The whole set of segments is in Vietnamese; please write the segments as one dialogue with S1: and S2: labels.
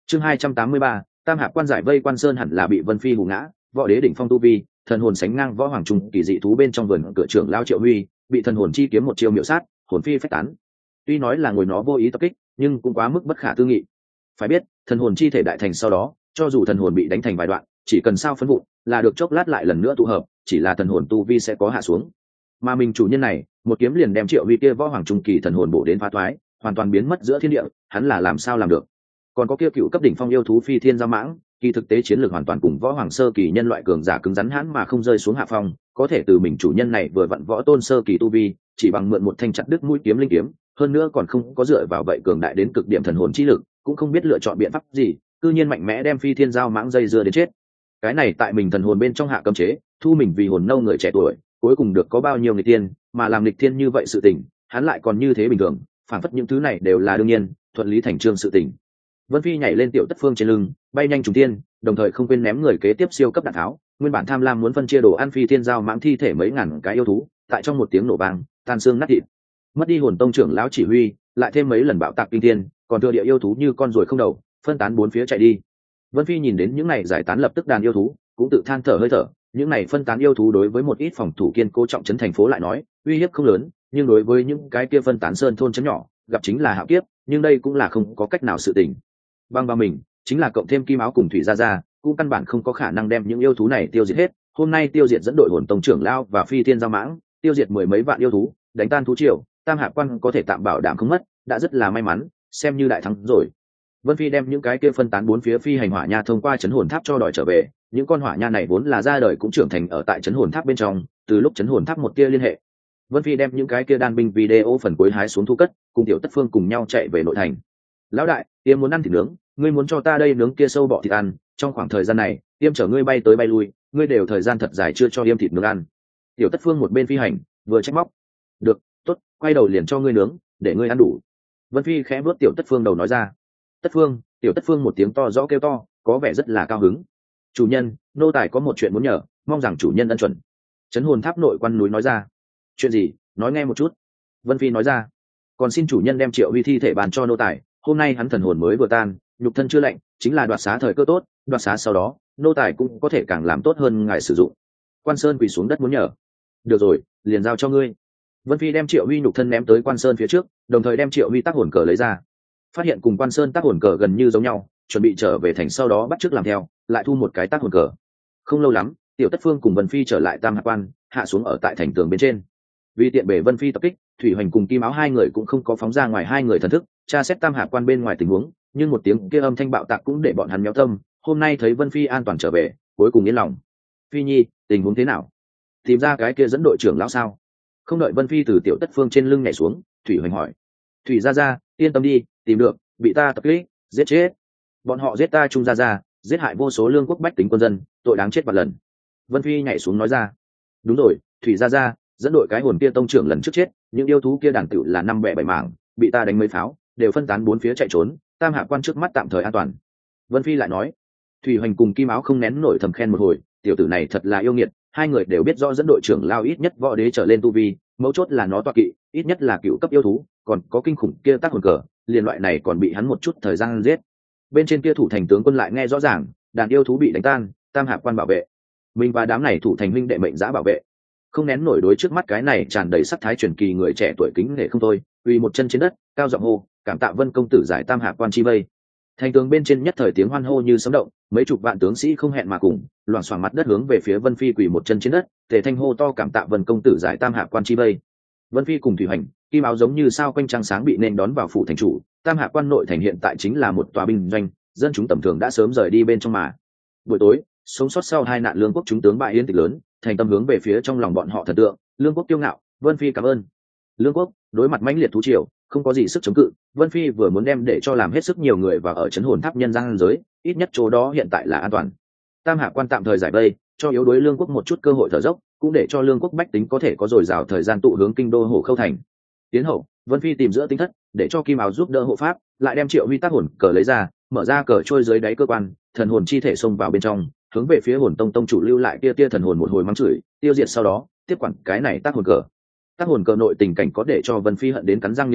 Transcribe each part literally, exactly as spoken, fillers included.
S1: chương hai trăm tám mươi ba, tam hạp quan giải vây quan sơn hẳn là bị Vân Phi hù ngã, võ đế đỉnh phong tu vi, thần hồn sánh ngang võ hoàng trung kỳ dị thú bên trong vườn cửa trưởng lao Triệu Huy, bị thần hồn chi kiếm một chiêu miểu sát, hồn phi phách tán. Tuy nói là ngồi nó vô ý tập kích, nhưng cũng quá mức bất khả tư nghị. Phải biết, thần hồn chi thể đại thành sau đó, cho dù thần hồn bị đánh thành vài đoạn, chỉ cần sao phân vụn, là được chốc lát lại lần nữa tụ hợp, chỉ là thần hồn tu vi sẽ có hạ xuống. Mà mình chủ nhân này, một kiếm liền đem Triệu Huy kia võ hoàng trung kỳ thần hồn bổ đến phá thoái, hoàn toàn biến mất giữa thiên địa, hắn là làm sao làm được? Còn có kia cựu cấp đỉnh phong yêu thú phi thiên giao mãng, kỳ thực tế chiến lược hoàn toàn cùng võ hoàng sơ kỳ nhân loại cường giả cứng rắn hãn mà không rơi xuống hạ phong, có thể từ mình chủ nhân này vừa vặn võ tôn sơ kỳ tu vi, chỉ bằng mượn một thanh chặt đứt mũi kiếm linh kiếm, hơn nữa còn không có dựa vào vậy cường đại đến cực điểm thần hồn chi lực, cũng không biết lựa chọn biện pháp gì, cư nhiên mạnh mẽ đem phi thiên giao mãng dây dưa đến chết. Cái này tại mình thần hồn bên trong hạ cấm chế, thu mình vì hồn nâu người trẻ tuổi, cuối cùng được có bao nhiêu người tiên, mà làm nghịch thiên như vậy sự tình, hắn lại còn như thế bình thường, phản phất những thứ này đều là đương nhiên, thuận lý thành trương sự tình. Vân Phi nhảy lên tiểu tất phương trên lưng, bay nhanh trùng thiên, đồng thời không quên ném người kế tiếp siêu cấp đạn tháo, nguyên bản tham lam muốn phân chia đồ ăn phi thiên giao mãng thi thể mấy ngàn cái yêu thú, tại trong một tiếng nổ vang, tan xương nát thịt. Mất đi hồn tông trưởng lão chỉ huy, lại thêm mấy lần bạo tạc kinh thiên, còn thừa địa yêu thú như con ruồi không đầu, phân tán bốn phía chạy đi. Vân Phi nhìn đến những này giải tán lập tức đàn yêu thú, cũng tự than thở hơi thở, những này phân tán yêu thú đối với một ít phòng thủ kiên cố trọng trấn thành phố lại nói, uy hiếp không lớn, nhưng đối với những cái kia phân tán sơn thôn trấn nhỏ, gặp chính là hạo kiếp, nhưng đây cũng là không có cách nào sự tình. Băng ba mình, chính là cộng thêm Kim Áo cùng Thủy Gia Gia, cũng căn bản không có khả năng đem những yêu thú này tiêu diệt hết. Hôm nay tiêu diệt dẫn đội hồn tông trưởng lao và phi thiên giao mãng, tiêu diệt mười mấy vạn yêu thú, đánh tan thú triều, tam hạp quan có thể tạm bảo đảm không mất, đã rất là may mắn, xem như đại thắng rồi. Vân Phi đem những cái kia phân tán bốn phía phi hành hỏa nha thông qua chấn hồn tháp cho đòi trở về, những con hỏa nha này vốn là ra đời cũng trưởng thành ở tại chấn hồn tháp bên trong, từ lúc chấn hồn tháp một tia liên hệ. Vân Phi đem những cái kia đan binh video phần cuối hái xuống thu cất, cùng tiểu tất phương cùng nhau chạy về nội thành. Lão đại, tiêm muốn ăn thịt nướng, ngươi muốn cho ta đây nướng kia sâu bọ thịt ăn, trong khoảng thời gian này, tiêm chở ngươi bay tới bay lui, ngươi đều thời gian thật dài chưa cho tiêm thịt nướng ăn. Tiểu tất phương một bên phi hành, vừa trách móc. Được, tốt, quay đầu liền cho ngươi nướng, để ngươi ăn đủ. Vân Phi khẽ vuốt tiểu tất phương đầu nói ra. Tất phương, tiểu tất phương một tiếng to rõ kêu to, có vẻ rất là cao hứng. Chủ nhân, nô tài có một chuyện muốn nhờ, mong rằng chủ nhân ân chuẩn. Chấn hồn tháp nội quan núi nói ra. Chuyện gì, nói nghe một chút. Vân Phi nói ra. Còn xin chủ nhân đem Triệu Huy thi thể bàn cho nô tài, hôm nay hắn thần hồn mới vừa tan, nhục thân chưa lạnh, chính là đoạt xá thời cơ tốt, đoạt xá sau đó, nô tài cũng có thể càng làm tốt hơn ngài sử dụng. Quan Sơn quỳ xuống đất muốn nhờ. Được rồi, liền giao cho ngươi. Vân Phi đem Triệu Huy nhục thân ném tới Quan Sơn phía trước, đồng thời đem Triệu Huy tác hồn cờ lấy ra. Phát hiện cùng Quan Sơn tác hồn cờ gần như giống nhau, chuẩn bị trở về thành sau đó bắt chước làm theo, lại thu một cái tác hồn cờ. Không lâu lắm, Tiểu Tất Phương cùng Vân Phi trở lại Tam Hạp Quan, hạ xuống ở tại thành tường bên trên. Vì tiện bề Vân Phi tập kích, Thủy Hoành cùng Kim Áo hai người cũng không có phóng ra ngoài hai người thần thức, tra xét Tam Hạp Quan bên ngoài tình huống, nhưng một tiếng kia âm thanh bạo tạc cũng để bọn hắn méo tâm. Hôm nay thấy Vân Phi an toàn trở về, cuối cùng yên lòng. Phi Nhi, tình huống thế nào? Tìm ra cái kia dẫn đội trưởng lão sao? Không đợi Vân Phi từ Tiểu Tất Phương trên lưng nhảy xuống, Thủy Hoành hỏi. Thủy Gia Gia, yên tâm đi, tìm được, bị ta tập kích, giết chết. Bọn họ giết ta Trung Gia Gia, giết hại vô số lương quốc bách tính quân dân, tội đáng chết vạn lần. Vân Phi nhảy xuống nói ra. Đúng rồi, Thủy Gia Gia, dẫn đội cái hồn kia tông trưởng lần trước chết, những yêu thú kia đàn tựu là năm bẻ bảy mảng, bị ta đánh mấy pháo, đều phân tán bốn phía chạy trốn, Tam Hạ Quan trước mắt tạm thời an toàn. Vân Phi lại nói. Thủy Hoành cùng Kim Áo không nén nổi thầm khen một hồi, tiểu tử này thật là yêu nghiệt, hai người đều biết rõ dẫn đội trưởng lao ít nhất võ đế trở lên tu vi, mấu chốt là nó toa kỵ, ít nhất là cựu cấp yêu thú, còn có kinh khủng kia tác hồn cờ, liền loại này còn bị hắn một chút thời gian giết. Bên trên kia thủ thành tướng quân lại nghe rõ ràng, đàn yêu thú bị đánh tan, Tam Hạp Quan bảo vệ, mình và đám này thủ thành huynh đệ mệnh giã bảo vệ, không nén nổi đối trước mắt cái này tràn đầy sắc thái truyền kỳ người trẻ tuổi kính nể không thôi, uy một chân trên đất, cao giọng hô, cảm tạ Vân công tử giải Tam Hạp Quan chi vây. Thành tướng bên trên nhất thời tiếng hoan hô như sấm động, mấy chục vạn tướng sĩ không hẹn mà cùng, loảng xoảng mặt đất hướng về phía Vân Phi quỳ một chân trên đất, tề thanh hô to cảm tạ Vân công tử giải Tam Hạp Quan chi vây. Vân Phi cùng Thủy Hoành, Kim Áo giống như sao quanh trăng sáng bị nên đón vào phủ thành chủ, Tam Hạp Quan nội thành hiện tại chính là một tòa binh doanh, dân chúng tầm thường đã sớm rời đi bên trong mà. Buổi tối, sống sót sau hai nạn lương quốc chúng tướng bại yến tịch lớn, thành tâm hướng về phía trong lòng bọn họ thần tượng, lương quốc kiêu ngạo, Vân Phi cảm ơn. Lương quốc đối mặt mãnh liệt thú triều, không có gì sức chống cự, Vân Phi vừa muốn đem để cho làm hết sức nhiều người và ở chấn hồn tháp nhân gian giới, ít nhất chỗ đó hiện tại là an toàn. Tam Hạp Quan tạm thời giải vây, cho yếu đối lương quốc một chút cơ hội thở dốc, cũng để cho lương quốc bách tính có thể có dồi dào thời gian tụ hướng kinh đô Hổ Khâu thành. Tiến hậu, Vân Phi tìm giữa tính thất, để cho Kim Áo giúp đỡ hộ pháp, lại đem Triệu Huy tác hồn cờ lấy ra, mở ra cờ trôi dưới đáy cơ quan, thần hồn chi thể xông vào bên trong, hướng về phía hồn tông tông chủ lưu lại kia tia thần hồn một hồi mắng chửi, tiêu diệt sau đó tiếp quản cái này tác hồn cờ. Tác hồn cờ nội tình cảnh có để cho Vân Phi hận đến cắn răng nghiến lợi,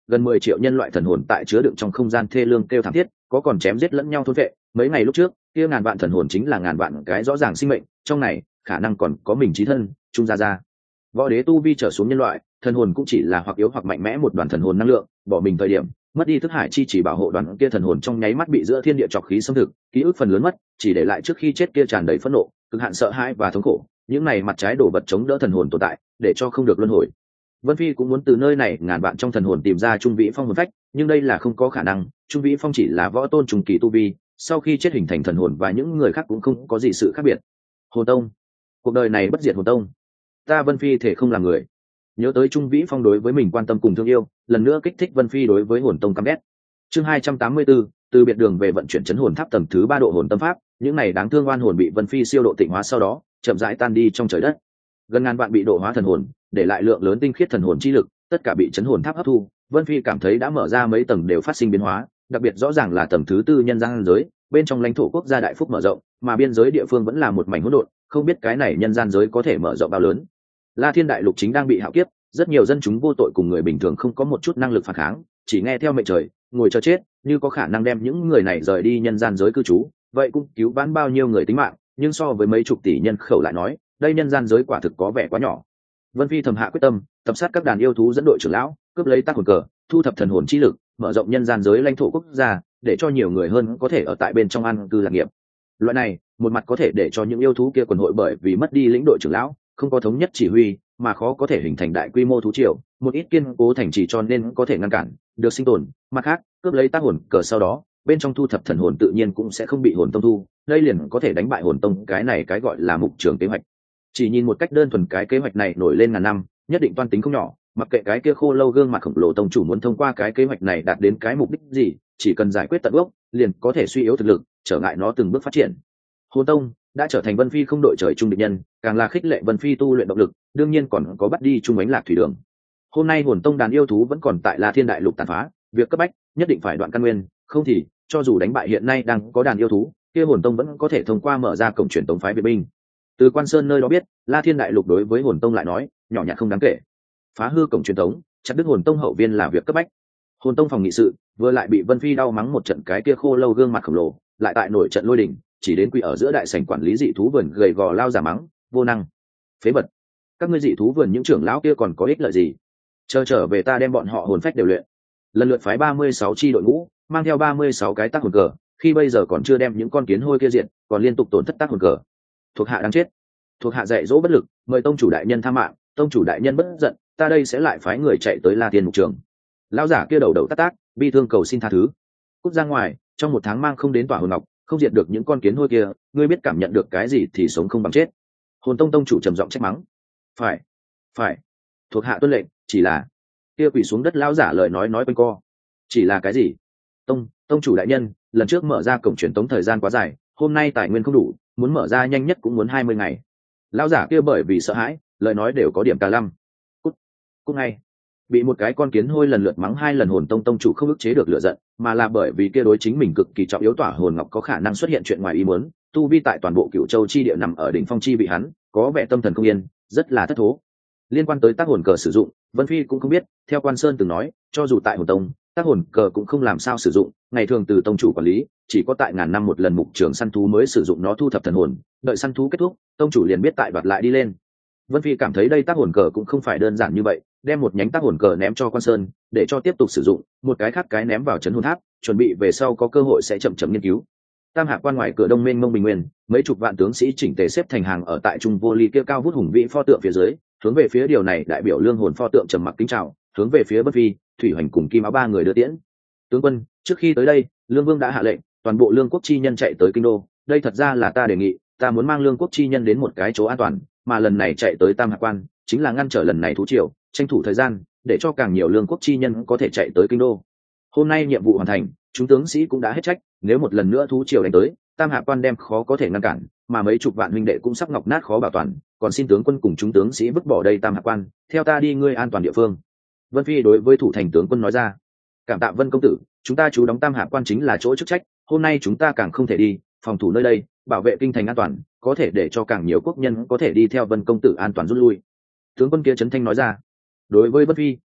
S1: gần mười triệu nhân loại thần hồn tại chứa đựng trong không gian thê lương kêu thảm thiết, có còn chém giết lẫn nhau thôn vệ. Mấy ngày lúc trước kia ngàn vạn thần hồn chính là ngàn vạn cái rõ ràng sinh mệnh, trong này khả năng còn có mình trí thân trung gia gia. Võ đế tu vi trở xuống nhân loại thần hồn cũng chỉ là hoặc yếu hoặc mạnh mẽ một đoàn thần hồn năng lượng, bỏ mình thời điểm mất đi thức hải chi chỉ bảo hộ đoàn kia thần hồn trong nháy mắt bị giữa thiên địa trọc khí xâm thực, ký ức phần lớn mất, chỉ để lại trước khi chết kia tràn đầy phẫn nộ, cực hạn sợ hãi và thống khổ. Những này mặt trái đổ vật chống đỡ thần hồn tồn tại, để cho không được luân hồi. Vân Phi cũng muốn từ nơi này ngàn vạn trong thần hồn tìm ra Trung Vĩ Phong hồn phách, nhưng đây là không có khả năng. Trung Vĩ Phong chỉ là võ tôn trùng kỳ tu vi, sau khi chết hình thành thần hồn và những người khác cũng không có gì sự khác biệt. Hồn tông, cuộc đời này bất diệt hồn tông, ta Vân Phi thể không làm người. Nhớ tới Trung Vĩ Phong đối với mình quan tâm cùng thương yêu, lần nữa kích thích Vân Phi đối với hồn tông căm ghét. Chương hai trăm tám mươi tư, từ biệt đường về vận chuyển chấn hồn tháp tầng thứ ba độ hồn tâm pháp, những này đáng thương oan hồn bị Vân Phi siêu độ tịnh hóa sau đó, chậm rãi tan đi trong trời đất. Gần ngàn vạn bị độ hóa thần hồn, để lại lượng lớn tinh khiết thần hồn chi lực, tất cả bị chấn hồn tháp hấp thu. Vân Phi cảm thấy đã mở ra mấy tầng đều phát sinh biến hóa, đặc biệt rõ ràng là tầng thứ tư nhân gian giới, bên trong lãnh thổ quốc gia đại phúc mở rộng, mà biên giới địa phương vẫn là một mảnh hỗn độn, không biết cái này nhân gian giới có thể mở rộng bao lớn. La Thiên đại lục chính đang bị hạo kiếp, rất nhiều dân chúng vô tội cùng người bình thường không có một chút năng lực phản kháng, chỉ nghe theo mệnh trời, ngồi chờ chết, như có khả năng đem những người này rời đi nhân gian giới cư trú, vậy cũng cứu vãn bao nhiêu người tính mạng, nhưng so với mấy chục tỷ nhân khẩu lại nói, đây nhân gian giới quả thực có vẻ quá nhỏ. Vân Phi thầm hạ quyết tâm, tập sát các đàn yêu thú dẫn đội trưởng lão, cướp lấy tác hồn cờ, thu thập thần hồn chi lực, mở rộng nhân gian giới lãnh thổ quốc gia, để cho nhiều người hơn có thể ở tại bên trong an cư lạc nghiệp. Loại này, một mặt có thể để cho những yêu thú kia quần hội bởi vì mất đi lĩnh đội trưởng lão, không có thống nhất chỉ huy, mà khó có thể hình thành đại quy mô thú triều, một ít kiên cố thành trì cho nên có thể ngăn cản được sinh tồn. Mặt khác, cướp lấy tác hồn cờ sau đó, bên trong thu thập thần hồn tự nhiên cũng sẽ không bị hồn tông thu, đây liền có thể đánh bại hồn tông, cái này cái gọi là mục trường kế hoạch. Chỉ nhìn một cách đơn thuần cái kế hoạch này nổi lên ngàn năm, nhất định toan tính không nhỏ, mặc kệ cái kia khô lâu gương mặt khổng lồ tông chủ muốn thông qua cái kế hoạch này đạt đến cái mục đích gì, chỉ cần giải quyết tận gốc, liền có thể suy yếu thực lực, trở ngại nó từng bước phát triển. Hồn tông đã trở thành Vân Phi không đội trời chung địch nhân, càng là khích lệ Vân Phi tu luyện động lực, đương nhiên còn có bắt đi chung ánh lạc thủy đường. Hôm nay hồn tông đàn yêu thú vẫn còn tại La Thiên đại lục tàn phá, việc cấp bách nhất định phải đoạn căn nguyên, không thì cho dù đánh bại hiện nay đang có đàn yêu thú, kia hồn tông vẫn có thể thông qua mở ra cổng truyền tống phái viện binh. Từ Quan Sơn nơi đó biết, La Thiên đại lục đối với hồn tông lại nói nhỏ nhặt không đáng kể, phá hư cổng truyền tống, chặt đứt hồn tông hậu viên là việc cấp bách. Hồn tông phòng nghị sự vừa lại bị Vân Phi đau mắng một trận, cái kia khô lâu gương mặt khổng lồ lại tại nổi trận lôi đình, chỉ đến quỳ ở giữa đại sảnh quản lý dị thú vườn gầy gò lao giả mắng vô năng phế vật, các ngươi dị thú vườn những trưởng lão kia còn có ích lợi gì, chờ trở về ta đem bọn họ hồn phách đều luyện. Lần lượt phái ba mươi sáu chi đội ngũ, mang theo ba mươi sáu cái tác hồn cờ, khi bây giờ còn chưa đem những con kiến hôi kia diện, còn liên tục tổn thất tác hồn cờ. Thuộc hạ đang chết, thuộc hạ dạy dỗ bất lực, mời tông chủ đại nhân tha mạng, tông chủ đại nhân bất giận, ta đây sẽ lại phái người chạy tới La Thiên mục trường. Lão giả kia đầu đầu tác tác, bi thương cầu xin tha thứ. Cút ra ngoài, trong một tháng mang không đến tỏa hồn ngọc, không diệt được những con kiến hôi kia, ngươi biết cảm nhận được cái gì thì sống không bằng chết. Hồn tông tông chủ trầm giọng trách mắng. Phải, phải, thuộc hạ tuân lệnh, chỉ là kia quỳ xuống đất lão giả lời nói nói quanh co. Chỉ là cái gì? Tông, tông chủ đại nhân, lần trước mở ra cổng truyền tống thời gian quá dài, hôm nay tài nguyên không đủ, muốn mở ra nhanh nhất cũng muốn hai mươi ngày. Lão giả kia bởi vì sợ hãi, lời nói đều có điểm cà lăm. Cút, cút ngay. Bị một cái con kiến hôi lần lượt mắng hai lần, hồn tông tông chủ không ức chế được lửa giận, mà là bởi vì kia đối chính mình cực kỳ trọng yếu tỏa hồn ngọc có khả năng xuất hiện chuyện ngoài ý muốn, tu vi tại toàn bộ Cửu Châu chi địa nằm ở đỉnh phong chi vị hắn, có vẻ tâm thần không yên, rất là thất thố. Liên quan tới tác hồn cờ sử dụng, Vân Phi cũng không biết, theo Quan Sơn từng nói, cho dù tại hồn tông, tác hồn cờ cũng không làm sao sử dụng, ngày thường từ tông chủ quản lý, chỉ có tại ngàn năm một lần mục trường săn thú mới sử dụng nó thu thập thần hồn, đợi săn thú kết thúc, tông chủ liền biết tại đoạt lại đi lên. Vân Phi cảm thấy đây tác hồn cờ cũng không phải đơn giản như vậy, đem một nhánh tác hồn cờ ném cho Quan Sơn, để cho tiếp tục sử dụng, một cái khác cái ném vào trấn hồn tháp, chuẩn bị về sau có cơ hội sẽ chậm chậm nghiên cứu. Tam Hạp quan ngoài cửa đông mênh mông bình nguyên, mấy chục vạn tướng sĩ chỉnh tề xếp thành hàng ở tại trung vô ly kia cao vút hùng vĩ pho tượng phía dưới, hướng về phía điều này đại biểu lương hồn pho tượng trầm mặc kính chào, hướng về phía Vân Phi, Thủy Hoành cùng Kim Áo ba người đưa tiễn. Tướng quân, trước khi tới đây, Lương Vương đã hạ lệnh, toàn bộ lương quốc chi nhân chạy tới kinh đô, đây thật ra là ta đề nghị, ta muốn mang lương quốc chi nhân đến một cái chỗ an toàn, mà lần này chạy tới Tam Hạp quan, chính là ngăn trở lần này thú triều, tranh thủ thời gian, để cho càng nhiều lương quốc chi nhân có thể chạy tới kinh đô. Hôm nay nhiệm vụ hoàn thành, chúng tướng sĩ cũng đã hết trách, nếu một lần nữa thú triều đánh tới, Tam Hạp quan đem khó có thể ngăn cản, mà mấy chục vạn huynh đệ cũng sắp ngọc nát khó bảo toàn, còn xin tướng quân cùng chúng tướng sĩ vứt bỏ đây Tam Hạp quan, theo ta đi ngươi an toàn địa phương. Vân Phi đối với thủ thành tướng quân nói ra. Cảm tạ Vân công tử, chúng ta chú đóng Tam Hạp quan chính là chỗ chức trách, hôm nay chúng ta càng không thể đi, phòng thủ nơi đây, bảo vệ kinh thành an toàn, có thể để cho càng nhiều quốc nhân có thể đi theo Vân công tử an toàn rút lui. Tướng quân kia trấn thanh nói ra. Đối với Vân Phi,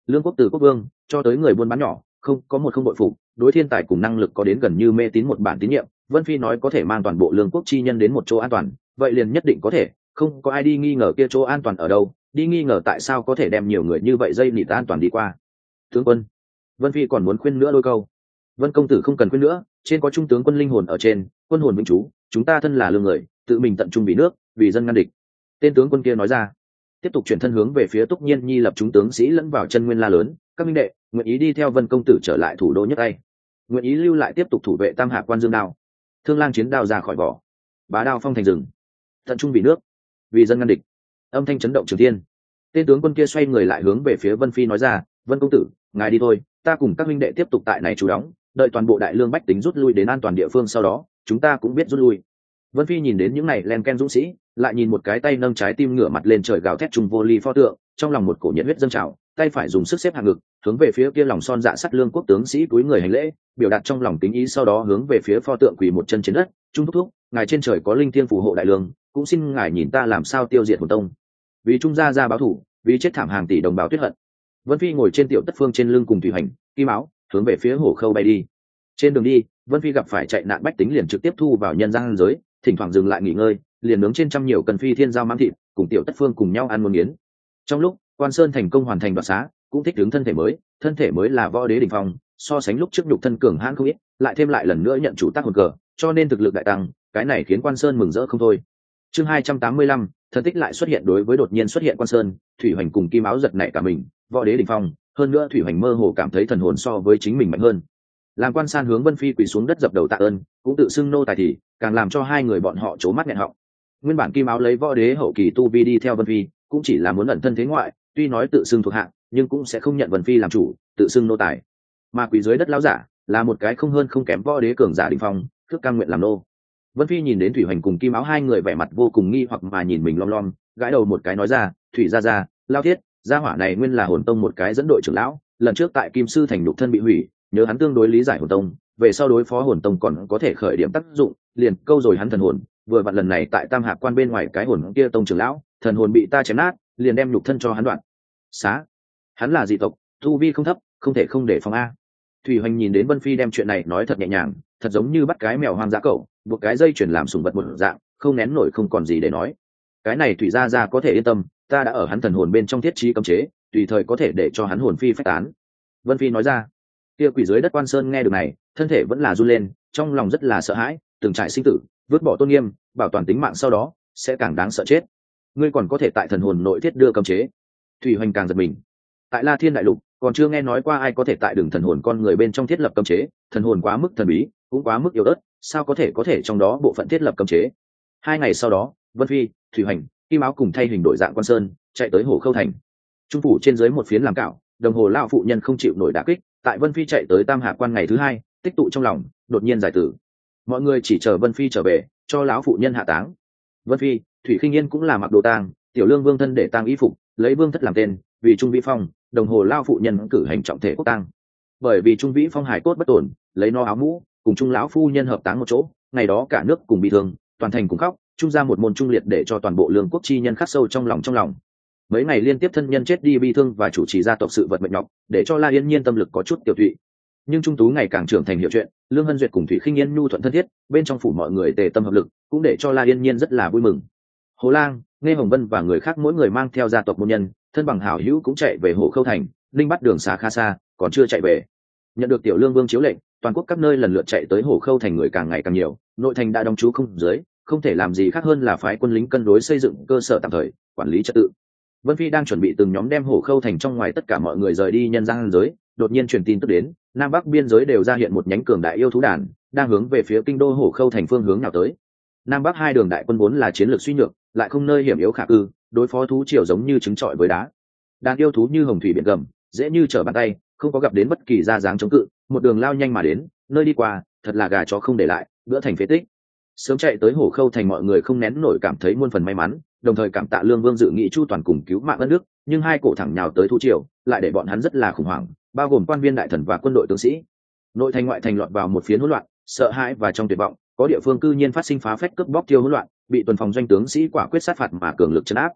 S1: lương quốc từ quốc vương cho tới người buôn bán nhỏ, không có một không bội phục, đối thiên tài cùng năng lực có đến gần như mê tín một bản tín nhiệm. Vân Phi nói có thể mang toàn bộ lương quốc chi nhân đến một chỗ an toàn, vậy liền nhất định có thể, không có ai đi nghi ngờ kia chỗ an toàn ở đâu, đi nghi ngờ tại sao có thể đem nhiều người như vậy dây nịt an toàn đi qua. Tướng quân, Vân Phi còn muốn khuyên nữa đôi câu. Vân công tử không cần khuyên nữa, trên có trung tướng quân linh hồn ở trên, quân hồn vĩnh trú, chúng ta thân là lương người, tự mình tận trung vì nước, vì dân ngăn địch. Tên tướng quân kia nói ra, tiếp tục chuyển thân hướng về phía Túc Nhiên Nhi lập chúng tướng sĩ lẫn vào chân nguyên la lớn, các minh đệ, nguyện ý đi theo Vân công tử trở lại thủ đô nhất tay, nguyện ý lưu lại tiếp tục thủ vệ Tam Hạ quan Dương đao. Thương lang chiến đao ra khỏi vỏ, bá đao phong thành rừng, tận trung vì nước, vì dân ngăn địch. Âm thanh chấn động trường thiên. Tên tướng quân kia xoay người lại hướng về phía Vân Phi nói ra, Vân công tử, ngài đi thôi, ta cùng các minh đệ tiếp tục tại này trú đóng, đợi toàn bộ đại lương bách tính rút lui đến an toàn địa phương, sau đó chúng ta cũng biết rút lui. Vân Phi nhìn đến những này len ken dũng sĩ, lại nhìn một cái tay nâng trái tim ngửa mặt lên trời gào thét trùng vô ly pho tượng, trong lòng một cổ nhiệt huyết dâng trào, tay phải dùng sức xếp hàng ngực, hướng về phía kia lòng son dạ sắt lương quốc tướng sĩ cúi người hành lễ, biểu đạt trong lòng tính ý, sau đó hướng về phía pho tượng quỳ một chân trên đất, trung thúc thúc, ngài trên trời có linh thiên phù hộ đại lương, cũng xin ngài nhìn ta làm sao tiêu diệt hồn tông, vì trung gia gia báo thủ, vì chết thảm hàng tỷ đồng bào tuyết hận. Vân Phi ngồi trên tiểu tất phương trên lưng cùng Thủy Hành, Kim Áo, hướng về phía Hổ Khâu bay đi. Trên đường đi, Vân Phi gặp phải chạy nạn bách tính liền trực tiếp thu vào nhân gian giới, thỉnh thoảng dừng lại nghỉ ngơi, liền nướng trên trăm nhiều cần phi thiên giao mãng thịt, cùng tiểu tất phương cùng nhau ăn muôn miến. Trong lúc Quan Sơn thành công hoàn thành đoạt xá, cũng thích ứng thân thể mới, thân thể mới là võ đế đỉnh phong, so sánh lúc trước nhục thân cường hãn không ít, lại thêm lại lần nữa nhận chủ tác hồn cờ, cho nên thực lực đại tăng, cái này khiến Quan Sơn mừng rỡ không thôi. Chương hai trăm tám mươi lăm, thần tích lại xuất hiện. Đối với đột nhiên xuất hiện Quan Sơn, Thủy Hoành cùng Kim Áo giật nảy cả mình, võ đế đỉnh phong, hơn nữa Thủy Hoành mơ hồ cảm thấy thần hồn so với chính mình mạnh hơn. Làm Quan San hướng Vân Phi quỳ xuống đất dập đầu tạ ơn, cũng tự xưng nô tài thì, càng làm cho hai người bọn họ trố mắt nghẹn họng. Nguyên bản Kim Áo lấy võ đế hậu kỳ tu vi đi theo Vân Phi, cũng chỉ là muốn ẩn thân thế ngoại, tuy nói tự xưng thuộc hạng, nhưng cũng sẽ không nhận Vân Phi làm chủ, tự xưng nô tài. Mà quỳ dưới đất lão giả, là một cái không hơn không kém võ đế cường giả đỉnh phong, cước cam nguyện làm nô. Vân Phi nhìn đến Thủy Hoành cùng Kim Áo hai người vẻ mặt vô cùng nghi hoặc mà nhìn mình lom lom, gãi đầu một cái nói ra, Thủy gia gia, Lao Thiết, gia hỏa này nguyên là hồn tông một cái dẫn đội trưởng lão, lần trước tại Kim Sư thành nhục thân bị hủy, nhớ hắn tương đối lý giải hồn tông, về sau đối phó hồn tông còn có thể khởi điểm tác dụng, liền câu rồi hắn thần hồn, vừa vặn lần này tại Tam Hạp quan bên ngoài cái hồn kia tông trưởng lão, thần hồn bị ta chém nát, liền đem nhục thân cho hắn đoạn. Xá, hắn là dị tộc, tu vi không thấp, không thể không để phòng a. Thủy Hoành nhìn đến Vân Phi đem chuyện này nói thật nhẹ nhàng, thật giống như bắt cái mèo hoang dã cẩu, buộc cái dây chuyển làm sủng vật một dạng, không nén nổi không còn gì để nói. Cái này Thủy gia gia có thể yên tâm, ta đã ở hắn thần hồn bên trong thiết trí cấm chế, tùy thời có thể để cho hắn hồn phi phách tán. Vân Phi nói ra. Kia quỷ dưới đất Quan Sơn nghe được này, thân thể vẫn là run lên, trong lòng rất là sợ hãi, từng trải sinh tử, vứt bỏ tôn nghiêm, bảo toàn tính mạng sau đó sẽ càng đáng sợ chết. Ngươi còn có thể tại thần hồn nội thiết đưa cấm chế? Thủy Hoành càng giật mình. Tại La Thiên đại lục, còn chưa nghe nói qua ai có thể tại đường thần hồn con người bên trong thiết lập cấm chế, thần hồn quá mức thần bí, cũng quá mức yếu ớt, sao có thể có thể trong đó bộ phận thiết lập cấm chế. Hai ngày sau đó, Vân Phi, Thủy Hoành, Kim Áo cùng thay hình đổi dạng Quan Sơn, chạy tới Hổ Khâu thành. Trung phủ trên dưới một phiến làm cạo, đồng hồ lão phụ nhân không chịu nổi đả kích, tại Vân Phi chạy tới Tam Hạ quan ngày thứ hai, tích tụ trong lòng, đột nhiên giải tử. Mọi người chỉ chờ Vân Phi trở về, cho lão phụ nhân hạ táng. Vân Phi, Thủy Khinh Yên cũng là mặc đồ tang, tiểu lương vương thân để tang y phục, lấy vương thất làm tên, vì Trung Vĩ Phong, đồng hồ lão phụ nhân cử hành trọng thể quốc tang. Bởi vì Trung Vĩ Phong hải cốt bất tổn, lấy no áo mũ, cùng Trung lão phu nhân hợp táng một chỗ, ngày đó cả nước cùng bị thương, toàn thành cùng khóc, trung ra một môn trung liệt để cho toàn bộ lương quốc chi nhân khắc sâu trong lòng trong lòng. Mấy ngày liên tiếp thân nhân chết đi bi thương và chủ trì gia tộc sự vật mệt nhọc, để cho La Yên Nhiên tâm lực có chút tiểu thụy. Nhưng Trung Tú ngày càng trưởng thành hiểu chuyện, Lương Hân Duyệt cùng Thủy Khinh Yên nhu thuận thân thiết, bên trong phủ mọi người tề tâm hợp lực, cũng để cho La Yên Nhiên rất là vui mừng. Hồ Lang, Nghe Hồng Vân và người khác mỗi người mang theo gia tộc môn nhân, thân bằng hảo hữu cũng chạy về Hổ Khâu thành, linh bắt đường xá khá xa, còn chưa chạy về. Nhận được tiểu lương vương chiếu lệnh, toàn quốc các nơi lần lượt chạy tới Hổ Khâu thành người càng ngày càng nhiều, nội thành đã đóng trú không dưới, không thể làm gì khác hơn là phái quân lính cân đối xây dựng cơ sở tạm thời, quản lý trật tự. Vân Phi đang chuẩn bị từng nhóm đem Hổ Khâu thành trong ngoài tất cả mọi người rời đi nhân gian giới, đột nhiên truyền tin tức đến, nam bắc biên giới đều ra hiện một nhánh cường đại yêu thú đàn, đang hướng về phía kinh đô Hổ Khâu thành phương hướng nào tới. Nam bắc hai đường đại quân vốn là chiến lược suy nhược, lại không nơi hiểm yếu khả cư, đối phó thú triều giống như trứng trọi với đá. Đàn yêu thú như hồng thủy biển gầm, dễ như trở bàn tay, không có gặp đến bất kỳ ra dáng chống cự, một đường lao nhanh mà đến, nơi đi qua, thật là gà chó không để lại, bữa thành phế tích. Sớm chạy tới Hổ Khâu thành mọi người không nén nổi cảm thấy muôn phần may mắn, đồng thời cảm tạ Lương Vương dự nghị chu toàn cùng cứu mạng đất nước, nhưng hai cổ thẳng nhào tới thú triều, lại để bọn hắn rất là khủng hoảng, bao gồm quan viên đại thần và quân đội tướng sĩ. Nội thành ngoại thành lọt vào một phiến hỗn loạn, sợ hãi và trong tuyệt vọng, có địa phương cư nhiên phát sinh phá phách cướp bóc tiêu hỗn loạn, bị tuần phòng doanh tướng sĩ quả quyết sát phạt mà cường lực trấn áp.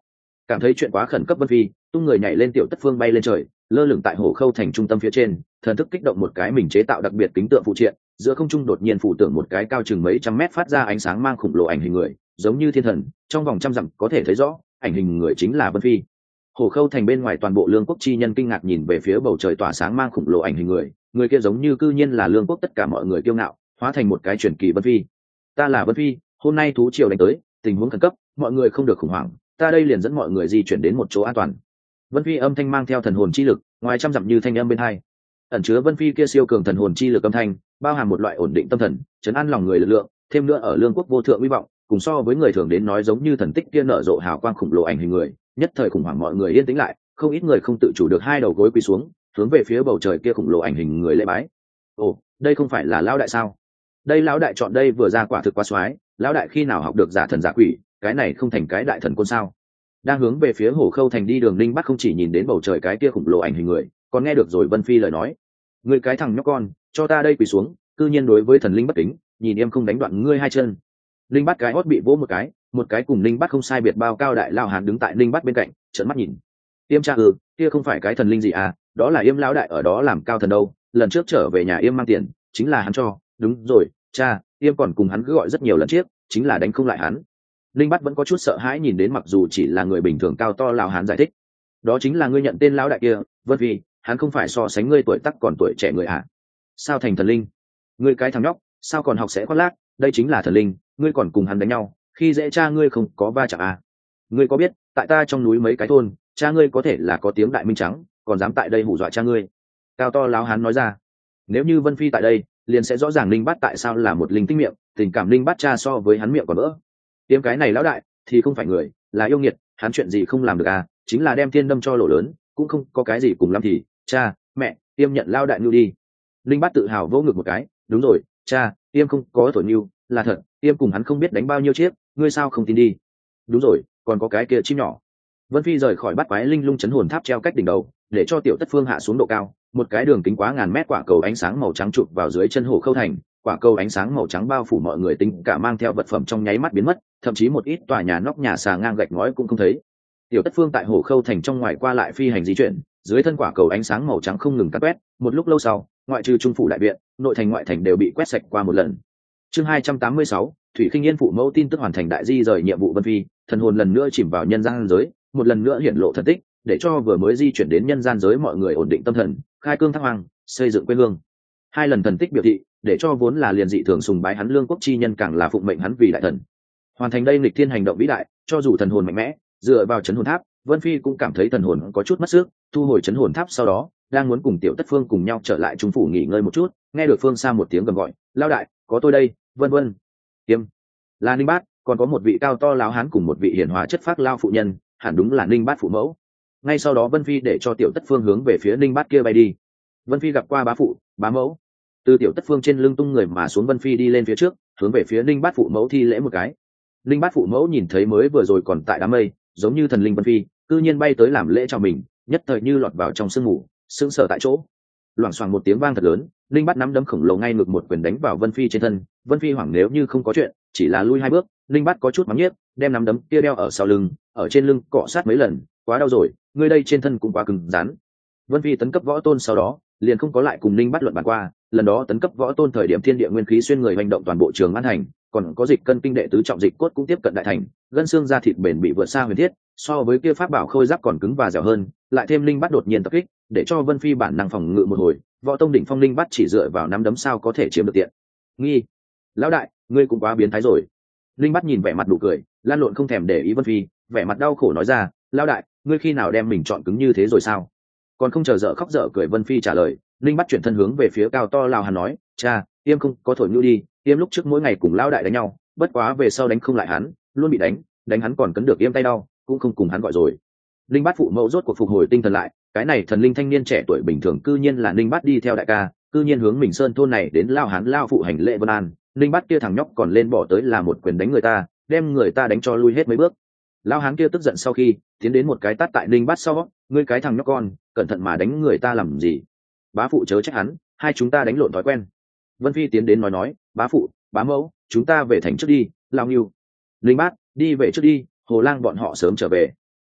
S1: Cảm thấy chuyện quá khẩn cấp, vân phi tung người nhảy lên tiểu tất phương bay lên trời, lơ lửng tại Hổ Khâu thành trung tâm phía trên, thần thức kích động một cái mình chế tạo đặc biệt kính tượng phụ triện, giữa không trung đột nhiên phủ tượng một cái cao chừng mấy trăm mét phát ra ánh sáng mang khủng lồ ảnh hình người, giống như thiên thần, trong vòng trăm dặm có thể thấy rõ ảnh hình người chính là vân phi. Hổ Khâu thành bên ngoài toàn bộ lương quốc chi nhân kinh ngạc nhìn về phía bầu trời tỏa sáng mang khủng lồ ảnh hình người, người kia giống như cư nhiên là lương quốc tất cả mọi người kiêu ngạo, hóa thành một cái truyền kỳ vân phi. Ta là vân phi, hôm nay thú triều đánh tới, tình huống khẩn cấp, mọi người không được khủng hoảng, ta đây liền dẫn mọi người di chuyển đến một chỗ an toàn. Vân phi âm thanh mang theo thần hồn chi lực, ngoài trăm dặm như thanh âm bên hai, ẩn chứa vân phi kia siêu cường thần hồn chi lực âm thanh, bao hàm một loại ổn định tâm thần, trấn an lòng người lực lượng, thêm nữa ở lương quốc vô thượng uy vọng, cùng so với người thường đến nói giống như thần tích kia nở rộ hào quang khủng lồ ảnh hình người, nhất thời khủng hoảng mọi người yên tĩnh lại, không ít người không tự chủ được hai đầu gối quỳ xuống, hướng về phía bầu trời kia khủng lồ ảnh hình người lễ bái. Ồ, đây không phải là lão đại sao? Đây lão đại chọn đây vừa ra quả thực quá xoái, lão đại khi nào học được giả thần giả quỷ, cái này không thành cái đại thần côn sao? Đang hướng về phía Hổ Khâu thành đi đường Linh Bắc không chỉ nhìn đến bầu trời cái kia khủng lồ ảnh hình người, còn nghe được rồi Vân Phi lời nói. Ngươi cái thằng nhóc con, cho ta đây quỳ xuống, cư nhiên đối với thần linh bất kính, nhìn em không đánh đoạn ngươi hai chân. Linh Bắc cái hót bị vỗ một cái, một cái cùng Linh Bắc không sai biệt bao cao đại lao hán đứng tại Linh Bắc bên cạnh, trợn mắt nhìn. Yêm cha ừ, kia không phải cái thần linh gì à, đó là Yêm lão đại ở đó làm cao thần đâu, lần trước trở về nhà Yêm mang tiền, chính là hắn cho, đúng rồi, cha, Yêm còn cùng hắn cứ gọi rất nhiều lần trước, chính là đánh không lại hắn. Linh Bắc vẫn có chút sợ hãi nhìn đến mặc dù chỉ là người bình thường cao to lão hán giải thích. Đó chính là ngươi nhận tên lão đại kia, Vân Phi, hắn không phải so sánh ngươi tuổi tác còn tuổi trẻ người à? Sao thành thần linh? Ngươi cái thằng nhóc, sao còn học sẽ khoác lác, đây chính là thần linh, ngươi còn cùng hắn đánh nhau, khi dễ cha ngươi không có va chạm à? Ngươi có biết, tại ta trong núi mấy cái thôn, cha ngươi có thể là có tiếng đại minh trắng, còn dám tại đây hù dọa cha ngươi. Cao to lão hán nói ra. Nếu như Vân Phi tại đây, liền sẽ rõ ràng Linh Bát tại sao là một linh tinh miệng, tình cảm Linh Bát cha so với hắn miệng còn vỡ. Tiêm cái này lão đại thì không phải người, là yêu nghiệt, hắn chuyện gì không làm được à, chính là đem thiên đâm cho lỗ lớn, cũng không có cái gì cùng lắm thì, cha, mẹ, Tiêm nhận lao đại nhu đi. Linh Bát tự hào vỗ ngực một cái, đúng rồi, cha, Tiêm không có thổi nhu, là thật, Tiêm cùng hắn không biết đánh bao nhiêu chiếc, ngươi sao không tin đi. Đúng rồi, còn có cái kia chim nhỏ. Vân Phi rời khỏi Bát Quái Linh Lung chấn hồn tháp treo cách đỉnh đầu, để cho Tiểu Tất Phương hạ xuống độ cao, một cái đường kính quá ngàn mét quả cầu ánh sáng màu trắng chụp vào dưới chân Hổ Khâu thành, quả cầu ánh sáng màu trắng bao phủ mọi người, tính cả mang theo vật phẩm trong nháy mắt biến mất, thậm chí một ít tòa nhà nóc nhà xà ngang gạch ngói cũng không thấy. Tiểu Tất Phương tại Hổ Khâu thành trong ngoài qua lại phi hành di chuyển, dưới thân quả cầu ánh sáng màu trắng không ngừng cắt quét, một lúc lâu sau, ngoại trừ trung phủ đại viện, nội thành ngoại thành đều bị quét sạch qua một lần. Chương hai trăm tám mươi sáu, Thủy Khinh Yên phụ mẫu tin tức hoàn thành đại di rời nhiệm vụ Vân Phi, thần hồn lần nữa chìm vào nhân gian giới, một lần nữa hiển lộ thần tích, để cho vừa mới di chuyển đến nhân gian giới mọi người ổn định tâm thần, khai cương thác hoàng, xây dựng quê hương. Hai lần thần tích biểu thị, để cho vốn là liền dị thường sùng bái hắn lương quốc chi nhân càng là phụng mệnh hắn vì đại thần. Hoàn thành đây nghịch thiên hành động vĩ đại, cho dù thần hồn mạnh mẽ, dựa vào chấn hồn tháp, Vân Phi cũng cảm thấy thần hồn có chút mất sức, thu hồi chấn hồn tháp sau đó, đang muốn cùng Tiểu Tất Phương cùng nhau trở lại trung phủ nghỉ ngơi một chút, nghe được phương xa một tiếng gầm gọi, "Lao đại, có tôi đây." Vân vân. Tiêm. Là Ninh Bát, còn có một vị cao to láo hán cùng một vị hiển hóa chất phác lao phụ nhân, hẳn đúng là Ninh Bát phụ mẫu. Ngay sau đó Vân Phi để cho Tiểu Tất Phương hướng về phía Ninh Bát kia bay đi. Vân Phi gặp qua bá phụ, bá mẫu. Từ Tiểu Tất Phương trên lưng tung người mà xuống, Vân Phi đi lên phía trước, hướng về phía Ninh Bát phụ mẫu thi lễ một cái. Ninh Bát phụ mẫu nhìn thấy mới vừa rồi còn tại đám mây, giống như thần linh Vân Phi, cư nhiên bay tới làm lễ chào mình, nhất thời như lọt vào trong sương mù, sững sờ tại chỗ. Loảng xoảng một tiếng vang thật lớn, Ninh Bát nắm đấm khổng lồ ngay ngực một quyền đánh vào Vân Phi trên thân. Vân Phi hoảng nếu như không có chuyện, chỉ là lui hai bước, Ninh Bát có chút mắng nhiếc, đem nắm đấm kia đeo ở sau lưng, ở trên lưng cọ sát mấy lần, quá đau rồi, ngươi đây trên thân cũng quá cứng rắn. Vân Phi tấn cấp võ tôn sau đó, liền không có lại cùng Ninh Bát luận bàn qua, lần đó tấn cấp võ tôn thời điểm thiên địa nguyên khí xuyên người hành động toàn bộ Trường An thành, còn có dịch cân kinh đệ tứ trọng dịch cốt cũng tiếp cận đại thành, gân xương da thịt bền bị vượt xa huyền thiết, so với kia pháp bảo khôi giáp còn cứng và dẻo hơn, lại thêm Ninh Bát đột nhiên tập kích, để cho Vân Phi bản năng phòng ngự một hồi, võ tông đỉnh phong Ninh Bát chỉ dựa vào nắm đấm sao có thể chiếm được tiện nghi. Lão đại, ngươi cũng quá biến thái rồi. Ninh Bát nhìn vẻ mặt nụ cười, lan lộn không thèm để ý Vân Phi, vẻ mặt đau khổ nói ra, lão đại, ngươi khi nào đem mình chọn cứng như thế rồi sao? Còn không chờ dở khóc dở cười Vân Phi trả lời, Ninh Bát chuyển thân hướng về phía cao to lao hàn nói, cha, Tiêm không có thổi nhu đi, Tiêm lúc trước mỗi ngày cùng lão đại đánh nhau, bất quá về sau đánh không lại hắn, luôn bị đánh, đánh hắn còn cấn được Tiêm tay đau, cũng không cùng hắn gọi rồi. Ninh Bát phụ mẫu rốt cuộc phục hồi tinh thần lại, cái này thần linh thanh niên trẻ tuổi bình thường cư nhiên là Ninh Bát đi theo đại ca, cư nhiên hướng mình sơn thôn này đến lao hán lao phụ hành lễ vân an. Ninh Bát kia thằng nhóc còn lên bỏ tới là một quyền đánh người ta, đem người ta đánh cho lui hết mấy bước. Lao hán kia tức giận sau khi tiến đến một cái tát tại Ninh Bát sau, ngươi cái thằng nhóc con, cẩn thận mà đánh người ta làm gì? Bá phụ chớ trách hắn, hai chúng ta đánh lộn thói quen. Vân Phi tiến đến nói nói, bá phụ, bá mẫu, chúng ta về thành trước đi, lao nghiêu. Ninh Bát, đi về trước đi, Hồ Lang bọn họ sớm trở về.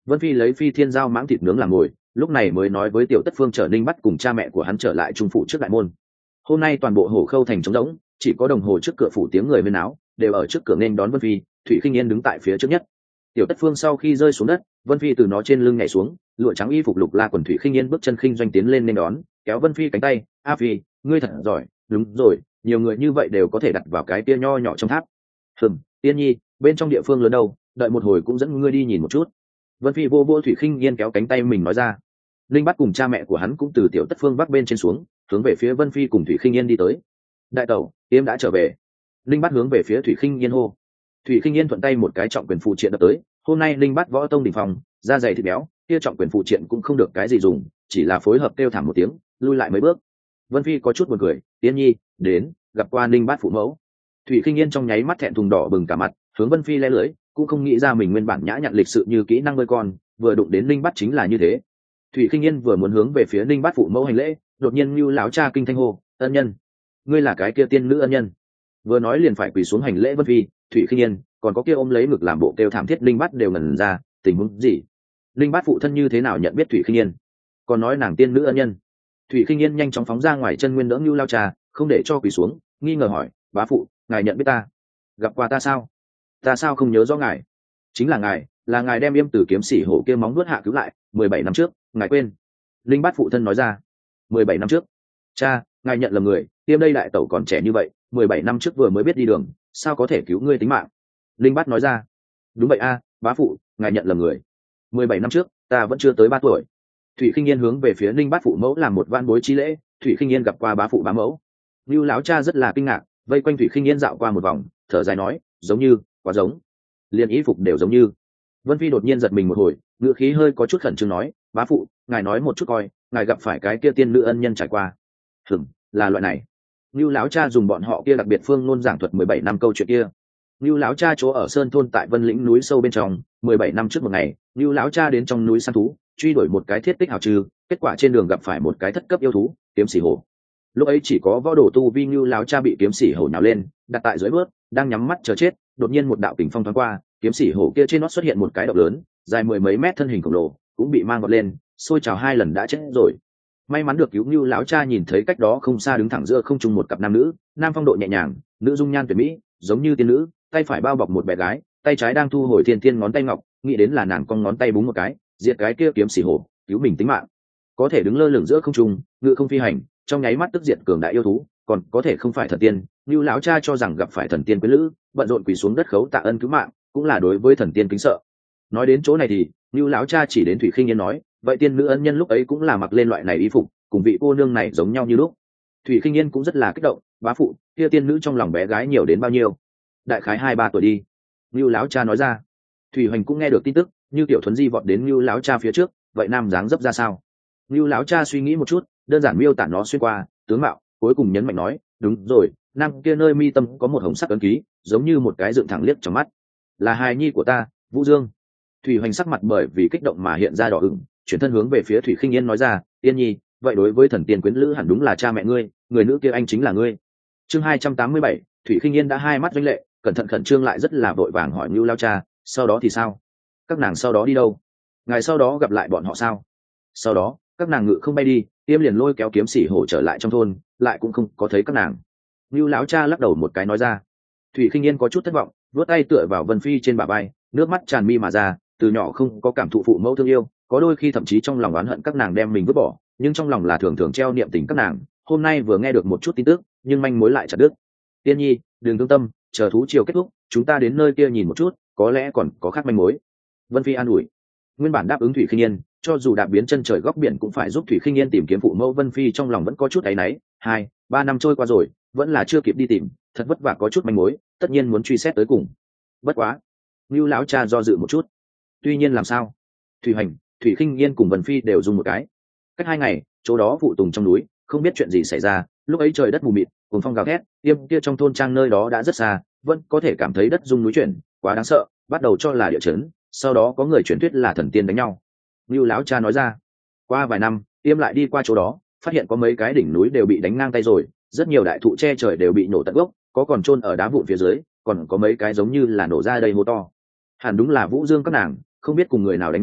S1: Vân Phi lấy phi thiên giao mãng thịt nướng làm ngồi, lúc này mới nói với Tiểu Tất Phương trở Ninh Bắt cùng cha mẹ của hắn trở lại trung phủ trước đại môn. Hôm nay toàn bộ Hổ Khâu thành trống rỗng, chỉ có đồng hồ trước cửa phủ tiếng người huyên náo, đều ở trước cửa nên đón Vân Phi. Thủy Khinh Yên đứng tại phía trước nhất. Tiểu Tất Phương sau khi rơi xuống đất, Vân Phi từ nó trên lưng nhảy xuống, lụa trắng y phục lục la quần. Thủy Khinh Yên bước chân khinh doanh tiến lên nên đón, kéo Vân Phi cánh tay. A Phi, ngươi thật giỏi, đúng rồi, nhiều người như vậy đều có thể đặt vào cái tia nho nhỏ trong tháp. Hừm, Tiên Nhi, bên trong địa phương lớn đâu, đợi một hồi cũng dẫn ngươi đi nhìn một chút. Vân Phi vô vô Thủy Khinh Yên kéo cánh tay mình nói ra. Linh Bắt cùng cha mẹ của hắn cũng từ Tiểu Tất Phương bắc bên trên xuống, hướng về phía Vân Phi cùng Thủy Khinh Yên đi tới. Đại tẩu, Tiêm đã trở về. Linh Bắt hướng về phía Thủy Khinh Yên hô. Thủy Khinh Yên thuận tay một cái trọng quyền phụ triện đập tới. Hôm nay Linh Bắt võ tông đỉnh phòng, da dày thịt béo, kia trọng quyền phụ triện cũng không được cái gì dùng, chỉ là phối hợp kêu thảm một tiếng, lui lại mấy bước. Vân Phi có chút buồn cười, Tiên Nhi, đến, gặp qua Linh Bắt phụ mẫu. Thủy Khinh Yên trong nháy mắt thẹn thùng đỏ bừng cả mặt, hướng Vân Phi le lưỡi, cũng không nghĩ ra mình nguyên bản nhã nhặn lịch sự như kỹ năng bơi con, vừa đụng đến Linh Bắt chính là như thế. Thủy Khinh Yên vừa muốn hướng về phía Linh Bắt phụ mẫu hành lễ, đột nhiên Nưu lão cha kinh thanh hô, ân nhân, ngươi là cái kia tiên nữ ân nhân. Vừa nói liền phải quỳ xuống hành lễ Vân Phi. Thủy Khinh Yên còn có kia ôm lấy ngực làm bộ kêu thảm thiết. Linh Bắt đều ngẩn ra, tình huống gì? Linh Bắt phụ thân như thế nào nhận biết Thủy Khinh Yên, còn nói nàng tiên nữ ân nhân? Thủy Khinh Yên nhanh chóng phóng ra ngoài chân nguyên đỡ Nưu lão cha, không để cho quỳ xuống, nghi ngờ hỏi, bá phụ, ngài nhận biết ta? Gặp qua ta sao? Ta sao không nhớ rõ ngài? Chính là ngài, là ngài đem Yêm Tử kiếm sĩ hổ kia móng nuốt hạ cứu lại mười bảy năm trước, ngài quên? Linh Bát phụ thân nói ra. Mười bảy năm trước? Cha, ngài nhận lầm người, Yêm đây đại tẩu còn trẻ như vậy, mười bảy năm trước vừa mới biết đi đường, sao có thể cứu ngươi tính mạng? Linh Bát nói ra. Đúng vậy a, bá phụ, ngài nhận lầm người. Mười bảy năm trước, ta vẫn chưa tới ba tuổi. Thủy Khinh Yên hướng về phía Linh Bát phụ mẫu làm một van bối chi lễ. Thủy Khinh Yên gặp qua bá phụ bá mẫu. Nưu lão cha rất là kinh ngạc, vây quanh Thủy Khinh Yên dạo qua một vòng, thở dài nói, giống như, quá giống, liền y phục đều giống như. Vân Phi đột nhiên giật mình một hồi, ngựa khí hơi có chút khẩn trương nói, bá phụ, ngài nói một chút coi, ngài gặp phải cái kia tiên nữ ân nhân trải qua. Hửm, là loại này. Nưu lão cha dùng bọn họ kia đặc biệt phương ngôn giảng thuật mười bảy năm câu chuyện kia. Nưu lão cha chỗ ở sơn thôn tại Vân Lĩnh núi sâu bên trong, mười bảy năm trước một ngày, Nưu lão cha đến trong núi săn thú, truy đuổi một cái thiết tích hào trừ, kết quả trên đường gặp phải một cái thất cấp yêu thú, kiếm sĩ hổ. Lúc ấy chỉ có võ đồ tu vi Nưu lão cha bị kiếm sĩ hổ nhào lên, đặt tại dưới bước, đang nhắm mắt chờ chết, đột nhiên một đạo kình phong thoáng qua, kiếm sĩ hổ kia trên nó xuất hiện một cái động lớn, dài mười mấy mét thân hình khổng lồ, cũng bị mang vọt lên, sôi trào hai lần đã chết rồi. May mắn được cứu Nưu lão cha nhìn thấy cách đó không xa đứng thẳng giữa không trung một cặp nam nữ, nam phong độ nhẹ nhàng, nữ dung nhan tuyệt mỹ, giống như tiên nữ, tay phải bao bọc một bé gái, tay trái đang thu hồi thiên thiên ngón tay ngọc, nghĩ đến là nàng con ngón tay búng một cái, diệt cái kia kiếm sĩ hổ, cứu mình tính mạng. Có thể đứng lơ lửng giữa không trung, ngự không phi hành, trong nháy mắt tức diệt cường đại yêu thú, còn có thể không phải thần tiên. Nưu lão cha cho rằng gặp phải thần tiên quyến lữ, bận rộn quỳ xuống đất khấu tạ ân cứu mạng, cũng là đối với thần tiên kính sợ. Nói đến chỗ này thì Nưu lão cha chỉ đến Thủy Khinh Yên nói, vậy tiên nữ ân nhân lúc ấy cũng là mặc lên loại này y phục, cùng vị cô nương này giống nhau như lúc. Thủy Khinh Yên cũng rất là kích động, bá phụ, kia tiên nữ trong lòng bé gái nhiều đến bao nhiêu? Đại khái hai ba tuổi đi. Nưu lão cha nói ra. Thủy Hoành cũng nghe được tin tức, như tiểu thuấn di vọt đến Nưu lão cha phía trước, vậy nam dáng dấp ra sao? Nưu lão cha suy nghĩ một chút, đơn giản miêu tả nó xuyên qua tướng mạo, cuối cùng nhấn mạnh nói, đúng rồi, nam kia nơi mi tâm có một hồng sắc ấn ký, giống như một cái dựng thẳng liếc trong mắt, là hài nhi của ta, Vũ Dương. Thủy Hoành sắc mặt bởi vì kích động mà hiện ra đỏ ửng, chuyển thân hướng về phía Thủy Khinh Yên nói ra, Yên nhi, vậy đối với thần tiên quyến lữ hẳn đúng là cha mẹ ngươi, người nữ kia anh chính là ngươi. Chương hai trăm tám mươi bảy, Thủy Khinh Yên đã hai mắt vinh lệ, cẩn thận khẩn trương lại rất là vội vàng hỏi Nưu lão cha, sau đó thì sao? Các nàng sau đó đi đâu? Ngài sau đó gặp lại bọn họ sao? Sau đó, các nàng ngự không bay đi, Tiêm liền lôi kéo kiếm sĩ hổ trở lại trong thôn, lại cũng không có thấy các nàng. Nưu lão cha lắc đầu một cái nói ra. Thủy Khinh Yên có chút thất vọng, vuốt tay tựa vào Vân Phi trên bả vai, nước mắt tràn mi mà ra, từ nhỏ không có cảm thụ phụ mẫu thương yêu, có đôi khi thậm chí trong lòng oán hận các nàng đem mình vứt bỏ, nhưng trong lòng là thường thường treo niệm tình các nàng. Hôm nay vừa nghe được một chút tin tức, nhưng manh mối lại chặt đứt. Tiên nhi, đừng thương tâm, chờ thú triều kết thúc, chúng ta đến nơi kia nhìn một chút, có lẽ còn có khác manh mối. Vân Phi an ủi. Nguyên bản đáp ứng Thủy Khinh Yên, cho dù đạp biến chân trời góc biển cũng phải giúp Thủy Khinh Yên tìm kiếm phụ mẫu. Vân Phi trong lòng vẫn có chút áy náy, hai ba năm trôi qua rồi, vẫn là chưa kịp đi tìm, thật vất vả có chút manh mối, tất nhiên muốn truy xét tới cùng. Bất quá, Nưu lão cha do dự một chút. Tuy nhiên làm sao? Thủy Hành, Thủy Khinh Yên cùng Vân Phi đều dùng một cái. Cách hai ngày, chỗ đó phụ tùng trong núi, không biết chuyện gì xảy ra, lúc ấy trời đất mù mịt, cùng phong gào thét, Tiêm kia trong thôn trang nơi đó đã rất xa, vẫn có thể cảm thấy đất rung núi chuyển, quá đáng sợ, bắt đầu cho là địa chấn, sau đó có người truyền thuyết là thần tiên đánh nhau. Nưu lão cha nói ra. Qua vài năm, Tiêm lại đi qua chỗ đó, phát hiện có mấy cái đỉnh núi đều bị đánh ngang tay rồi, rất nhiều đại thụ che trời đều bị nổ tận gốc, có còn chôn ở đá vụn phía dưới, còn có mấy cái giống như là nổ ra đầy hố to. Hẳn đúng là Vũ Dương các nàng, không biết cùng người nào đánh nhau,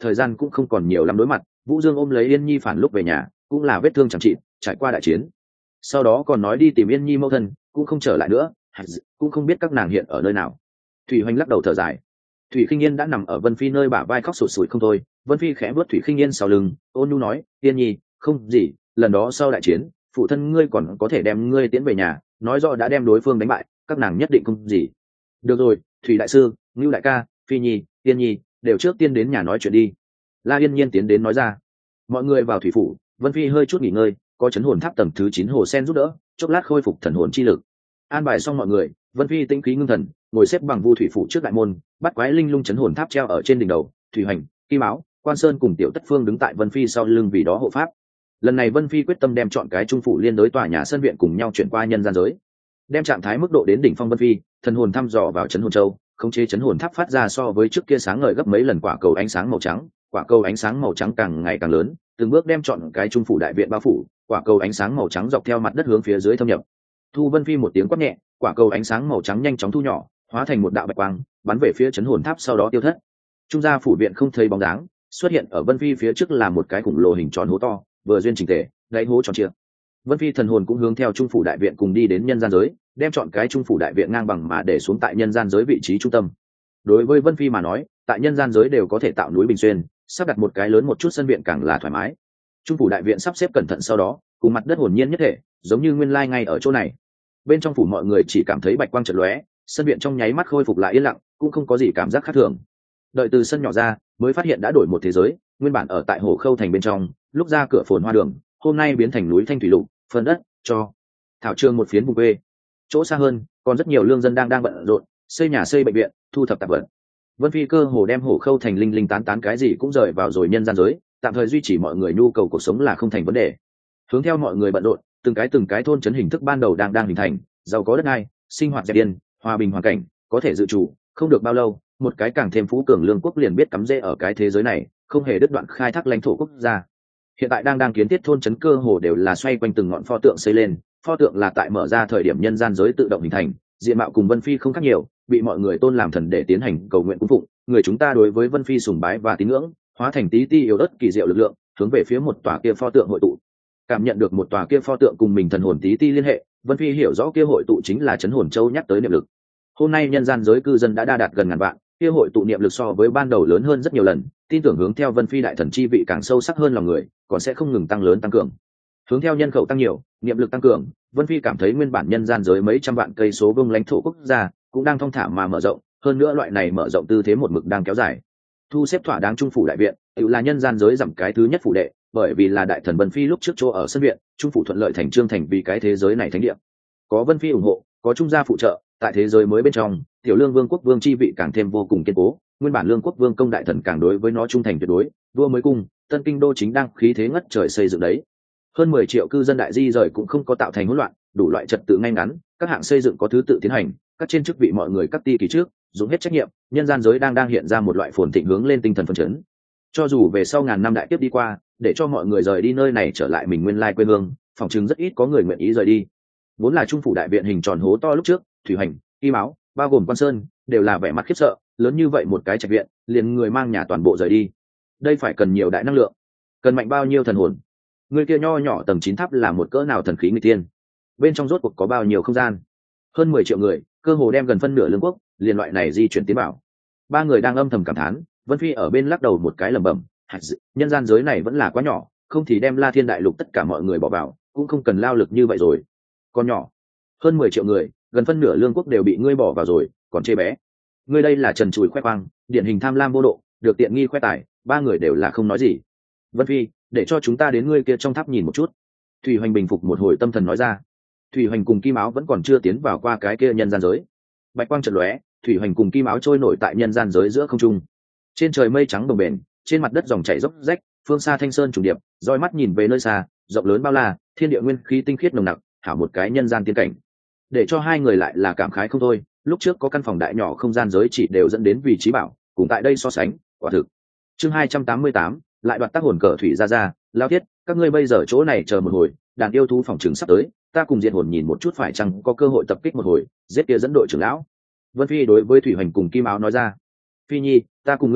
S1: thời gian cũng không còn nhiều lắm đối mặt. Vũ Dương ôm lấy Yên Nhi phản lúc về nhà cũng là vết thương chẳng trị, trải qua đại chiến sau đó còn nói đi tìm Yên Nhi mẫu thân, cũng không trở lại nữa, cũng không biết các nàng hiện ở nơi nào. Thủy Hoành lắc đầu thở dài. Thủy Khinh Yên đã nằm ở Vân Phi nơi bả vai khóc sụt sùi không thôi. Vân Phi khẽ vuốt Thủy Khinh Yên sau lưng, ôn nhu nói: Yên Nhi, không gì, lần đó sau đại chiến, phụ thân ngươi còn có thể đem ngươi tiễn về nhà, nói rõ đã đem đối phương đánh bại, các nàng nhất định không gì. Được rồi, Thủy đại sư, Ngưu đại ca, Phi Nhi, Yên Nhi, đều trước tiên đến nhà nói chuyện đi. La Yên Nhiên tiến đến nói ra. Mọi người vào thủy phủ, Vân Phi hơi chút nghỉ ngơi, có chấn hồn tháp tầng thứ chín hồ sen giúp đỡ, chốc lát khôi phục thần hồn chi lực. An bài xong mọi người, Vân Phi tĩnh khí ngưng thần, ngồi xếp bằng vu thủy phủ trước đại môn, bắt quái linh lung chấn hồn tháp treo ở trên đỉnh đầu. Thủy Hoành, Kim Áo, Quan Sơn cùng Tiểu Tất Phương đứng tại Vân Phi sau lưng vì đó hộ pháp. Lần này Vân Phi quyết tâm đem chọn cái trung phủ liên đối tòa nhà sân viện cùng nhau chuyển qua nhân gian giới, đem trạng thái mức độ đến đỉnh phong. Vân Phi thần hồn thăm dò vào chấn hồn châu, khống chế chấn hồn tháp phát ra so với trước kia sáng ngời gấp mấy lần quả cầu ánh sáng màu trắng. Quả cầu ánh sáng màu trắng càng ngày càng lớn, từng bước đem chọn cái trung phủ đại viện bao phủ. Quả cầu ánh sáng màu trắng dọc theo mặt đất hướng phía dưới thâm nhập. Thu Vân Phi một tiếng quát nhẹ, quả cầu ánh sáng màu trắng nhanh chóng thu nhỏ, hóa thành một đạo bạch quang, bắn về phía chấn hồn tháp sau đó tiêu thất. Trung gia phủ viện không thấy bóng dáng, xuất hiện ở Vân Phi phía trước là một cái khủng lồ hình tròn hố to, vừa duyên chỉnh tề, đáy hố tròn trịa. Vân Phi thần hồn cũng hướng theo trung phủ đại viện cùng đi đến nhân gian giới, đem chọn cái trung phủ đại viện ngang bằng mà để xuống tại nhân gian giới vị trí trung tâm. Đối với Vân Phi mà nói, tại nhân gian giới đều có thể tạo núi bình xuyên, sắp đặt một cái lớn một chút sân viện càng là thoải mái. Trung phủ đại viện sắp xếp cẩn thận sau đó, cùng mặt đất hồn nhiên nhất thể, giống như nguyên lai ngay ở chỗ này. Bên trong phủ mọi người chỉ cảm thấy bạch quang chợt lóe, sân viện trong nháy mắt khôi phục lại yên lặng, cũng không có gì cảm giác khác thường. Đợi từ sân nhỏ ra, mới phát hiện đã đổi một thế giới, nguyên bản ở tại Hồ Khâu thành bên trong, lúc ra cửa phồn hoa đường, hôm nay biến thành núi thanh thủy lục, phân đất cho thảo trường một phiến vùng quê. Chỗ xa hơn, còn rất nhiều lương dân đang đang bận rộn, xây nhà xây bệnh viện, thu thập tạp vật. Vân Phi cơ hồ đem Hồ Khâu thành linh linh tán tán cái gì cũng rời vào rồi nhân gian giới, tạm thời duy trì mọi người nhu cầu cuộc sống là không thành vấn đề. Hướng theo mọi người bận rộn, từng cái từng cái thôn trấn hình thức ban đầu đang đang hình thành, giàu có đất đai, sinh hoạt dẹp điên, hòa bình hoàn cảnh, có thể dự chủ. Không được bao lâu, một cái càng thêm phú cường lương quốc liền biết cắm rễ ở cái thế giới này, không hề đứt đoạn khai thác lãnh thổ quốc gia. Hiện tại đang đang kiến thiết thôn trấn cơ hồ đều là xoay quanh từng ngọn pho tượng xây lên, pho tượng là tại mở ra thời điểm nhân gian giới tự động hình thành, diện mạo cùng Vân Phi không khác nhiều, bị mọi người tôn làm thần để tiến hành cầu nguyện cung phụng. Người chúng ta đối với Vân Phi sùng bái và tín ngưỡng, hóa thành tí ti yếu ớt kỳ diệu lực lượng, hướng về phía một tòa kia pho tượng hội tụ. Cảm nhận được một tòa kia pho tượng cùng mình thần hồn tí ti liên hệ, Vân Phi hiểu rõ kia hội tụ chính là chấn hồn châu nhắc tới niệm lực. Hôm nay nhân gian giới cư dân đã đa đạt gần ngàn vạn, kia hội tụ niệm lực so với ban đầu lớn hơn rất nhiều lần, tin tưởng hướng theo Vân Phi đại thần chi vị càng sâu sắc hơn lòng người, còn sẽ không ngừng tăng lớn tăng cường. Hướng theo nhân khẩu tăng nhiều, niệm lực tăng cường, Vân Phi cảm thấy nguyên bản nhân gian giới mấy trăm vạn cây số vuông lãnh thổ quốc gia cũng đang thong thả mà mở rộng, hơn nữa loại này mở rộng tư thế một mực đang kéo dài. Thu xếp thỏa đáng trung phủ đại viện, tự là nhân gian giới giảm cái thứ nhất phủ đệ, bởi vì là đại thần Vân Phi lúc trước chỗ ở sân viện, trung phủ thuận lợi thành trương thành vì cái thế giới này thánh địa. Có Vân Phi ủng hộ, có trung gia phụ trợ, tại thế giới mới bên trong, tiểu lương vương quốc vương chi vị càng thêm vô cùng kiên cố, nguyên bản lương quốc vương công đại thần càng đối với nó trung thành tuyệt đối, vua mới cung, tân kinh đô chính đang khí thế ngất trời xây dựng đấy. Hơn mười triệu cư dân đại di rời cũng không có tạo thành hỗn loạn, đủ loại trật tự ngay ngắn, các hạng xây dựng có thứ tự tiến hành, các trên chức vị mọi người các ti kỳ trước, dùng hết trách nhiệm, nhân gian giới đang đang hiện ra một loại phồn thịnh hướng lên tinh thần phấn chấn. Cho dù về sau ngàn năm đại tiếp đi qua, để cho mọi người rời đi nơi này trở lại mình nguyên lai quê hương, phòng chứng rất ít có người nguyện ý rời đi. Vốn là trung phủ đại viện hình tròn hố to lúc trước, Thủy Hoành, Kim Áo, bao gồm Quan Sơn, đều là vẻ mặt khiếp sợ, lớn như vậy một cái trạch viện, liền người mang nhà toàn bộ rời đi. Đây phải cần nhiều đại năng lượng, cần mạnh bao nhiêu thần hồn. Người kia nho nhỏ tầng chín tháp là một cỡ nào thần khí người tiên. Bên trong rốt cuộc có bao nhiêu không gian. Hơn mười triệu người, cơ hồ đem gần phân nửa lương quốc, liền loại này di chuyển tiến bảo. Ba người đang âm thầm cảm thán, Vân Phi ở bên lắc đầu một cái lẩm bẩm, nhân gian giới này vẫn là quá nhỏ, không thì đem La Thiên đại lục tất cả mọi người bỏ vào, cũng không cần lao lực như vậy rồi. Còn nhỏ, hơn mười triệu người, gần phân nửa lương quốc đều bị ngươi bỏ vào rồi, còn chê bé. Ngươi đây là trần trụi khoe khoang, điển hình tham lam vô độ, được tiện nghi khoe tài, ba người đều là không nói gì. Vân Phi, để cho chúng ta đến ngươi kia trong tháp nhìn một chút. Thủy Hoành bình phục một hồi tâm thần nói ra. Thủy Hoành cùng Kim Áo vẫn còn chưa tiến vào qua cái kia nhân gian giới. Bạch quang chợt lóe, Thủy Hoành cùng Kim Áo trôi nổi tại nhân gian giới giữa không trung. Trên trời mây trắng bồng bềnh, trên mặt đất dòng chảy dốc rách, phương xa thanh sơn trùng điệp, roi mắt nhìn về nơi xa, rộng lớn bao la, thiên địa nguyên khí tinh khiết nồng nặc, hảo một cái nhân gian tiên cảnh. Để cho hai người lại là cảm khái không thôi, lúc trước có căn phòng đại nhỏ không gian giới chỉ đều dẫn đến vị trí bảo, cùng tại đây so sánh, quả thực. Chương hai trăm tám mươi tám, lại đoạt tác hồn cờ thủy ra ra, lao thiết, các ngươi bây giờ chỗ này chờ một hồi, đàn yêu thú phòng trường sắp tới, ta cùng diện hồn nhìn một chút phải chăng có cơ hội tập kích một hồi, giết kia dẫn đội trưởng lão. Vân Phi đối với Thủy Hoành cùng Kim Áo nói ra. Phi Nhi, ta cùng ngươi đi,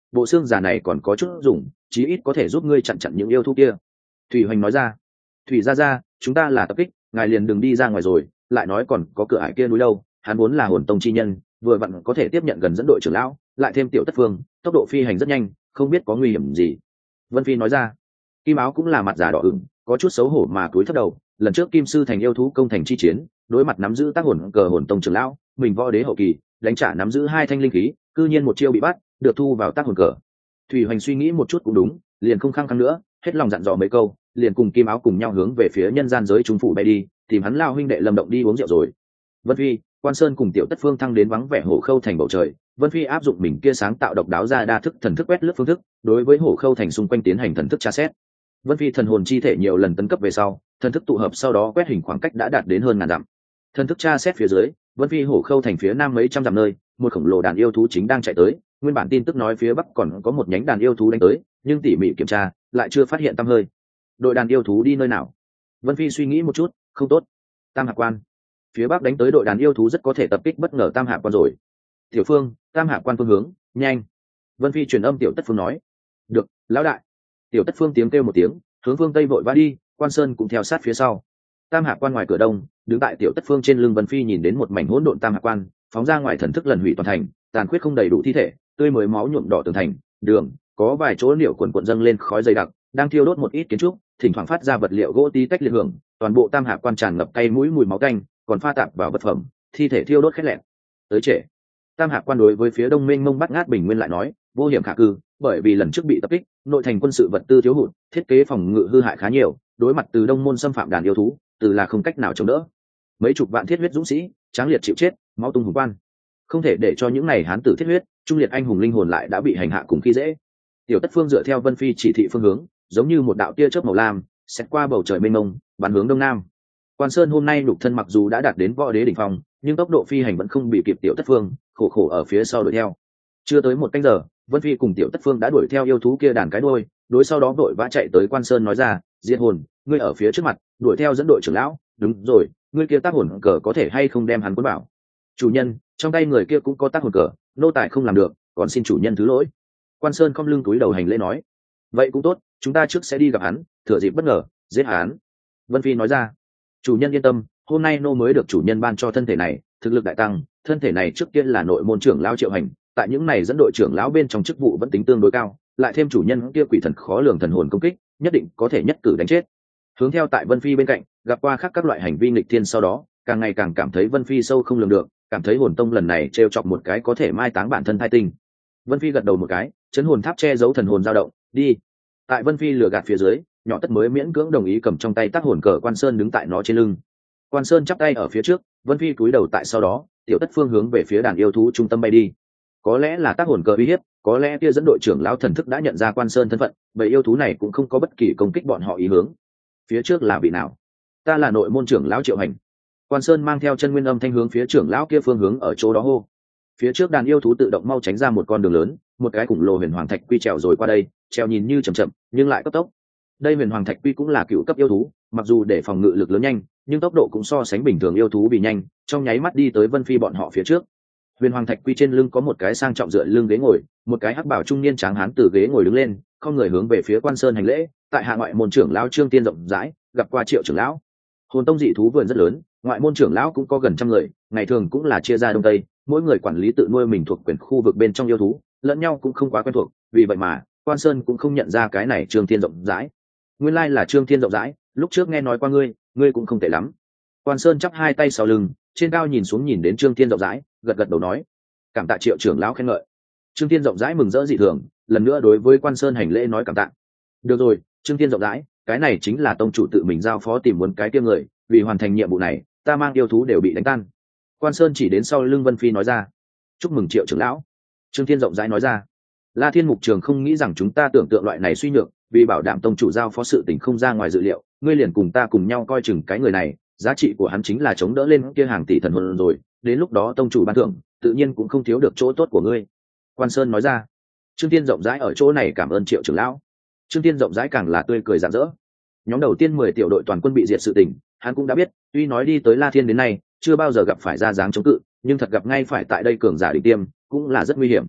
S1: bộ xương giả này còn có chút dùng, chí ít có thể giúp ngươi chặn chặn những yêu thú kia. Thủy Hoành nói ra. Thủy gia gia, chúng ta là tập kích, ngài liền đừng đi ra ngoài rồi, lại nói còn có cửa ải kia núi đâu, hắn vốn là hồn tông chi nhân, vừa vặn có thể tiếp nhận gần dẫn đội trưởng lão, lại thêm tiểu tất phương, tốc độ phi hành rất nhanh, không biết có nguy hiểm gì. Vân Phi nói ra. Kim Áo cũng là mặt già đỏ ửng, có chút xấu hổ mà cúi thấp đầu. Lần trước Kim Sư thành yêu thú công thành chi chiến, đối mặt nắm giữ tác hồn cờ hồn tông trưởng lão, mình võ đế hậu kỳ, đánh trả nắm giữ hai thanh linh khí, cư nhiên một chiêu bị bắt, được thu vào tác hồn cờ. Thủy Hoành suy nghĩ một chút cũng đúng, liền không khăng khăng nữa, hết lòng dặn dò mấy câu, liền cùng Kim Áo cùng nhau hướng về phía nhân gian giới trung phủ bay đi, tìm hắn lao huynh đệ Lâm Động đi uống rượu rồi. Vân Phi, Quan Sơn cùng Tiểu Tất Phương thăng đến vắng vẻ Hổ Khâu thành bầu trời. Vân Phi áp dụng mình kia sáng tạo độc đáo ra đa thức thần thức quét lướt phương thức, đối với Hổ Khâu thành xung quanh tiến hành thần thức tra xét. Vân Phi thần hồn chi thể nhiều lần tấn cấp về sau, thần thức tụ hợp sau đó quét hình khoảng cách đã đạt đến hơn ngàn dặm. Thần thức tra xét phía dưới, Vân Phi Hổ Khâu thành phía nam mấy trăm dặm nơi, một khổng lồ đàn yêu thú chính đang chạy tới. Nguyên bản tin tức nói phía bắc còn có một nhánh đàn yêu thú đánh tới, nhưng tỉ mỉ kiểm tra lại chưa phát hiện tăm hơi. Đội đàn yêu thú đi nơi nào? Vân Phi suy nghĩ một chút, không tốt. Tam Hạp Quan. Phía bắc đánh tới đội đàn yêu thú rất có thể tập kích bất ngờ Tam Hạp Quan rồi. Tiểu Phương, Tam Hạp Quan phương hướng, nhanh. Vân Phi truyền âm Tiểu Tất Phương nói. Được, lão đại. Tiểu Tất Phương tiếng kêu một tiếng, hướng phương tây vội vã đi, Quan Sơn cũng theo sát phía sau. Tam Hạp Quan ngoài cửa đông, đứng tại Tiểu Tất Phương trên lưng Vân Phi nhìn đến một mảnh hỗn độn Tam Hạp Quan, phóng ra ngoài thần thức lần hủy toàn thành, tàn khuyết không đầy đủ thi thể, tươi mới máu nhuộm đỏ tường thành, đường, có vài chỗ liệu cuộn cuộn dâng lên khói dày đặc, đang thiêu đốt một ít kiến trúc, thỉnh thoảng phát ra vật liệu gỗ tí tách liệt hưởng, toàn bộ Tam Hạp Quan tràn ngập cay mũi mùi máu tanh, còn pha tạp vào vật phẩm, thi thể thiêu đốt khét lẹn. Tới trễ. Tam Hạp Quan đối với phía đông mênh mông bắt ngát bình nguyên lại nói, vô hiểm khả cư, bởi vì lần trước bị tập kích, nội thành quân sự vật tư thiếu hụt, thiết kế phòng ngự hư hại khá nhiều, đối mặt từ đông môn xâm phạm đàn yêu thú, từ là không cách nào chống đỡ. Mấy chục vạn thiết huyết dũng sĩ, tráng liệt chịu chết, máu tung hùng quan. Không thể để cho những này hán tử thiết huyết, trung liệt anh hùng linh hồn lại đã bị hành hạ cùng khi dễ. Tiểu Tất Phương dựa theo Vân Phi chỉ thị phương hướng, giống như một đạo tia chớp màu lam, xét qua bầu trời mênh mông, bắn hướng đông nam. Quan Sơn hôm nay nhục thân mặc dù đã đạt đến võ đế đỉnh phong, nhưng tốc độ phi hành vẫn không bị kịp Tiểu Tất Phương, khổ khổ ở phía sau đuổi theo. Chưa tới một canh giờ, Vân Phi cùng Tiểu Tất Phương đã đuổi theo yêu thú kia đàn cái đuôi, đối sau đó vội vã chạy tới Quan Sơn nói ra, Diệt Hồn, ngươi ở phía trước mặt, đuổi theo dẫn đội trưởng lão, đúng rồi, ngươi kia tác hồn cờ có thể hay không đem hắn cuốn bảo. Chủ nhân, trong tay người kia cũng có tác hồn cờ, nô tài không làm được, còn xin chủ nhân thứ lỗi. Quan Sơn không lưng túi đầu hành lễ nói, vậy cũng tốt, chúng ta trước sẽ đi gặp hắn, thừa dịp bất ngờ giết hắn. Vân Phi nói ra, chủ nhân yên tâm, hôm nay nô mới được chủ nhân ban cho thân thể này, thực lực đại tăng, thân thể này trước tiên là nội môn trưởng lão Triệu Hành, tại những này dẫn đội trưởng lão bên trong chức vụ vẫn tính tương đối cao, lại thêm chủ nhân kia quỷ thần khó lường thần hồn công kích, nhất định có thể nhất cử đánh chết. Hướng theo tại Vân Phi bên cạnh, gặp qua khác các loại hành vi nghịch thiên sau đó, càng ngày càng cảm thấy Vân Phi sâu không lường được, cảm thấy hồn tông lần này trêu chọc một cái có thể mai táng bản thân thai tinh. Vân Phi gật đầu một cái, chấn hồn tháp che giấu thần hồn dao động, đi. Tại Vân Phi lừa gạt phía dưới, nhỏ tất mới miễn cưỡng đồng ý cầm trong tay tác hồn cờ Quan Sơn đứng tại nó trên lưng. Quan Sơn chắp tay ở phía trước, Vân Phi cúi đầu tại sau đó, Tiểu Tất Phương hướng về phía đàn yêu thú trung tâm bay đi. Có lẽ là tác hồn cờ uy hiếp, có lẽ kia dẫn đội trưởng lão thần thức đã nhận ra Quan Sơn thân phận, vậy yêu thú này cũng không có bất kỳ công kích bọn họ ý hướng. Phía trước là vị nào? Ta là nội môn trưởng lão Triệu Hành. Quan Sơn mang theo chân nguyên âm thanh hướng phía trưởng lão kia phương hướng ở chỗ đó hô. Phía trước đàn yêu thú tự động mau tránh ra một con đường lớn, một cái khủng lồ huyền hoàng thạch quy trèo rồi qua đây, trèo nhìn như chậm chậm, nhưng lại cấp tốc. Đây huyền hoàng thạch quy cũng là cựu cấp yêu thú, mặc dù để phòng ngự lực lớn nhanh, nhưng tốc độ cũng so sánh bình thường yêu thú bị nhanh, trong nháy mắt đi tới Vân Phi bọn họ phía trước. Huyền hoàng thạch quy trên lưng có một cái sang trọng dựa lưng ghế ngồi, một cái hắc bảo trung niên tráng hán từ ghế ngồi đứng lên, không người hướng về phía Quan Sơn hành lễ, tại hạ ngoại môn trưởng lão Trương Tiên rộng rãi, gặp qua Triệu trưởng lão. Hồn tông dị thú vườn rất lớn, ngoại môn trưởng lão cũng có gần trăm người, ngày thường cũng là chia ra đông tây, mỗi người quản lý tự nuôi mình thuộc quyền khu vực bên trong yêu thú, lẫn nhau cũng không quá quen thuộc, vì vậy mà Quan Sơn cũng không nhận ra cái này Trương Tiên rộng rãi. Nguyên lai là Trương Tiên rộng rãi, lúc trước nghe nói qua ngươi, ngươi cũng không tệ lắm. Quan Sơn chắp hai tay sau lưng, trên cao nhìn xuống nhìn đến Trương Tiên rộng rãi, gật gật đầu nói, cảm tạ Triệu trưởng lão khen ngợi. Trương Tiên rộng rãi mừng rỡ dị thường, lần nữa đối với Quan Sơn hành lễ nói cảm tạ. Được rồi, Trương Tiên rộng rãi, cái này chính là tông chủ tự mình giao phó tìm muốn cái tiêm người, vì hoàn thành nhiệm vụ này, ta mang yêu thú đều bị đánh tan. Quan Sơn chỉ đến sau lưng Vân Phi nói ra, chúc mừng Triệu trưởng lão. Trương Tiên rộng rãi nói ra, La Thiên Mục Trường không nghĩ rằng chúng ta tưởng tượng loại này suy nhược, vì bảo đảm tông chủ giao phó sự tình không ra ngoài dự liệu, ngươi liền cùng ta cùng nhau coi chừng cái người này, giá trị của hắn chính là chống đỡ lên kia hàng tỷ thần hồn rồi, đến lúc đó tông chủ ban thưởng, tự nhiên cũng không thiếu được chỗ tốt của ngươi. Quan Sơn nói ra. Trương Tiên rộng rãi ở chỗ này cảm ơn Triệu trưởng lão. Trương Tiên rộng rãi càng là tươi cười rạng rỡ. Nhóm đầu tiên mười tiểu đội toàn quân bị diệt sự tình, hắn cũng đã biết, tuy nói đi tới La Thiên đến nay, chưa bao giờ gặp phải ra dáng chống cự, nhưng thật gặp ngay phải tại đây cường giả đỉnh tiêm, cũng là rất nguy hiểm.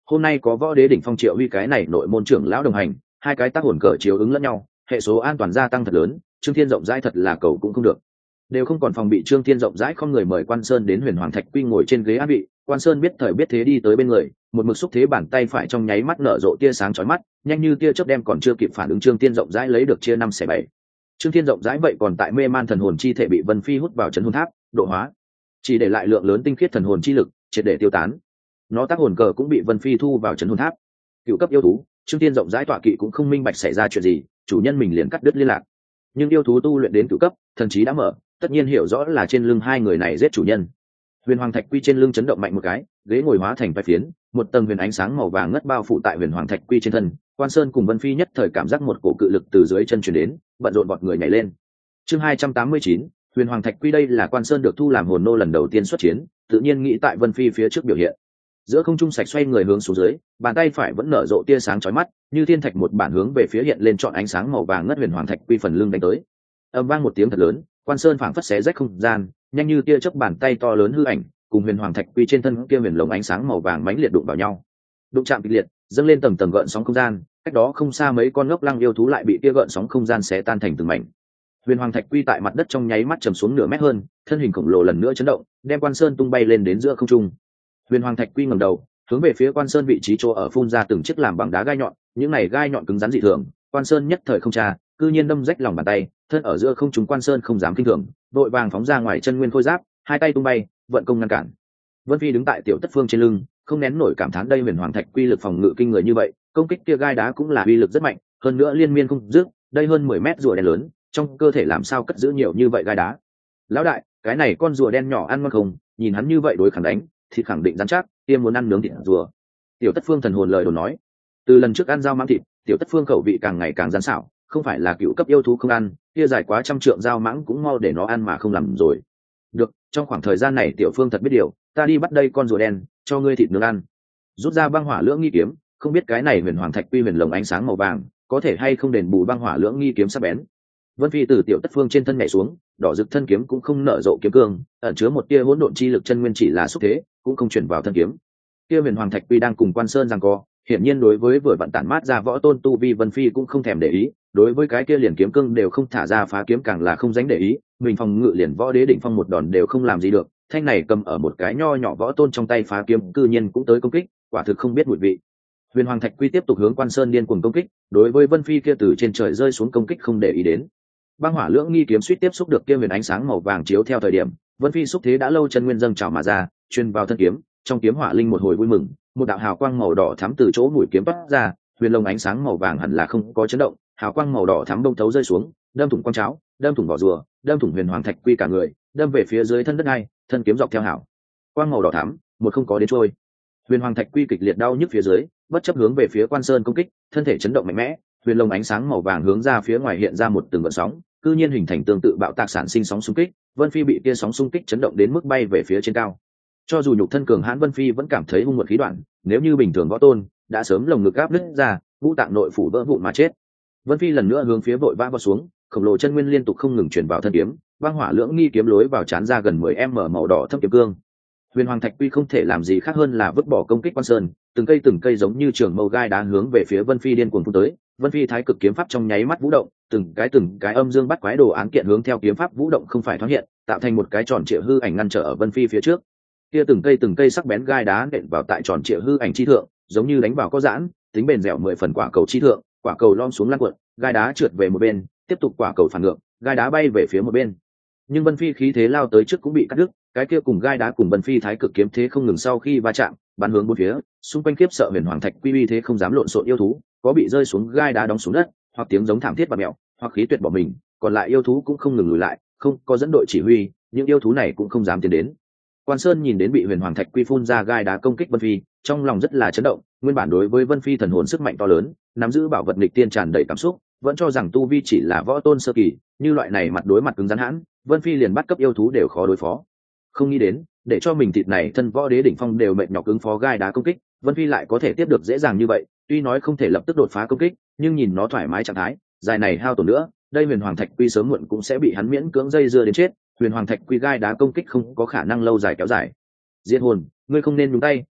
S1: hôm nay có võ đế đỉnh phong Triệu Huy cái này nội môn trưởng lão đồng hành, hai cái tác hồn cờ chiếu ứng lẫn nhau, hệ số an toàn gia tăng thật lớn. Trương Thiên rộng rãi thật là cầu cũng không được, đều không còn phòng bị. Trương Thiên rộng rãi không người mời Quan Sơn đến Huyền Hoàng Thạch Quy ngồi trên ghế an vị. Quan Sơn biết thời biết thế đi tới bên người, một mực xúc thế bàn tay phải trong nháy mắt nở rộ tia sáng chói mắt, nhanh như tia chớp đem còn chưa kịp phản ứng Trương Thiên rộng rãi lấy được chia năm xẻ bảy. Trương Thiên rộng rãi vậy còn tại mê man thần hồn chi thể bị Vân Phi hút vào chấn hồn tháp, độ hóa, chỉ để lại lượng lớn tinh khiết thần hồn chi lực, triệt để tiêu tán. Nó tác hồn cờ cũng bị Vân Phi thu vào chấn hồn tháp. Cựu cấp yêu thú, Trương Thiên rộng rãi tọa kỵ cũng không minh bạch xảy ra chuyện gì, chủ nhân mình liền cắt đứt liên lạc. Nhưng yêu thú tu luyện đến cựu cấp, thần trí đã mở, tất nhiên hiểu rõ là trên lưng hai người này giết chủ nhân. Huyền Hoàng Thạch Quy trên lưng chấn động mạnh một cái, ghế ngồi hóa thành vài phiến, một tầng huyền ánh sáng màu vàng ngất bao phủ tại Huyền Hoàng Thạch Quy trên thân. Quan Sơn cùng Vân Phi nhất thời cảm giác một cổ cự lực từ dưới chân truyền đến, bận rộn vọt người nhảy lên. Chương hai trăm tám mươi chín, Huyền Hoàng Thạch Quy. Đây là Quan Sơn được thu làm hồn nô lần đầu tiên xuất chiến, tự nhiên nghĩ tại Vân Phi phía trước biểu hiện. Giữa không trung sạch xoay người hướng xuống dưới, bàn tay phải vẫn nở rộ tia sáng chói mắt, như thiên thạch một bản hướng về phía hiện lên chọn ánh sáng màu vàng ngất Huyền Hoàng Thạch Quy phần lưng đánh tới. Âm vang một tiếng thật lớn, Quan Sơn phảng phất xé rách không gian, nhanh như tia chớp bàn tay to lớn hư ảnh, cùng Huyền Hoàng Thạch Quy trên thân kia huyền lồng ánh sáng màu vàng mãnh liệt đụng vào nhau. Đụng chạm kịch liệt, dâng lên tầng tầng gợn sóng không gian, cách đó không xa mấy con ngốc lăng yêu thú lại bị kia gợn sóng không gian xé tan thành từng mảnh. Huyền Hoàng Thạch Quy tại mặt đất trong nháy mắt trầm xuống nửa mét hơn, thân hình khổng lồ lần nữa chấn động, đem Quan Sơn tung bay lên đến giữa không trung. Huyền Hoàng Thạch Quy ngẩng đầu, hướng về phía Quan Sơn vị trí chỗ ở phun ra từng chiếc làm bằng đá gai nhọn, những này gai nhọn cứng rắn dị thường, Quan Sơn nhất thời không tra, cư nhiên đâm rách lòng bàn tay, thân ở giữa không trung. Quan Sơn không dám kinh thường, đội vàng phóng ra ngoài chân nguyên khôi giáp, hai tay tung bay, vận công ngăn cản. Vân Phi đứng tại Tiểu Tất Phương trên lưng, không nén nổi cảm thán đây Huyền Hoàng Thạch Quy lực phòng ngự kinh người như vậy, công kích kia gai đá cũng là uy lực rất mạnh, hơn nữa liên miên không dứt, đây hơn mười mét rùa đen lớn, trong cơ thể làm sao cất giữ nhiều như vậy gai đá. Lão đại, cái này con rùa đen nhỏ ăn ngon không? Nhìn hắn như vậy đối khẳng đánh, thì khẳng định rắn chắc, tiêm muốn ăn nướng thịt rùa. Tiểu Tất Phương thần hồn lời đồn nói, từ lần trước ăn dao mãng thịt, Tiểu Tất Phương khẩu vị càng ngày càng rắn xảo, không phải là cựu cấp yêu thú không ăn, kia dài quá trăm trượng dao mãng cũng mau để nó ăn mà không làm rồi. Được, trong khoảng thời gian này Tiểu Phương thật biết điều, ta đi bắt đây con rùa đen, cho ngươi thịt nướng ăn. Rút ra băng hỏa lưỡng nghi kiếm, không biết cái này Huyền Hoàng Thạch Quy huyền lồng ánh sáng màu vàng, có thể hay không đền bù băng hỏa lưỡng nghi kiếm sắc bén. Vân Phi từ Tiểu Tất Phương trên thân nhảy xuống, đỏ rực thân kiếm cũng không nở rộ kiếm cương, ẩn chứa một tia hỗn độn chi lực chân nguyên chỉ là xúc thế, cũng không chuyển vào thân kiếm. Kia Huyền Hoàng Thạch Quy đang cùng Quan Sơn giằng co, hiển nhiên đối với vừa vận tản mát ra võ tôn tu vi Vân Phi cũng không thèm để ý, đối với cái kia liền kiếm cương đều không thả ra phá kiếm càng là không dánh để ý, mình phòng ngự liền võ đế đỉnh phong một đòn đều không làm gì được, thanh này cầm ở một cái nho nhỏ võ tôn trong tay phá kiếm cư nhiên cũng tới công kích, quả thực không biết mùi vị. Huyền Hoàng Thạch Quy tiếp tục hướng Quan Sơn điên cuồng công kích, đối với Vân Phi kia từ trên trời rơi xuống công kích không để ý đến. Băng hỏa lưỡng nghi kiếm suýt tiếp xúc được kia huyền ánh sáng màu vàng chiếu theo thời điểm, Vân Phi xúc thế đã lâu chân nguyên dâng trào mà ra, truyền vào thân kiếm, trong kiếm hỏa linh một hồi vui mừng, một đạo hào quang màu đỏ thắm từ chỗ mũi kiếm phát ra, huyền lồng ánh sáng màu vàng hẳn là không có chấn động, hào quang màu đỏ thắm đông thấu rơi xuống, đâm thủng quang cháo, đâm thủng vỏ rùa, đâm thủng Huyền Hoàng Thạch Quy cả người, đâm về phía dưới thân đất ngay, thân kiếm dọc theo hảo quang màu đỏ thắm, một không có đến trôi. Huyền Hoàng Thạch Quy kịch liệt đau nhức phía dưới, bất chấp hướng về phía Quan Sơn công kích, thân thể chấn động mạnh mẽ, huyền lồng ánh sáng màu vàng hướng ra phía ngoài hiện ra một từng gợn sóng, cư nhiên hình thành tương tự bạo tạc sản sinh sóng xung kích. Vân Phi bị kia sóng xung kích chấn động đến mức bay về phía trên cao. Cho dù nhục thân cường hãn, Vân Phi vẫn cảm thấy hung muộn khí đoạn, nếu như bình thường võ tôn, đã sớm lồng ngực áp nứt ra, ngũ tạng nội phủ vỡ vụn mà chết. Vân Phi lần nữa hướng phía vội vã vào xuống, khổng lồ chân nguyên liên tục không ngừng truyền vào thân kiếm, băng hỏa lưỡng nghi kiếm lối vào chán ra gần mười m màu đỏ thâm kiếm cương. Huyền Hoàng Thạch Quy không thể làm gì khác hơn là vứt bỏ công kích Quan Sơn, từng cây từng cây giống như trường mâu gai đá hướng về phía Vân Phi điên cuồng phun tới. Vân Phi thái cực kiếm pháp trong nháy mắt vũ động, từng cái từng cái âm dương bắt quái đồ án kiện hướng theo kiếm pháp vũ động không phải thoáng hiện, tạo thành một cái tròn trịa hư ảnh ngăn trở ở Vân Phi phía trước. Kia từng cây từng cây sắc bén gai đá nện vào tại tròn trịa hư ảnh chi thượng, giống như đánh vào có giãn, tính bền dẻo mười phần quả cầu chi thượng, quả cầu lom xuống lăn cuộn, gai đá trượt về một bên, tiếp tục quả cầu phản ngược, gai đá bay về phía một bên. Nhưng Vân Phi khí thế lao tới trước cũng bị cắt đứt, cái kia cùng gai đá cùng Vân Phi thái cực kiếm thế không ngừng sau khi va chạm, bắn hướng bốn phía, xung quanh khiếp sợ Huyền Hoàng Thạch Quy uy thế không dám lộn xộn yêu thú, có bị rơi xuống gai đá đóng xuống đất, hoặc tiếng giống thảm thiết và mèo, hoặc khí tuyệt bỏ mình, còn lại yêu thú cũng không ngừng lùi lại, không có dẫn đội chỉ huy, những yêu thú này cũng không dám tiến đến. Quan Sơn nhìn đến bị Huyền Hoàng Thạch Quy phun ra gai đá công kích Vân Phi, trong lòng rất là chấn động, nguyên bản đối với Vân Phi thần hồn sức mạnh to lớn, nắm giữ bảo vật nghịch tiên tràn đầy cảm xúc, vẫn cho rằng tu vi chỉ là võ tôn sơ kỳ, như loại này mặt đối mặt cứng rắn hãn, Vân Phi liền bắt cấp yêu thú đều khó đối phó. Không nghĩ đến, để cho mình thịt này thân võ đế đỉnh phong đều mệt nhọc ứng phó gai đá công kích, Vân Phi lại có thể tiếp được dễ dàng như vậy, tuy nói không thể lập tức đột phá công kích, nhưng nhìn nó thoải mái trạng thái, dài này hao tổn nữa, đây Huyền Hoàng Thạch Quy sớm muộn cũng sẽ bị hắn miễn cưỡng dây dưa đến chết. Huyền Hoàng Thạch Quy gai đá công kích không có khả năng lâu dài kéo dài. Diệt hồn, ngươi không nên nhúng tay,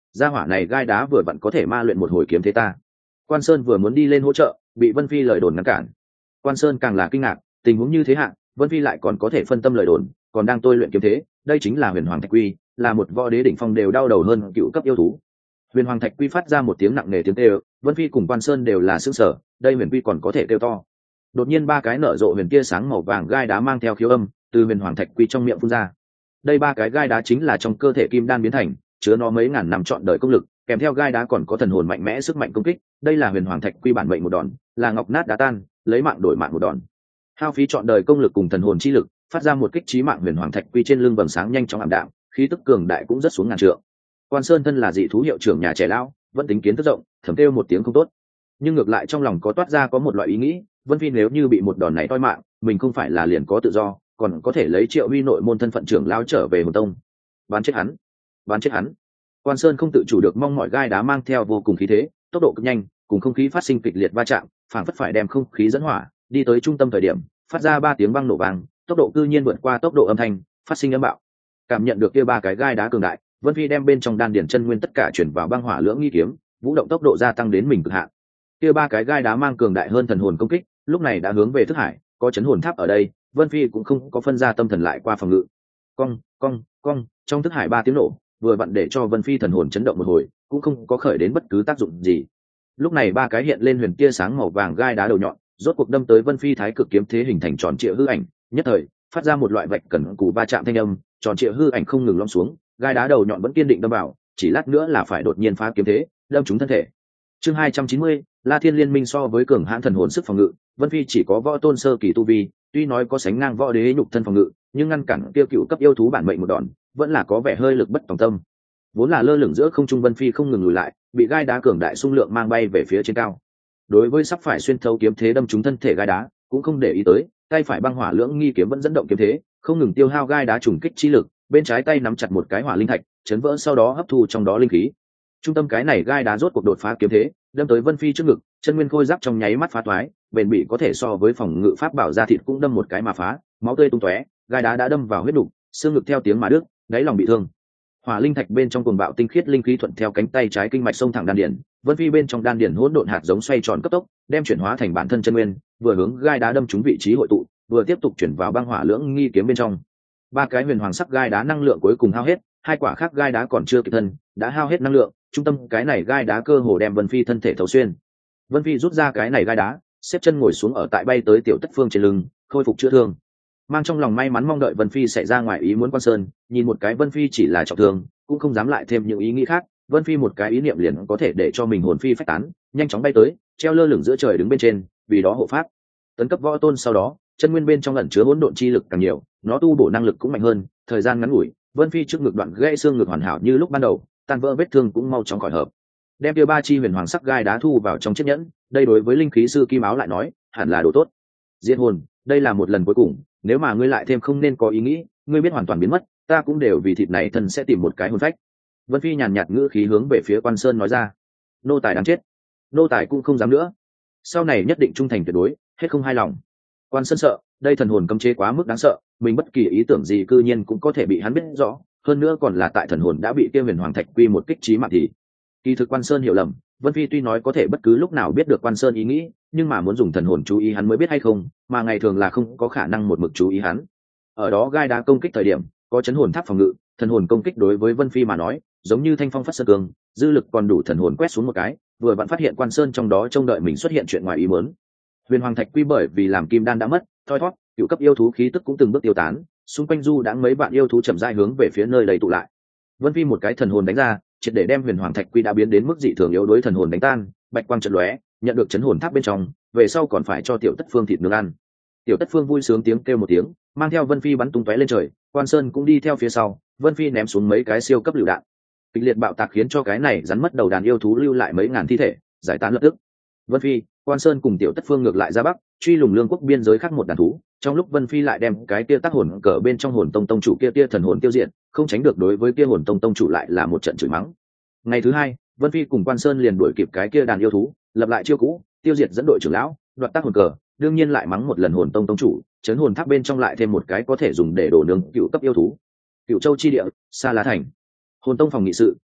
S1: gia hỏa này gai đá vừa vặn có thể ma luyện một hồi kiếm thế ta. Quan Sơn vừa muốn đi lên hỗ trợ, bị Vân Phi lời đồn ngăn cản. Quan Sơn càng là kinh ngạc, tình huống như thế hạ, Vân Phi lại còn có thể phân tâm lời đồn, còn đang tôi luyện kiếm thế, đây chính là Huyền Hoàng Thạch Quy, là một võ đế đỉnh phong đều đau đầu hơn cựu cấp yêu thú. Huyền Hoàng Thạch Quy phát ra một tiếng nặng nề tiếng kêu, Vân Phi cùng Quan Sơn đều là sững sờ, đây Huyền Quy còn có thể kêu to. Đột nhiên ba cái nở rộ huyền tia sáng màu vàng gai đá mang theo khiếu âm, từ Huyền Hoàng Thạch Quy trong miệng phun ra. Đây ba cái gai đá chính là trong cơ thể kim đan biến thành, chứa nó mấy ngàn năm trọn đời công lực, kèm theo gai đá còn có thần hồn mạnh mẽ sức mạnh công kích, đây là Huyền Hoàng Thạch Quy bản mệnh một đòn, là ngọc nát đá tan, lấy mạng đổi mạng một đòn. Hao phí trọn đời công lực cùng thần hồn chi lực, phát ra một kích chí mạng. Huyền Hoàng Thạch Quy trên lưng vầng sáng nhanh chóng ảm đạm, khí tức cường đại cũng rất xuống ngàn trượng. Quan Sơn thân là dị thú hiệu trưởng nhà trẻ lão, vẫn tính kiến thức rộng, thầm kêu một tiếng không tốt, nhưng ngược lại trong lòng có toát ra có một loại ý nghĩ, Vân Phi nếu như bị một đòn này toi mạng, mình không phải là liền có tự do, còn có thể lấy Triệu Huy nội môn thân phận trưởng lão trở về Hồn Tông. Bán chết hắn, bán chết hắn. Quan Sơn không tự chủ được mong mỏi gai đá mang theo vô cùng khí thế, tốc độ cực nhanh, cùng không khí phát sinh kịch liệt va chạm, phảng phất phải đem không khí dẫn hỏa, đi tới trung tâm thời điểm, phát ra ba tiếng vang nổ vang, tốc độ cư nhiên vượt qua tốc độ âm thanh, phát sinh âm bạo. Cảm nhận được kia ba cái gai đá cường đại, Vân Phi đem bên trong đan điển chân nguyên tất cả chuyển vào băng hỏa lưỡng nghi kiếm, vũ động tốc độ gia tăng đến mình cực hạn. Kia ba cái gai đá mang cường đại hơn thần hồn công kích, lúc này đã hướng về thức hải, có chấn hồn tháp ở đây, Vân Phi cũng không có phân ra tâm thần lại qua phòng ngự. Cong, cong, cong, trong thức hải ba tiếng nổ, vừa vặn để cho Vân Phi thần hồn chấn động một hồi, cũng không có khởi đến bất cứ tác dụng gì. Lúc này ba cái hiện lên huyền tia sáng màu vàng gai đá đầu nhọn, rốt cuộc đâm tới Vân Phi thái cực kiếm thế hình thành tròn trịa hư ảnh, nhất thời phát ra một loại vạch cẩn cù va chạm thanh âm, tròn trịa hư ảnh không ngừng lõm xuống, gai đá đầu nhọn vẫn kiên định đâm vào, chỉ lát nữa là phải đột nhiên phá kiếm thế, đâm trúng thân thể. Chương hai trăm chín mươi, La Thiên Liên Minh so với cường hãn thần hồn sức phòng ngự, Vân Phi chỉ có võ tôn sơ kỳ tu vi, tuy nói có sánh ngang võ đế nhục thân phòng ngự, nhưng ngăn cản tiêu cựu cấp yêu thú bản mệnh một đòn, vẫn là có vẻ hơi lực bất tòng tâm. Vốn là lơ lửng giữa không trung Vân Phi không ngừng lùi lại, bị gai đá cường đại xung lượng mang bay về phía trên cao. Đối với sắp phải xuyên thấu kiếm thế đâm trúng thân thể gai đá, cũng không để ý tới, tay phải băng hỏa lưỡng nghi kiếm vẫn dẫn động kiếm thế, không ngừng tiêu hao gai đá trùng kích chi lực, bên trái tay nắm chặt một cái hỏa linh thạch, chấn vỡ sau đó hấp thu trong đó linh khí. Trung tâm cái này gai đá rốt cuộc đột phá kiếm thế, đâm tới Vân Phi trước ngực, chân nguyên khôi giáp trong nháy mắt phá toái, bền bỉ có thể so với phòng ngự pháp bảo ra thịt cũng đâm một cái mà phá, máu tươi tung tóe, gai đá đã đâm vào huyết đục, xương ngực theo tiếng mà đứt, đáy lòng bị thương. Hỏa linh thạch bên trong cuồng bạo tinh khiết linh khí thuận theo cánh tay trái kinh mạch sông thẳng đan điền, Vân Phi bên trong đan điền hỗn độn hạt giống xoay tròn cấp tốc, đem chuyển hóa thành bản thân chân nguyên, vừa hướng gai đá đâm trúng vị trí hội tụ, vừa tiếp tục chuyển vào băng hỏa lưỡng nghi kiếm bên trong. Ba cái huyền hoàng sắc gai đá năng lượng cuối cùng hao hết, hai quả khác gai đá còn chưa kịp thân, đã hao hết năng lượng, trung tâm cái này gai đá cơ hồ đem Vân Phi thân thể thấu xuyên. Vân Phi rút ra cái này gai đá, xếp chân ngồi xuống ở tại bay tới Tiểu Tất Phương trên lưng, khôi phục chữa thương. Mang trong lòng may mắn mong đợi Vân Phi sẽ ra ngoài ý muốn Quan Sơn, nhìn một cái Vân Phi chỉ là trọng thương, cũng không dám lại thêm những ý nghĩ khác, Vân Phi một cái ý niệm liền có thể để cho mình hồn phi phách tán, nhanh chóng bay tới, treo lơ lửng giữa trời đứng bên trên, vì đó hộ pháp. Tấn cấp võ tôn sau đó, chân nguyên bên trong ẩn chứa hỗn độn chi lực càng nhiều, nó tu bổ năng lực cũng mạnh hơn, thời gian ngắn ngủi, Vân Phi trước ngực đoạn gãy xương ngực hoàn hảo như lúc ban đầu, tan vỡ vết thương cũng mau chóng khỏi hợp. Đem tiêu ba chi huyền hoàng sắc gai đá thu vào trong chiếc nhẫn, đây đối với linh khí sư Kim Áo lại nói, hẳn là đồ tốt. Diệt hồn, đây là một lần cuối cùng, nếu mà ngươi lại thêm không nên có ý nghĩ, ngươi biết hoàn toàn biến mất, ta cũng đều vì thịt này thân sẽ tìm một cái hồn phách. Vân Phi nhàn nhạt ngữ khí hướng về phía Quan Sơn nói ra. Nô tài đáng chết, nô tài cũng không dám nữa, sau này nhất định trung thành tuyệt đối, hết không hai lòng. Quan Sơn sợ, đây thần hồn cấm chế quá mức đáng sợ, mình bất kỳ ý tưởng gì cư nhiên cũng có thể bị hắn biết rõ, hơn nữa còn là tại thần hồn đã bị kia huyền hoàng thạch quy một kích chí mạng thì. Kỳ thực Quan Sơn hiểu lầm, Vân Phi tuy nói có thể bất cứ lúc nào biết được Quan Sơn ý nghĩ, nhưng mà muốn dùng thần hồn chú ý hắn mới biết hay không, mà ngày thường là không có khả năng một mực chú ý hắn. Ở đó gai đá công kích thời điểm, có chấn hồn tháp phòng ngự, thần hồn công kích đối với Vân Phi mà nói, giống như thanh phong phát sơn cường, dư lực còn đủ thần hồn quét xuống một cái, vừa vặn phát hiện Quan Sơn trong đó trông đợi mình xuất hiện chuyện ngoài ý muốn. Huyền hoàng thạch quy bởi vì làm kim đan đã mất, thoi thoát, cựu cấp yêu thú khí tức cũng từng bước tiêu tán, xung quanh du đã mấy bạn yêu thú chậm rãi hướng về phía nơi đầy tụ lại. Vân Phi một cái thần hồn đánh ra, triệt để đem huyền hoàng thạch quy đã biến đến mức dị thường yếu đối thần hồn đánh tan, bạch quang chợt lóe, nhận được chấn hồn tháp bên trong, về sau còn phải cho Tiểu Tất Phương thịt nướng ăn. Tiểu Tất Phương vui sướng tiếng kêu một tiếng, mang theo Vân Phi bắn tung tóe lên trời, Quan Sơn cũng đi theo phía sau, Vân Phi ném xuống mấy cái siêu cấp lựu đạn. Kịch liệt bạo tạc khiến cho cái này rắn mất đầu đàn yêu thú lưu lại mấy ngàn thi thể, giải tán lập tức. Vân Phi, Quan Sơn cùng Tiểu Tất Phương ngược lại ra bắc, truy lùng lương quốc biên giới khác một đàn thú. Trong lúc Vân Phi lại đem cái kia tác hồn cờ bên trong hồn tông tông chủ kia kia thần hồn tiêu diệt, không tránh được đối với kia hồn tông tông chủ lại là một trận chửi mắng. Ngày thứ hai, Vân Phi cùng Quan Sơn liền đuổi kịp cái kia đàn yêu thú, lập lại chiêu cũ, tiêu diệt dẫn đội trưởng lão, đoạt tác hồn cờ, đương nhiên lại mắng một lần hồn tông tông chủ, chấn hồn tháp bên trong lại thêm một cái có thể dùng để đổ nướng cựu cấp yêu thú. Cựu Châu chi địa, Sa Lá thành. Hồn tông phòng nghị sự,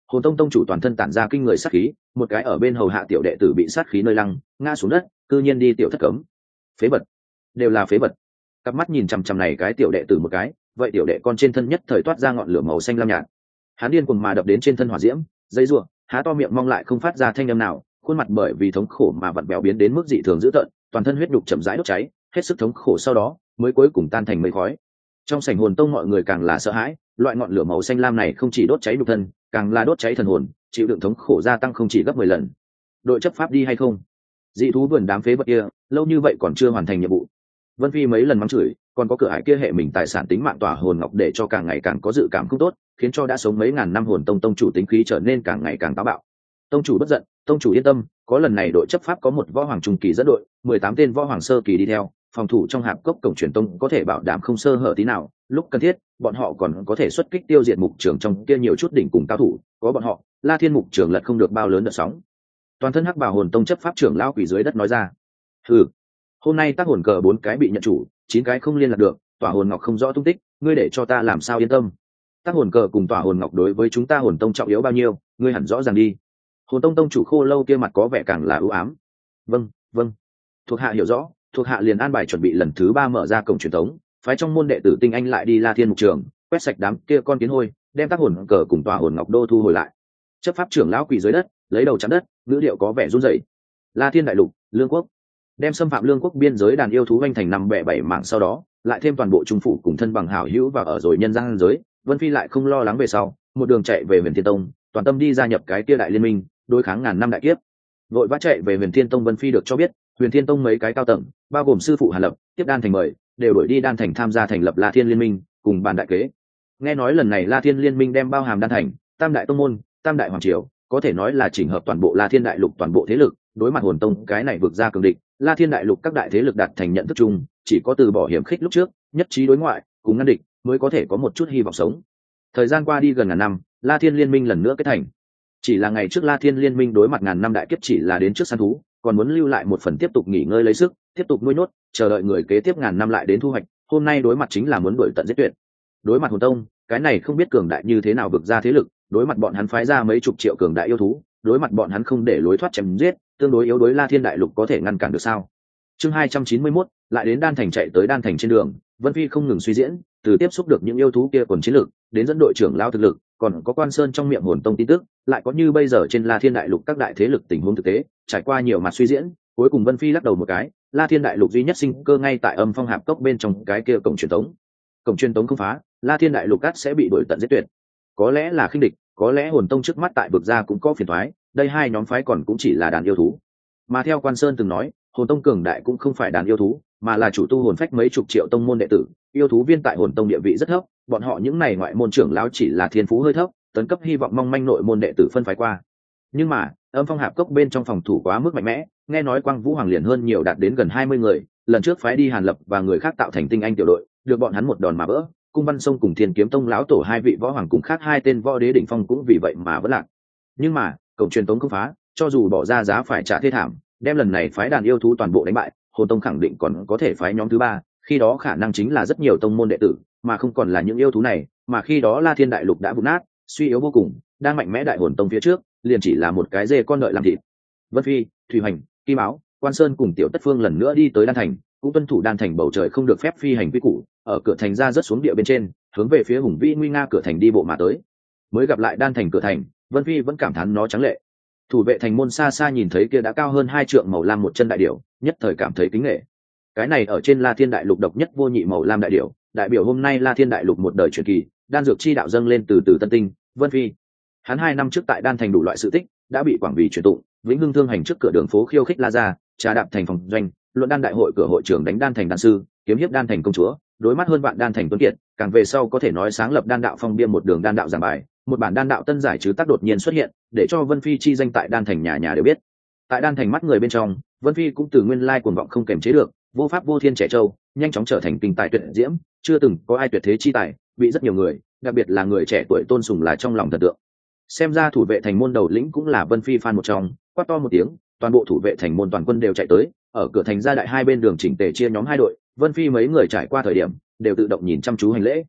S1: Hồn tông tông chủ toàn thân tản ra kinh người sát khí, một cái ở bên hầu hạ tiểu đệ tử bị sát khí nơi lăng ngã xuống đất, cư nhiên đi tiểu thất cấm. Phế vật, đều là phế vật. Cặp mắt nhìn chằm chằm này cái tiểu đệ tử một cái, vậy tiểu đệ con trên thân nhất thời toát ra ngọn lửa màu xanh lam nhạt. Hắn điên cuồng mà đập đến trên thân hỏa diễm, dây rủa, há to miệng mong lại không phát ra thanh âm nào, khuôn mặt bởi vì thống khổ mà vặn vẹo biến đến mức dị thường dữ tợn, toàn thân huyết nhục chậm rãi đốt cháy, hết sức thống khổ sau đó mới cuối cùng tan thành mây khói. Trong sảnh hồn tông mọi người càng là sợ hãi, loại ngọn lửa màu xanh lam này không chỉ đốt cháy nhục thân, càng là đốt cháy thần hồn, chịu đựng thống khổ gia tăng không chỉ gấp mười lần. Đội chấp pháp đi hay không? Dị thú vườn đám phế vật kia, lâu như vậy còn chưa hoàn thành nhiệm vụ. Vân Phi mấy lần mắng chửi, còn có cửa ải kia hệ mình tài sản tính mạng tỏa hồn ngọc để cho càng ngày càng có dự cảm không tốt, khiến cho đã sống mấy ngàn năm hồn tông tông chủ tính khí trở nên càng ngày càng táo bạo. Tông chủ bất giận, tông chủ yên tâm, có lần này đội chấp pháp có một võ hoàng trung kỳ dẫn đội, mười tám tên võ hoàng sơ kỳ đi theo, phòng thủ trong hạp cốc cổng truyền tông có thể bảo đảm không sơ hở tí nào, lúc cần thiết, bọn họ còn có thể xuất kích tiêu diệt mục trường trong kia nhiều chút đỉnh cùng cao thủ, có bọn họ, La Thiên mục trường lật không được bao lớn đợt sóng. Toàn thân hắc bào hồn tông chấp pháp trưởng lão quỷ dưới đất nói ra. Ừ, hôm nay tác hồn cờ bốn cái bị nhận chủ, chín cái không liên lạc được, tỏa hồn ngọc không rõ tung tích, ngươi để cho ta làm sao yên tâm? Tác hồn cờ cùng tỏa hồn ngọc đối với chúng ta hồn tông trọng yếu bao nhiêu, ngươi hẳn rõ ràng đi. Hồn tông tông chủ khô lâu kia mặt có vẻ càng là ưu ám. Vâng, vâng. Thuộc hạ hiểu rõ, thuộc hạ liền an bài chuẩn bị lần thứ ba mở ra cổng truyền thống, phái trong môn đệ tử tinh anh lại đi La Thiên mục trường, quét sạch đám kia con kiến hôi, đem tác hồn cờ cùng tỏa hồn ngọc đô thu hồi lại. Chấp pháp trưởng lão quỳ dưới đất, lấy đầu chạm đất, ngữ điệu có vẻ run rẩy. La Thiên đại lục, lương quốc, đem xâm phạm lương quốc biên giới đàn yêu thú anh thành năm bẻ bảy mảng, sau đó lại thêm toàn bộ trung phủ cùng thân bằng hảo hữu và ở rồi nhân gian giới. Vân Phi lại không lo lắng về sau, một đường chạy về Huyền Thiên Tông, toàn tâm đi gia nhập cái kia đại liên minh, đối kháng ngàn năm đại kiếp. Vội vã chạy về Huyền Thiên Tông, Vân Phi được cho biết, Huyền Thiên Tông mấy cái cao tầng, bao gồm sư phụ Hàn Lập, tiếp đan thành mời, đều đuổi đi đan thành tham gia thành lập La Thiên liên minh, cùng bàn đại kế. Nghe nói lần này La Thiên liên minh đem bao hàm đan thành, tam đại tông môn, tam đại hoàng triều, có thể nói là chỉnh hợp toàn bộ La Thiên đại lục toàn bộ thế lực, đối mặt hồn tông cái này vượt ra cường địch, La Thiên đại lục các đại thế lực đạt thành nhận thức chung, chỉ có từ bỏ hiểm khích lúc trước, nhất trí đối ngoại, cùng ngăn địch, mới có thể có một chút hy vọng sống. Thời gian qua đi gần ngàn năm, La Thiên liên minh lần nữa kết thành. Chỉ là ngày trước La Thiên liên minh đối mặt ngàn năm đại kiếp chỉ là đến trước săn thú, còn muốn lưu lại một phần tiếp tục nghỉ ngơi lấy sức, tiếp tục nuôi nhốt, chờ đợi người kế tiếp ngàn năm lại đến thu hoạch. Hôm nay đối mặt chính là muốn đuổi tận giết tuyệt. Đối mặt hồn tông, cái này không biết cường đại như thế nào vực ra thế lực, đối mặt bọn hắn phái ra mấy chục triệu cường đại yêu thú, đối mặt bọn hắn không để lối thoát chém giết, tương đối yếu đối La Thiên đại lục có thể ngăn cản được sao? Chương hai trăm chín mươi mốt, lại đến đan thành, chạy tới đan thành trên đường, Vân Phi không ngừng suy diễn, từ tiếp xúc được những yêu thú kia quần chiến lực, đến dẫn đội trưởng lao thực lực, còn có Quan Sơn trong miệng hồn tông tin tức, lại có như bây giờ trên La Thiên đại lục các đại thế lực tình huống thực tế, trải qua nhiều mặt suy diễn, cuối cùng Vân Phi lắc đầu một cái, La Thiên đại lục duy nhất sinh cơ ngay tại Âm Phong Hạp Cốc bên trong cái kia cổng truyền tống. Cổng truyền tống không phá, La Thiên đại lục cát sẽ bị đuổi tận giết tuyệt. Có lẽ là khinh địch, có lẽ hồn tông trước mắt tại vực gia cũng có phiền toái, đây hai nhóm phái còn cũng chỉ là đàn yêu thú. Mà theo Quan Sơn từng nói, hồn tông cường đại cũng không phải đàn yêu thú, mà là chủ tu hồn phách mấy chục triệu tông môn đệ tử, yêu thú viên tại hồn tông địa vị rất thấp, bọn họ những này ngoại môn trưởng lão chỉ là thiên phú hơi thấp, tấn cấp hy vọng mong manh nội môn đệ tử phân phái qua. Nhưng mà, Âm Phong Hạp Cốc bên trong phòng thủ quá mức mạnh mẽ, nghe nói Quang Vũ Hoàng liền hơn nhiều đạt đến gần hai mươi người, lần trước phái đi Hàn Lập và người khác tạo thành tinh anh tiểu đội, được bọn hắn một đòn mà vỡ. Cung Văn Sông cùng Thiên Kiếm Tông lão tổ hai vị võ hoàng cùng khác hai tên võ đế đỉnh phong cũng vì vậy mà vẫn lạc. Nhưng mà, cổng truyền tống không phá, cho dù bỏ ra giá phải trả thê thảm, đem lần này phái đàn yêu thú toàn bộ đánh bại, hồn tông khẳng định còn có thể phái nhóm thứ ba, khi đó khả năng chính là rất nhiều tông môn đệ tử, mà không còn là những yêu thú này, mà khi đó La Thiên đại lục đã vụn nát, suy yếu vô cùng, đang mạnh mẽ đại hồn tông phía trước, liền chỉ là một cái dê con đợi làm thịt. Vân Phi, Thủy Hoành, Kim Áo, Quan Sơn cùng Tiểu Tất Phương lần nữa đi tới đan thành, cũng tuân thủ đan thành bầu trời không được phép phi hành quy củ, ở cửa thành ra rớt xuống địa bên trên, hướng về phía hùng vĩ nguy nga cửa thành đi bộ mà tới. Mới gặp lại đan thành cửa thành, Vân Phi vẫn cảm thán nó trắng lệ. Thủ vệ thành môn xa xa nhìn thấy kia đã cao hơn hai trượng màu lam một chân đại điểu, nhất thời cảm thấy kính nể. Cái này ở trên La Thiên đại lục độc nhất vô nhị màu lam đại điểu, đại biểu hôm nay La Thiên đại lục một đời truyền kỳ, đan dược chi đạo dâng lên từ từ tân tinh. Vân Phi, hắn hai năm trước tại đan thành đủ loại sự tích, đã bị quảng vì truyền tụng, vĩnh hưng thương hành trước cửa đường phố khiêu khích La Gia, trà đạp thành phòng doanh, luận đan đại hội cửa hội trưởng đánh đan thành đan sư, kiếm hiếp đan thành công chúa, đối mắt hơn vạn đan thành tuấn kiệt, càng về sau có thể nói sáng lập đan đạo phong biên một đường đan đạo giảng bài, một bản đan đạo tân giải chứ tác đột nhiên xuất hiện, để cho Vân Phi chi danh tại đan thành nhà nhà đều biết. Tại đan thành mắt người bên trong, Vân Phi cũng từ nguyên lai cuồng vọng không kềm chế được, vô pháp vô thiên trẻ trâu, nhanh chóng trở thành kinh tài tuyệt diễm, chưa từng có ai tuyệt thế chi tài, bị rất nhiều người, đặc biệt là người trẻ tuổi tôn sùng là trong lòng thần tượng. Xem ra thủ vệ thành môn đầu lĩnh cũng là Vân Phi fan một trong, quát to một tiếng, toàn bộ thủ vệ thành môn toàn quân đều chạy tới, ở cửa thành ra đại hai bên đường chỉnh tề chia nhóm hai đội, Vân Phi mấy người trải qua thời điểm, đều tự động nhìn chăm chú hành lễ.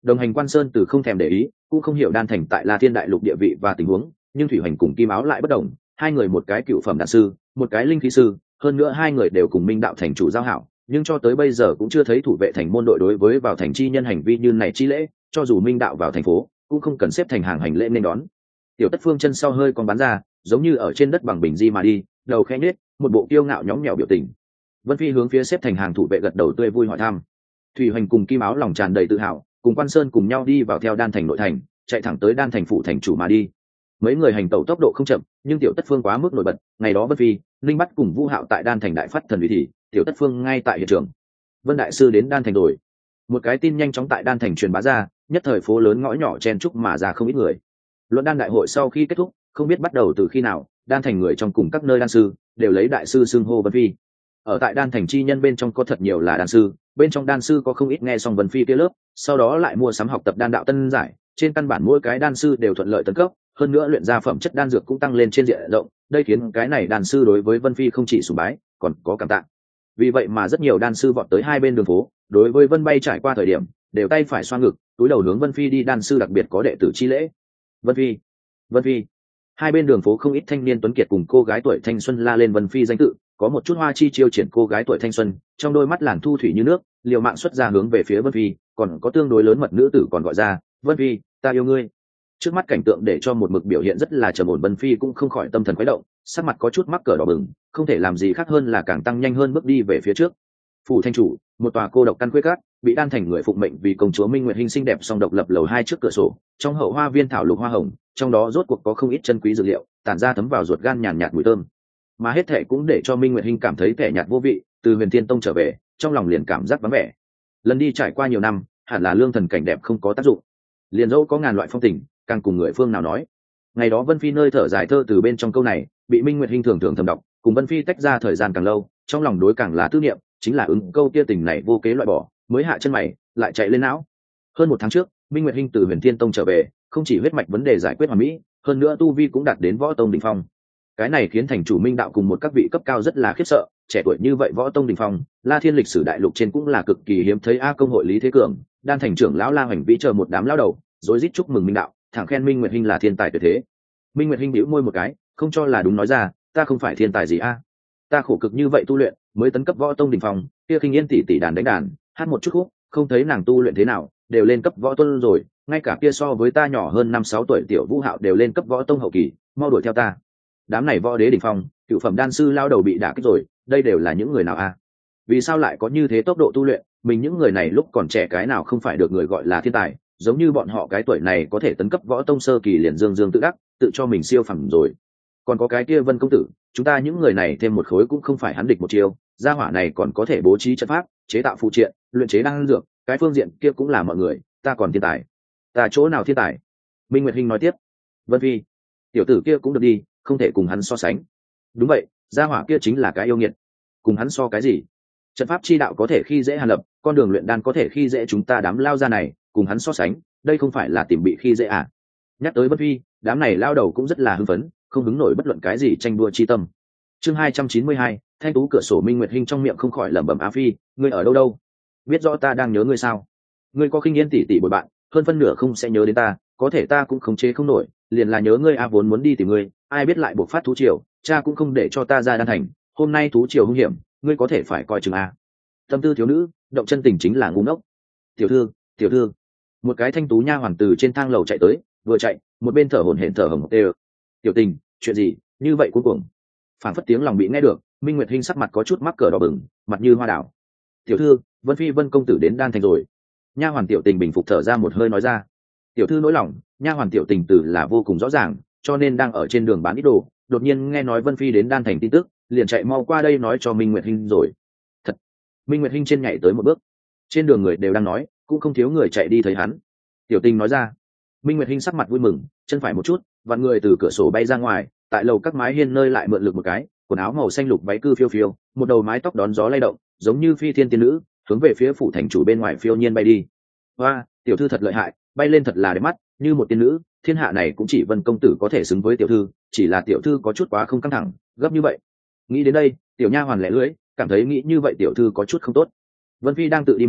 S1: Đồng hành Quan Sơn từ không thèm để ý, cũng không hiểu đan thành tại La Thiên đại lục địa vị và tình huống, nhưng Thủy Hoành cùng Kim Áo lại bất đồng, hai người một cái cựu phẩm đan sư, một cái linh khí sư, hơn nữa hai người đều cùng Minh đạo thành chủ giao hảo, nhưng cho tới bây giờ cũng chưa thấy thủ vệ thành môn đội đối với vào thành chi nhân hành vi như này chi lễ, cho dù Minh đạo vào thành phố, cũng không cần xếp thành hàng hành lễ nên đón. Tiểu Tất Phương chân sau hơi còn bắn ra, giống như ở trên đất bằng bình di mà đi, đầu khẽ nhếch, một bộ kiêu ngạo nhõng nhẽo biểu tình. Vân Phi hướng phía xếp thành hàng thủ vệ gật đầu tươi vui hỏi thăm. Thủy Hoành cùng Kim Áo lòng tràn đầy tự hào, cùng Quan Sơn cùng nhau đi vào theo đan thành nội thành, chạy thẳng tới đan thành phủ thành chủ mà đi. Mấy người hành tẩu tốc độ không chậm, nhưng Tiểu Tất Phương quá mức nổi bật, ngày đó Vân Phi, Linh Bắt cùng Vũ Hạo tại đan thành đại phát thần uy thì, Tiểu Tất Phương ngay tại hiện trường. Vân đại sư đến đan thành rồi. Một cái tin nhanh chóng tại đan thành truyền bá ra, nhất thời phố lớn ngõ nhỏ chen chúc mà ra không ít người. Luận đan đại hội sau khi kết thúc, không biết bắt đầu từ khi nào, đan thành người trong cùng các nơi đan sư đều lấy đại sư xưng hô Vân Phi. Ở tại đan thành chi nhân bên trong có thật nhiều là đan sư, bên trong đan sư có không ít nghe xong Vân Phi kia lớp, sau đó lại mua sắm học tập đan đạo tân giải, trên căn bản mỗi cái đan sư đều thuận lợi tấn cấp, hơn nữa luyện ra phẩm chất đan dược cũng tăng lên trên diện rộng, đây khiến cái này đan sư đối với Vân Phi không chỉ sùng bái, còn có cảm tạ. Vì vậy mà rất nhiều đan sư vọt tới hai bên đường phố, đối với Vân Bay trải qua thời điểm, đều tay phải xoa ngực, túi đầu hướng Vân Phi đi, đan sư đặc biệt có đệ tử chi lễ. Vân Phi, Vân Phi. Hai bên đường phố không ít thanh niên tuấn kiệt cùng cô gái tuổi thanh xuân la lên Vân Phi danh tự, có một chút hoa chi chiêu triển cô gái tuổi thanh xuân, trong đôi mắt làn thu thủy như nước, liều mạng xuất ra hướng về phía Vân Phi, còn có tương đối lớn mật nữ tử còn gọi ra, "Vân Phi, ta yêu ngươi." Trước mắt cảnh tượng để cho một mực biểu hiện rất là trầm ổn Vân Phi cũng không khỏi tâm thần khuấy động, sắc mặt có chút mắc cỡ đỏ bừng, không thể làm gì khác hơn là càng tăng nhanh hơn bước đi về phía trước. Phủ thanh chủ, một tòa cô độc căn quê cát, bị đan thành người phụng mệnh vì công chúa Minh Nguyệt Hinh xinh đẹp song độc lập lầu hai trước cửa sổ, trong hậu hoa viên thảo lục hoa hồng, trong đó rốt cuộc có không ít chân quý dược liệu, tản ra thấm vào ruột gan nhàn nhạt mùi thơm. Mà hết thệ cũng để cho Minh Nguyệt Hinh cảm thấy vẻ nhạt vô vị, từ Huyền Thiên Tông trở về, trong lòng liền cảm giác vắng vẻ. Lần đi trải qua nhiều năm, hẳn là lương thần cảnh đẹp không có tác dụng. Liền dẫu có ngàn loại phong tình, càng cùng người phương nào nói. Ngày đó Vân Phi nơi thở dài thơ từ bên trong câu này, bị Minh Nguyệt Hinh thường thường thầm đọc, cùng Vân Phi tách ra thời gian càng lâu, trong lòng đối càng là tư niệm, chính là ứng câu kia tình này vô kế loại bỏ, mới hạ chân mày, lại chạy lên não. Hơn một tháng trước, Minh Nguyệt Hinh từ Huyền Thiên Tông trở về, không chỉ huyết mạch vấn đề giải quyết hoàn mỹ, hơn nữa tu vi cũng đạt đến võ tông đỉnh phong. Cái này khiến thành chủ Minh đạo cùng một các vị cấp cao rất là khiếp sợ, trẻ tuổi như vậy võ tông đỉnh phong, La Thiên lịch sử đại lục trên cũng là cực kỳ hiếm thấy. A công hội Lý Thế Cường, đan thành trưởng lão La Hoành Vĩ chờ một đám lão đầu, rối rít chúc mừng Minh đạo, thẳng khen Minh Nguyệt Hinh là thiên tài tuyệt thế. Minh Nguyệt Hinh bĩu môi một cái, không cho là đúng nói ra, ta không phải thiên tài gì a, ta khổ cực như vậy tu luyện, mới tấn cấp võ tông đỉnh phong, kia Khinh Yên tỷ tỷ đàn đánh đàn, hát một chút khúc, không thấy nàng tu luyện thế nào, đều lên cấp võ tôn rồi, ngay cả kia so với ta nhỏ hơn năm sáu tuổi tiểu Vũ Hạo đều lên cấp võ tông hậu kỳ, mau đuổi theo ta. Đám này võ đế đỉnh phong, cựu phẩm đan sư lao đầu bị đả kích rồi, đây đều là những người nào a? Vì sao lại có như thế tốc độ tu luyện, mình những người này lúc còn trẻ cái nào không phải được người gọi là thiên tài, giống như bọn họ cái tuổi này có thể tấn cấp võ tông sơ kỳ liền dương dương tự đắc, tự cho mình siêu phẩm rồi. Còn có cái kia Vân công tử, chúng ta những người này thêm một khối cũng không phải hắn địch một chiêu, gia hỏa này còn có thể bố trí trận pháp, chế tạo phụ triện, luyện chế đan dược, cái phương diện kia cũng là mọi người, ta còn thiên tài. Ta chỗ nào thiên tài? Minh Nguyệt Hinh nói tiếp. Vân Phi, tiểu tử kia cũng được đi, không thể cùng hắn so sánh. Đúng vậy, gia hỏa kia chính là cái yêu nghiệt. Cùng hắn so cái gì? Trận pháp chi đạo có thể khi dễ Hàn Lập, con đường luyện đan có thể khi dễ chúng ta đám lao ra này, cùng hắn so sánh, đây không phải là tìm bị khi dễ à? Nhắc tới Vân Phi, đám này lao đầu cũng rất là hưng phấn, không hứng nổi bất luận cái gì tranh đua chi tâm. Chương hai trăm chín mươi hai, thanh tú cửa sổ. Minh Nguyệt Hinh trong miệng không khỏi lẩm bẩm, Á Phi, ngươi ở đâu đâu? Biết rõ ta đang nhớ ngươi sao? Ngươi có Khinh Yên tỷ tỷ bồi bạn, hơn phân nửa không sẽ nhớ đến ta, có thể ta cũng khống chế không nổi, liền là nhớ ngươi a, vốn muốn đi tìm ngươi, ai biết lại buộc phát thú triều, cha cũng không để cho ta ra đan thành, hôm nay thú triều hung hiểm, ngươi có thể phải coi chừng a. Tâm tư thiếu nữ, động chân tình chính là ngu ngốc. Tiểu thư, tiểu thư. Một cái thanh tú nha hoàn từ trên thang lầu chạy tới, vừa chạy, một bên thở hổn hển thở hổn hển tê. Tiểu Tình, chuyện gì, như vậy cuối cùng. Phản phất tiếng lòng bị nghe được, Minh Nguyệt Hinh sắc mặt có chút mắc cỡ đỏ bừng, mặt như hoa đảo. Tiểu thư, Vân Phi Vân công tử đến đan thành rồi. Nha hoàn Tiểu Tình bình phục thở ra một hơi nói ra. Tiểu thư nỗi lòng, nha hoàn Tiểu Tình từ là vô cùng rõ ràng, cho nên đang ở trên đường bán ít đồ, đột nhiên nghe nói Vân Phi đến đan thành tin tức, liền chạy mau qua đây nói cho Minh Nguyệt Hinh rồi. Thật. Minh Nguyệt Hinh trên nhảy tới một bước. Trên đường người đều đang nói, cũng không thiếu người chạy đi thấy hắn. Tiểu Tình nói ra. Minh Nguyệt Hinh sắc mặt vui mừng, chân phải một chút, vặn người từ cửa sổ bay ra ngoài, tại lầu các mái hiên nơi lại mượn lực một cái, quần áo màu xanh lục váy cư phiêu phiêu, một đầu mái tóc đón gió lay động, giống như phi thiên tiên nữ, hướng về phía phủ thành chủ bên ngoài phiêu nhiên bay đi. Hoa, tiểu thư thật lợi hại, bay lên thật là đẹp mắt, như một tiên nữ, thiên hạ này cũng chỉ Vân công tử có thể xứng với tiểu thư, chỉ là tiểu thư có chút quá không căng thẳng, gấp như vậy. Nghĩ đến đây, tiểu nha hoàn lẻ lưỡi, cảm thấy nghĩ như vậy tiểu thư có chút không tốt. Vân Phi đang tự đi mau,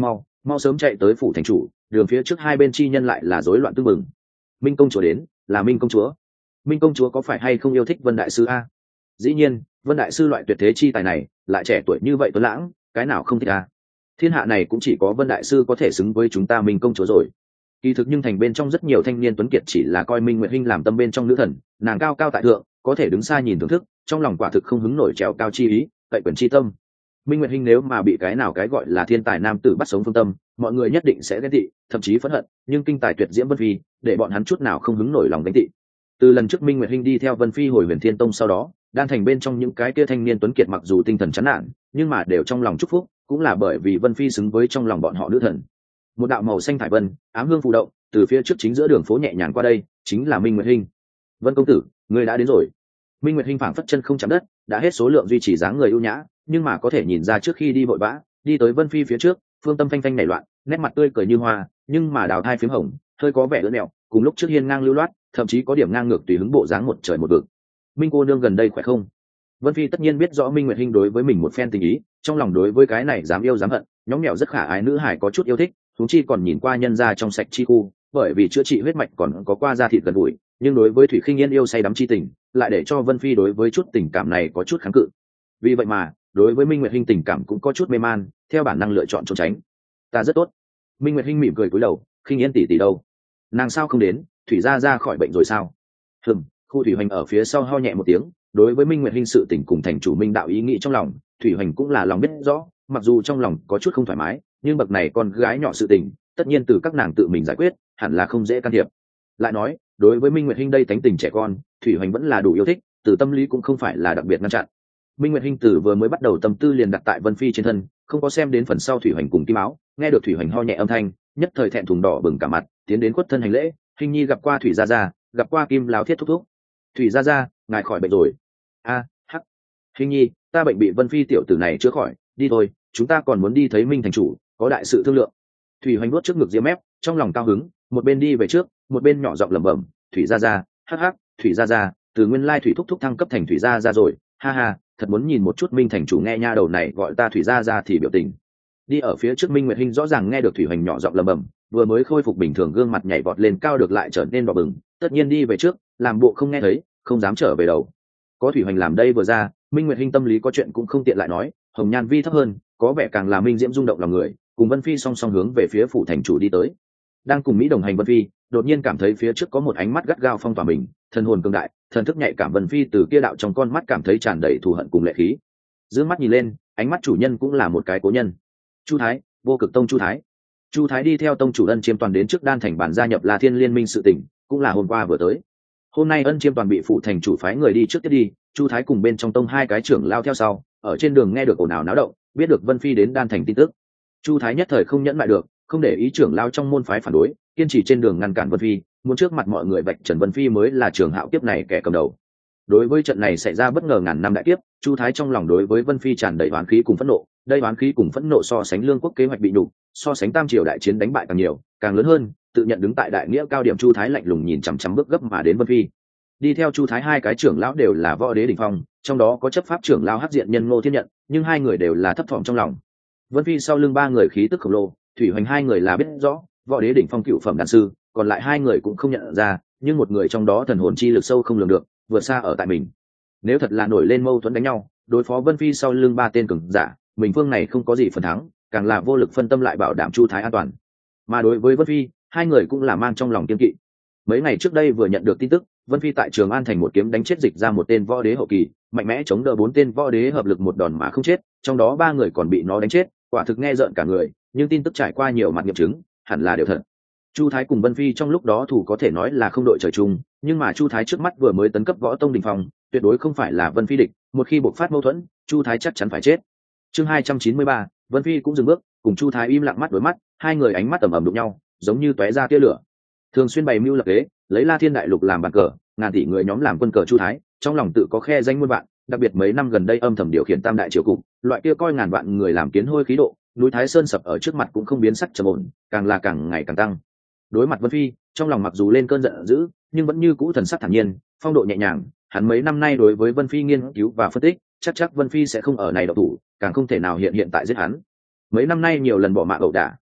S1: mau sớm chạy tới phủ thành chủ. Đường phía trước hai bên chi nhân lại là rối loạn tưng bừng. Minh công chúa đến, là Minh công chúa. Minh công chúa có phải hay không yêu thích Vân đại sư a? Dĩ nhiên, Vân đại sư loại tuyệt thế chi tài này, lại trẻ tuổi như vậy tuấn lãng, cái nào không thích a? Thiên hạ này cũng chỉ có Vân đại sư có thể xứng với chúng ta Minh công chúa rồi. Kỳ thực nhưng thành bên trong rất nhiều thanh niên tuấn kiệt chỉ là coi Minh Nguyệt Hinh làm tâm bên trong nữ thần, nàng cao cao tại thượng, có thể đứng xa nhìn thưởng thức, trong lòng quả thực không hứng nổi trèo cao chi ý, cậy quyền chi tâm. Minh Nguyệt Hinh nếu mà bị cái nào cái gọi là thiên tài nam tử bắt sống phương tâm, mọi người nhất định sẽ ghen tị, thậm chí phẫn hận, nhưng kinh tài tuyệt diễm Vân Phi, để bọn hắn chút nào không hứng nổi lòng ghen tị. Từ lần trước Minh Nguyệt Hinh đi theo Vân Phi hồi Huyền Thiên Tông sau đó, đan thành bên trong những cái kia thanh niên tuấn kiệt mặc dù tinh thần chán nản, nhưng mà đều trong lòng chúc phúc, cũng là bởi vì Vân Phi xứng với trong lòng bọn họ nữ thần. Một đạo màu xanh thải vân, ám hương phù động, từ phía trước chính giữa đường phố nhẹ nhàng qua đây, chính là Minh Nguyệt Hinh. Vân công tử, người đã đến rồi. Minh Nguyệt Hinh phảng phất chân không chạm đất, đã hết số lượng duy trì dáng người ưu nhã, nhưng mà có thể nhìn ra trước khi đi vội vã, đi tới Vân Phi phía trước, phương tâm phanh phanh nảy loạn, nét mặt tươi cười như hoa, nhưng mà đào thai phím hồng, hơi có vẻ ưỡn ẹo, cùng lúc trước hiên ngang lưu loát, thậm chí có điểm ngang ngược tùy hứng bộ dáng một trời một vực. Minh cô nương gần đây khỏe không? Vân Phi tất nhiên biết rõ Minh Nguyệt Hinh đối với mình một phen tình ý, trong lòng đối với cái này dám yêu dám hận, nhõng nhẽo rất khả ái nữ hải có chút yêu thích, chúng chi còn nhìn qua nhân gia trong sạch chi khu, bởi vì chữa trị huyết mạch còn có qua da thịt gần gũi, nhưng đối với Thủy Khinh Yên yêu say đắm chi tình, lại để cho Vân Phi đối với chút tình cảm này có chút kháng cự. Vì vậy mà, đối với Minh Nguyệt Hinh tình cảm cũng có chút mê man, theo bản năng lựa chọn trốn tránh. Ta rất tốt. Minh Nguyệt Hinh mỉm cười cúi đầu, Khinh Yên tỷ tỷ đâu? Nàng sao không đến, Thủy gia ra khỏi bệnh rồi sao? Hừm, Khu Thủy Hoành ở phía sau ho nhẹ một tiếng, đối với Minh Nguyệt Hinh sự tình cùng thành chủ Minh đạo ý nghĩ trong lòng, Thủy Hoành cũng là lòng biết rõ, mặc dù trong lòng có chút không thoải mái, nhưng bậc này con gái nhỏ sự tình, tất nhiên từ các nàng tự mình giải quyết, hẳn là không dễ can thiệp. Lại nói, đối với Minh Nguyệt Hinh đây tánh tình trẻ con, Thủy Hoành vẫn là đủ yêu thích, từ tâm lý cũng không phải là đặc biệt ngăn chặn. Minh Nguyệt Hinh từ vừa mới bắt đầu tâm tư liền đặt tại Vân Phi trên thân, không có xem đến phần sau Thủy Hoành cùng Kim Áo, nghe được Thủy Hoành ho nhẹ âm thanh, nhất thời thẹn thùng đỏ bừng cả mặt, tiến đến quất thân hành lễ, Hinh nhi gặp qua Thủy gia gia, gặp qua Kim Láo thiết thúc thúc. Thủy gia gia, ngài khỏi bệnh rồi. A, hắc. Hinh nhi, ta bệnh bị Vân Phi tiểu tử này chữa khỏi, đi thôi, chúng ta còn muốn đi thấy Minh thành chủ, có đại sự thương lượng. Thủy Hoành nuốt trước ngực diêm mép, trong lòng cao hứng, một bên đi về trước, một bên nhỏ giọng lẩm bẩm, Thủy gia gia, hắc hắc, Thủy gia gia, từ nguyên lai Thủy thúc thúc thăng cấp thành Thủy gia gia rồi, ha ha, thật muốn nhìn một chút Minh thành chủ nghe nha đầu này gọi ta Thủy gia gia thì biểu tình. Đi ở phía trước Minh Nguyệt Hinh rõ ràng nghe được Thủy Hoành nhỏ giọng lẩm bẩm, vừa mới khôi phục bình thường gương mặt nhảy vọt lên cao được lại trở nên đỏ bừng, tất nhiên đi về trước, làm bộ không nghe thấy, không dám trở về đầu. Có Thủy Hoành làm đây vừa ra, Minh Nguyệt Hinh tâm lý có chuyện cũng không tiện lại nói, hồng nhan vi thấp hơn, có vẻ càng làm Minh diễm rung động lòng người, cùng Vân Phi song song hướng về phía phủ thành chủ đi tới. Đang cùng Mỹ đồng hành Vân Phi, đột nhiên cảm thấy phía trước có một ánh mắt gắt gao phong tỏa mình, thần hồn cường đại, thần thức nhạy cảm. Vân Phi từ kia đạo trong con mắt cảm thấy tràn đầy thù hận cùng lệ khí. Dương mắt nhìn lên, ánh mắt chủ nhân cũng là một cái cố nhân. Chu Thái, Vô Cực Tông Chu Thái. Chu Thái đi theo tông chủ Ân Chiêm Toàn đến trước đan thành bản gia nhập La Thiên Liên Minh sự tình, cũng là hôm qua vừa tới. Hôm nay Ân Chiêm Toàn bị phủ thành chủ phái người đi trước tiếp đi, Chu Thái cùng bên trong tông hai cái trưởng lao theo sau, ở trên đường nghe được ồn ào náo động, biết được Vân Phi đến đan thành tin tức. Chu Thái nhất thời không nhẫn lại được, không để ý trưởng lao trong môn phái phản đối, kiên trì trên đường ngăn cản Vân Phi, muốn trước mặt mọi người vạch trần Vân Phi mới là trường hạo kiếp này kẻ cầm đầu. Đối với trận này xảy ra bất ngờ ngàn năm đại kiếp, Chu Thái trong lòng đối với Vân Phi tràn đầy oán khí cùng phẫn nộ, đây oán khí cùng phẫn nộ so sánh lương quốc kế hoạch bị nhục, so sánh tam triều đại chiến đánh bại càng nhiều, càng lớn hơn, tự nhận đứng tại đại nghĩa cao điểm. Chu Thái lạnh lùng nhìn chằm chằm bước gấp mà đến Vân Phi. Đi theo Chu Thái hai cái trưởng lão đều là võ đế đỉnh phong, trong đó có chấp pháp trưởng lão Hắc Diện Nhân Ngô Thiên Nhận, nhưng hai người đều là thấp thỏm trong lòng. Vân Phi sau lưng ba người khí tức khổng lồ, Thủy Hoành hai người là biết rõ, võ đế đỉnh phong cựu phẩm đan sư, còn lại hai người cũng không nhận ra, nhưng một người trong đó thần hồn chi lực sâu không lường được, vượt xa ở tại mình. Nếu thật là nổi lên mâu thuẫn đánh nhau, đối phó Vân Phi sau lưng ba tên cường giả, mình phương này không có gì phần thắng, càng là vô lực phân tâm lại bảo đảm Chu Thái an toàn. Mà đối với Vân Phi, hai người cũng là mang trong lòng kiên kỵ. Mấy ngày trước đây vừa nhận được tin tức, Vân Phi tại Trường An thành một kiếm đánh chết dịch ra một tên võ đế hậu kỳ, mạnh mẽ chống đỡ bốn tên võ đế hợp lực một đòn mà không chết, trong đó ba người còn bị nó đánh chết, quả thực nghe rợn cả người, nhưng tin tức trải qua nhiều mặt nghiệm chứng, hẳn là đều thật. Chu Thái cùng Vân Phi trong lúc đó thủ có thể nói là không đội trời chung, nhưng mà Chu Thái trước mắt vừa mới tấn cấp võ tông đỉnh phong, tuyệt đối không phải là Vân Phi địch, một khi bộc phát mâu thuẫn, Chu Thái chắc chắn phải chết. Chương hai trăm chín mươi ba, Vân Phi cũng dừng bước, cùng Chu Thái im lặng mắt đối mắt, hai người ánh mắt ầm ầm đụng nhau, giống như tóe ra tia lửa. Thường xuyên bày mưu lập kế, lấy La Thiên đại lục làm bàn cờ, ngàn tỷ người nhóm làm quân cờ Chu Thái, trong lòng tự có khe danh muôn vạn, đặc biệt mấy năm gần đây âm thầm điều khiển tam đại triều cục, loại kia coi ngàn vạn người làm kiến hôi khí độ, núi Thái Sơn sập ở trước mặt cũng không biến sắc trầm ổn, càng là càng ngày càng tăng. Đối mặt Vân Phi, trong lòng mặc dù lên cơn giận dữ, nhưng vẫn như cũ thần sắc thản nhiên, phong độ nhẹ nhàng. Hắn mấy năm nay đối với Vân Phi nghiên cứu và phân tích, chắc chắc Vân Phi sẽ không ở này độc thủ, càng không thể nào hiện hiện tại giết hắn. Mấy năm nay nhiều lần bỏ mạng ẩu đả,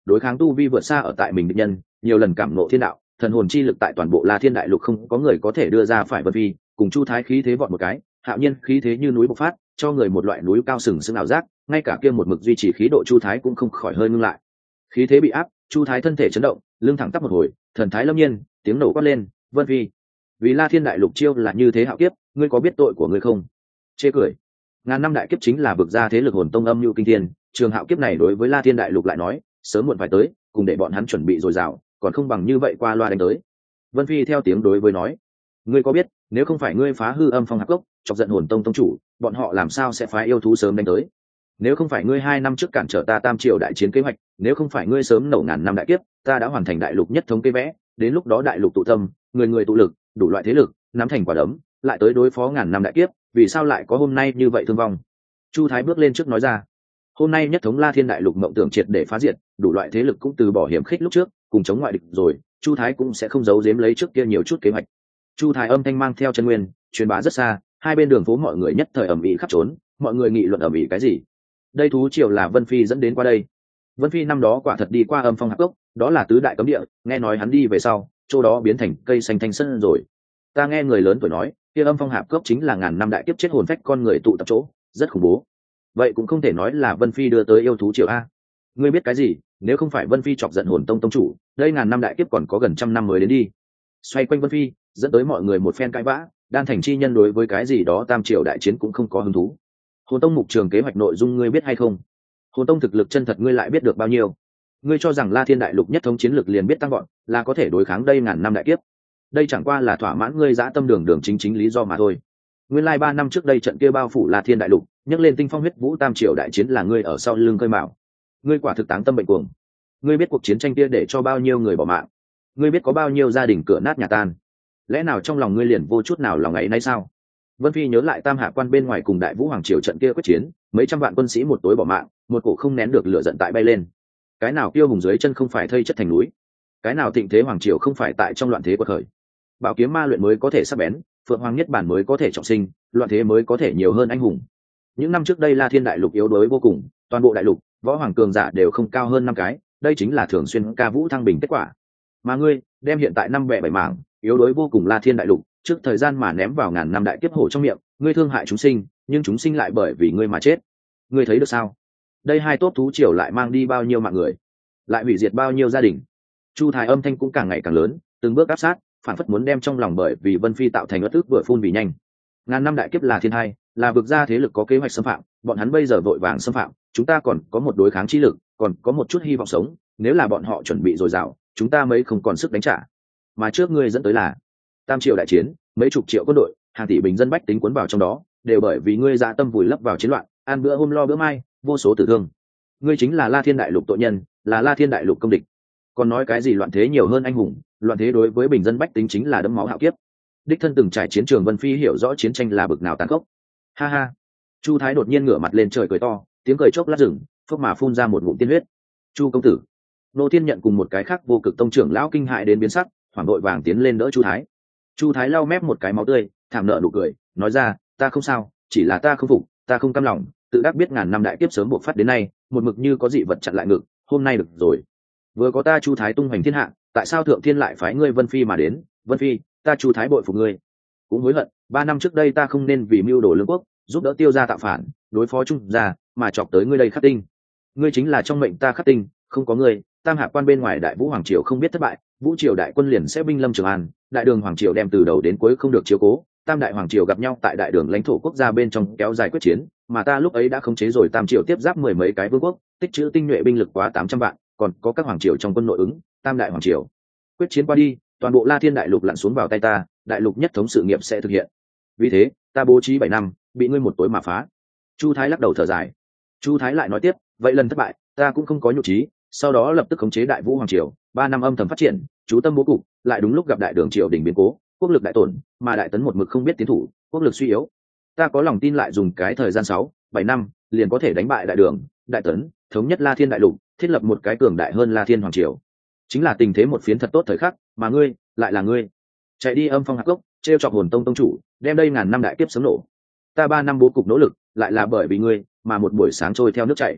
S1: đối kháng tu vi vượt xa ở tại mình địch nhân, nhiều lần cảm ngộ thiên đạo, thần hồn chi lực tại toàn bộ La Thiên đại lục không có người có thể đưa ra phải Vân Phi, cùng Chu Thái khí thế vọt một cái, Hạo Nhiên khí thế như núi bộc phát, cho người một loại núi cao sừng sững ảo giác, ngay cả kia một mực duy trì khí độ Chu Thái cũng không khỏi hơi ngưng lại. Khí thế bị áp, Chu Thái thân thể chấn động, lưng thẳng tắp một hồi, thần thái lâm nhiên, tiếng nổ quát lên, "Vân Phi, vì La Thiên đại lục chiêu là như thế hạo kiếp, ngươi có biết tội của ngươi không?" Chê cười. Ngàn năm đại kiếp chính là vực ra thế lực hồn tông âm nhu kinh thiên, trường hạo kiếp này đối với La Thiên đại lục lại nói, sớm muộn phải tới, cùng để bọn hắn chuẩn bị dồi dào, còn không bằng như vậy qua loa đánh tới. Vân Phi theo tiếng đối với nói, ngươi có biết, nếu không phải ngươi phá hư âm phong hạp cốc, chọc giận hồn tông tông chủ, bọn họ làm sao sẽ phái yêu thú sớm đánh tới? Nếu không phải ngươi hai năm trước cản trở ta tam triều đại chiến kế hoạch, nếu không phải ngươi sớm nổ ngàn năm đại kiếp, ta đã hoàn thành đại lục nhất thống kế vẽ, đến lúc đó đại lục tụ tâm, người người tụ lực, đủ loại thế lực, nắm thành quả đấm, lại tới đối phó ngàn năm đại kiếp, vì sao lại có hôm nay như vậy thương vong? Chu Thái bước lên trước nói ra, hôm nay nhất thống La Thiên đại lục mộng tưởng triệt để phá diệt, đủ loại thế lực cũng từ bỏ hiểm khích lúc trước, cùng chống ngoại địch rồi, Chu Thái cũng sẽ không giấu giếm lấy trước kia nhiều chút kế hoạch. Chu Thái âm thanh mang theo chân nguyên, truyền bá rất xa, hai bên đường phố mọi người nhất thời ầm ĩ khắp trốn, mọi người nghị luận ầm ĩ cái gì? Đây thú triều là Vân Phi dẫn đến qua đây. Vân Phi năm đó quả thật đi qua âm phong hạp cốc, đó là tứ đại cấm địa, nghe nói hắn đi về sau, chỗ đó biến thành cây xanh thanh sân rồi. Ta nghe người lớn tuổi nói, kia âm phong hạp cốc chính là ngàn năm đại kiếp chết hồn phách con người tụ tập chỗ, rất khủng bố. Vậy cũng không thể nói là Vân Phi đưa tới yêu thú triều a. Ngươi biết cái gì, nếu không phải Vân Phi chọc giận hồn tông tông chủ, đây ngàn năm đại kiếp còn có gần trăm năm mới đến đi. Xoay quanh Vân Phi, dẫn tới mọi người một phen cãi vã, đan thành chi nhân đối với cái gì đó tam triều đại chiến cũng không có hứng thú. Hồn tông mục trường kế hoạch nội dung ngươi biết hay không? Hồn tông thực lực chân thật ngươi lại biết được bao nhiêu? Ngươi cho rằng La Thiên đại lục nhất thống chiến lực liền biết tăng gọn, là có thể đối kháng đây ngàn năm đại kiếp? Đây chẳng qua là thỏa mãn ngươi dã tâm đường đường chính chính lý do mà thôi. Nguyên lai ba năm trước đây trận kia bao phủ La Thiên đại lục, nhấc lên tinh phong huyết vũ tam triều đại chiến là ngươi ở sau lưng cơi mạo. Ngươi quả thực táng tâm bệnh cuồng. Ngươi biết cuộc chiến tranh kia để cho bao nhiêu người bỏ mạng? Ngươi biết có bao nhiêu gia đình cửa nát nhà tan? Lẽ nào trong lòng ngươi liền vô chút nào lòng ấy nay sao? Vân Phi nhớ lại Tam Hạ quan bên ngoài cùng Đại Vũ Hoàng triều trận kia quyết chiến, mấy trăm vạn quân sĩ một tối bỏ mạng, một cổ không nén được lửa giận tại bay lên. Cái nào kiêu hùng dưới chân không phải thây chất thành núi? Cái nào thịnh thế hoàng triều không phải tại trong loạn thế quật khởi? Bảo kiếm ma luyện mới có thể sắc bén, Phượng Hoàng nhất bản mới có thể trọng sinh, loạn thế mới có thể nhiều hơn anh hùng. Những năm trước đây La Thiên đại lục yếu đuối vô cùng, toàn bộ đại lục, võ hoàng cường giả đều không cao hơn năm cái, đây chính là thường xuyên ca vũ thăng bình kết quả. Mà ngươi, đem hiện tại năm bẻ bảy mảng, yếu đuối vô cùng La Thiên đại lục, trước thời gian mà ném vào ngàn năm đại kiếp hổ trong miệng, ngươi thương hại chúng sinh, nhưng chúng sinh lại bởi vì ngươi mà chết. Ngươi thấy được sao? Đây hai tốt thú triều lại mang đi bao nhiêu mạng người, lại hủy diệt bao nhiêu gia đình. Chu Thái âm thanh cũng càng ngày càng lớn, từng bước áp sát, phản phất muốn đem trong lòng bởi vì Vân Phi tạo thành uất ức vừa phun vì nhanh. Ngàn năm đại kiếp là thiên hai, là vực gia thế lực có kế hoạch xâm phạm, bọn hắn bây giờ vội vàng xâm phạm, chúng ta còn có một đối kháng chi lực, còn có một chút hy vọng sống, nếu là bọn họ chuẩn bị dồi dào, chúng ta mới không còn sức đánh trả. Mà trước ngươi dẫn tới là tam triệu đại chiến, mấy chục triệu quân đội, hàng tỷ bình dân bách tính cuốn vào trong đó, đều bởi vì ngươi dạ tâm vùi lấp vào chiến loạn, ăn bữa hôm lo bữa mai, vô số tử thương. Ngươi chính là La Thiên đại lục tội nhân, là La Thiên đại lục công địch. Còn nói cái gì loạn thế nhiều hơn anh hùng, loạn thế đối với bình dân bách tính chính là đẫm máu hạo kiếp. Đích thân từng trải chiến trường Vân Phi hiểu rõ chiến tranh là bực nào tàn khốc. Ha ha. Chu Thái đột nhiên ngửa mặt lên trời cười to, tiếng cười chốc lát rừng, phốc mà phun ra một ngụm tiên huyết. Chu công tử. Nô Thiên nhận cùng một cái khác vô cực tông trưởng lão kinh hại đến biến sắc, hoảng đội vàng tiến lên đỡ Chu Thái. Chu Thái lau mép một cái máu tươi, thảm nợ nụ cười, nói ra, ta không sao, chỉ là ta không phục, ta không cam lòng, tự đắc biết ngàn năm đại kiếp sớm buộc phát đến nay, một mực như có dị vật chặn lại ngực, hôm nay được rồi. Vừa có ta Chu Thái tung hoành thiên hạ, tại sao thượng thiên lại phái ngươi Vân Phi mà đến? Vân Phi, ta Chu Thái bội phục ngươi. Cũng hối hận, ba năm trước đây ta không nên vì mưu đồ lương quốc, giúp đỡ Tiêu gia tạo phản, đối phó Trung gia, mà chọc tới ngươi đây Khắc Tinh. Ngươi chính là trong mệnh ta Khắc Tinh, không có ngươi, Tam Hạ quan bên ngoài Đại Vũ Hoàng triều không biết thất bại, Vũ triều đại quân liền sẽ binh lâm Trường An, Đại Đường Hoàng triều đem từ đầu đến cuối không được chiếu cố, Tam Đại Hoàng triều gặp nhau tại Đại Đường lãnh thổ quốc gia bên trong kéo dài quyết chiến, mà ta lúc ấy đã khống chế rồi Tam triều tiếp giáp mười mấy cái vương quốc, tích trữ tinh nhuệ binh lực quá tám trăm vạn, còn có các hoàng triều trong quân nội ứng, Tam Đại Hoàng triều. Quyết chiến qua đi, toàn bộ La Thiên đại lục lặn xuống vào tay ta, đại lục nhất thống sự nghiệp sẽ thực hiện. Vì thế, ta bố trí bảy năm, bị ngươi một tối mà phá. Chu Thái lắc đầu thở dài. Chu Thái lại nói tiếp, vậy lần thất bại, ta cũng không có nhục trí, sau đó lập tức khống chế Đại Vũ Hoàng triều, ba năm âm thầm phát triển, chú tâm bố cục, lại đúng lúc gặp Đại Đường triều đình biến cố, quốc lực đại tổn, mà Đại Tấn một mực không biết tiến thủ, quốc lực suy yếu. Ta có lòng tin lại dùng cái thời gian sáu, bảy năm, liền có thể đánh bại Đại Đường, Đại Tấn, thống nhất La Thiên đại lục, thiết lập một cái cường đại hơn La Thiên Hoàng triều. Chính là tình thế một phiến thật tốt thời khắc, mà ngươi, lại là ngươi. Chạy đi âm phong hạc gốc, trêu chọc hồn tông tông chủ, đem đây ngàn năm đại kiếp sớm nổ. Ta ba năm bố cục nỗ lực, lại là bởi vì ngươi, mà một buổi sáng trôi theo nước chảy.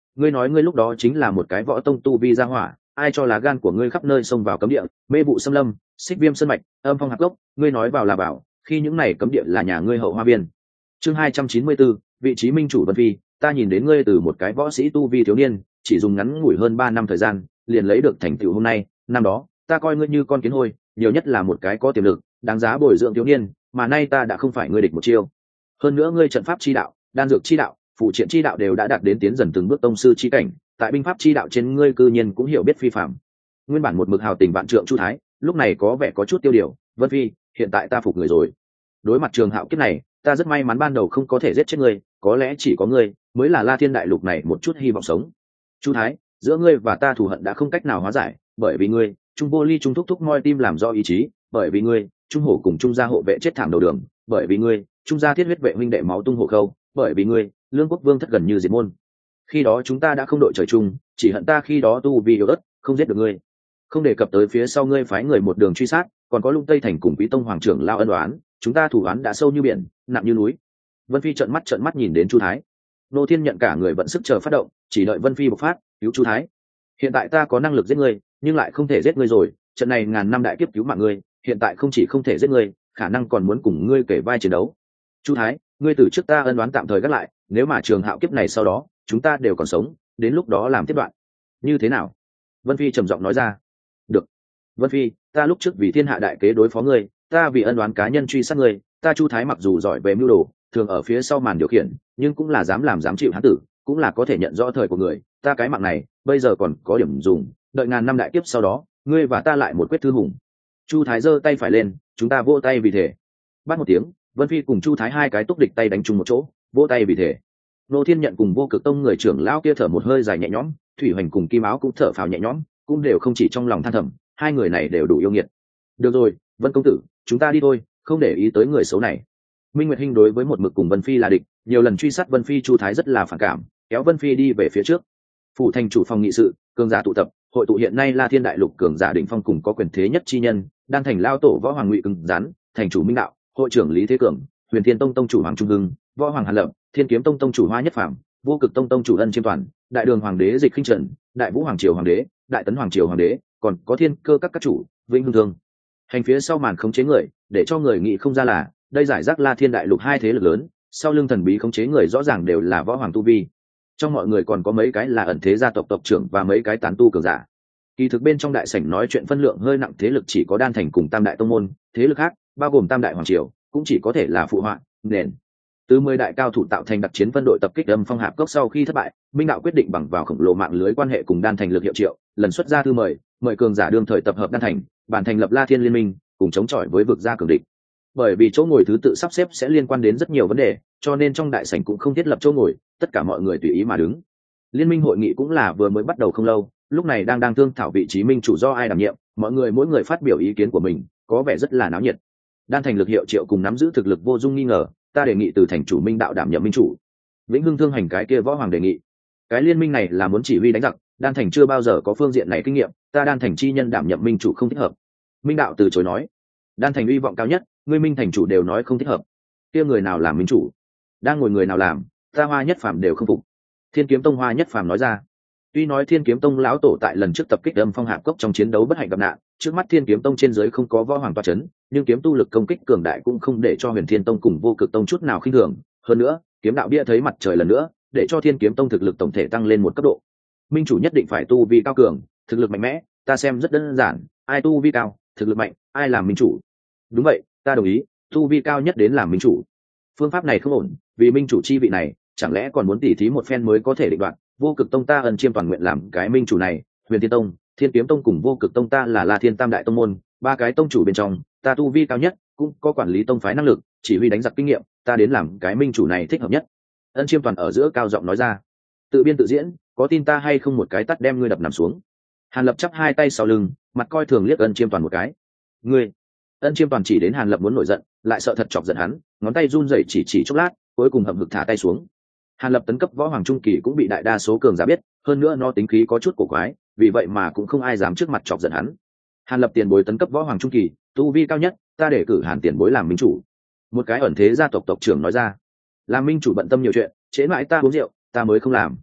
S1: ngươi nói ngươi lúc đó chính là một cái võ tông tu vi gia hỏa, ai cho lá gan của ngươi khắp nơi xông vào cấm địa, mê vụ xâm lâm, xích viêm sơn mạch, âm phong hạc gốc, ngươi nói vào là bảo, khi những này cấm địa là nhà ngươi hậu hoa viên. Chương hai trăm chín mươi bốn, vị trí minh chủ Vân Phi, ta nhìn đến ngươi từ một cái võ sĩ tu vi thiếu niên, chỉ dùng ngắn ngủi hơn ba năm thời gian, liền lấy được thành tựu hôm nay, năm đó, ta coi ngươi như con kiến hôi, nhiều nhất là một cái có tiềm lực, đáng giá bồi dưỡng thiếu niên, mà nay ta đã không phải ngươi địch một chiêu. Hơn nữa ngươi trận pháp chi đạo, đan dược chi đạo, phụ triện chi đạo đều đã đạt đến tiến dần từng bước tông sư chi cảnh, tại binh pháp chi đạo trên ngươi cư nhiên cũng hiểu biết phi phạm. Nguyên bản một mực hào tình vạn trượng Chu Thái, lúc này có vẻ có chút tiêu điều. Vân Phi, hiện tại ta phục người rồi. Đối mặt trường hạo kiếp này, ta rất may mắn ban đầu không có thể giết chết ngươi, có lẽ chỉ có ngươi mới là La Thiên đại lục này một chút hy vọng sống. Chu Thái, giữa ngươi và ta thù hận đã không cách nào hóa giải, bởi vì ngươi, Trung Vô Ly Trung thúc thúc moi tim làm do ý chí, bởi vì ngươi, Trung Hổ cùng Trung gia hộ vệ chết thảm đầu đường, bởi vì ngươi, Trung gia thiết huyết vệ huynh đệ máu tung hộ khâu, bởi vì ngươi, Lương Quốc Vương thất gần như diệt môn. Khi đó chúng ta đã không đội trời chung, chỉ hận ta khi đó tu vì yếu ớt, không giết được ngươi. Không đề cập tới phía sau ngươi phái người một đường truy sát, còn có Lung Tây thành cùng Quý tông hoàng trưởng lao ân oán, chúng ta thủ oán đã sâu như biển, nặng như núi. Vân Phi trợn mắt trợn mắt nhìn đến Chu Thái. Nô Thiên nhận cả người vận sức chờ phát động, chỉ đợi Vân Phi bộc phát, cứu Chu Thái. Hiện tại ta có năng lực giết ngươi, nhưng lại không thể giết ngươi rồi, trận này ngàn năm đại kiếp cứu mạng ngươi, hiện tại không chỉ không thể giết ngươi, khả năng còn muốn cùng ngươi kể vai chiến đấu. Chu Thái, ngươi từ trước ta ân oán tạm thời gác lại, nếu mà trường hạo kiếp này sau đó, chúng ta đều còn sống, đến lúc đó làm tiếp đoạn. Như thế nào? Vân Phi trầm giọng nói ra. Được. Vân Phi, ta lúc trước vì thiên hạ đại kế đối phó ngươi, ta vì ân oán cá nhân truy sát ngươi, ta Chu Thái mặc dù giỏi về mưu đồ, thường ở phía sau màn điều khiển, nhưng cũng là dám làm dám chịu hán tử, cũng là có thể nhận rõ thời của người, ta cái mạng này, bây giờ còn có điểm dùng, đợi ngàn năm đại kiếp sau đó, ngươi và ta lại một quyết thư hùng. Chu Thái giơ tay phải lên, chúng ta vỗ tay vì thể. Bắt một tiếng, Vân Phi cùng Chu Thái hai cái túc địch tay đánh chung một chỗ, vỗ tay vì thể. Nô Thiên nhận cùng Vô Cực tông người trưởng lão kia thở một hơi dài nhẹ nhõm, Thủy Hoành cùng Kim Áo cũng thở phào nhẹ nhõm, cũng đều không chỉ trong lòng than thầm, hai người này đều đủ yêu nghiệt. Được rồi, Vân công tử, chúng ta đi thôi, không để ý tới người xấu này. Minh Nguyệt Hinh đối với một mực cùng Vân Phi là địch, nhiều lần truy sát Vân Phi, Chu Thái rất là phản cảm, kéo Vân Phi đi về phía trước. Phủ thành chủ phòng nghị sự, cường giả tụ tập, hội tụ hiện nay La Thiên đại lục cường giả đỉnh phong cùng có quyền thế nhất chi nhân, đang thành lao tổ võ hoàng Ngụy Cứng Rắn, thành chủ Minh Đạo, hội trưởng Lý Thế Cường, Huyền Thiên tông tông chủ Hoàng Trung Hưng, võ hoàng Hàn Lập, Thiên Kiếm tông tông chủ Hoa Nhất Phàm, Vô Cực tông tông chủ Ân Chiêm Toàn, Đại Đường hoàng đế Dịch Khinh Trần, Đại Vũ hoàng triều hoàng đế, Đại Tấn hoàng triều hoàng đế, còn có Thiên Cơ các các chủ, Vĩnh Hưng Thương. Hành phía sau màn khống chế người, để cho người nghĩ không ra là, đây giải rác La Thiên đại lục hai thế lực lớn, sau lưng thần bí khống chế người rõ ràng đều là võ hoàng tu vi. Trong mọi người còn có mấy cái là ẩn thế gia tộc tộc trưởng và mấy cái tán tu cường giả. Kỳ thực bên trong đại sảnh nói chuyện phân lượng hơi nặng thế lực chỉ có Đan thành cùng Tam đại tông môn, thế lực khác, bao gồm Tam đại hoàng triều, cũng chỉ có thể là phụ họa, nền. Từ mười đại cao thủ tạo thành đặc chiến phân đội tập kích âm phong hạp cốc sau khi thất bại, Minh Đạo quyết định bằng vào khổng lồ mạng lưới quan hệ cùng Đan thành lực hiệu triệu, lần xuất ra thư mời, mời cường giả đương thời tập hợp Đan thành, bản thành lập La Thiên liên minh, cùng chống chọi với vực gia cường địch. Bởi vì chỗ ngồi thứ tự sắp xếp sẽ liên quan đến rất nhiều vấn đề, cho nên trong đại sảnh cũng không thiết lập chỗ ngồi, tất cả mọi người tùy ý mà đứng. Liên minh hội nghị cũng là vừa mới bắt đầu không lâu, lúc này đang đang thương thảo vị trí minh chủ do ai đảm nhiệm, mọi người mỗi người phát biểu ý kiến của mình, có vẻ rất là náo nhiệt. Đan thành lực hiệu triệu cùng nắm giữ thực lực vô dung nghi ngờ, ta đề nghị từ thành chủ Minh Đạo đảm nhiệm minh chủ. Vĩnh Hưng Thương hành cái kia võ hoàng đề nghị, cái liên minh này là muốn chỉ huy đánh giặc, Đan thành chưa bao giờ có phương diện này kinh nghiệm, ta Đan thành chi nhân đảm nhiệm minh chủ không thích hợp. Minh Đạo từ chối nói, Đan thành uy vọng cao nhất, ngươi Minh thành chủ đều nói không thích hợp, kia người nào làm minh chủ? Đang ngồi người nào làm, ta Hoa Nhất Phàm đều không phục. Thiên Kiếm tông Hoa Nhất Phàm nói ra. Tuy nói Thiên Kiếm tông lão tổ tại lần trước tập kích âm phong hạp cốc trong chiến đấu bất hạnh gặp nạn, trước mắt Thiên Kiếm tông trên dưới không có võ hoàng toa chấn, nhưng kiếm tu lực công kích cường đại cũng không để cho Huyền Thiên tông cùng Vô Cực tông chút nào khinh thường, hơn nữa, kiếm đạo bia thấy mặt trời lần nữa, để cho Thiên Kiếm tông thực lực tổng thể tăng lên một cấp độ. Minh chủ nhất định phải tu vi cao cường, thực lực mạnh mẽ, ta xem rất đơn giản, ai tu vi cao, thực lực mạnh, ai làm minh chủ. Đúng vậy, ta đồng ý, tu vi cao nhất đến làm minh chủ. Phương pháp này không ổn, vì minh chủ chi vị này, chẳng lẽ còn muốn tỉ thí một phen mới có thể định đoạt. Vô Cực tông ta Ân Chiêm toàn nguyện làm cái minh chủ này, Huyền Thiên tông, Thiên Kiếm tông cùng Vô Cực tông ta là La Thiên tam đại tông môn, ba cái tông chủ bên trong, ta tu vi cao nhất, cũng có quản lý tông phái năng lực, chỉ huy đánh giặc kinh nghiệm, ta đến làm cái minh chủ này thích hợp nhất. Ân Chiêm toàn ở giữa cao giọng nói ra. Tự biên tự diễn, có tin ta hay không một cái tắt đem ngươi đập nằm xuống. Hàn Lập chắp hai tay sau lưng, mặt coi thường liếc Ân Chiêm toàn một cái. Ngươi? Ân Chiêm toàn chỉ đến Hàn Lập muốn nổi giận, lại sợ thật chọc giận hắn, ngón tay run rẩy chỉ chỉ chốc lát, cuối cùng hậm hực thả tay xuống. Hàn Lập tấn cấp võ hoàng trung kỳ cũng bị đại đa số cường giả biết, hơn nữa nó tính khí có chút cổ quái, vì vậy mà cũng không ai dám trước mặt chọc giận hắn. Hàn Lập tiền bối tấn cấp võ hoàng trung kỳ, tu vi cao nhất, ta để cử Hàn tiền bối làm minh chủ. Một cái ẩn thế gia tộc tộc trưởng nói ra. Làm minh chủ bận tâm nhiều chuyện, trễ mãi ta uống rượu, ta mới không làm.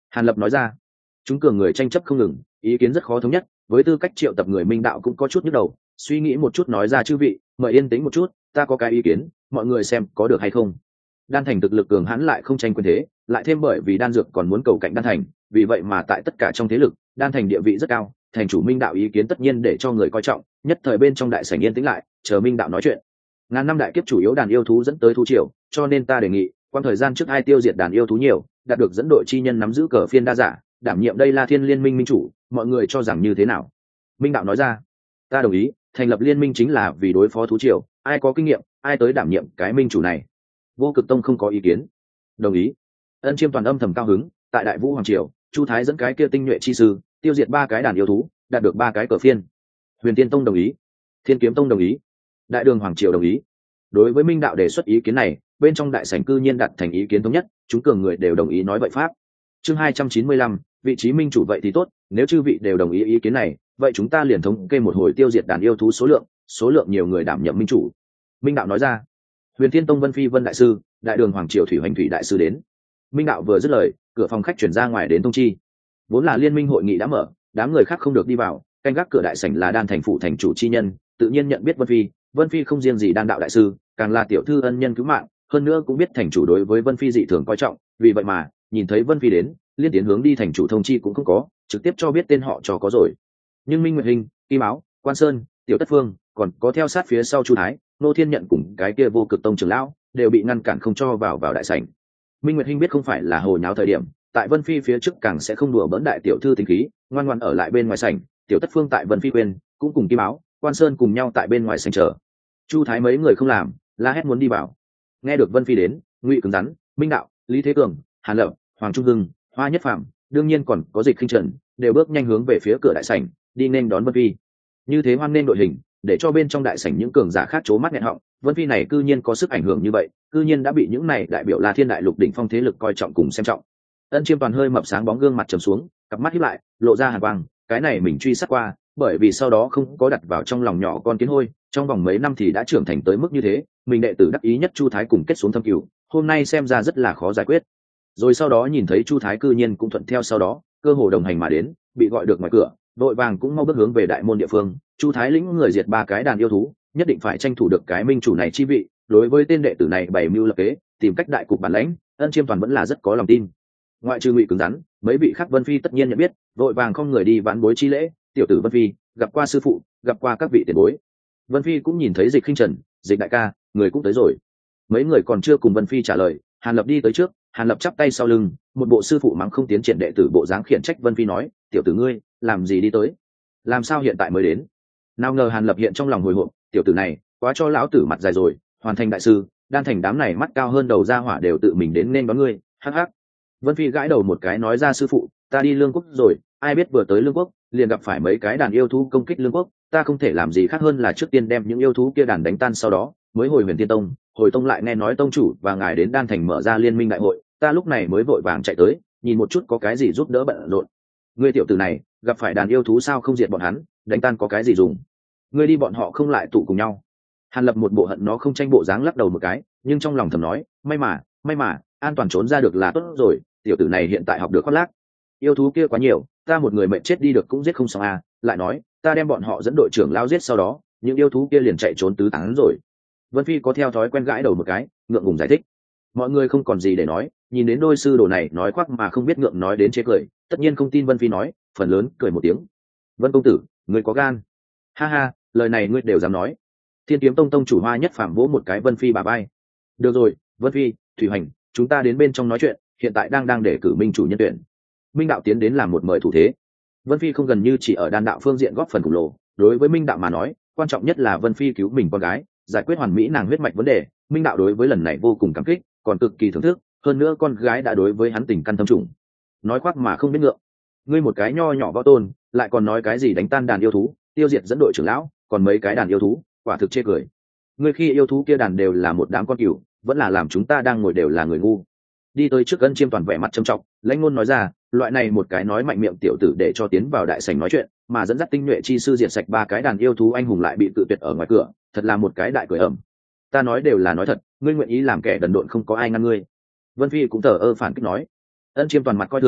S1: Hàn Lập nói ra. Chúng cường người tranh chấp không ngừng, ý kiến rất khó thống nhất, với tư cách triệu tập người minh đạo cũng có chút nhức đầu, suy nghĩ một chút nói ra: chư vị, mời yên tĩnh một chút, ta có cái ý kiến, mọi người xem có được hay không. Đan thành thực lực cường hãn lại không tranh quyền thế, lại thêm bởi vì đan dược còn muốn cầu cạnh đan thành, vì vậy mà tại tất cả trong thế lực, đan thành địa vị rất cao, thành chủ minh đạo ý kiến tất nhiên để cho người coi trọng. Nhất thời bên trong đại sảnh yên tĩnh lại, chờ minh đạo nói chuyện. Ngàn năm đại kiếp chủ yếu đàn yêu thú dẫn tới thú triều, cho nên ta đề nghị, quan thời gian trước ai tiêu diệt đàn yêu thú nhiều, đạt được dẫn đội chi nhân nắm giữ cờ phiên đa giả, đảm nhiệm đây La Thiên liên minh minh chủ, mọi người cho rằng như thế nào? Minh đạo nói ra. Ta đồng ý, thành lập liên minh chính là vì đối phó thú triều, ai có kinh nghiệm ai tới đảm nhiệm cái minh chủ này. Vô Cực Tông không có ý kiến. Đồng ý. Ân Chiêm toàn âm thầm cao hứng, tại Đại Vũ hoàng triều, Chu Thái dẫn cái kia tinh nhuệ chi sư, tiêu diệt ba cái đàn yêu thú, đạt được ba cái cờ phiên. Huyền Tiên Tông đồng ý, Thiên Kiếm Tông đồng ý, Đại Đường hoàng triều đồng ý. Đối với minh đạo đề xuất ý kiến này, bên trong đại sảnh cư nhiên đặt thành ý kiến thống nhất, chúng cường người đều đồng ý nói vậy pháp. Chương hai trăm chín mươi lăm, vị trí minh chủ vậy thì tốt, nếu chư vị đều đồng ý ý kiến này, vậy chúng ta liền thống kê một hồi tiêu diệt đàn yêu thú số lượng, số lượng nhiều người đảm nhiệm minh chủ. Minh đạo nói ra. Huyền Thiên Tông Vân Phi Vân đại sư, Đại Đường hoàng triều Thủy Hoành Thủy đại sư đến. Minh đạo vừa dứt lời, cửa phòng khách chuyển ra ngoài đến thông chi. Vốn là liên minh hội nghị đã mở, đám người khác không được đi vào, canh gác cửa đại sảnh là Đan thành phủ thành chủ chi nhân, tự nhiên nhận biết Vân Phi. Vân Phi không riêng gì đan đạo đại sư, càng là tiểu thư ân nhân cứu mạng, hơn nữa cũng biết thành chủ đối với Vân Phi dị thường coi trọng, vì vậy mà nhìn thấy Vân Phi đến, liên tiến hướng đi thành chủ thông chi cũng không có, trực tiếp cho biết tên họ cho có rồi. Nhưng Minh Nguyệt Hình, Kim Áo, Quan Sơn, Tiểu Tất Phương, còn có theo sát phía sau Chu Thái, Nô Thiên Nhận cùng cái kia Vô Cực Tông trưởng lão, đều bị ngăn cản không cho vào vào đại sảnh. Minh Nguyệt Hình biết không phải là hồ nháo thời điểm, tại Vân Phi phía trước càng sẽ không đùa bỡn đại tiểu thư tính khí, ngoan ngoãn ở lại bên ngoài sảnh. Tiểu Tất Phương tại Vân Phi quên, cũng cùng Kim Áo, Quan Sơn cùng nhau tại bên ngoài sảnh chờ. Chu Thái mấy người không làm, la hét muốn đi vào. Nghe được Vân Phi đến, Ngụy cứng rắn, Minh đạo, Lý Thế Cường, Hàn Lập, Hoàng Trung Hưng, Hoa Nhất Phạm, đương nhiên còn có Dịch Khinh Trần, đều bước nhanh hướng về phía cửa đại sảnh, đi nên đón Vân Phi. Như thế hoan nên đội hình, để cho bên trong đại sảnh những cường giả khác trố mắt nghẹn họng. Vân Phi này cư nhiên có sức ảnh hưởng như vậy, cư nhiên đã bị những này đại biểu La Thiên đại lục đỉnh phong thế lực coi trọng cùng xem trọng. Ân Chiêm toàn hơi mập sáng bóng gương mặt trầm xuống, cặp mắt híp lại, lộ ra hàn quang. Cái này mình truy sát qua, bởi vì sau đó không có đặt vào trong lòng nhỏ con kiến hôi, trong vòng mấy năm thì đã trưởng thành tới mức như thế. Mình đệ tử đắc ý nhất Chu Thái cùng kết xuống thâm cửu, hôm nay xem ra rất là khó giải quyết. Rồi sau đó nhìn thấy Chu Thái cư nhiên cũng thuận theo sau đó, cơ hồ đồng hành mà đến, bị gọi được ngoài cửa, đội vàng cũng mau bước hướng về đại môn địa phương. Chu Thái lĩnh người diệt ba cái đàn yêu thú, nhất định phải tranh thủ được cái minh chủ này chi vị. Đối với tên đệ tử này bày mưu lập kế, tìm cách đại cục bản lãnh, Ân Chiêm toàn vẫn là rất có lòng tin. Ngoại trừ Ngụy cứng rắn, mấy vị khác Vân Phi tất nhiên nhận biết, đội vàng không người đi vãn bối chi lễ. Tiểu tử Vân Phi gặp qua sư phụ, gặp qua các vị tiền bối. Vân Phi cũng nhìn thấy Dịch Khinh Trần, Dịch đại ca, người cũng tới rồi. Mấy người còn chưa cùng Vân Phi trả lời, Hàn Lập đi tới trước. Hàn Lập chắp tay sau lưng, một bộ sư phụ mắng không tiến triển đệ tử bộ dáng khiển trách Vân Phi nói: tiểu tử ngươi làm gì đi tới, làm sao hiện tại mới đến? Nào ngờ Hàn Lập hiện trong lòng hồi hộp, tiểu tử này quá cho lão tử mặt dài rồi, hoàn thành đại sư, Đan thành đám này mắt cao hơn đầu ra hỏa đều tự mình đến nên đón ngươi. Hắc hắc. Vân Phi gãi đầu một cái nói ra: sư phụ, ta đi Lương Quốc rồi, ai biết vừa tới Lương Quốc liền gặp phải mấy cái đàn yêu thú công kích Lương Quốc, ta không thể làm gì khác hơn là trước tiên đem những yêu thú kia đàn đánh tan, sau đó mới hồi Huyền Tiên Tông. Hồi tông lại nghe nói tông chủ và ngài đến Đan thành mở ra liên minh đại hội, ta lúc này mới vội vàng chạy tới, nhìn một chút có cái gì giúp đỡ bận rộn. Ngươi tiểu tử này gặp phải đàn yêu thú sao không diệt bọn hắn, đánh tan có cái gì dùng? Ngươi đi bọn họ không lại tụ cùng nhau? Hàn Lập một bộ hận nó không tranh bộ dáng lắc đầu một cái, nhưng trong lòng thầm nói: may mà, may mà, an toàn trốn ra được là tốt rồi. Tiểu tử này hiện tại học được khoác lác. Yêu thú kia quá nhiều, ta một người mệnh chết đi được cũng giết không xong à? Lại nói, ta đem bọn họ dẫn đội trưởng lao giết, sau đó những yêu thú kia liền chạy trốn tứ tán rồi. Vân Phi có theo thói quen gãi đầu một cái, ngượng ngùng giải thích. Mọi người không còn gì để nói, nhìn đến đôi sư đồ này nói khoác mà không biết ngượng nói đến chế cười, tất nhiên không tin Vân Phi nói, phần lớn cười một tiếng. Vân công tử, ngươi có gan? Ha ha, lời này ngươi đều dám nói. Thiên Kiếm Tông tông chủ Hoa Nhất Phạm vỗ một cái Vân Phi bà bay. Được rồi, Vân Phi, Thủy Hành, chúng ta đến bên trong nói chuyện, hiện tại đang đang để cử minh chủ nhân tuyển. Minh đạo tiến đến làm một mời thủ thế. Vân Phi không gần như chỉ ở đan đạo phương diện góp phần khổng lồ, đối với Minh đạo mà nói, quan trọng nhất là Vân Phi cứu mình con gái, giải quyết hoàn mỹ nàng huyết mạch vấn đề. Minh đạo đối với lần này vô cùng cảm kích, còn cực kỳ thưởng thức, hơn nữa con gái đã đối với hắn tình căn thâm trùng. Nói khoác mà không biết ngượng. Ngươi một cái nho nhỏ võ tôn, lại còn nói cái gì đánh tan đàn yêu thú, tiêu diệt dẫn đội trưởng lão, còn mấy cái đàn yêu thú, quả thực chê cười. Ngươi khi yêu thú kia đàn đều là một đám con cừu, vẫn là làm chúng ta đang ngồi đều là người ngu. Đi tới trước Ân Chiêm toàn vẻ mặt trầm trọng, lãnh ngôn nói ra: loại này một cái nói mạnh miệng tiểu tử để cho tiến vào đại sảnh nói chuyện, mà dẫn dắt tinh nhuệ chi sư diệt sạch ba cái đàn yêu thú anh hùng lại bị tự tuyệt ở ngoài cửa, thật là một cái đại cười ẩm. Ta nói đều là nói thật, ngươi nguyện ý làm kẻ đần độn không có ai ngăn ngươi. Vân Phi cũng thờ ơ phản kích nói. Ân Chiêm toàn mặt coi thường,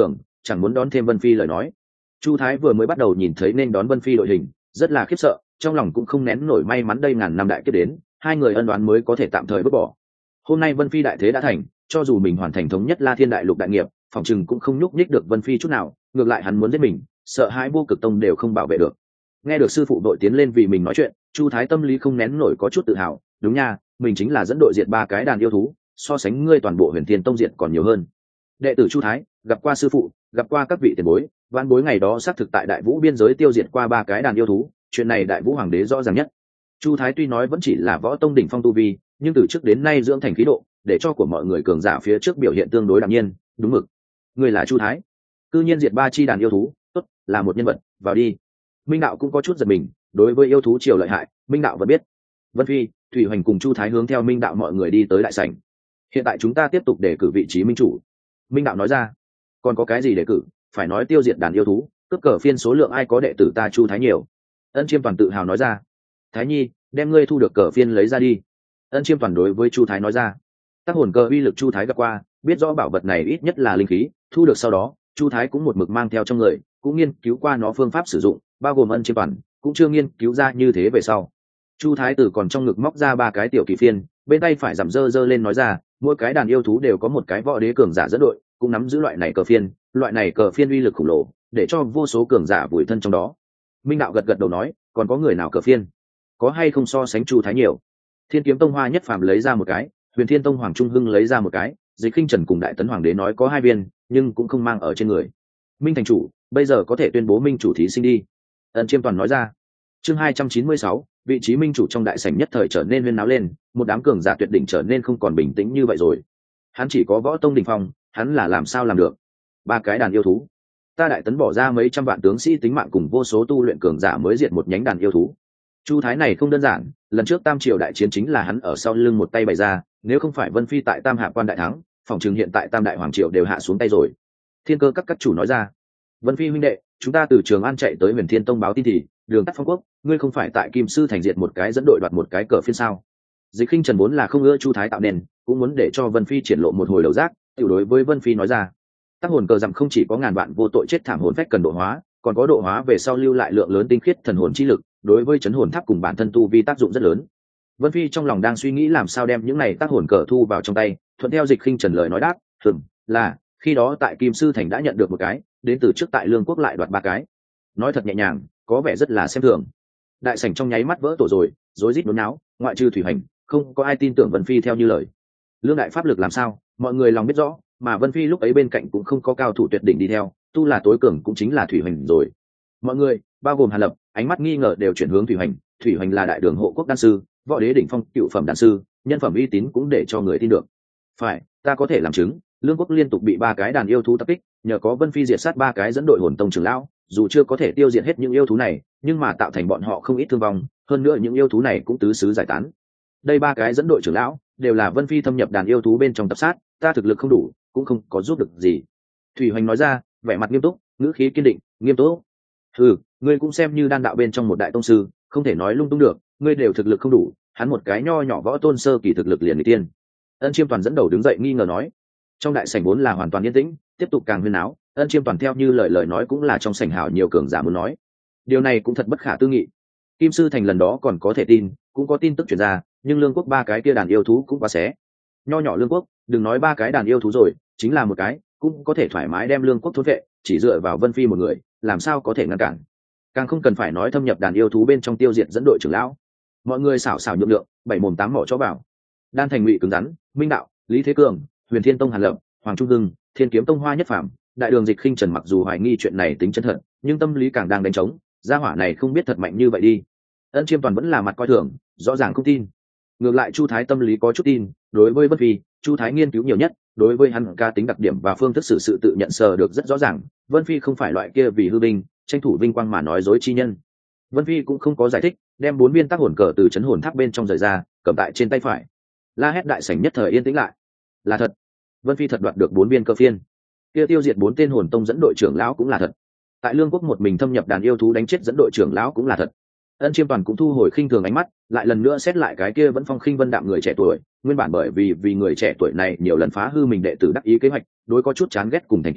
S1: chẳng muốn đón thêm Vân Phi lời nói. Chu Thái vừa mới bắt đầu nhìn thấy nên đón Vân Phi đội hình, rất là khiếp sợ, trong lòng cũng không nén nổi may mắn đây ngàn năm đại kiếp đến, hai người ân đoán mới có thể tạm thời vứt bỏ. Hôm nay Vân Phi đại thế đã thành, cho dù mình hoàn thành thống nhất La Thiên đại lục đại nghiệp, phòng chừng cũng không nhúc nhích được Vân Phi chút nào, ngược lại hắn muốn giết mình, sợ hãi vô cực tông đều không bảo vệ được. Nghe được sư phụ đội tiến lên vì mình nói chuyện, Chu Thái tâm lý không nén nổi có chút tự hào, đúng nha, mình chính là dẫn đội diệt ba cái đàn yêu thú, so sánh ngươi toàn bộ Huyền Thiên tông diệt còn nhiều hơn. Đệ tử Chu Thái gặp qua sư phụ, gặp qua các vị tiền bối, vãn bối ngày đó xác thực tại Đại Vũ biên giới tiêu diệt qua ba cái đàn yêu thú, chuyện này Đại Vũ hoàng đế rõ ràng nhất. Chu Thái tuy nói vẫn chỉ là võ tông đỉnh phong tu vi, nhưng từ trước đến nay dưỡng thành khí độ, để cho của mọi người cường giả phía trước biểu hiện tương đối đạm nhiên, đúng mực. Người là Chu Thái, cư nhiên diệt ba chi đàn yêu thú, tốt, là một nhân vật, vào đi. Minh đạo cũng có chút giật mình, đối với yêu thú triều lợi hại, Minh đạo vẫn biết. Vân Phi, Thủy Hoành cùng Chu Thái hướng theo Minh đạo mọi người đi tới đại sảnh. Hiện tại chúng ta tiếp tục đề cử vị trí minh chủ. Minh đạo nói ra, còn có cái gì đề cử, phải nói tiêu diệt đàn yêu thú, cướp cờ phiên số lượng ai có đệ tử ta Chu Thái nhiều. Ân Chiêm Toàn tự hào nói ra, Thái Nhi, đem ngươi thu được cờ phiên lấy ra đi. Ân Chiêm Toàn đối với Chu Thái nói ra, tác hồn cờ uy lực Chu Thái gặp qua, biết rõ bảo vật này ít nhất là linh khí, thu được sau đó Chu Thái cũng một mực mang theo trong người, cũng nghiên cứu qua nó phương pháp sử dụng, bao gồm Ân Chiêm Toàn cũng chưa nghiên cứu ra như thế về sau. Chu Thái tử còn trong ngực móc ra ba cái tiểu kỳ phiên, bên tay phải giảm dơ dơ lên nói ra, mỗi cái đàn yêu thú đều có một cái võ đế cường giả dẫn đội, cũng nắm giữ loại này cờ phiên, loại này cờ phiên uy lực khổng lồ, để cho vô số cường giả vùi thân trong đó. Minh đạo gật gật đầu nói, còn có người nào cờ phiên? Có hay không so sánh Chu Thái nhiều? Thiên Kiếm Tông Hoa Nhất Phàm lấy ra một cái, Huyền Thiên Tông Hoàng Trung Hưng lấy ra một cái, Dịch Khinh Trần cùng Đại Tấn Hoàng đế nói có hai viên, nhưng cũng không mang ở trên người. Minh thành chủ, bây giờ có thể tuyên bố minh chủ thí sinh đi. Ân Chiêm Toàn nói ra. Chương hai trăm chín mươi sáu, vị trí minh chủ trong đại sảnh nhất thời trở nên huyên náo lên, một đám cường giả tuyệt đỉnh trở nên không còn bình tĩnh như vậy rồi. Hắn chỉ có võ tông đỉnh phong, hắn là làm sao làm được? Ba cái đàn yêu thú, ta Đại Tấn bỏ ra mấy trăm vạn tướng sĩ tính mạng cùng vô số tu luyện cường giả mới diệt một nhánh đàn yêu thú. Chu Thái này không đơn giản, lần trước Tam Triều đại chiến chính là hắn ở sau lưng một tay bày ra, nếu không phải Vân Phi tại Tam Hạ quan đại thắng, phòng trường hiện tại Tam đại hoàng triều đều hạ xuống tay rồi. Thiên Cơ các các chủ nói ra, Vân Phi huynh đệ, chúng ta từ Trường An chạy tới Huyền Thiên Tông báo tin thì, Đường Tắt Phong Quốc, ngươi không phải tại Kim Sư thành diệt một cái dẫn đội đoạt một cái cờ phiên sao? Dịch Khinh Trần vốn là không ưa Chu Thái tạo nên, cũng muốn để cho Vân Phi triển lộ một hồi đầu giác, tiểu đối với Vân Phi nói ra, tác hồn cờ rằng không chỉ có ngàn vạn vô tội chết thảm hồn phách cần độ hóa, còn có độ hóa về sau lưu lại lượng lớn tinh khiết thần hồn chi lực, đối với chấn hồn tháp cùng bản thân tu vi tác dụng rất lớn. Vân Phi trong lòng đang suy nghĩ làm sao đem những này tác hồn cờ thu vào trong tay, thuận theo Dịch Khinh Trần lời nói đáp, "Ừm, là, khi đó tại Kim Sư thành đã nhận được một cái, đến từ trước tại Lương quốc lại đoạt ba cái." Nói thật nhẹ nhàng, có vẻ rất là xem thường. Đại sảnh trong nháy mắt vỡ tổ rồi, rối rít nôn náo, ngoại trừ Thủy Hành, không có ai tin tưởng Vân Phi theo như lời. Lương đại pháp lực làm sao, mọi người lòng biết rõ, mà Vân Phi lúc ấy bên cạnh cũng không có cao thủ tuyệt đỉnh đi theo, tu là tối cường cũng chính là Thủy Hành rồi. Mọi người, bao gồm Hàn Lập, ánh mắt nghi ngờ đều chuyển hướng Thủy Hành. Thủy Hành là đại đường hộ quốc đan sư, võ đế đỉnh phong cựu phẩm đan sư, nhân phẩm uy tín cũng để cho người tin được. Phải, ta có thể làm chứng, Lương quốc liên tục bị ba cái đàn yêu thú tập kích, nhờ có Vân Phi diệt sát ba cái dẫn đội hồn tông trưởng lão, dù chưa có thể tiêu diệt hết những yêu thú này, nhưng mà tạo thành bọn họ không ít thương vong, hơn nữa những yêu thú này cũng tứ xứ giải tán. Đây ba cái dẫn đội trưởng lão đều là Vân Phi thâm nhập đàn yêu thú bên trong tập sát, ta thực lực không đủ, cũng không có giúp được gì. Thủy Hoành nói ra, vẻ mặt nghiêm túc, ngữ khí kiên định, nghiêm túc. Ừ, ngươi cũng xem như đan đạo bên trong một đại tông sư, không thể nói lung tung được, ngươi đều thực lực không đủ, hắn một cái nho nhỏ võ tôn sơ kỳ thực lực liền người tiên. Ân Chiêm Toàn dẫn đầu đứng dậy nghi ngờ nói. Trong đại sảnh vốn là hoàn toàn yên tĩnh, tiếp tục càng huyên náo, Ân Chiêm Toàn theo như lời lời nói cũng là trong sảnh hào nhiều cường giả muốn nói. Điều này cũng thật bất khả tư nghị. Kim Sư thành lần đó còn có thể tin, cũng có tin tức truyền ra, nhưng Lương quốc ba cái kia đàn yêu thú cũng quá xé. Nho nhỏ Lương quốc, đừng nói ba cái đàn yêu thú rồi, chính là một cái, cũng có thể thoải mái đem Lương quốc thôn vệ, chỉ dựa vào Vân Phi một người, làm sao có thể ngăn cản. Càng không cần phải nói thâm nhập đàn yêu thú bên trong tiêu diệt dẫn đội trưởng lão. Mọi người xảo xảo nhượng lượng, bảy mồm tám mỏ cho bảo. Đan Thành Ngụy cứng rắn, Minh đạo, Lý Thế Cường, Huyền Thiên Tông Hàn Lập, Hoàng Trung Hưng, Thiên Kiếm Tông Hoa Nhất Phàm, Đại Đường Dịch Khinh Trần mặc dù hoài nghi chuyện này tính chân thật, nhưng tâm lý càng đang đánh trống, gia hỏa này không biết thật mạnh như vậy đi. Ân Chiêm Toàn vẫn là mặt coi thường, rõ ràng không tin. Ngược lại Chu Thái tâm lý có chút tin, đối với Vân Phi, Chu Thái nghiên cứu nhiều nhất, đối với hắn ca tính đặc điểm và phương thức xử sự tự nhận sờ được rất rõ ràng, Vân Phi không phải loại kia vì hư vinh, tranh thủ vinh quang mà nói dối chi nhân. Vân Phi cũng không có giải thích, đem bốn viên tác hồn cờ từ chấn hồn tháp bên trong rời ra, cầm tại trên tay phải. La hét đại sảnh nhất thời yên tĩnh lại. Là thật, Vân Phi thật đoạt được bốn viên cơ phiên. Kia tiêu diệt bốn tên hồn tông dẫn đội trưởng lão cũng là thật. Tại Lương quốc một mình thâm nhập đàn yêu thú đánh chết dẫn đội trưởng lão cũng là thật. Ân Chiêm Toàn cũng thu hồi khinh thường ánh mắt, lại lần nữa xét lại cái kia vẫn phong khinh vân đạm người trẻ tuổi, nguyên bản bởi vì vì người trẻ tuổi này nhiều lần phá hư mình đệ tử đắc ý kế hoạch, đối có chút chán ghét cùng thành kiến,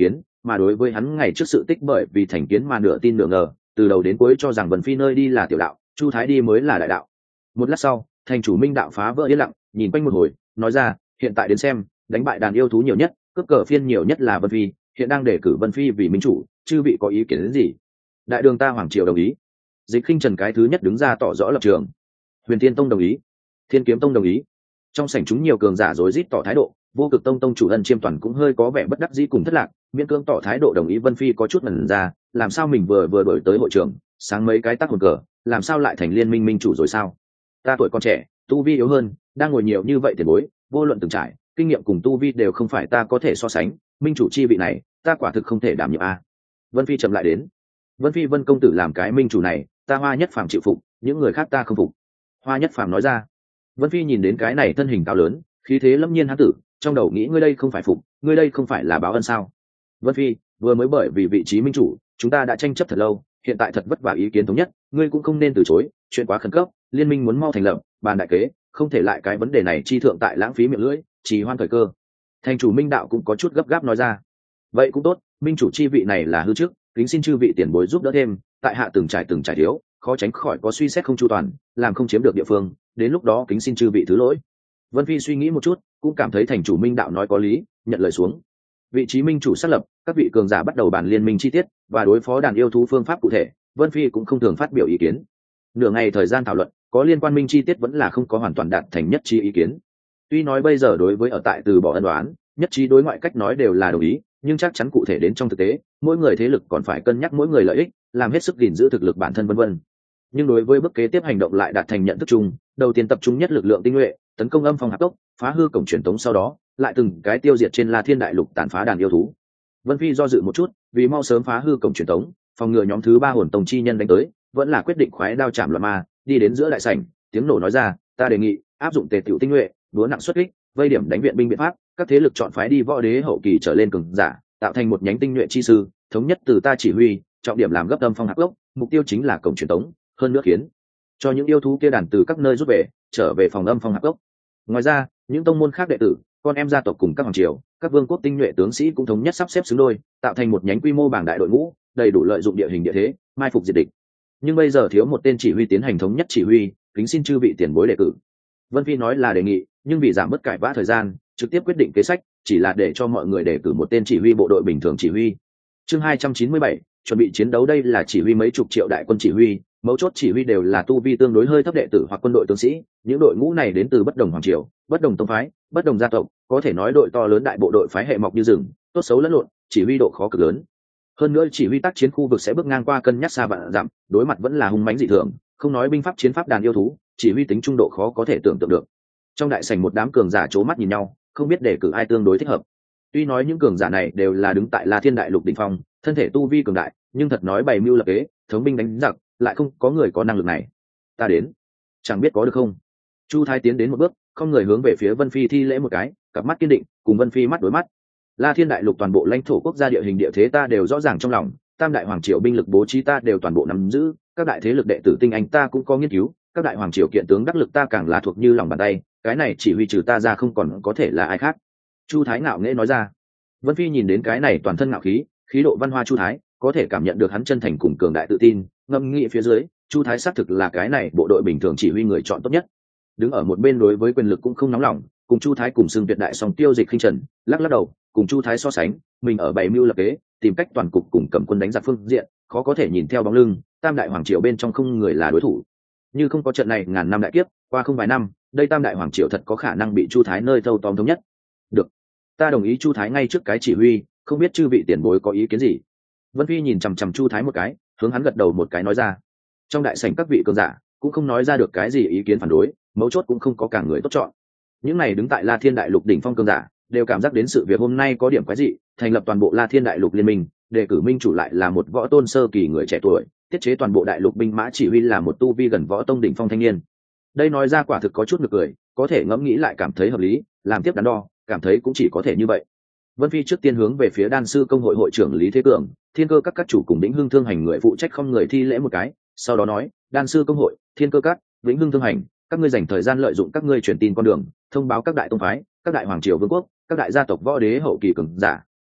S1: mà đối với hắn ngày trước sự tích bởi vì thành kiến mà nửa tin nửa ngờ, từ đầu đến cuối cho rằng Vân Phi nơi đi là tiểu đạo, Chu Thái đi mới là đại đạo. Một lát sau, thành chủ Minh đạo phá vỡ yên lặng, nhìn quanh một hồi, nói ra, hiện tại đến xem, đánh bại đàn yêu thú nhiều nhất, cướp cờ phiên nhiều nhất là Vân Phi, hiện đang đề cử Vân Phi vì minh chủ, chư vị có ý kiến đến gì? Đại đường ta hoàng triều đồng ý. Dịch Khinh Trần cái thứ nhất đứng ra tỏ rõ lập trường. Huyền Thiên Tông đồng ý, Thiên Kiếm Tông đồng ý. Trong sảnh chúng nhiều cường giả rối rít tỏ thái độ, Vô Cực Tông tông chủ Ân Chiêm Toàn cũng hơi có vẻ bất đắc dĩ cùng thất lạc, miễn cưỡng tỏ thái độ đồng ý. Vân Phi có chút ngần ra, làm sao mình vừa vừa đổi tới hội trưởng, sáng mấy cái tác hồn cờ, làm sao lại thành liên minh minh chủ rồi sao? Ta tuổi còn trẻ, tu vi yếu hơn, đang ngồi nhiều như vậy tiền bối, vô luận từng trải, kinh nghiệm cùng tu vi đều không phải ta có thể so sánh, minh chủ chi vị này, ta quả thực không thể đảm nhiệm a. Vân Phi chậm lại đến. Vân Phi Vân công tử làm cái minh chủ này, ta Hoa Nhất Phàm chịu phục, những người khác ta không phục. Hoa Nhất Phàm nói ra. Vân Phi nhìn đến cái này thân hình cao lớn, khí thế lâm nhiên hán tử, trong đầu nghĩ ngươi đây không phải phục, ngươi đây không phải là báo ân sao? Vân Phi, vừa mới bởi vì vị trí minh chủ, chúng ta đã tranh chấp thật lâu, hiện tại thật vất vả ý kiến thống nhất, ngươi cũng không nên từ chối, chuyện quá khẩn cấp, liên minh muốn mau thành lập, bàn đại kế, không thể lại cái vấn đề này chi thượng tại lãng phí miệng lưỡi, trì hoãn thời cơ. Thành chủ Minh đạo cũng có chút gấp gáp nói ra. Vậy cũng tốt, minh chủ chi vị này là hư trước, kính xin chư vị tiền bối giúp đỡ thêm, tại hạ từng trải từng trải thiếu, khó tránh khỏi có suy xét không chu toàn, làm không chiếm được địa phương, đến lúc đó kính xin chư vị thứ lỗi. Vân Phi suy nghĩ một chút, cũng cảm thấy thành chủ Minh đạo nói có lý, nhận lời xuống. Vị trí minh chủ xác lập, các vị cường giả bắt đầu bàn liên minh chi tiết và đối phó đàn yêu thú phương pháp cụ thể, Vân Phi cũng không thường phát biểu ý kiến. Nửa ngày thời gian thảo luận, có liên quan minh chi tiết vẫn là không có hoàn toàn đạt thành nhất trí ý kiến. Tuy nói bây giờ đối với ở tại từ bỏ ân đoán, nhất trí đối ngoại cách nói đều là đồng ý, nhưng chắc chắn cụ thể đến trong thực tế, mỗi người thế lực còn phải cân nhắc mỗi người lợi ích, làm hết sức gìn giữ thực lực bản thân vân vân. Nhưng đối với bước kế tiếp hành động lại đạt thành nhận thức chung, đầu tiên tập trung nhất lực lượng tinh nhuệ, tấn công âm phong hạp cốc, phá hư cổng truyền tống, sau đó lại từng cái tiêu diệt trên La Thiên đại lục tàn phá đàn yêu thú. Vân Phi do dự một chút, vì mau sớm phá hư cổng truyền tống, phòng ngừa nhóm thứ ba hồn tông chi nhân đánh tới, vẫn là quyết định khoái đao chạm loạn ma, đi đến giữa đại sảnh, tiếng nổ nói ra, ta đề nghị áp dụng tề tiểu tinh nhuệ, đúa nặng xuất kích, vây điểm đánh viện binh biện pháp, các thế lực chọn phái đi võ đế hậu kỳ trở lên cường giả, tạo thành một nhánh tinh nhuệ chi sư, thống nhất từ ta chỉ huy, trọng điểm làm gấp âm phong hạp cốc, mục tiêu chính là cổng truyền tống, hơn nữa khiến cho những yêu thú kia đàn từ các nơi rút về, trở về phòng âm phong hạp cốc. Ngoài ra, những tông môn khác đệ tử, con em gia tộc cùng các hoàng triều, các vương quốc tinh nhuệ tướng sĩ cũng thống nhất sắp xếp xứng đôi, tạo thành một nhánh quy mô bảng đại đội ngũ, đầy đủ lợi dụng địa hình địa thế, mai phục diệt địch. Nhưng bây giờ thiếu một tên chỉ huy tiến hành thống nhất chỉ huy, kính xin chư vị tiền bối đề cử. Vân Phi nói là đề nghị, nhưng vì giảm bớt cãi vã thời gian, trực tiếp quyết định kế sách, chỉ là để cho mọi người đề cử một tên chỉ huy bộ đội bình thường chỉ huy. Chương hai trăm chín mươi bảy, chuẩn bị chiến đấu. Đây là chỉ huy mấy chục triệu đại quân chỉ huy, mấu chốt chỉ huy đều là tu vi tương đối hơi thấp đệ tử hoặc quân đội tướng sĩ, những đội ngũ này đến từ bất đồng hoàng triều, bất đồng tông phái, bất đồng gia tộc, có thể nói đội to lớn đại bộ đội phái hệ mọc như rừng, tốt xấu lẫn lộn, chỉ huy độ khó cực lớn. Hơn nữa chỉ huy tác chiến khu vực sẽ bước ngang qua cân nhắc xa vạn dặm, đối mặt vẫn là hung mãnh dị thường, không nói binh pháp chiến pháp đàn yêu thú, chỉ huy tính trung độ khó có thể tưởng tượng được. Trong đại sảnh một đám cường giả chố mắt nhìn nhau, không biết đề cử ai tương đối thích hợp. Tuy nói những cường giả này đều là đứng tại La Thiên đại lục đỉnh phong, thân thể tu vi cường đại, nhưng thật nói bày mưu lập kế, thống binh đánh giặc, lại không có người có năng lực này. Ta đến, chẳng biết có được không? Chu Thái tiến đến một bước, không người hướng về phía Vân Phi thi lễ một cái, cặp mắt kiên định, cùng Vân Phi mắt đối mắt. La Thiên đại lục toàn bộ lãnh thổ quốc gia địa hình địa thế ta đều rõ ràng trong lòng, tam đại hoàng triều binh lực bố trí ta đều toàn bộ nắm giữ, các đại thế lực đệ tử tinh anh ta cũng có nghiên cứu, các đại hoàng triều kiện tướng đắc lực ta càng là thuộc như lòng bàn tay, cái này chỉ huy trừ ta ra không còn có thể là ai khác. Chu Thái ngạo nghễ nói ra. Vân Phi nhìn đến cái này toàn thân ngạo khí, khí độ văn hoa Chu Thái, có thể cảm nhận được hắn chân thành cùng cường đại tự tin, ngâm nghĩ phía dưới, Chu Thái xác thực là cái này bộ đội bình thường chỉ huy người chọn tốt nhất. Đứng ở một bên đối với quyền lực cũng không nóng lòng, cùng Chu Thái cùng xưng tuyệt đại song tiêu Dịch Khinh Trần, lắc lắc đầu, cùng Chu Thái so sánh, mình ở bảy mưu lập kế, tìm cách toàn cục cùng cầm quân đánh giặc phương diện, khó có thể nhìn theo bóng lưng, tam đại hoàng triều bên trong không người là đối thủ. Như không có trận này ngàn năm đại kiếp, qua không vài năm, đây tam đại hoàng triều thật có khả năng bị Chu Thái nơi thâu tóm thống nhất. Được, ta đồng ý Chu Thái ngay trước cái chỉ huy, không biết chư vị tiền bối có ý kiến gì? Vân Phi nhìn chằm chằm Chu Thái một cái, hướng hắn gật đầu một cái nói ra. Trong đại sảnh các vị cường giả cũng không nói ra được cái gì ý kiến phản đối, mấu chốt cũng không có cả người tốt chọn. Những này đứng tại La Thiên đại lục đỉnh phong cường giả đều cảm giác đến sự việc hôm nay có điểm quái dị, thành lập toàn bộ La Thiên đại lục liên minh, đề cử minh chủ lại là một võ tôn sơ kỳ người trẻ tuổi, tiết chế toàn bộ đại lục binh mã chỉ huy là một tu vi gần võ tông đỉnh phong thanh niên. Đây nói ra quả thực có chút nực cười, có thể ngẫm nghĩ lại cảm thấy hợp lý, làm tiếp đắn đo, cảm thấy cũng chỉ có thể như vậy. Vân Phi trước tiên hướng về phía đan sư công hội hội trưởng Lý Thế Cường, thiên cơ các các chủ cùng Vĩnh Hưng Thương Hành người phụ trách không người thi lễ một cái, sau đó nói, đan sư công hội, thiên cơ các, Vĩnh Hưng Thương Hành, các ngươi dành thời gian lợi dụng các ngươi truyền tin con đường, thông báo các đại tông phái, các đại hoàng triều vương quốc, các đại gia tộc võ đế hậu kỳ cường giả,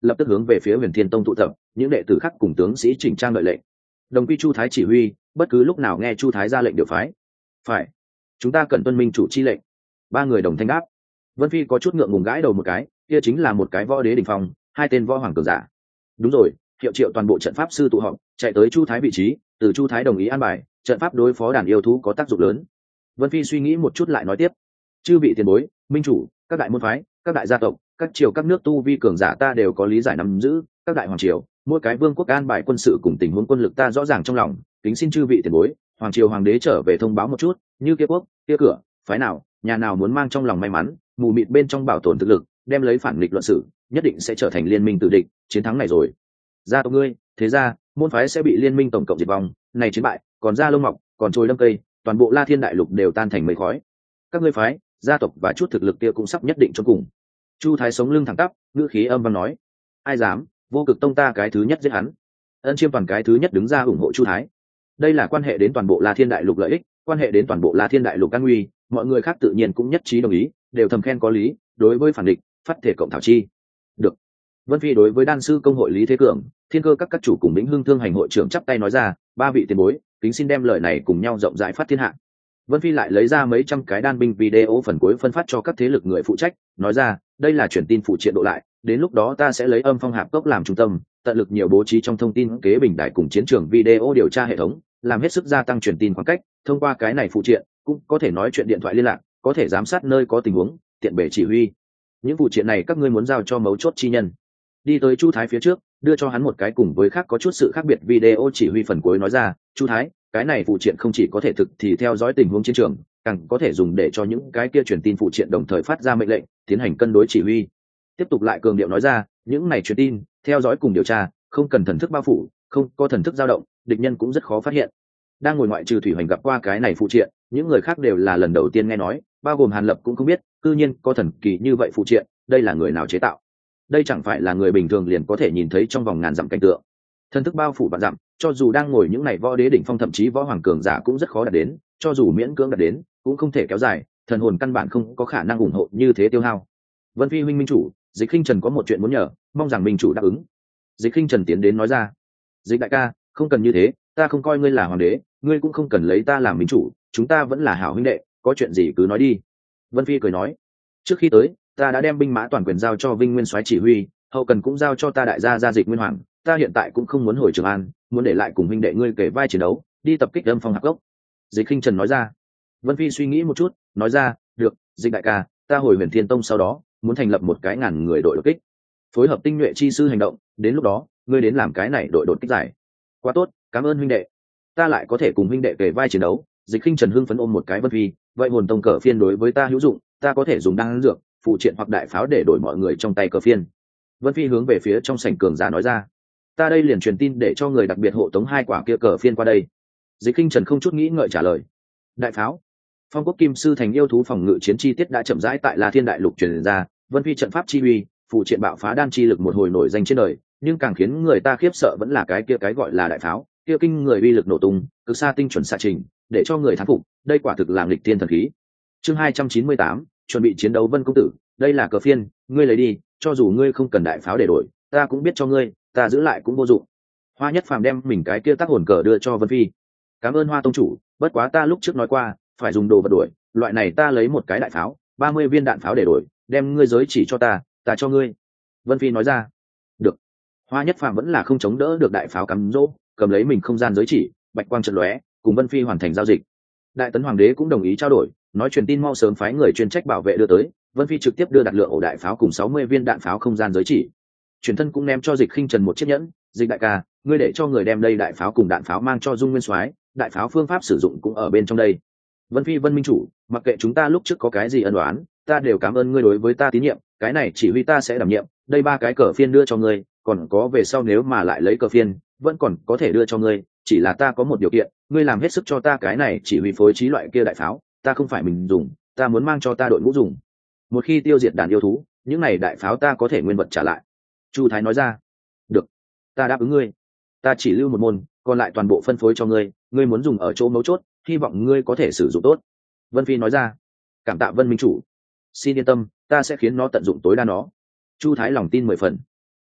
S1: lập tức hướng về phía Huyền Thiên Tông tụ tập, những đệ tử khác cùng tướng sĩ chỉnh trang đợi lệnh. Đồng quy Chu Thái chỉ huy, bất cứ lúc nào nghe Chu Thái ra lệnh điều phái. Phải, chúng ta cần tuân minh chủ chi lệnh. Ba người đồng thanh đáp. Vân Phi có chút ngượng ngùng gãi đầu một cái, kia chính là một cái võ đế đỉnh phong, hai tên võ hoàng cường giả. Đúng rồi, hiệu triệu toàn bộ trận pháp sư tụ họp, chạy tới Chu Thái vị trí, từ Chu Thái đồng ý an bài, trận pháp đối phó đàn yêu thú có tác dụng lớn. Vân Phi suy nghĩ một chút lại nói tiếp: chư vị tiền bối, minh chủ, các đại môn phái, các đại gia tộc, các triều các nước tu vi cường giả ta đều có lý giải nắm giữ, các đại hoàng triều, mỗi cái vương quốc an bài quân sự cùng tình huống quân lực ta rõ ràng trong lòng, kính xin chư vị tiền bối, hoàng triều hoàng đế trở về thông báo một chút, như kia quốc, kia cửa, phái nào, nhà nào muốn mang trong lòng may mắn, mù mịt bên trong bảo tồn thực lực, đem lấy phản nghịch luận sự, nhất định sẽ trở thành liên minh tử địch, chiến thắng này rồi. Gia tộc ngươi, thế ra, môn phái sẽ bị liên minh tổng cộng diệt vong, này chiến bại, còn ra lông mọc, còn trồi đâm cây, toàn bộ La Thiên đại lục đều tan thành mây khói. Các ngươi phái, gia tộc và chút thực lực kia cũng sắp nhất định cho cùng. Chu Thái sống lưng thẳng tắp, ngữ khí âm vang nói: ai dám, vô cực tông ta cái thứ nhất giết hắn. Ân Chiêm toàn cái thứ nhất đứng ra ủng hộ Chu Thái. Đây là quan hệ đến toàn bộ La Thiên đại lục lợi ích, quan hệ đến toàn bộ La Thiên đại lục an nguy, mọi người khác tự nhiên cũng nhất trí đồng ý, đều thầm khen có lý, đối với phản địch, phát thể cộng thảo chi. Được. Vân Phi đối với đan sư công hội Lý Thế Cường, Thiên Cơ các các chủ cùng Lĩnh Hưng Thương hành hội trưởng chắp tay nói ra: ba vị tiền bối, kính xin đem lời này cùng nhau rộng rãi phát thiên hạ. Vân Phi lại lấy ra mấy trăm cái đan binh video phần cuối phân phát cho các thế lực người phụ trách, nói ra: đây là truyền tin phụ triện độ lại, đến lúc đó ta sẽ lấy âm phong hạp cốc làm trung tâm, tận lực nhiều bố trí trong thông tin kế bình đại cùng chiến trường video điều tra hệ thống, làm hết sức gia tăng truyền tin khoảng cách, thông qua cái này phụ triện cũng có thể nói chuyện điện thoại liên lạc, có thể giám sát nơi có tình huống, tiện bề chỉ huy. Những phụ triện này các ngươi muốn giao cho mấu chốt chi nhân. Đi tới Chu Thái phía trước, đưa cho hắn một cái cùng với khác có chút sự khác biệt video chỉ huy phần cuối nói ra: Chu Thái, cái này phụ triện không chỉ có thể thực thì theo dõi tình huống chiến trường, càng có thể dùng để cho những cái kia truyền tin phụ triện đồng thời phát ra mệnh lệnh, tiến hành cân đối chỉ huy. Tiếp tục lại cường điệu nói ra: những này truyền tin, theo dõi cùng điều tra, không cần thần thức bao phủ, không có thần thức dao động, địch nhân cũng rất khó phát hiện. Đang ngồi ngoại trừ Thủy Hoành gặp qua cái này phụ triện, những người khác đều là lần đầu tiên nghe nói, bao gồm Hàn Lập cũng không biết, cư nhiên có thần kỳ như vậy phụ triện, đây là người nào chế tạo? Đây chẳng phải là người bình thường liền có thể nhìn thấy trong vòng ngàn dặm cảnh tượng. Thần thức bao phủ vạn dặm, cho dù đang ngồi những này võ đế đỉnh phong thậm chí võ hoàng cường giả cũng rất khó đạt đến, cho dù miễn cưỡng đạt đến, cũng không thể kéo dài, thần hồn căn bản không có khả năng ủng hộ như thế tiêu hao. Vân Phi huynh minh chủ, Dịch Khinh Trần có một chuyện muốn nhờ, mong rằng minh chủ đáp ứng. Dịch Khinh Trần tiến đến nói ra: Dịch đại ca, không cần như thế, ta không coi ngươi là hoàng đế, ngươi cũng không cần lấy ta làm minh chủ, chúng ta vẫn là hảo huynh đệ, có chuyện gì cứ nói đi. Vân Phi cười nói: trước khi tới, ta đã đem binh mã toàn quyền giao cho Vinh Nguyên soái chỉ huy, hậu cần cũng giao cho ta đại gia gia Dịch Nguyên Hoàng, ta hiện tại cũng không muốn hồi Trường An, muốn để lại cùng huynh đệ ngươi kể vai chiến đấu, đi tập kích âm phong hạp gốc. Dịch Khinh Trần nói ra. Vân Phi suy nghĩ một chút, nói ra: được, Dịch đại ca, ta hồi Huyền Thiên Tông sau đó, muốn thành lập một cái ngàn người đội đột kích, phối hợp tinh nhuệ chi sư hành động, đến lúc đó, ngươi đến làm cái này đội đột kích giải. Quá tốt, cảm ơn huynh đệ, ta lại có thể cùng huynh đệ kể vai chiến đấu. Dịch Khinh Trần hưng phấn ôm một cái Vân Phi, vậy hồn tông cờ phiên đối với ta hữu dụng, ta có thể dùng đan dược, phụ triện hoặc đại pháo để đổi mọi người trong tay cờ phiên. Vân Phi hướng về phía trong sảnh cường giả nói ra: ta đây liền truyền tin để cho người đặc biệt hộ tống hai quả kia cờ phiên qua đây. Dịch Khinh Trần không chút nghĩ ngợi trả lời: đại pháo. Phong Quốc Kim Sư thành yêu thú phòng ngự chiến chi tiết đã chậm rãi tại La Thiên đại lục truyền ra, Vân Phi trận pháp chi uy, phụ triện bạo phá đan chi lực một hồi nổi danh trên đời, nhưng càng khiến người ta khiếp sợ vẫn là cái kia cái gọi là đại pháo, kia kinh người uy lực nổ tung, cực xa tinh chuẩn xạ trình, để cho người thán phục, đây quả thực là nghịch thiên thần khí. Chương hai trăm chín mươi tám, chuẩn bị chiến đấu. Vân công tử, đây là cờ phiên, ngươi lấy đi, cho dù ngươi không cần đại pháo để đổi, ta cũng biết cho ngươi, ta giữ lại cũng vô dụng. Hoa Nhất Phàm đem mình cái kia tác hồn cờ đưa cho Vân Phi. Cảm ơn Hoa tông chủ, bất quá ta lúc trước nói qua, phải dùng đồ vật đổi, loại này ta lấy một cái đại pháo, ba mươi viên đạn pháo để đổi, đem ngươi giới chỉ cho ta, ta cho ngươi. Vân Phi nói ra. Được. Hoa Nhất Phàm vẫn là không chống đỡ được đại pháo cắm rỗ, cầm lấy mình không gian giới chỉ, bạch quang chợt lóe, cùng Vân Phi hoàn thành giao dịch. Đại Tấn Hoàng đế cũng đồng ý trao đổi, nói truyền tin mau sớm phái người chuyên trách bảo vệ đưa tới. Vân Phi trực tiếp đưa đặt lượng ổ đại pháo cùng sáu mươi viên đạn pháo không gian giới chỉ. Truyền thân cũng ném cho Dịch Khinh Trần một chiếc nhẫn: Dịch đại ca, ngươi để cho người đem đây đại pháo cùng đạn pháo mang cho Dung Nguyên soái, đại pháo phương pháp sử dụng cũng ở bên trong đây. Vân Phi Vân minh chủ, mặc kệ chúng ta lúc trước có cái gì ân oán, ta đều cảm ơn ngươi đối với ta tín nhiệm, cái này chỉ huy ta sẽ đảm nhiệm, đây ba cái cờ phiên đưa cho ngươi, còn có về sau nếu mà lại lấy cờ phiên, vẫn còn có thể đưa cho ngươi, chỉ là ta có một điều kiện, ngươi làm hết sức cho ta cái này chỉ huy phối trí loại kia đại pháo, ta không phải mình dùng, ta muốn mang cho ta đội ngũ dùng. Một khi tiêu diệt đàn yêu thú, những này đại pháo ta có thể nguyên vật trả lại. Chu Thái nói ra. Được, ta đáp ứng ngươi, ta chỉ lưu một môn, còn lại toàn bộ phân phối cho ngươi, ngươi muốn dùng ở chỗ mấu chốt, hy vọng ngươi có thể sử dụng tốt. Vân Phi nói ra. Cảm tạ Vân minh chủ, xin yên tâm, ta sẽ khiến nó tận dụng tối đa nó. Chu Thái lòng tin mười phần.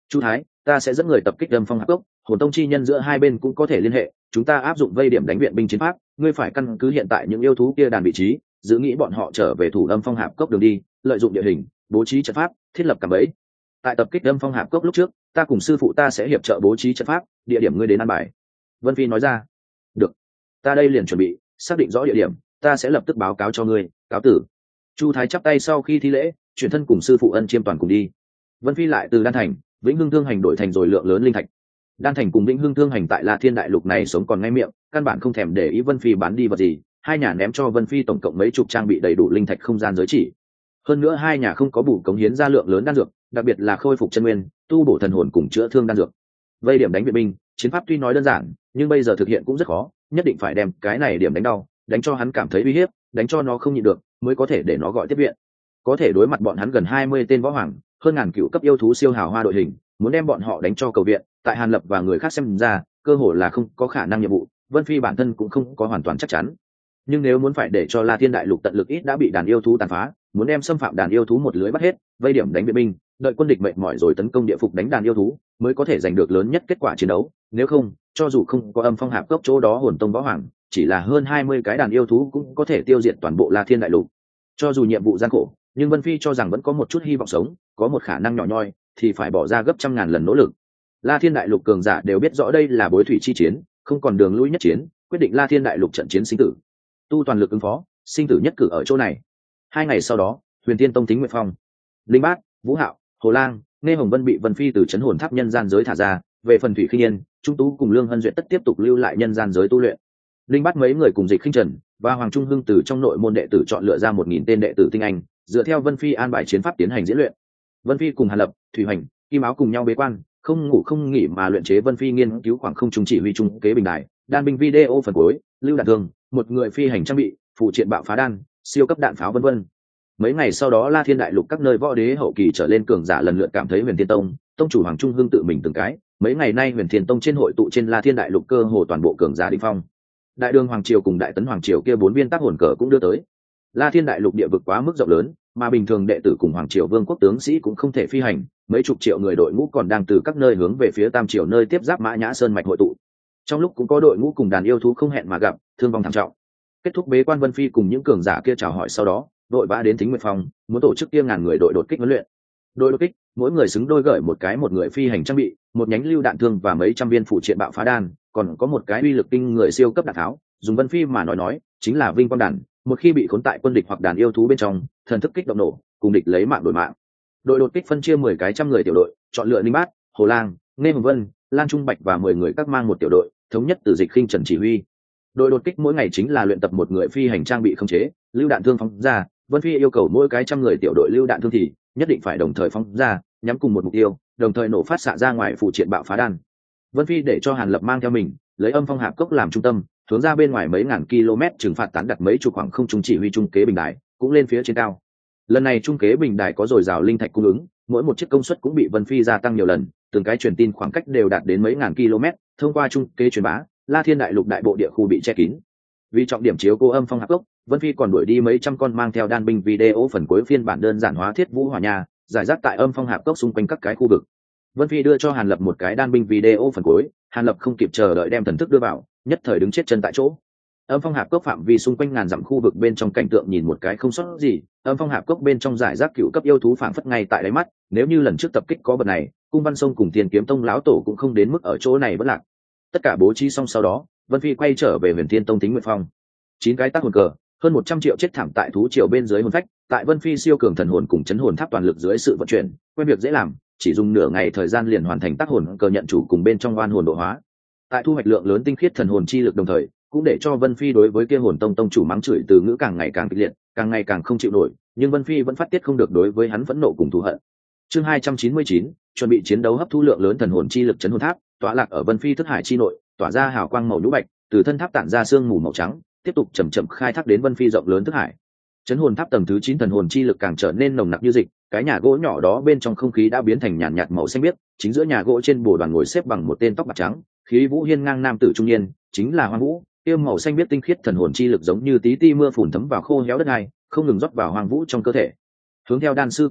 S1: Chu Thái, ta sẽ dẫn người tập kích Âm Phong Hạp Cốc, hồn tông chi nhân giữa hai bên cũng có thể liên hệ, chúng ta áp dụng vây điểm đánh viện binh chiến pháp, ngươi phải căn cứ hiện tại những yêu thú kia đàn vị trí, giữ nghĩ bọn họ trở về thủ Âm Phong Hạp Cốc đường đi, lợi dụng địa hình, bố trí trận pháp, thiết lập cạm bẫy. Tại tập kích Âm Phong Hạp Cốc lúc trước, ta cùng sư phụ ta sẽ hiệp trợ bố trí trận pháp, địa điểm ngươi đến an bài. Vân Phi nói ra. Được, ta đây liền chuẩn bị, xác định rõ địa điểm, ta sẽ lập tức báo cáo cho ngươi, cáo tử. Chu Thái chắp tay sau khi thi lễ, chuyển thân cùng sư phụ Ân Chiêm toàn cùng đi. Vân Phi lại từ Đan Thành, Vĩnh Hưng Thương Hành đổi thành rồi lượng lớn linh thạch. Đan Thành cùng Vĩnh Hưng Thương Hành tại La Thiên Đại Lục này sống còn ngay miệng, căn bản không thèm để ý Vân Phi bán đi vật gì, hai nhà ném cho Vân Phi tổng cộng mấy chục trang bị đầy đủ linh thạch không gian giới chỉ. Hơn nữa hai nhà không có bù cống hiến ra lượng lớn đan dược, đặc biệt là khôi phục chân nguyên, tu bổ thần hồn cùng chữa thương đan dược. Vây điểm đánh viện binh, chiến pháp tuy nói đơn giản, nhưng bây giờ thực hiện cũng rất khó, nhất định phải đem cái này điểm đánh đau, đánh cho hắn cảm thấy uy hiếp, đánh cho nó không nhịn được, mới có thể để nó gọi tiếp viện. Có thể đối mặt bọn hắn gần hai mươi tên võ hoàng, hơn ngàn cựu cấp yêu thú siêu hào hoa đội hình, muốn đem bọn họ đánh cho cầu viện, tại Hàn Lập và người khác xem ra, cơ hội là không có khả năng nhiệm vụ, Vân Phi bản thân cũng không có hoàn toàn chắc chắn. Nhưng nếu muốn phải để cho La Thiên Đại Lục tận lực ít đã bị đàn yêu thú tàn phá, muốn đem xâm phạm đàn yêu thú một lưới bắt hết, vây điểm đánh viện binh, đợi quân địch mệt mỏi rồi tấn công địa phục đánh đàn yêu thú, mới có thể giành được lớn nhất kết quả chiến đấu. Nếu không, cho dù không có Âm Phong Hạp Cốc chỗ đó hồn tông võ hoàng, chỉ là hơn hai mươi cái đàn yêu thú cũng có thể tiêu diệt toàn bộ La Thiên Đại Lục. Cho dù nhiệm vụ gian khổ, nhưng Vân Phi cho rằng vẫn có một chút hy vọng sống, có một khả năng nhỏ nhoi, thì phải bỏ ra gấp trăm ngàn lần nỗ lực. La Thiên Đại Lục cường giả đều biết rõ đây là bối thủy chi chiến, không còn đường lui nhất chiến, quyết định La Thiên Đại Lục trận chiến sinh tử. Tu toàn lực ứng phó, sinh tử nhất cử ở chỗ này. Hai ngày sau đó, Huyền Tiên Tông Thính Nguyệt Phong, Linh Bát, Vũ Hạo, Hồ Lang, Nghe Hồng Vân bị Vân Phi từ chấn hồn tháp nhân gian giới thả ra, về phần Thủy Khinh Yên, Trung Tú cùng Lương Hân Duyệt tất tiếp tục lưu lại nhân gian giới tu luyện. Linh Bát mấy người cùng Dịch Khinh Trần và Hoàng Trung Hưng từ trong nội môn đệ tử chọn lựa ra một nghìn tên đệ tử tinh anh, dựa theo Vân Phi an bài chiến pháp tiến hành diễn luyện. Vân Phi cùng Hàn Lập, Thủy Hoành, Kim Áo cùng nhau bế quan, không ngủ không nghỉ mà luyện chế Vân Phi nghiên cứu khoảng không trung chỉ huy trung kế bình đài, đan binh video phần cuối, lưu đạn thương, một người phi hành trang bị, phụ triện bạo phá đan, siêu cấp đạn pháo vân vân. Mấy ngày sau đó, La Thiên Đại Lục các nơi võ đế hậu kỳ trở lên cường giả lần lượt cảm thấy Huyền Thiên Tông, tông chủ Hoàng Trung Hưng tự mình từng cái. Mấy ngày nay Huyền Thiên Tông trên hội tụ trên La Thiên Đại Lục cơ hồ toàn bộ cường giả đỉnh phong. Đại Đường Hoàng Triều cùng Đại Tấn Hoàng Triều kia bốn viên tác hồn cờ cũng đưa tới. La Thiên Đại Lục địa vực quá mức rộng lớn, mà bình thường đệ tử cùng Hoàng Triều Vương quốc tướng sĩ cũng không thể phi hành, mấy chục triệu người đội ngũ còn đang từ các nơi hướng về phía Tam Triều nơi tiếp giáp Mã Nhã Sơn mạch hội tụ. Trong lúc cũng có đội ngũ cùng đàn yêu thú không hẹn mà gặp, thương vong thảm trọng. Kết thúc bế quan, Vân Phi cùng những cường giả kia chào hỏi sau đó, đội vã đến Thính Nguyệt Phong, muốn tổ chức kia ngàn người đội đột kích huấn luyện. Đội đột kích, mỗi người xứng đôi gửi một cái một người phi hành trang bị, một nhánh lưu đạn thương và mấy trăm viên phụ triện bạo phá đan, còn có một cái uy lực kinh người siêu cấp đạn tháo, dùng Vân Phi mà nói nói, chính là vinh quang đạn, một khi bị khốn tại quân địch hoặc đàn yêu thú bên trong, thần thức kích động nổ, cùng địch lấy mạng đổi mạng. Đội đột kích phân chia mười cái trăm người tiểu đội, chọn lựa Ninh Bát, Hồ Lang, Nghe Hồng Vân, Lan Trung Bạch và mười người các mang một tiểu đội, thống nhất từ Dịch Khinh Trần chỉ huy. Đội đột kích mỗi ngày chính là luyện tập một người phi hành trang bị khống chế, lưu đạn thương phóng ra. Vân Phi yêu cầu mỗi cái trăm người tiểu đội lưu đạn thương thì nhất định phải đồng thời phóng ra, nhắm cùng một mục tiêu, đồng thời nổ phát xạ ra ngoài phụ triện bạo phá đan. Vân Phi để cho Hàn Lập mang theo mình, lấy Âm Phong Hạp Cốc làm trung tâm, hướng ra bên ngoài mấy ngàn km trừng phạt tán đặt mấy chục khoảng không trung chỉ huy trung kế bình đài, cũng lên phía trên cao. Lần này trung kế bình đài có dồi dào linh thạch cung ứng, mỗi một chiếc công suất cũng bị Vân Phi gia tăng nhiều lần, từng cái truyền tin khoảng cách đều đạt đến mấy ngàn km, thông qua trung kế truyền bá, La Thiên Đại Lục đại bộ địa khu bị che kín. Vì trọng điểm chiếu cố Âm Phong Hạp Cốc, Vân Phi còn đuổi đi mấy trăm con mang theo đan binh video phần cuối phiên bản đơn giản hóa thiết vũ hỏa nhà, giải rác tại Âm Phong Hạp Cốc xung quanh các cái khu vực. Vân Phi đưa cho Hàn Lập một cái đan binh video phần cuối, Hàn Lập không kịp chờ đợi đem thần thức đưa vào, nhất thời đứng chết chân tại chỗ. Âm Phong Hạp Cốc phạm vi xung quanh ngàn dặm khu vực bên trong cảnh tượng nhìn một cái không sót gì, Âm Phong Hạp Cốc bên trong giải rác cựu cấp yêu thú phảng phất ngay tại đáy mắt, nếu như lần trước tập kích có bật này, Cung Văn Sông cùng Tiền Kiếm Tông lão tổ cũng không đến mức ở chỗ này vẫn lạc. Tất cả bố trí xong sau đó, Vân Phi quay trở về Huyền Thiên Tông Thính Nguyệt Phong. Chín cái tác hồn cờ, hơn một trăm triệu chết thảm tại thú triều bên dưới hồn phách, tại Vân Phi siêu cường thần hồn cùng chấn hồn tháp toàn lực dưới sự vận chuyển, quen việc dễ làm, chỉ dùng nửa ngày thời gian liền hoàn thành tác hồn cờ nhận chủ cùng bên trong oan hồn độ hóa. Tại thu hoạch lượng lớn tinh khiết thần hồn chi lực đồng thời, cũng để cho Vân Phi đối với kia hồn tông tông chủ mắng chửi từ ngữ càng ngày càng kịch liệt, càng ngày càng không chịu nổi, nhưng Vân Phi vẫn phát tiết không được đối với hắn phẫn nộ cùng thù hận. Chương hai trăm chín mươi chín, chuẩn bị chiến đấu hấp thu lượng lớn thần hồn chi lực chấn hồn tháp, tọa lạc ở Vân Phi thức hải chi nội, tỏa ra hào quang màu nhũ bạch, từ thân tháp tản ra sương mù màu trắng, tiếp tục chậm chậm khai thác đến Vân Phi rộng lớn thức hải. Chấn hồn tháp tầng thứ chín thần hồn chi lực càng trở nên nồng nặc như dịch, cái nhà gỗ nhỏ đó bên trong không khí đã biến thành nhàn nhạt màu xanh biếc, chính giữa nhà gỗ trên bồ đoàn ngồi xếp bằng một tên tóc bạc trắng, khí vũ hiên ngang nam tử trung niên, chính là Hoang Vũ. Tiêu màu xanh biếc tinh khiết thần hồn chi lực giống như tí ti mưa phùn thấm vào khô héo đất này, không ngừng rót vào Hoang Vũ trong cơ thể. Hướng theo đan sư công hội,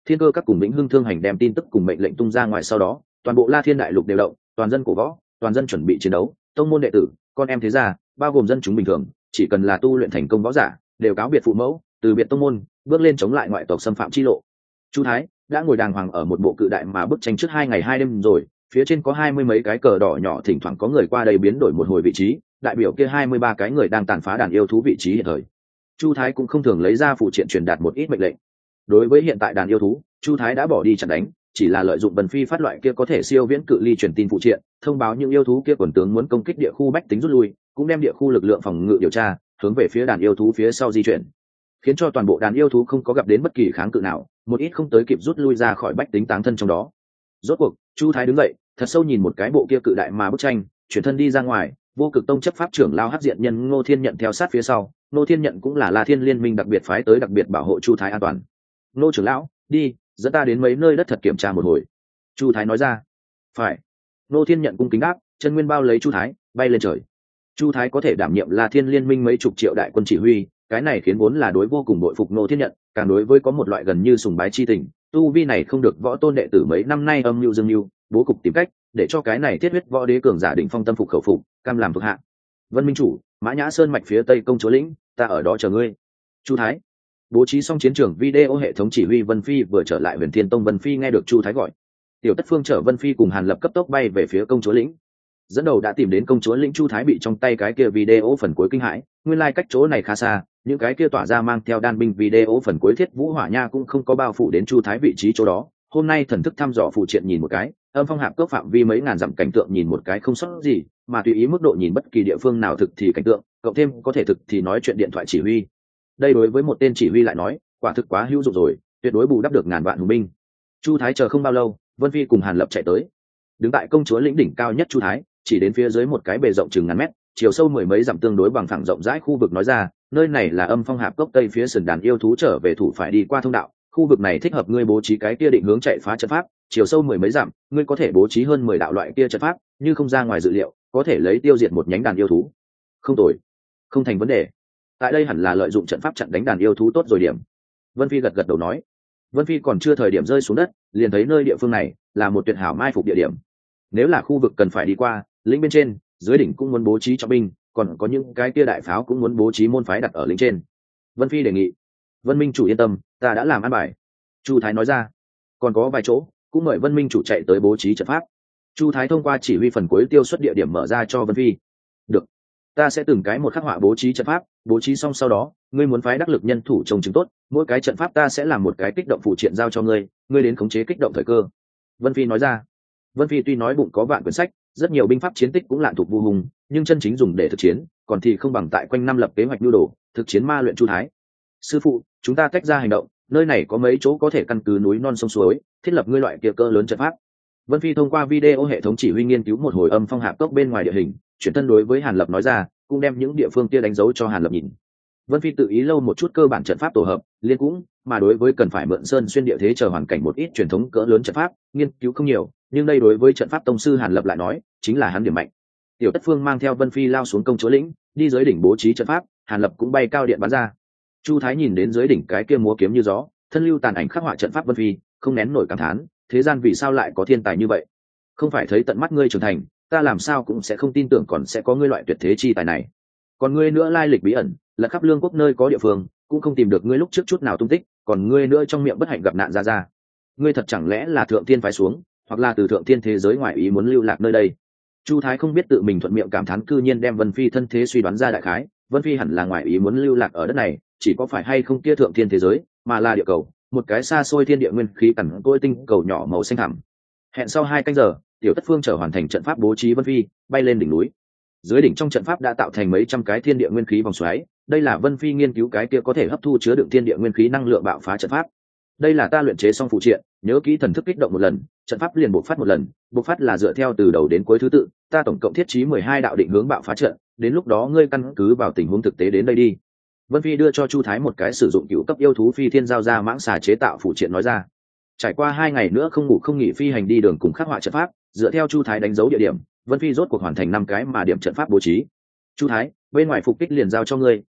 S1: Thiên Cơ các cùng Vĩnh Hưng Thương Hành đem tin tức cùng mệnh lệnh tung ra ngoài sau đó, toàn bộ La Thiên đại lục đều động, toàn dân cổ võ, toàn dân chuẩn bị chiến đấu, tông môn đệ tử, con em thế gia, bao gồm dân chúng bình thường, chỉ cần là tu luyện thành công võ giả, đều cáo biệt phụ mẫu, từ biệt tông môn, bước lên chống lại ngoại tộc xâm phạm chi lộ. Chu Thái đã ngồi đàng hoàng ở một bộ cự đại mà bức tranh trước hai ngày hai đêm rồi, phía trên có hai mươi mấy cái cờ đỏ nhỏ, thỉnh thoảng có người qua đây biến đổi một hồi vị trí, đại biểu kia hai mươi ba cái người đang tàn phá đàn yêu thú vị trí hiện thời. Chu Thái cũng không thường lấy ra phụ triện truyền đạt một ít mệnh lệnh. Đối với hiện tại đàn yêu thú, Chu Thái đã bỏ đi chặn đánh, chỉ là lợi dụng Vân Phi phát loại kia có thể siêu viễn cự ly truyền tin phụ triện, thông báo những yêu thú kia quần tướng muốn công kích địa khu bách tính rút lui, cũng đem địa khu lực lượng phòng ngự điều tra, hướng về phía đàn yêu thú phía sau di chuyển, khiến cho toàn bộ đàn yêu thú không có gặp đến bất kỳ kháng cự nào, một ít không tới kịp rút lui ra khỏi bách tính táng thân trong đó. Rốt cuộc, Chu Thái đứng dậy, thật sâu nhìn một cái bộ kia cự đại mà bức tranh, chuyển thân đi ra ngoài. Vô Cực Tông chấp pháp trưởng lao hắc diện nhân Ngô Thiên Nhận theo sát phía sau. Ngô Thiên Nhận cũng là La Thiên liên minh đặc biệt phái tới đặc biệt bảo hộ Chu Thái an toàn. Ngô trưởng lão, đi, dẫn ta đến mấy nơi đất thật kiểm tra một hồi. Chu Thái nói ra. Phải. Ngô Thiên Nhận cung kính đáp, chân nguyên bao lấy Chu Thái, bay lên trời. Chu Thái có thể đảm nhiệm La Thiên liên minh mấy chục triệu đại quân chỉ huy, cái này khiến vốn là đối vô cùng bội phục Ngô Thiên Nhận, càng đối với có một loại gần như sùng bái chi tình. Tu vi này không được võ tôn đệ tử mấy năm nay âm mưu dương mưu, bố cục tìm cách để cho cái này thiết huyết võ đế cường giả định phong tâm phục khẩu phục, cam làm thuộc hạ. Vân Minh chủ, Mã Nhã Sơn mạch phía tây công chúa lĩnh, ta ở đó chờ ngươi. Chu Thái bố trí xong chiến trường video hệ thống chỉ huy Vân Phi vừa trở lại Huyền Thiên Tông. Vân Phi nghe được Chu Thái gọi, Tiểu Tất Phương chở Vân Phi cùng Hàn Lập cấp tốc bay về phía công chúa lĩnh. Dẫn đầu đã tìm đến công chúa lĩnh, Chu Thái bị trong tay cái kia video phần cuối kinh hãi, nguyên lai like cách chỗ này khá xa, những cái kia tỏa ra mang theo đan binh video phần cuối thiết vũ hỏa nha cũng không có bao phủ đến Chu Thái vị trí chỗ đó. Hôm nay thần thức thăm dò phụ triện nhìn một cái, âm phong hạp cốc phạm vi mấy ngàn dặm cảnh tượng nhìn một cái không sót gì, mà tùy ý mức độ nhìn bất kỳ địa phương nào thực thì cảnh tượng, cộng thêm có thể thực thì nói chuyện điện thoại chỉ huy. Đây đối với một tên chỉ huy lại nói, quả thực quá hữu dụng rồi, tuyệt đối bù đắp được ngàn vạn hùng binh. Chu Thái chờ không bao lâu, Vân Phi cùng Hàn Lập chạy tới. Đứng tại công chúa lĩnh đỉnh cao nhất Chu Thái, chỉ đến phía dưới một cái bề rộng chừng ngàn mét, chiều sâu mười mấy dặm tương đối bằng phẳng rộng rãi khu vực nói ra, nơi này là âm phong hạp cốc tây phía sườn đàn yêu thú trở về thủ phải đi qua thông đạo, khu vực này thích hợp ngươi bố trí cái kia định hướng chạy phá trận pháp, chiều sâu mười mấy dặm, ngươi có thể bố trí hơn mười đạo loại kia trận pháp, như không ra ngoài dự liệu, có thể lấy tiêu diệt một nhánh đàn yêu thú. Không tồi, không thành vấn đề. Tại đây hẳn là lợi dụng trận pháp chặn đánh đàn yêu thú tốt rồi điểm. Vân Phi gật gật đầu nói. Vân Phi còn chưa thời điểm rơi xuống đất, liền thấy nơi địa phương này là một tuyệt hảo mai phục địa điểm. Nếu là khu vực cần phải đi qua, lĩnh bên trên, dưới đỉnh cũng muốn bố trí trọng binh, còn có những cái kia đại pháo cũng muốn bố trí môn phái đặt ở lĩnh trên. Vân Phi đề nghị. Vân Minh chủ yên tâm, ta đã làm an bài. Chu Thái nói ra. Còn có vài chỗ, cũng mời Vân Minh chủ chạy tới bố trí trận pháp. Chu Thái thông qua chỉ huy phần cuối tiêu xuất địa điểm mở ra cho Vân Phi. Được, ta sẽ từng cái một khắc họa bố trí trận pháp, bố trí xong sau đó, ngươi muốn phái đắc lực nhân thủ trông chứng tốt, mỗi cái trận pháp ta sẽ làm một cái kích động phụ triện giao cho ngươi, ngươi đến khống chế kích động thời cơ. Vân Phi nói ra. Vân Phi tuy nói bụng có vạn quyển sách, rất nhiều binh pháp chiến tích cũng lạn thuộc vô hùng, nhưng chân chính dùng để thực chiến, còn thì không bằng tại quanh năm lập kế hoạch nhu đồ, thực chiến ma luyện Chu Thái. Sư phụ, chúng ta tách ra hành động, nơi này có mấy chỗ có thể căn cứ núi non sông suối, thiết lập ngươi loại kia cỡ lớn trận pháp. Vân Phi thông qua video hệ thống chỉ huy nghiên cứu một hồi âm phong hạp cốc bên ngoài địa hình, chuyển thân đối với Hàn Lập nói ra, cũng đem những địa phương kia đánh dấu cho Hàn Lập nhìn. Vân Phi tự ý lâu một chút cơ bản trận pháp tổ hợp, liên cũng, mà đối với cần phải mượn sơn xuyên địa thế chờ hoàn cảnh một ít truyền thống cỡ lớn trận pháp, nghiên cứu không nhiều, nhưng đây đối với trận pháp tông sư Hàn Lập lại nói, chính là hắn điểm mạnh. Tiểu Tất Phương mang theo Vân Phi lao xuống công chúa lĩnh, đi dưới đỉnh bố trí trận pháp, Hàn Lập cũng bay cao điện bắn ra. Chu Thái nhìn đến dưới đỉnh cái kia múa kiếm như gió, thân lưu tàn ảnh khắc họa trận pháp Vân Phi, không nén nổi cảm thán, thế gian vì sao lại có thiên tài như vậy? Không phải thấy tận mắt ngươi trưởng thành, ta làm sao cũng sẽ không tin tưởng còn sẽ có ngươi loại tuyệt thế chi tài này. Còn ngươi nữa lai lịch bí ẩn, là khắp lương quốc nơi có địa phương, cũng không tìm được ngươi lúc trước chút nào tung tích, còn ngươi nữa trong miệng bất hạnh gặp nạn ra ra. Ngươi thật chẳng lẽ là thượng thiên phái xuống, hoặc là từ thượng thiên thế giới ngoại ý muốn lưu lạc nơi đây? Chu Thái không biết tự mình thuận miệng cảm thán, cư nhiên đem Vân Phi thân thế suy đoán ra đại khái, Vân Phi hẳn là ngoại ý muốn lưu lạc ở đất này, chỉ có phải hay không kia thượng thiên thế giới, mà là địa cầu, một cái xa xôi thiên địa nguyên khí cằn cỗi tinh cầu nhỏ màu xanh thẳm. Hẹn sau hai canh giờ, Tiểu Tất Phương trở hoàn thành trận pháp bố trí Vân Phi, bay lên đỉnh núi. Dưới đỉnh trong trận pháp đã tạo thành mấy trăm cái thiên địa nguyên khí vòng xoáy, đây là Vân Phi nghiên cứu cái kia có thể hấp thu chứa đựng thiên địa nguyên khí năng lượng bạo phá trận pháp. Đây là ta luyện chế xong phụ triện, nhớ kỹ thần thức kích động một lần, trận pháp liền bộc phát một lần, bộc phát là dựa theo từ đầu đến cuối thứ tự, ta tổng cộng thiết trí mười hai đạo định hướng bạo phá trận, đến lúc đó ngươi căn cứ vào tình huống thực tế đến đây đi. Vân Phi đưa cho Chu Thái một cái sử dụng cựu cấp yêu thú phi thiên giao ra mãng xà chế tạo phụ triện nói ra. Trải qua hai ngày nữa không ngủ không nghỉ phi hành đi đường cùng khắc họa trận pháp, dựa theo Chu Thái đánh dấu địa điểm, Vân Phi rốt cuộc hoàn thành năm cái mà điểm trận pháp bố trí. Chu Thái, bên ngoài phục kích liền giao cho ngươi,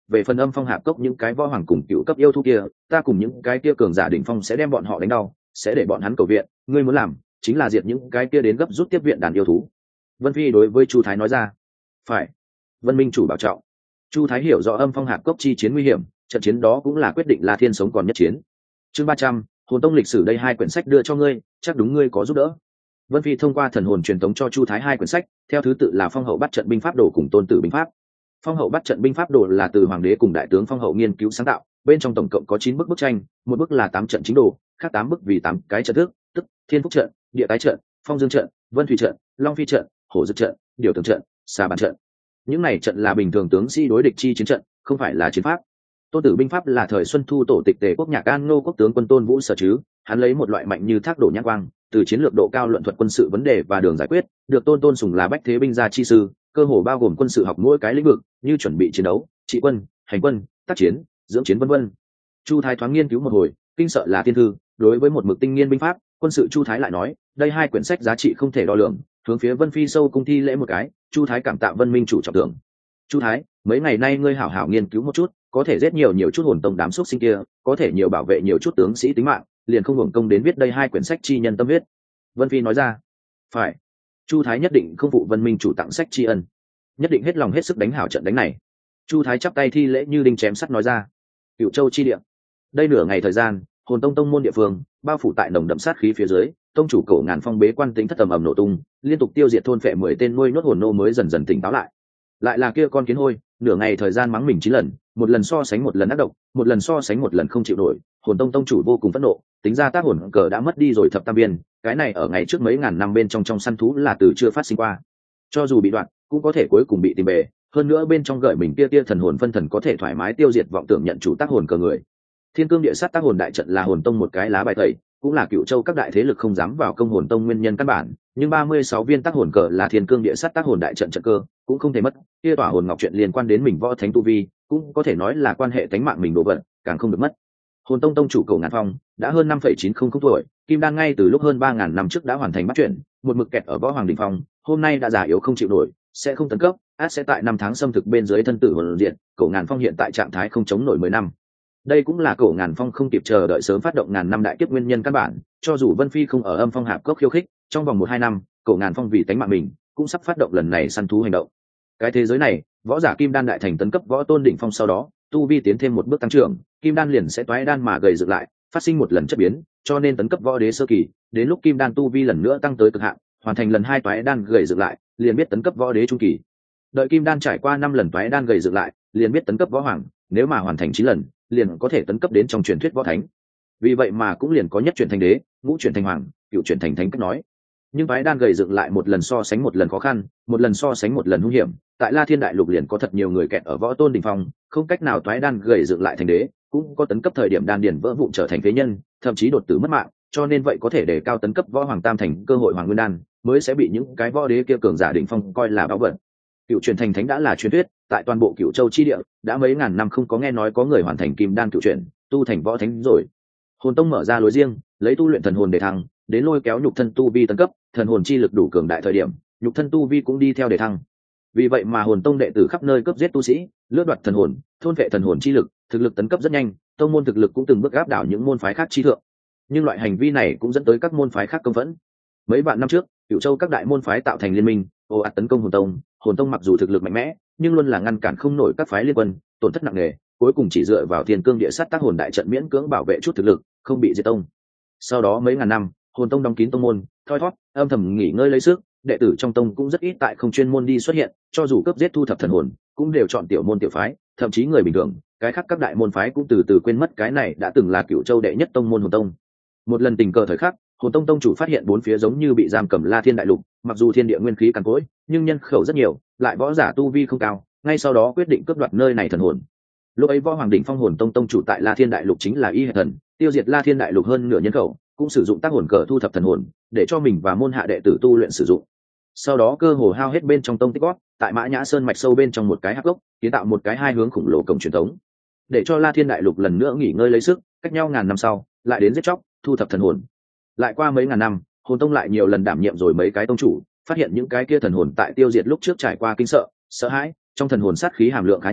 S1: về phần âm phong hạp cốc những cái võ hoàng cùng cựu cấp yêu thú kia, ta cùng những cái kia cường giả đỉnh phong sẽ đem bọn họ đánh đau, sẽ để bọn hắn cầu viện, ngươi muốn làm chính là diệt những cái kia đến gấp rút tiếp viện đàn yêu thú. Vân Phi đối với Chu Thái nói ra. Phải. Vân Minh chủ bảo trọng. Chu Thái hiểu rõ âm phong hạp cốc chi chiến nguy hiểm, trận chiến đó cũng là quyết định La Thiên sống còn nhất chiến. Chương ba trăm, hồn tông lịch sử, đây hai quyển sách đưa cho ngươi, chắc đúng ngươi có giúp đỡ. Vân Phi thông qua thần hồn truyền tống cho Chu Thái hai quyển sách, theo thứ tự là Phong Hậu Bắt Trận binh pháp đồ cùng Tôn Tử binh pháp. Phong Hậu Bắt Trận binh pháp đồ là từ hoàng đế cùng đại tướng Phong Hậu nghiên cứu sáng tạo, bên trong tổng cộng có chín bức bức tranh, một bức là tám trận chính đồ, khác tám bức vì tám cái trận thức, tức Thiên Phúc trận, Địa Tái trận, Phong Dương trận, Vân Thủy trận, Long Phi trận, Hổ Dực trận, Điều Tường trận, Xà Bàn trận. Những này trận là bình thường tướng sĩ đối địch chi chiến trận, không phải là chiến pháp. Tôn Tử binh pháp là thời Xuân Thu tổ tịch Tề quốc Nhạc An Ngô quốc tướng quân Tôn Vũ sở chứ, hắn lấy một loại mạnh như thác đổ nhãn quang, từ chiến lược độ cao luận thuật quân sự vấn đề và đường giải quyết, được tôn tôn sùng là bách thế binh gia chi sư, cơ hồ bao gồm quân sự học mỗi cái lĩnh vực, như chuẩn bị chiến đấu, trị quân, hành quân, tác chiến, dưỡng chiến vân vân. Chu Thái thoáng nghiên cứu một hồi, kinh sợ là tiên thư, đối với một mực tinh nghiên binh pháp, quân sự Chu Thái lại nói, đây hai quyển sách giá trị không thể đo lường, hướng phía Vân Phi sâu cung thi lễ một cái, Chu Thái cảm tạ Vân Minh chủ trọng thưởng. Chu Thái, mấy ngày nay ngươi hảo hảo nghiên cứu một chút, có thể giết nhiều nhiều chút hồn tông đám xuất sinh kia, có thể nhiều bảo vệ nhiều chút tướng sĩ tính mạng, liền không hưởng công đến viết đây hai quyển sách chi nhân tâm huyết. Vân Phi nói ra. Phải. Chu Thái nhất định không phụ Vân Minh chủ tặng sách tri ân, nhất định hết lòng hết sức đánh hảo trận đánh này. Chu Thái chắp tay thi lễ như đinh chém sắt nói ra. Cựu Châu chi địa, đây nửa ngày thời gian, hồn tông tông môn địa phương bao phủ tại nồng đậm sát khí phía dưới, tông chủ Cổ Ngàn Phong bế quan tính thất tầm ầm nổ tung, liên tục tiêu diệt thôn phệ mười tên nuôi nhốt hồn nô mới dần dần tỉnh táo lại. Lại là kia con kiến hôi, nửa ngày thời gian mắng mình chín lần, một lần so sánh một lần ác độc, một lần so sánh một lần không chịu nổi, hồn tông tông chủ vô cùng phẫn nộ, tính ra tác hồn cờ đã mất đi rồi thập tam biên, cái này ở ngày trước mấy ngàn năm bên trong trong săn thú là từ chưa phát sinh qua. Cho dù bị đoạn, cũng có thể cuối cùng bị tìm bề, hơn nữa bên trong gợi mình kia tia thần hồn phân thần có thể thoải mái tiêu diệt vọng tưởng nhận chủ tác hồn cờ người. Thiên Cương Địa Sát tác hồn đại trận là hồn tông một cái lá bài tẩy, cũng là Cựu Châu các đại thế lực không dám vào công hồn tông nguyên nhân căn bản, nhưng ba mươi sáu viên tác hồn cờ là Thiên Cương Địa Sát tác hồn đại trận trận cơ, cũng không thể mất. Kia tỏa hồn ngọc chuyện liên quan đến mình võ thánh tu vi, cũng có thể nói là quan hệ tánh mạng mình đồ vật, càng không được mất. Hồn tông tông chủ Cổ Ngàn Phong đã hơn năm phẩy chín không không tuổi, kim đan ngay từ lúc hơn ba ngàn năm trước đã hoàn thành bắt chuyển, một mực kẹt ở võ hoàng đỉnh phong, hôm nay đã già yếu không chịu nổi, sẽ không tấn cấp, át sẽ tại năm tháng xâm thực bên dưới thân tử hồn diện. Cổ Ngàn Phong hiện tại trạng thái không chống nổi mười năm. Đây cũng là Cổ Ngàn Phong không kịp chờ đợi sớm phát động ngàn năm đại kiếp nguyên nhân căn bản, cho dù Vân Phi không ở âm phong hạp cốc khiêu khích, trong vòng một hai năm, Cổ Ngàn Phong vì tánh mạng mình, cũng sắp phát động lần này săn thú hành động. Cái thế giới này, võ giả kim đan đại thành tấn cấp võ tôn đỉnh phong sau đó, tu vi tiến thêm một bước tăng trưởng, kim đan liền sẽ toái đan mà gầy dựng lại, phát sinh một lần chất biến, cho nên tấn cấp võ đế sơ kỳ, đến lúc kim đan tu vi lần nữa tăng tới cực hạn, hoàn thành lần hai toái đan gầy dựng lại, liền biết tấn cấp võ đế trung kỳ. Đợi kim đan trải qua năm lần toái đan gầy dựng lại, liền biết tấn cấp võ hoàng, nếu mà hoàn thành chín lần, liền có thể tấn cấp đến trong truyền thuyết võ thánh. Vì vậy mà cũng liền có nhất chuyển thành đế, ngũ chuyển thành hoàng, cựu chuyển thành thánh cách nói. Nhưng toái đan gầy dựng lại một lần so sánh một lần khó khăn, một lần so sánh một lần hung hiểm, tại La Thiên đại lục liền có thật nhiều người kẹt ở võ tôn đỉnh phong, không cách nào toái đan gầy dựng lại thành đế, cũng có tấn cấp thời điểm đan điền vỡ vụn trở thành phế nhân, thậm chí đột tử mất mạng, cho nên vậy có thể để cao tấn cấp võ hoàng tam thành cơ hội hoàng nguyên đan, mới sẽ bị những cái võ đế kia cường giả đỉnh phong coi là báu vật. Cựu truyền thành thánh đã là truyền thuyết, tại toàn bộ Cựu Châu chi địa, đã mấy ngàn năm không có nghe nói có người hoàn thành kim đan cựu truyền, tu thành võ thánh rồi. Hồn tông mở ra lối riêng, lấy tu luyện thần hồn để thăng, đến lôi kéo nhục thân tu vi tấn cấp, thần hồn chi lực đủ cường đại thời điểm, nhục thân tu vi cũng đi theo để thăng. Vì vậy mà hồn tông đệ tử khắp nơi cướp giết tu sĩ, lướt đoạt thần hồn, thôn vệ thần hồn chi lực, thực lực tấn cấp rất nhanh, tông môn thực lực cũng từng bước áp đảo những môn phái khác chi thượng. Nhưng loại hành vi này cũng dẫn tới các môn phái khác công phẫn. Mấy vạn năm trước, Cựu Châu các đại môn phái tạo thành liên minh, ồ ạt tấn công hồn tông. Hồn tông mặc dù thực lực mạnh mẽ, nhưng luôn là ngăn cản không nổi các phái liên quân, tổn thất nặng nề, cuối cùng chỉ dựa vào Thiên Cương Địa Sát tác hồn đại trận miễn cưỡng bảo vệ chút thực lực, không bị diệt tông. Sau đó mấy ngàn năm, hồn tông đóng kín tông môn, thoi thót, âm thầm nghỉ ngơi lấy sức, đệ tử trong tông cũng rất ít tại không chuyên môn đi xuất hiện, cho dù cấp giết thu thập thần hồn, cũng đều chọn tiểu môn tiểu phái, thậm chí người bình thường, cái khác các đại môn phái cũng từ từ quên mất cái này đã từng là Cựu Châu đệ nhất tông môn hồn tông. Một lần tình cờ thời khắc, hồn tông tông chủ phát hiện bốn phía giống như bị giam cầm La Thiên đại lục, mặc dù thiên địa nguyên khí cằn cỗi, nhưng nhân khẩu rất nhiều, lại võ giả tu vi không cao, ngay sau đó quyết định cướp đoạt nơi này thần hồn. Lúc ấy võ hoàng đỉnh phong hồn tông tông chủ tại La Thiên đại lục chính là Y Hệ Thần, tiêu diệt La Thiên đại lục hơn nửa nhân khẩu, cũng sử dụng tác hồn cờ thu thập thần hồn, để cho mình và môn hạ đệ tử tu luyện sử dụng. Sau đó cơ hồ hao hết bên trong tông tích gót, tại Mã Nhã Sơn mạch sâu bên trong một cái hắc gốc, kiến tạo một cái hai hướng khủng lồ cổng truyền thống, để cho La Thiên đại lục lần nữa nghỉ ngơi lấy sức, cách nhau ngàn năm sau, lại đến giết chóc, thu thập thần hồn. Lại qua mấy ngàn năm, hồn tông lại nhiều lần đảm nhiệm rồi mấy cái tông chủ, phát hiện những cái kia thần hồn tại tiêu diệt lúc trước trải qua kinh sợ, sợ hãi, trong thần hồn sát khí hàm lượng khá nhiều,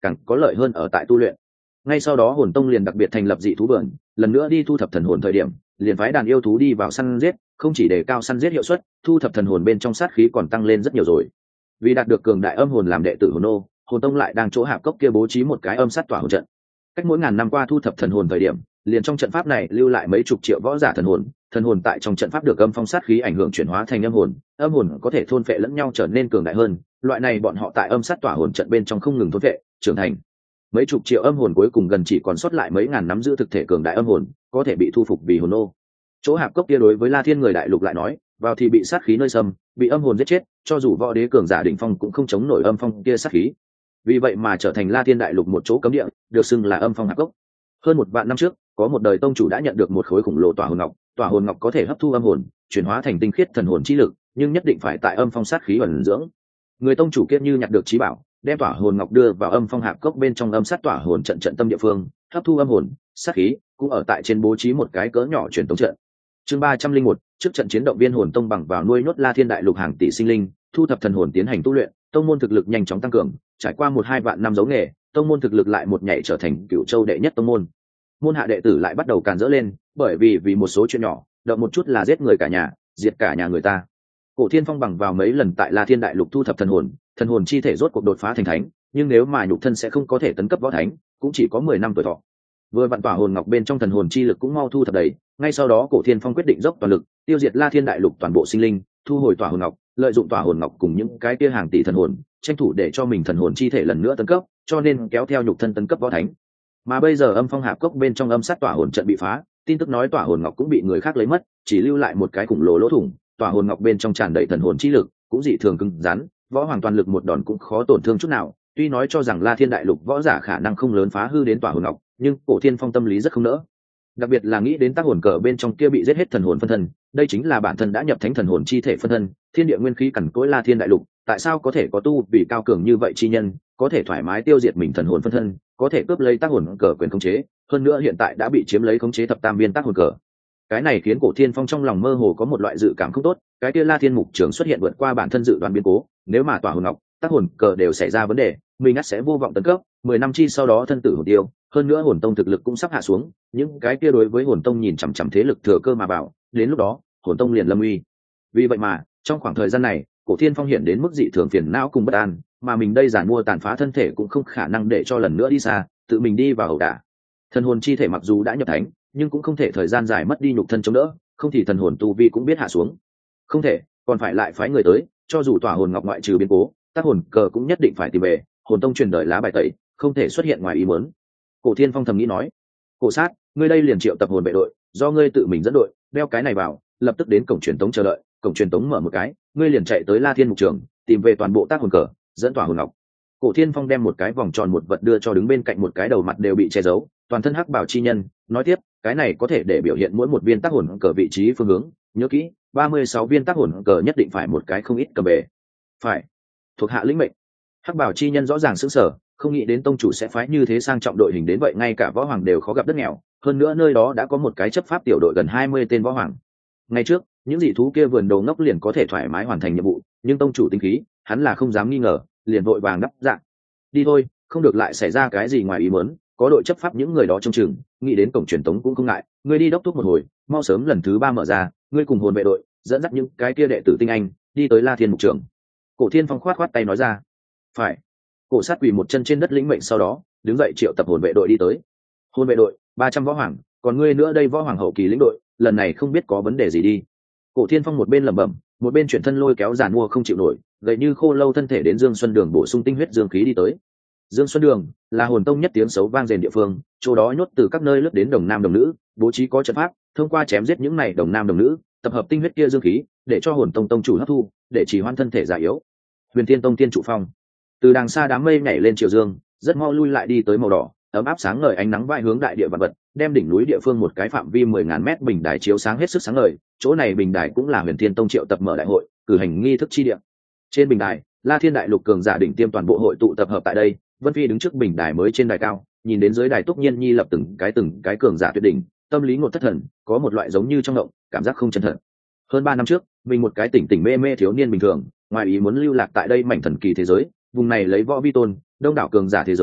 S1: càng có lợi hơn ở tại tu luyện. Ngay sau đó hồn tông liền đặc biệt thành lập dị thú vườn, lần nữa đi thu thập thần hồn thời điểm liền phái đàn yêu thú đi vào săn giết, không chỉ để cao săn giết hiệu suất, thu thập thần hồn bên trong sát khí còn tăng lên rất nhiều rồi. Vì đạt được cường đại âm hồn làm đệ tử hồn ô, hồn tông lại đang chỗ hạp cốc kia bố trí một cái âm sát tỏa hồn trận. Cách mỗi ngàn năm qua thu thập thần hồn thời điểm, liền trong trận pháp này lưu lại mấy chục triệu võ giả thần hồn, thần hồn tại trong trận pháp được âm phong sát khí ảnh hưởng chuyển hóa thành âm hồn, âm hồn có thể thôn phệ lẫn nhau trở nên cường đại hơn, loại này bọn họ tại âm sát tỏa hồn trận bên trong không ngừng thôn phệ, trưởng thành. Mấy chục triệu âm hồn cuối cùng gần chỉ còn sót lại mấy ngàn nắm giữ thực thể cường đại âm hồn, có thể bị thu phục vì hồn ô. Chỗ hạp cốc kia đối với La Thiên người đại lục lại nói, vào thì bị sát khí nơi xâm, bị âm hồn giết chết, cho dù võ đế cường giả đỉnh phong cũng không chống nổi âm phong kia sát khí. Vì vậy mà trở thành La Thiên đại lục một chỗ cấm địa, được xưng là âm phong hạp cốc. Hơn một vạn năm trước, có một đời tông chủ đã nhận được một khối khổng lồ tỏa hồn ngọc, tỏa hồn ngọc có thể hấp thu âm hồn, chuyển hóa thành tinh khiết thần hồn chi lực, nhưng nhất định phải tại âm phong sát khí ẩn dưỡng. Người tông chủ kia như nhặt được trí bảo, đem tỏa hồn ngọc đưa vào âm phong hạp cốc bên trong âm sát tỏa hồn trận trận tâm địa phương, hấp thu âm hồn, sát khí, cũng ở tại trên bố trí một cái cỡ nhỏ truyền tống trận. Chương ba trăm linh một, trước trận chiến động viên hồn tông bằng vào nuôi nhốt La Thiên đại lục hàng tỷ sinh linh, thu thập thần hồn tiến hành tu luyện, tông môn thực lực nhanh chóng tăng cường, trải qua một hai vạn năm giấu nghề, tông môn thực lực lại một nhảy trở thành Cửu Châu đệ nhất tông môn. Môn hạ đệ tử lại bắt đầu càn rỡ lên, bởi vì vì một số chuyện nhỏ, động một chút là giết người cả nhà, diệt cả nhà người ta. Cổ Thiên Phong bằng vào mấy lần tại La Thiên đại lục thu thập thần hồn, thần hồn chi thể rốt cuộc đột phá thành thánh, nhưng nếu mà nhục thân sẽ không có thể tấn cấp võ thánh, cũng chỉ có mười năm tuổi thọ. Vừa vặn tỏa hồn ngọc bên trong thần hồn chi lực cũng mau thu thập đầy, ngay sau đó Cổ Thiên Phong quyết định dốc toàn lực, tiêu diệt La Thiên đại lục toàn bộ sinh linh, thu hồi tỏa hồn ngọc, lợi dụng tỏa hồn ngọc cùng những cái kia hàng tỷ thần hồn, tranh thủ để cho mình thần hồn chi thể lần nữa tấn cấp, cho nên kéo theo nhục thân tấn cấp võ thánh. Mà bây giờ âm phong hạp cốc bên trong âm sát tỏa hồn trận bị phá, tin tức nói tỏa hồn ngọc cũng bị người khác lấy mất, chỉ lưu lại một cái khủng lồ lỗ thủng, tỏa hồn ngọc bên trong tràn đầy thần hồn chi lực, cũng dị thường cứng rắn, võ hoàng toàn lực một đòn cũng khó tổn thương chút nào. Tuy nói cho rằng La Thiên đại lục võ giả khả năng không lớn phá hư đến tỏa hồn ngọc, nhưng Cổ Thiên Phong tâm lý rất không nỡ. Đặc biệt là nghĩ đến tác hồn cờ bên trong kia bị giết hết thần hồn phân thân, đây chính là bản thân đã nhập thánh thần hồn chi thể phân thân, thiên địa nguyên khí cằn cỗi La Thiên đại lục, tại sao có thể có tu vì cao cường như vậy chi nhân, có thể thoải mái tiêu diệt mình thần hồn phân thân, có thể cướp lấy tác hồn cờ quyền khống chế, hơn nữa hiện tại đã bị chiếm lấy khống chế thập tam viên tác hồn cờ. Cái này khiến Cổ Thiên Phong trong lòng mơ hồ có một loại dự cảm không tốt, cái kia La Thiên mục trưởng xuất hiện vượt qua bản thân dự đoán biến cố, nếu mà tỏa hồn ngọc, tác hồn cờ đều xảy ra vấn đề, mình ắt sẽ vô vọng tấn cấp, mười năm chi sau đó thân tử hồn tiêu, hơn nữa hồn tông thực lực cũng sắp hạ xuống, những cái kia đối với hồn tông nhìn chằm chằm thế lực thừa cơ mà bảo, đến lúc đó, hồn tông liền lâm uy. Vì vậy mà, trong khoảng thời gian này, Cổ Thiên Phong hiện đến mức dị thường phiền não cùng bất an, mà mình đây giản mua tàn phá thân thể cũng không khả năng để cho lần nữa đi xa, tự mình đi vào ẩu đả. Thần hồn chi thể mặc dù đã nhập thánh, nhưng cũng không thể thời gian dài mất đi nhục thân chống đỡ, không thì thần hồn tu vi cũng biết hạ xuống. Không thể, còn phải lại phái người tới, cho dù tỏa hồn ngọc ngoại trừ biến cố, tác hồn cờ cũng nhất định phải tìm về, hồn tông truyền đời lá bài tẩy, không thể xuất hiện ngoài ý muốn. Cổ Thiên Phong thầm nghĩ nói, Cổ Sát, ngươi đây liền triệu tập hồn vệ đội, do ngươi tự mình dẫn đội, đeo cái này vào, lập tức đến cổng truyền tống chờ đợi, cổng truyền tống mở một cái, ngươi liền chạy tới La Thiên mục trường, tìm về toàn bộ tác hồn cờ, dẫn tỏa hồn ngọc. Cổ Thiên Phong đem một cái vòng tròn một vật đưa cho đứng bên cạnh một cái đầu mặt đều bị che giấu, toàn thân hắc bảo chi nhân, nói tiếp, cái này có thể để biểu hiện mỗi một viên tác hồn cờ vị trí phương hướng, nhớ kỹ, ba mươi sáu viên tác hồn cờ nhất định phải một cái không ít cầm bề. Phải. Thuộc hạ lĩnh mệnh. Hắc bảo chi nhân rõ ràng sững sờ, không nghĩ đến tông chủ sẽ phái như thế sang trọng đội hình đến vậy, ngay cả võ hoàng đều khó gặp đất nghèo, hơn nữa nơi đó đã có một cái chấp pháp tiểu đội gần hai mươi tên võ hoàng. Ngày trước, những dị thú kia vườn đầu ngốc liền có thể thoải mái hoàn thành nhiệm vụ, nhưng tông chủ tinh khí, hắn là không dám nghi ngờ, liền vội vàng đáp dạng. Đi thôi, không được lại xảy ra cái gì ngoài ý muốn, có đội chấp pháp những người đó trông chừng, nghĩ đến cổng truyền tống cũng không ngại, ngươi đi đốc thúc một hồi, mau sớm lần thứ ba mở ra, ngươi cùng hồn vệ đội dẫn dắt những cái kia đệ tử tinh anh đi tới La Thiên mục trường. Cổ Thiên Phong khoát khoát tay nói ra. Phải. Cổ Sát quỳ một chân trên đất lĩnh mệnh, sau đó đứng dậy triệu tập hồn vệ đội đi tới. Hồn vệ đội ba trăm võ hoàng, còn ngươi nữa đây võ hoàng hậu kỳ lĩnh đội, lần này không biết có vấn đề gì đi. Cổ Thiên Phong một bên lẩm bẩm, một bên chuyển thân lôi kéo giàn mua không chịu nổi, gầy như khô lâu thân thể đến Dương Xuân Đường bổ sung tinh huyết dương khí đi tới. Dương Xuân Đường là hồn tông nhất tiếng xấu vang rền địa phương, chỗ đó nhốt từ các nơi lướt đến đồng nam đồng nữ, bố trí có trận pháp, thông qua chém giết những này đồng nam đồng nữ, tập hợp tinh huyết kia dương khí, để cho hồn tông tông chủ hấp thu, để chỉ hoan thân thể già yếu. Huyền Thiên Tông Tiên trụ phong, từ đàng xa đám mây nhảy lên triều dương, rất mau lui lại đi tới màu đỏ, ấm áp sáng ngời ánh nắng vai hướng đại địa vật vật, đem đỉnh núi địa phương một cái phạm vi mười ngàn mét bình đài chiếu sáng hết sức sáng ngời. Chỗ này bình đài cũng là Huyền Thiên Tông triệu tập mở đại hội, cử hành nghi thức chi địa. Trên bình đài, La Thiên đại lục cường giả đỉnh tiêm toàn bộ hội tụ tập hợp tại đây. Vân Phi đứng trước bình đài mới trên đài cao, nhìn đến dưới đài Túc Nhiên Nhi lập từng cái từng cái cường giả tuyệt đỉnh, tâm lý ngột thất thần, có một loại giống như trong động, cảm giác không chân thật. Hơn ba năm trước, mình một cái tỉnh tỉnh mê mê thiếu niên bình thường, ngoài ý muốn lưu lạc tại đây mảnh thần kỳ thế giới, vùng này lấy võ vi tôn, đông đảo cường giả thế giới,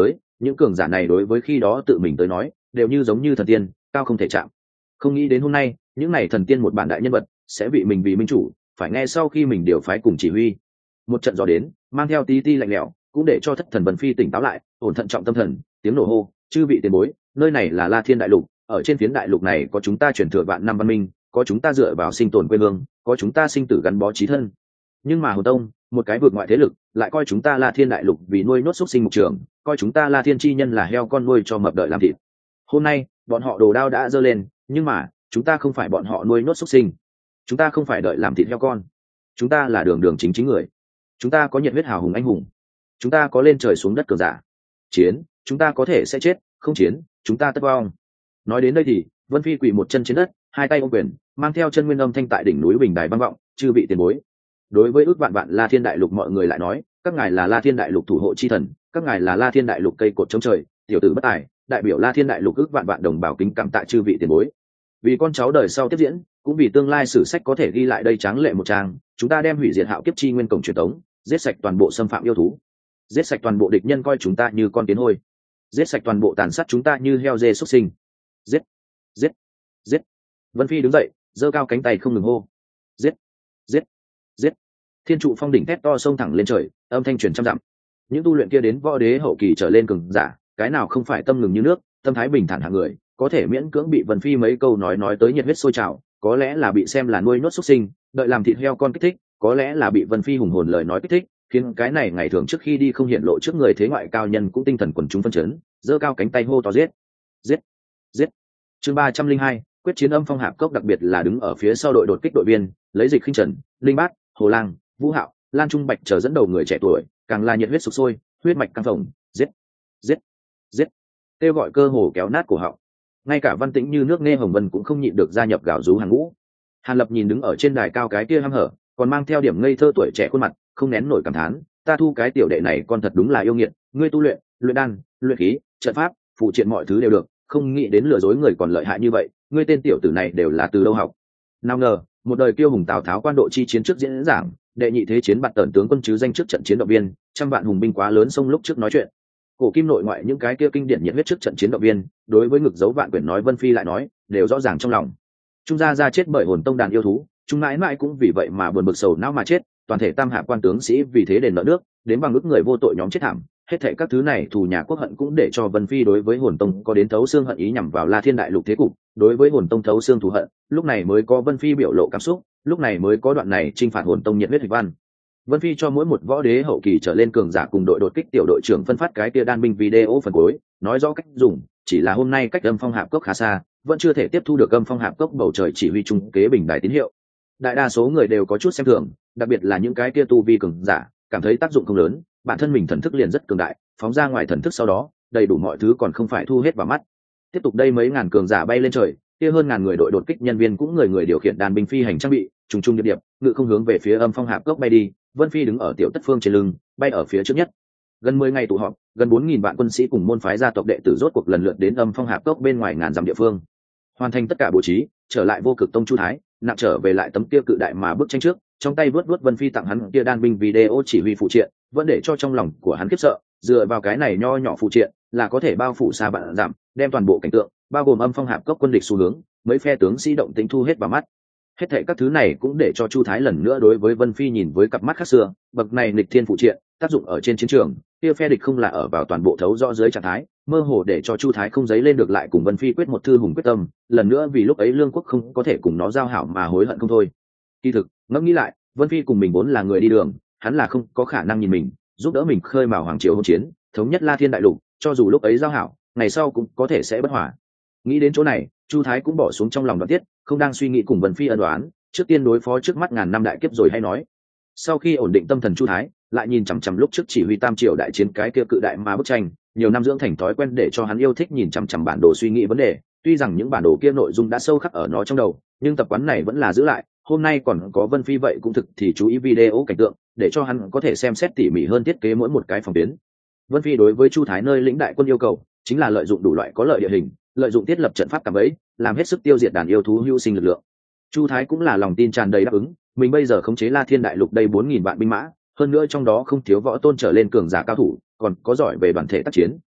S1: những cường giả này đối với khi đó tự mình tới nói đều như giống như thần tiên, cao không thể chạm. Không nghĩ đến hôm nay những này thần tiên một bản đại nhân vật sẽ bị mình vì minh chủ phải nghe sau khi mình điều phái cùng chỉ huy. Một trận gió đến mang theo tí ti lạnh lẽo, cũng để cho thất thần Vân Phi tỉnh táo lại, ổn thận trọng tâm thần, tiếng nổ hô: chư vị tiền bối, nơi này là La Thiên đại lục, ở trên phiến đại lục này có chúng ta truyền thừa vạn năm văn minh, có chúng ta dựa vào sinh tồn quê hương, có chúng ta sinh tử gắn bó chí thân. Nhưng mà Hồn Tông, một cái vượt ngoại thế lực, lại coi chúng ta La Thiên đại lục vì nuôi nốt xúc sinh mục trường, coi chúng ta La Thiên chi nhân là heo con nuôi cho mập đợi làm thịt. Hôm nay bọn họ đồ đao đã giơ lên, nhưng mà chúng ta không phải bọn họ nuôi nốt xúc sinh, chúng ta không phải đợi làm thịt heo con, chúng ta là đường đường chính chính người, chúng ta có nhiệt huyết hào hùng anh hùng, chúng ta có lên trời xuống đất cường giả. Chiến chúng ta có thể sẽ chết, không chiến chúng ta tất vong. Nói đến đây thì Vân Phi quỳ một chân trên đất, hai tay ôm quyền, mang theo chân nguyên âm thanh tại đỉnh núi bình đài vang vọng: chư vị tiền bối, đối với ước vạn vạn La Thiên đại lục mọi người lại nói, các ngài là La Thiên đại lục thủ hộ chi thần, các ngài là La Thiên đại lục cây cột chống trời, tiểu tử bất tài, đại biểu La Thiên đại lục ước vạn vạn đồng bào kính cảm tạ chư vị tiền bối. Vì con cháu đời sau tiếp diễn, cũng vì tương lai sử sách có thể ghi lại đây tráng lệ một trang, chúng ta đem hủy diệt hạo kiếp chi nguyên cổng truyền thống, giết sạch toàn bộ xâm phạm yêu thú, giết sạch toàn bộ địch nhân coi chúng ta như con kiến hôi, giết sạch toàn bộ tàn sát chúng ta như heo dê xuất sinh. Giết, giết, giết. Vân Phi đứng dậy, giơ cao cánh tay không ngừng hô: giết, giết, giết. Thiên trụ phong đỉnh thét to xông thẳng lên trời, âm thanh truyền trăm dặm. Những tu luyện kia đến võ đế hậu kỳ trở lên cường giả, cái nào không phải tâm ngừng như nước, tâm thái bình thản hạng người, có thể miễn cưỡng bị Vân Phi mấy câu nói nói tới nhiệt huyết sôi trào, có lẽ là bị xem là nuôi nốt xuất sinh, đợi làm thịt heo con kích thích, có lẽ là bị Vân Phi hùng hồn lời nói kích thích, khiến cái này ngày thường trước khi đi không hiện lộ trước người thế ngoại cao nhân cũng tinh thần quần chúng phân chấn, giơ cao cánh tay hô to: giết, giết, giết. Chương ba trăm linh hai, quyết chiến âm phong hạp cốc, đặc biệt là đứng ở phía sau đội đột kích đội viên, lấy Dịch Khinh Trần, Linh Bát, Hồ Lang, Vũ Hạo, Lan Trung Bạch chờ dẫn đầu người trẻ tuổi, càng là nhiệt huyết sục sôi, huyết mạch căng phồng, giết, giết, giết, kêu gọi cơ hồ kéo nát cổ họng. Ngay cả Văn Tĩnh như nước nghe Hồng Vân cũng không nhịn được gia nhập gào rú hàng ngũ. Hàn Lập nhìn đứng ở trên đài cao cái kia hăm hở, còn mang theo điểm ngây thơ tuổi trẻ khuôn mặt, không nén nổi cảm thán: ta thu cái tiểu đệ này con thật đúng là yêu nghiệt, ngươi tu luyện, luyện đan, luyện khí, trận pháp, phụ triện mọi thứ đều được, không nghĩ đến lừa dối người còn lợi hại như vậy, ngươi tên tiểu tử này đều là từ đâu học? Nào ngờ, một đời kiêu hùng Tào Tháo quan độ chi chiến trước diễn giảng, đệ nhị thế chiến bạt tần tướng quân chứ danh trước trận chiến động viên, trăm vạn hùng binh quá lớn sông lúc trước nói chuyện. Cổ kim nội ngoại những cái kia kinh điển nhiệt huyết trước trận chiến động viên, đối với ngực dấu vạn quyển nói Vân Phi lại nói, đều rõ ràng trong lòng. Trung gia gia chết bởi Hồn Tông đàn yêu thú, chúng mãi mãi cũng vì vậy mà buồn bực sầu não mà chết, toàn thể tam hạ quan tướng sĩ vì thế đền nợ nước, đến bằng ước người vô tội nhóm chết thảm. Hết thảy các thứ này thù nhà quốc hận cũng để cho Vân Phi đối với Hồn Tông có đến thấu xương hận ý nhằm vào La Thiên đại lục thế cục, đối với Hồn Tông thấu xương thù hận, lúc này mới có Vân Phi biểu lộ cảm xúc, lúc này mới có đoạn này chinh phạt Hồn Tông nhiệt huyết hịch văn. Vân Phi cho mỗi một võ đế hậu kỳ trở lên cường giả cùng đội đột kích tiểu đội trưởng phân phát cái kia đan binh video phần cuối, nói rõ cách dùng, chỉ là hôm nay cách âm phong hạp cốc khá xa, vẫn chưa thể tiếp thu được âm phong hạp cốc bầu trời chỉ huy trung kế bình đài tín hiệu. Đại đa số người đều có chút xem thường, đặc biệt là những cái kia tu vi cường giả, cảm thấy tác dụng không lớn, bản thân mình thần thức liền rất cường đại, phóng ra ngoài thần thức sau đó, đầy đủ mọi thứ còn không phải thu hết vào mắt. Tiếp tục đây mấy ngàn cường giả bay lên trời, kia hơn ngàn người đội đột kích nhân viên cũng người người điều khiển đàn binh phi hành trang bị, trùng trùng điệp điệp, ngự không hướng về phía âm phong hạp cốc bay đi. Vân Phi đứng ở tiểu tất phương trên lưng, bay ở phía trước nhất. Gần mười ngày tụ họp, gần bốn nghìn vạn quân sĩ cùng môn phái gia tộc đệ tử rốt cuộc lần lượt đến âm phong hạp cốc bên ngoài ngàn dặm địa phương. Hoàn thành tất cả bố trí, trở lại Vô Cực Tông Chu Thái, nặng trở về lại tấm kia cự đại mà bước tranh trước, trong tay vớt vớt Vân Phi tặng hắn kia đan binh video chỉ huy phụ triện, vẫn để cho trong lòng của hắn khiếp sợ, dựa vào cái này nho nhỏ phụ triện, là có thể bao phủ xa vạn dặm, đem toàn bộ cảnh tượng, bao gồm âm phong hạp cốc quân địch xu hướng, mấy phe tướng sĩ động tĩnh thu hết vào mắt. Hết thảy các thứ này cũng để cho Chu Thái lần nữa đối với Vân Phi nhìn với cặp mắt khác xưa, bậc này nghịch thiên phụ triện, tác dụng ở trên chiến trường, kia phe địch không là ở vào toàn bộ thấu rõ dưới trạng thái, mơ hồ để cho Chu Thái không dấy lên được lại cùng Vân Phi quyết một thư hùng quyết tâm, lần nữa vì lúc ấy Lương Quốc không có thể cùng nó giao hảo mà hối hận không thôi. Kỳ thực, ngẫm nghĩ lại, Vân Phi cùng mình vốn là người đi đường, hắn là không có khả năng nhìn mình, giúp đỡ mình khơi mào hoàng triều hỗn chiến, thống nhất La Thiên đại lục, cho dù lúc ấy giao hảo, ngày sau cũng có thể sẽ bất hòa. Nghĩ đến chỗ này, Chu Thái cũng bỏ xuống trong lòng đoạn tiết, không đang suy nghĩ cùng Vân Phi ân đoán, trước tiên đối phó trước mắt ngàn năm đại kiếp rồi hay nói. Sau khi ổn định tâm thần Chu Thái, lại nhìn chằm chằm lúc trước chỉ huy tam triều đại chiến cái kia cự đại mà bức tranh, nhiều năm dưỡng thành thói quen để cho hắn yêu thích nhìn chằm chằm bản đồ suy nghĩ vấn đề, tuy rằng những bản đồ kia nội dung đã sâu khắc ở nó trong đầu, nhưng tập quán này vẫn là giữ lại. Hôm nay còn có Vân Phi vậy cũng thực thì chú ý video cảnh tượng, để cho hắn có thể xem xét tỉ mỉ hơn thiết kế mỗi một cái phòng tuyến. Vân Phi đối với Chu Thái nơi lĩnh đại quân yêu cầu chính là lợi dụng đủ loại có lợi địa hình, lợi dụng thiết lập trận pháp cảm ấy, làm hết sức tiêu diệt đàn yêu thú hữu sinh lực lượng. Chu Thái cũng là lòng tin tràn đầy đáp ứng, mình bây giờ khống chế La Thiên đại lục đây bốn nghìn vạn binh mã, hơn nữa trong đó không thiếu võ tôn trở lên cường giả cao thủ, còn có giỏi về đoàn thể tác chiến,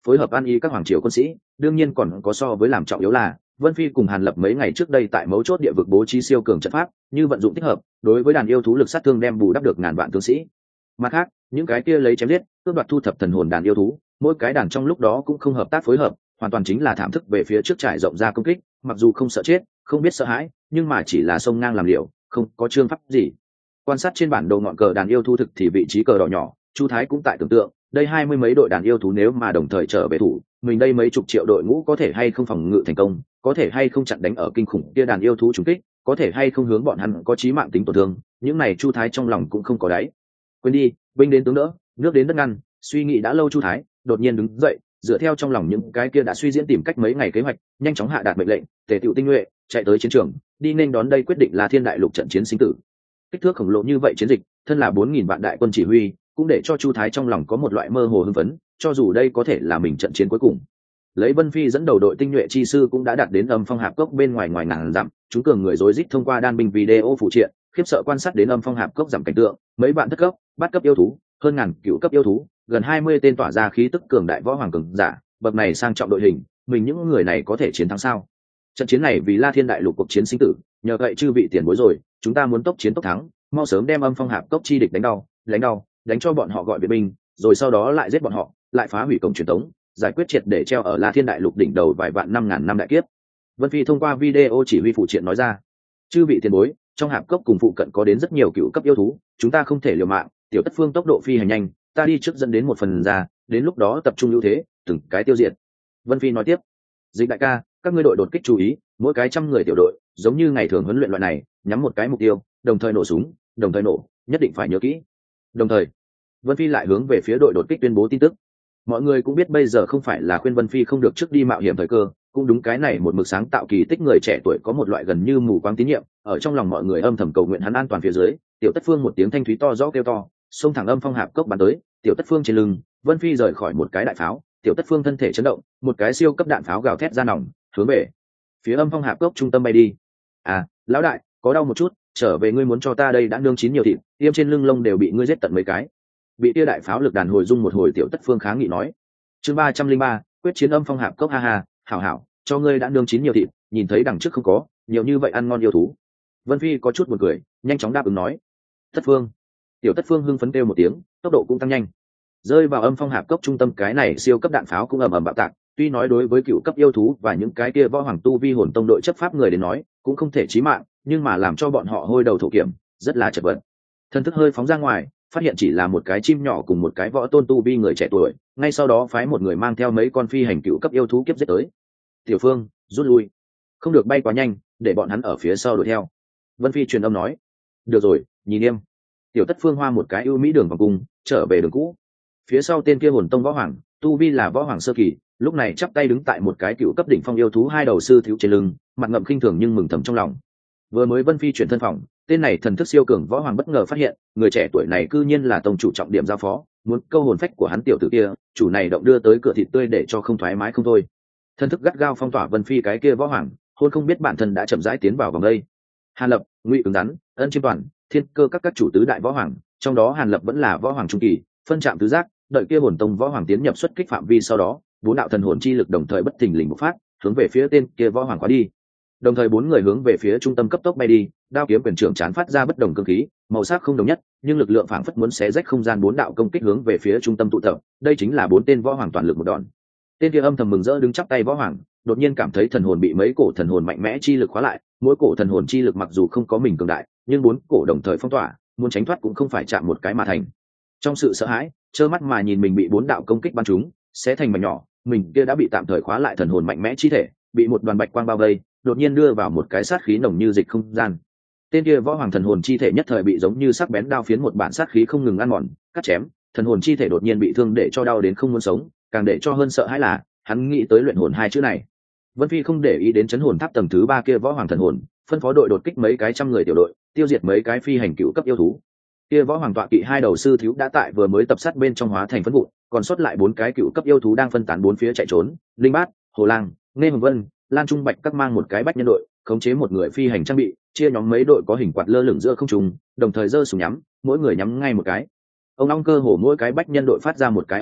S1: phối hợp an ý các hoàng triều quân sĩ. Đương nhiên còn có so với làm trọng yếu là Vân Phi cùng Hàn Lập mấy ngày trước đây tại mấu chốt địa vực bố trí siêu cường trận pháp, như vận dụng thích hợp, đối với đàn yêu thú lực sát thương đem bù đắp được ngàn vạn tướng sĩ. Mặt khác, những cái kia lấy chém giết, cướp đoạt thu thập thần hồn đàn yêu thú, mỗi cái đàn trong lúc đó cũng không hợp tác phối hợp, hoàn toàn chính là thảm thức về phía trước trải rộng ra công kích, mặc dù không sợ chết, không biết sợ hãi, nhưng mà chỉ là sông ngang làm liều, không có chương pháp gì. Quan sát trên bản đồ ngọn cờ đàn yêu thú thực thì vị trí cờ đỏ nhỏ, Chu Thái cũng tại tưởng tượng, đây hai mươi mấy đội đàn yêu thú nếu mà đồng thời trở về thủ, mình đây mấy chục triệu đội ngũ có thể hay không phòng ngự thành công, có thể hay không chặn đánh ở kinh khủng kia đàn yêu thú trùng kích, có thể hay không hướng bọn hắn có chí mạng tính tổn thương, những này Chu Thái trong lòng cũng không có đáy. Quên đi, binh đến tướng đỡ, nước đến đất ngăn, suy nghĩ đã lâu Chu Thái đột nhiên đứng dậy, dựa theo trong lòng những cái kia đã suy diễn tìm cách mấy ngày kế hoạch, nhanh chóng hạ đạt mệnh lệnh, tề tựu tinh nhuệ, chạy tới chiến trường, đi nên đón đây quyết định là Thiên Đại Lục trận chiến sinh tử. Kích thước khổng lồ như vậy chiến dịch, thân là bốn nghìn vạn đại quân chỉ huy, cũng để cho Chu Thái trong lòng có một loại mơ hồ hưng phấn, cho dù đây có thể là mình trận chiến cuối cùng. Lấy Vân Phi dẫn đầu đội tinh nhuệ chi sư cũng đã đạt đến Âm Phong Hạp Cốc bên ngoài ngoài ngàn dặm, chúng cường người rối rít thông qua đan binh video phụ triện, khiếp sợ quan sát đến Âm Phong Hạp Cốc giảm cảnh tượng, mấy bạn thất cấp, bát cấp yêu thú, hơn ngàn cựu cấp yêu thú, gần hai mươi tên tỏa ra khí tức cường đại võ hoàng cường giả, bậc này sang trọng đội hình, mình những người này có thể chiến thắng sao? Trận chiến này vì La Thiên Đại Lục cuộc chiến sinh tử, nhờ vậy chư vị tiền bối rồi, chúng ta muốn tốc chiến tốc thắng, mau sớm đem Âm Phong Hạp Cốc chi địch đánh đau, đánh đau, đánh cho bọn họ gọi viện binh, rồi sau đó lại giết bọn họ, lại phá hủy cổng truyền tống, giải quyết triệt để treo ở La Thiên Đại Lục đỉnh đầu vài vạn năm ngàn năm đại kiếp. Vân Phi thông qua video chỉ huy phụ triện nói ra, chư vị tiền bối, trong hạp cốc cùng phụ cận có đến rất nhiều cựu cấp yêu thú, chúng ta không thể liều mạng, tiểu tất phương tốc độ phi hành nhanh, ta đi trước dẫn đến một phần ra, đến lúc đó tập trung ưu thế, từng cái tiêu diệt. Vân Phi nói tiếp, Dịch đại ca, các ngươi đội đột kích chú ý, mỗi cái trăm người tiểu đội, giống như ngày thường huấn luyện loại này, nhắm một cái mục tiêu, đồng thời nổ súng, đồng thời nổ, nhất định phải nhớ kỹ. Đồng thời, Vân Phi lại hướng về phía đội đột kích tuyên bố tin tức. Mọi người cũng biết bây giờ không phải là khuyên Vân Phi không được trước đi mạo hiểm thời cơ, cũng đúng cái này một mực sáng tạo kỳ tích người trẻ tuổi có một loại gần như mù quáng tín nhiệm, ở trong lòng mọi người âm thầm cầu nguyện hắn an toàn phía dưới, tiểu tất phương một tiếng thanh thúy to rõ kêu to, xông thẳng Âm Phong Hạp Cốc bắn tới, tiểu tất phương trên lưng, Vân Phi rời khỏi một cái đại pháo, tiểu tất phương thân thể chấn động, một cái siêu cấp đạn pháo gào thét ra nòng, hướng về phía Âm Phong Hạp Cốc trung tâm bay đi. À, lão đại, có đau một chút, trở về ngươi muốn cho ta đây đã nương chín nhiều thịt, tiêm trên lưng lông đều bị ngươi giết tận mấy cái. Bị tia đại pháo lực đàn hồi dung một hồi, tiểu tất phương kháng nghị nói. Chương ba trăm linh ba, quyết chiến Âm Phong Hạp Cốc, ha ha, hảo hảo, cho ngươi đã nương chín nhiều thịt, nhìn thấy đằng trước không có, nhiều như vậy ăn ngon yêu thú. Vân Phi có chút buồn cười, nhanh chóng đáp ứng nói. Tất phương. Tiểu tất phương hưng phấn kêu một tiếng, tốc độ cũng tăng nhanh. Rơi vào Âm Phong Hạp Cốc trung tâm, cái này siêu cấp đạn pháo cũng ầm ầm bạo tạc, tuy nói đối với cựu cấp yêu thú và những cái kia võ hoàng tu vi hồn tông đội chấp pháp người đến nói, cũng không thể chí mạng, nhưng mà làm cho bọn họ hôi đầu thổ kiểm, rất là chật vật. Thân thức hơi phóng ra ngoài, phát hiện chỉ là một cái chim nhỏ cùng một cái võ tôn tu vi người trẻ tuổi, ngay sau đó phái một người mang theo mấy con phi hành cựu cấp yêu thú kiếp giết tới. Tiểu Phương, rút lui, không được bay quá nhanh, để bọn hắn ở phía sau đuổi theo. Vân Phi truyền âm nói. Được rồi, nhìn em. Tiểu Tất Phương hoa một cái ưu mỹ đường vòng cung, trở về đường cũ. Phía sau tên kia hồn tông võ hoàng, tu vi là võ hoàng sơ kỳ, lúc này chắp tay đứng tại một cái cựu cấp đỉnh phong yêu thú hai đầu sư thiếu trên lưng, mặt ngậm khinh thường nhưng mừng thầm trong lòng. Vừa mới Vân Phi chuyển thân phòng, tên này thần thức siêu cường võ hoàng bất ngờ phát hiện, người trẻ tuổi này cư nhiên là tông chủ trọng điểm giao phó, muốn câu hồn phách của hắn tiểu tử kia, chủ này động đưa tới cửa thịt tươi để cho không thoải mái không thôi. Thần thức gắt gao phong tỏa Vân Phi cái kia võ hoàng, hôn không biết bản thân đã chậm rãi tiến vào vòng đây. Hàn Lập, Ngụy Ứng Rắn, Ân Chiêm Toàn, Thiên Cơ các các chủ tứ đại võ hoàng, trong đó Hàn Lập vẫn là võ hoàng trung kỳ, phân trạm tứ giác, đợi kia hồn tông võ hoàng tiến nhập xuất kích phạm vi sau đó, bốn đạo thần hồn chi lực đồng thời bất thình lình bộc phát, hướng về phía tên kia võ hoàng quá đi. Đồng thời bốn người hướng về phía trung tâm cấp tốc bay đi, đao kiếm quyền trưởng chán phát ra bất đồng cương khí, màu sắc không đồng nhất, nhưng lực lượng phảng phất muốn xé rách không gian, bốn đạo công kích hướng về phía trung tâm tụ tập, đây chính là bốn tên võ hoàng toàn lực một đòn. Tên kia âm thầm mừng rỡ đứng chắp tay võ hoàng, đột nhiên cảm thấy thần hồn bị mấy cổ thần hồn mạnh mẽ chi lực khóa lại, mỗi cổ thần hồn chi lực mặc dù không có mình cường đại, nhưng bốn cổ đồng thời phong tỏa, muốn tránh thoát cũng không phải chạm một cái mà thành. Trong sự sợ hãi, trơ mắt mà nhìn mình bị bốn đạo công kích bắn trúng, xé thành mảnh nhỏ, mình kia đã bị tạm thời khóa lại thần hồn mạnh mẽ chi thể, bị một đoàn bạch quang bao vây, đột nhiên đưa vào một cái sát khí nồng như dịch không gian. Tên kia võ hoàng thần hồn chi thể nhất thời bị giống như sắc bén đao phiến một bản sát khí không ngừng ăn mòn, cắt chém, thần hồn chi thể đột nhiên bị thương để cho đau đến không muốn sống, càng để cho hơn sợ hãi là hắn nghĩ tới luyện hồn hai chữ này. Vân Phi không để ý đến chấn hồn tháp tầng thứ ba kia võ hoàng thần hồn, phân phó đội đột kích mấy cái trăm người tiểu đội, tiêu diệt mấy cái phi hành cựu cấp yêu thú. Kia võ hoàng tọa kỵ hai đầu sư thiếu đã tại vừa mới tập sát bên trong hóa thành phân vụn, còn sót lại bốn cái cựu cấp yêu thú đang phân tán bốn phía chạy trốn. Linh Bát, Hồ Lang, Nghe Hồng Vân, Lan Trung Bạch các mang một cái bách nhân đội, khống chế một người phi hành trang bị, chia nhóm mấy đội có hình quạt lơ lửng giữa không trung, đồng thời giơ súng nhắm, mỗi người nhắm ngay một cái. Ông long cơ hổ mỗi cái bách nhân đội phát ra một cái âm thanh,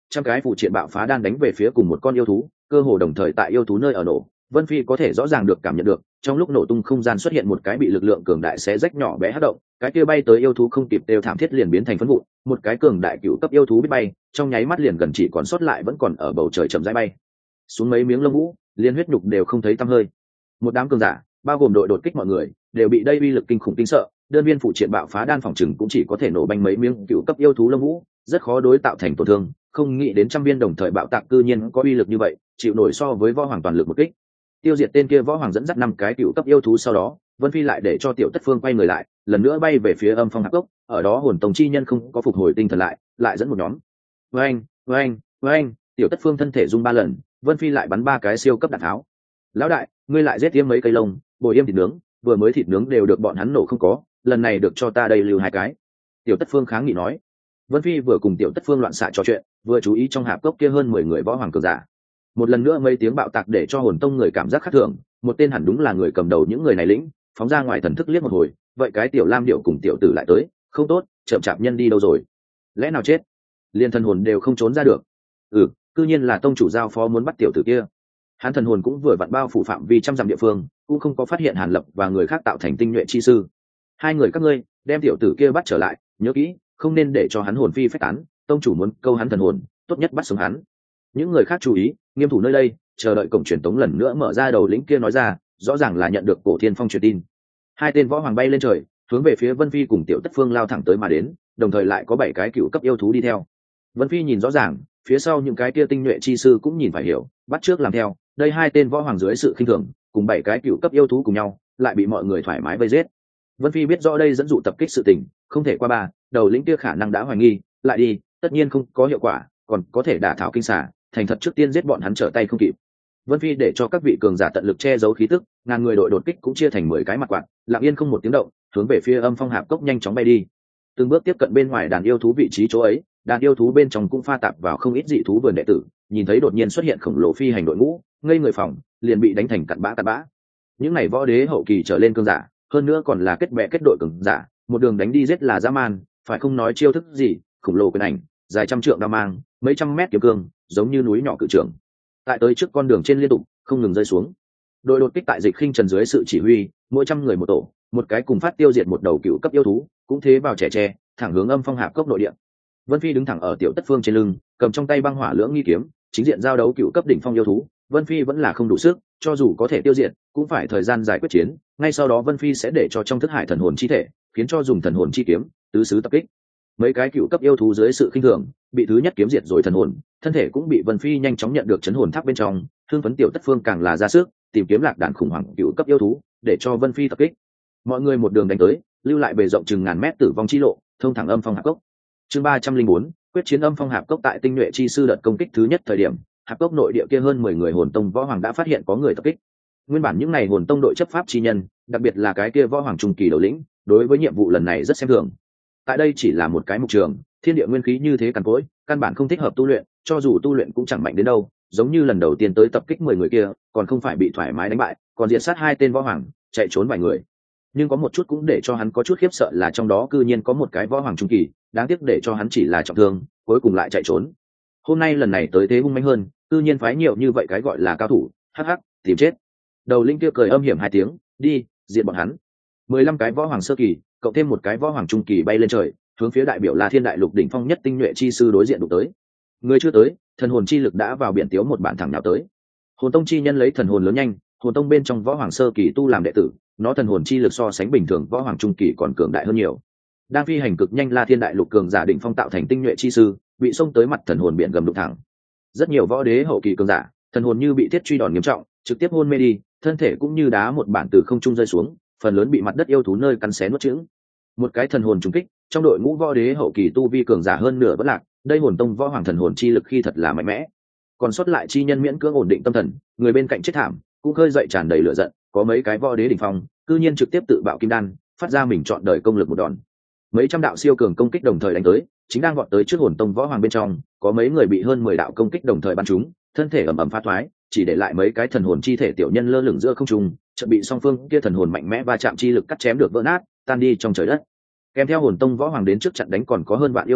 S1: trăm cái phụ triện bạo phá đan đánh về phía cùng một con yêu thú, cơ hồ đồng thời tại yêu thú nơi ở nổ. Vân Phi có thể rõ ràng được cảm nhận được, trong lúc nổ tung không gian xuất hiện một cái bị lực lượng cường đại xé rách nhỏ bé hất động, cái kia bay tới yêu thú không kịp đều thảm thiết liền biến thành phấn vụn, một cái cường đại cựu cấp yêu thú biết bay, trong nháy mắt liền gần chỉ còn sót lại vẫn còn ở bầu trời chậm rãi bay. Xuống mấy miếng lông vũ, liền huyết nhục đều không thấy tăm hơi. Một đám cường giả, bao gồm đội đột kích mọi người, đều bị đây uy lực kinh khủng kinh sợ, đơn viên phụ triện bạo phá đan phòng chừng cũng chỉ có thể nổ banh mấy miếng cựu cấp yêu thú lông vũ, rất khó đối tạo thành tổn thương, không nghĩ đến trăm viên đồng thời bạo tạc cư nhiên có uy lực như vậy, chịu nổi so với võ hoàng toàn lực một kích. Tiêu diệt tên kia võ hoàng dẫn dắt năm cái cựu cấp yêu thú sau đó, Vân Phi lại để cho Tiểu Tất Phương quay người lại, lần nữa bay về phía Âm Phong Hạp Cốc, ở đó hồn tông chi nhân không có phục hồi tinh thần lại, lại dẫn một nhóm. Oeng, oeng, oeng, Tiểu Tất Phương thân thể rung ba lần, Vân Phi lại bắn ba cái siêu cấp đạn tháo. Lão đại, ngươi lại giết tiêm mấy cây lông, bồi yêm thịt nướng, vừa mới thịt nướng đều được bọn hắn nổ không có, lần này được cho ta đây lưu hai cái. Tiểu Tất Phương kháng nghị nói. Vân Phi vừa cùng Tiểu Tất Phương loạn xạ trò chuyện, vừa chú ý trong hạp cốc kia hơn mười người võ hoàng cường giả. Một lần nữa mấy tiếng bạo tạc để cho hồn tông người cảm giác khác thường, một tên hẳn đúng là người cầm đầu những người này lĩnh, phóng ra ngoài thần thức liếc một hồi, vậy cái Tiểu Lam điệu cùng tiểu tử lại tới, không tốt, chậm chạp nhân đi đâu rồi? Lẽ nào chết? Liên thần hồn đều không trốn ra được. Ừ, cư nhiên là tông chủ giao phó muốn bắt tiểu tử kia. Hắn thần hồn cũng vừa vặn bao phủ phạm vi trăm dặm địa phương, cũng không có phát hiện Hàn Lập và người khác tạo thành tinh nhuệ chi sư. Hai người các ngươi đem tiểu tử kia bắt trở lại, nhớ kỹ, không nên để cho hắn hồn phi phách tán, tông chủ muốn câu hắn thần hồn, tốt nhất bắt sống hắn. Những người khác chú ý, nghiêm thủ nơi đây, chờ đợi cổng truyền tống lần nữa mở ra. Đầu lĩnh kia nói ra, rõ ràng là nhận được Cổ Thiên Phong truyền tin. Hai tên võ hoàng bay lên trời, hướng về phía Vân Phi cùng Tiểu Tất Phương lao thẳng tới mà đến, đồng thời lại có bảy cái cựu cấp yêu thú đi theo. Vân Phi nhìn rõ ràng, phía sau những cái kia tinh nhuệ chi sư cũng nhìn phải hiểu, bắt trước làm theo. Đây hai tên võ hoàng dưới sự khinh thường, cùng bảy cái cựu cấp yêu thú cùng nhau, lại bị mọi người thoải mái vây giết. Vân Phi biết rõ đây dẫn dụ tập kích sự tình, không thể qua ba, đầu lĩnh kia khả năng đã hoài nghi, lại đi, tất nhiên không có hiệu quả, còn có thể đả thảo kinh xà, thành thật trước tiên giết bọn hắn trở tay không kịp. Vân Phi để cho các vị cường giả tận lực che giấu khí tức, ngàn người đội đột kích cũng chia thành mười cái mặt quạt, lặng yên không một tiếng động, hướng về phía Âm Phong Hạp Cốc nhanh chóng bay đi. Từng bước tiếp cận bên ngoài đàn yêu thú vị trí chỗ ấy, đàn yêu thú bên trong cũng pha tạp vào không ít dị thú vườn đệ tử, nhìn thấy đột nhiên xuất hiện khổng lồ phi hành đội ngũ, ngây người phòng, liền bị đánh thành cặn bã cặn bã. Những này võ đế hậu kỳ trở lên cường giả, hơn nữa còn là kết bè kết đội cường giả, một đường đánh đi giết là dã man, phải không nói chiêu thức gì, khổng lồ quyền ảnh, dài trăm trượng đao mang, mấy trăm mét kiếm cương, giống như núi nhỏ cự trường. Tại tới trước con đường trên liên tục, không ngừng rơi xuống. Đội đột kích tại Dịch Khinh Trần dưới sự chỉ huy, mỗi trăm người một tổ, một cái cùng phát tiêu diệt một đầu cựu cấp yêu thú, cũng thế vào trẻ tre, thẳng hướng Âm Phong Hạp Cốc nội địa. Vân Phi đứng thẳng ở Tiểu Tất Phương trên lưng, cầm trong tay băng hỏa lưỡng nghi kiếm, chính diện giao đấu cựu cấp đỉnh phong yêu thú. Vân Phi vẫn là không đủ sức, cho dù có thể tiêu diệt, cũng phải thời gian dài quyết chiến. Ngay sau đó Vân Phi sẽ để cho trong thức hải thần hồn chi thể, khiến cho dùng thần hồn chi kiếm, tứ xứ tập kích. Mấy cái cựu cấp yêu thú dưới sự khinh thường, bị thứ nhất kiếm diệt rồi thần hồn, thân thể cũng bị Vân Phi nhanh chóng nhận được chấn hồn tháp bên trong. Thương phấn Tiểu Tất Phương càng là ra sức tìm kiếm lạc đàn khủng hoảng cựu cấp yêu thú, để cho Vân Phi tập kích. Mọi người một đường đánh tới, lưu lại bề rộng chừng ngàn mét tử vong chi lộ, thông thẳng Âm Phong Hạp Cốc. Chương ba trăm linh bốn, quyết chiến Âm Phong Hạp Cốc. Tại tinh nhuệ chi sư đợt công kích thứ nhất thời điểm, Hạp Cốc nội địa kia hơn mười người hồn tông võ hoàng đã phát hiện có người tập kích. Nguyên bản những này hồn tông đội chấp pháp chi nhân, đặc biệt là cái kia võ hoàng trung kỳ đầu lĩnh, đối với nhiệm vụ lần này rất xem thường. Tại đây chỉ là một cái mục trường, thiên địa nguyên khí như thế cằn cỗi, căn bản không thích hợp tu luyện, cho dù tu luyện cũng chẳng mạnh đến đâu, giống như lần đầu tiên tới tập kích mười người kia, còn không phải bị thoải mái đánh bại, còn diệt sát hai tên võ hoàng, chạy trốn vài người. Nhưng có một chút cũng để cho hắn có chút khiếp sợ là trong đó cư nhiên có một cái võ hoàng trung kỳ, đáng tiếc để cho hắn chỉ là trọng thương, cuối cùng lại chạy trốn. Hôm nay lần này tới thế hung mãnh hơn, cư nhiên phái nhiều như vậy cái gọi là cao thủ, hắc hắc, tìm chết. Đầu linh kia cười âm hiểm hai tiếng, đi, diệt bọn hắn. Mười lăm cái võ hoàng sơ kỳ, cộng thêm một cái võ hoàng trung kỳ bay lên trời, hướng phía đại biểu là Thiên Đại Lục đỉnh phong nhất tinh nhuệ chi sư đối diện đụng tới. Người chưa tới, thần hồn chi lực đã vào biển tiếu một bản thẳng nhào tới. Hồn tông chi nhân lấy thần hồn lớn nhanh, hồn tông bên trong võ hoàng sơ kỳ tu làm đệ tử, nó thần hồn chi lực so sánh bình thường võ hoàng trung kỳ còn cường đại hơn nhiều. Đang phi hành cực nhanh La Thiên Đại Lục cường giả đỉnh phong tạo thành tinh nhuệ chi sư, bị xông tới mặt thần hồn biển gầm đụng thẳng. Rất nhiều võ đế hậu kỳ cường giả, thần hồn như bị thiết truy đòn nghiêm trọng, trực tiếp hôn mê đi, thân thể cũng như đá một bản từ không trung rơi xuống, phần lớn bị mặt đất yêu thú nơi cắn xé nuốt chửng. Một cái thần hồn trùng kích, trong đội ngũ võ đế hậu kỳ tu vi cường giả hơn nửa vẫn lạc, đây hồn tông võ hoàng thần hồn chi lực khi thật là mạnh mẽ. Còn sót lại chi nhân miễn cưỡng ổn định tâm thần, người bên cạnh chết thảm, cũng khơi dậy tràn đầy lửa giận, có mấy cái võ đế đỉnh phong, cư nhiên trực tiếp tự bạo kim đan, phát ra mình chọn đời công lực một đòn. Mấy trăm đạo siêu cường công kích đồng thời đánh tới, chính đang vọt tới trước hồn tông võ hoàng bên trong, có mấy người bị hơn mười đạo công kích đồng thời bắn trúng, thân thể ầm ầm phá thoái, chỉ để lại mấy cái thần hồn chi thể tiểu nhân lơ lửng giữa không trung, chợt bị song phương kia thần hồn mạnh mẽ va chạm chi lực cắt chém được vỡ nát, tan đi trong trời đất. Kèm theo hồn tông võ hoàng đến trước chặn đánh còn có hơn vạn yêu thú,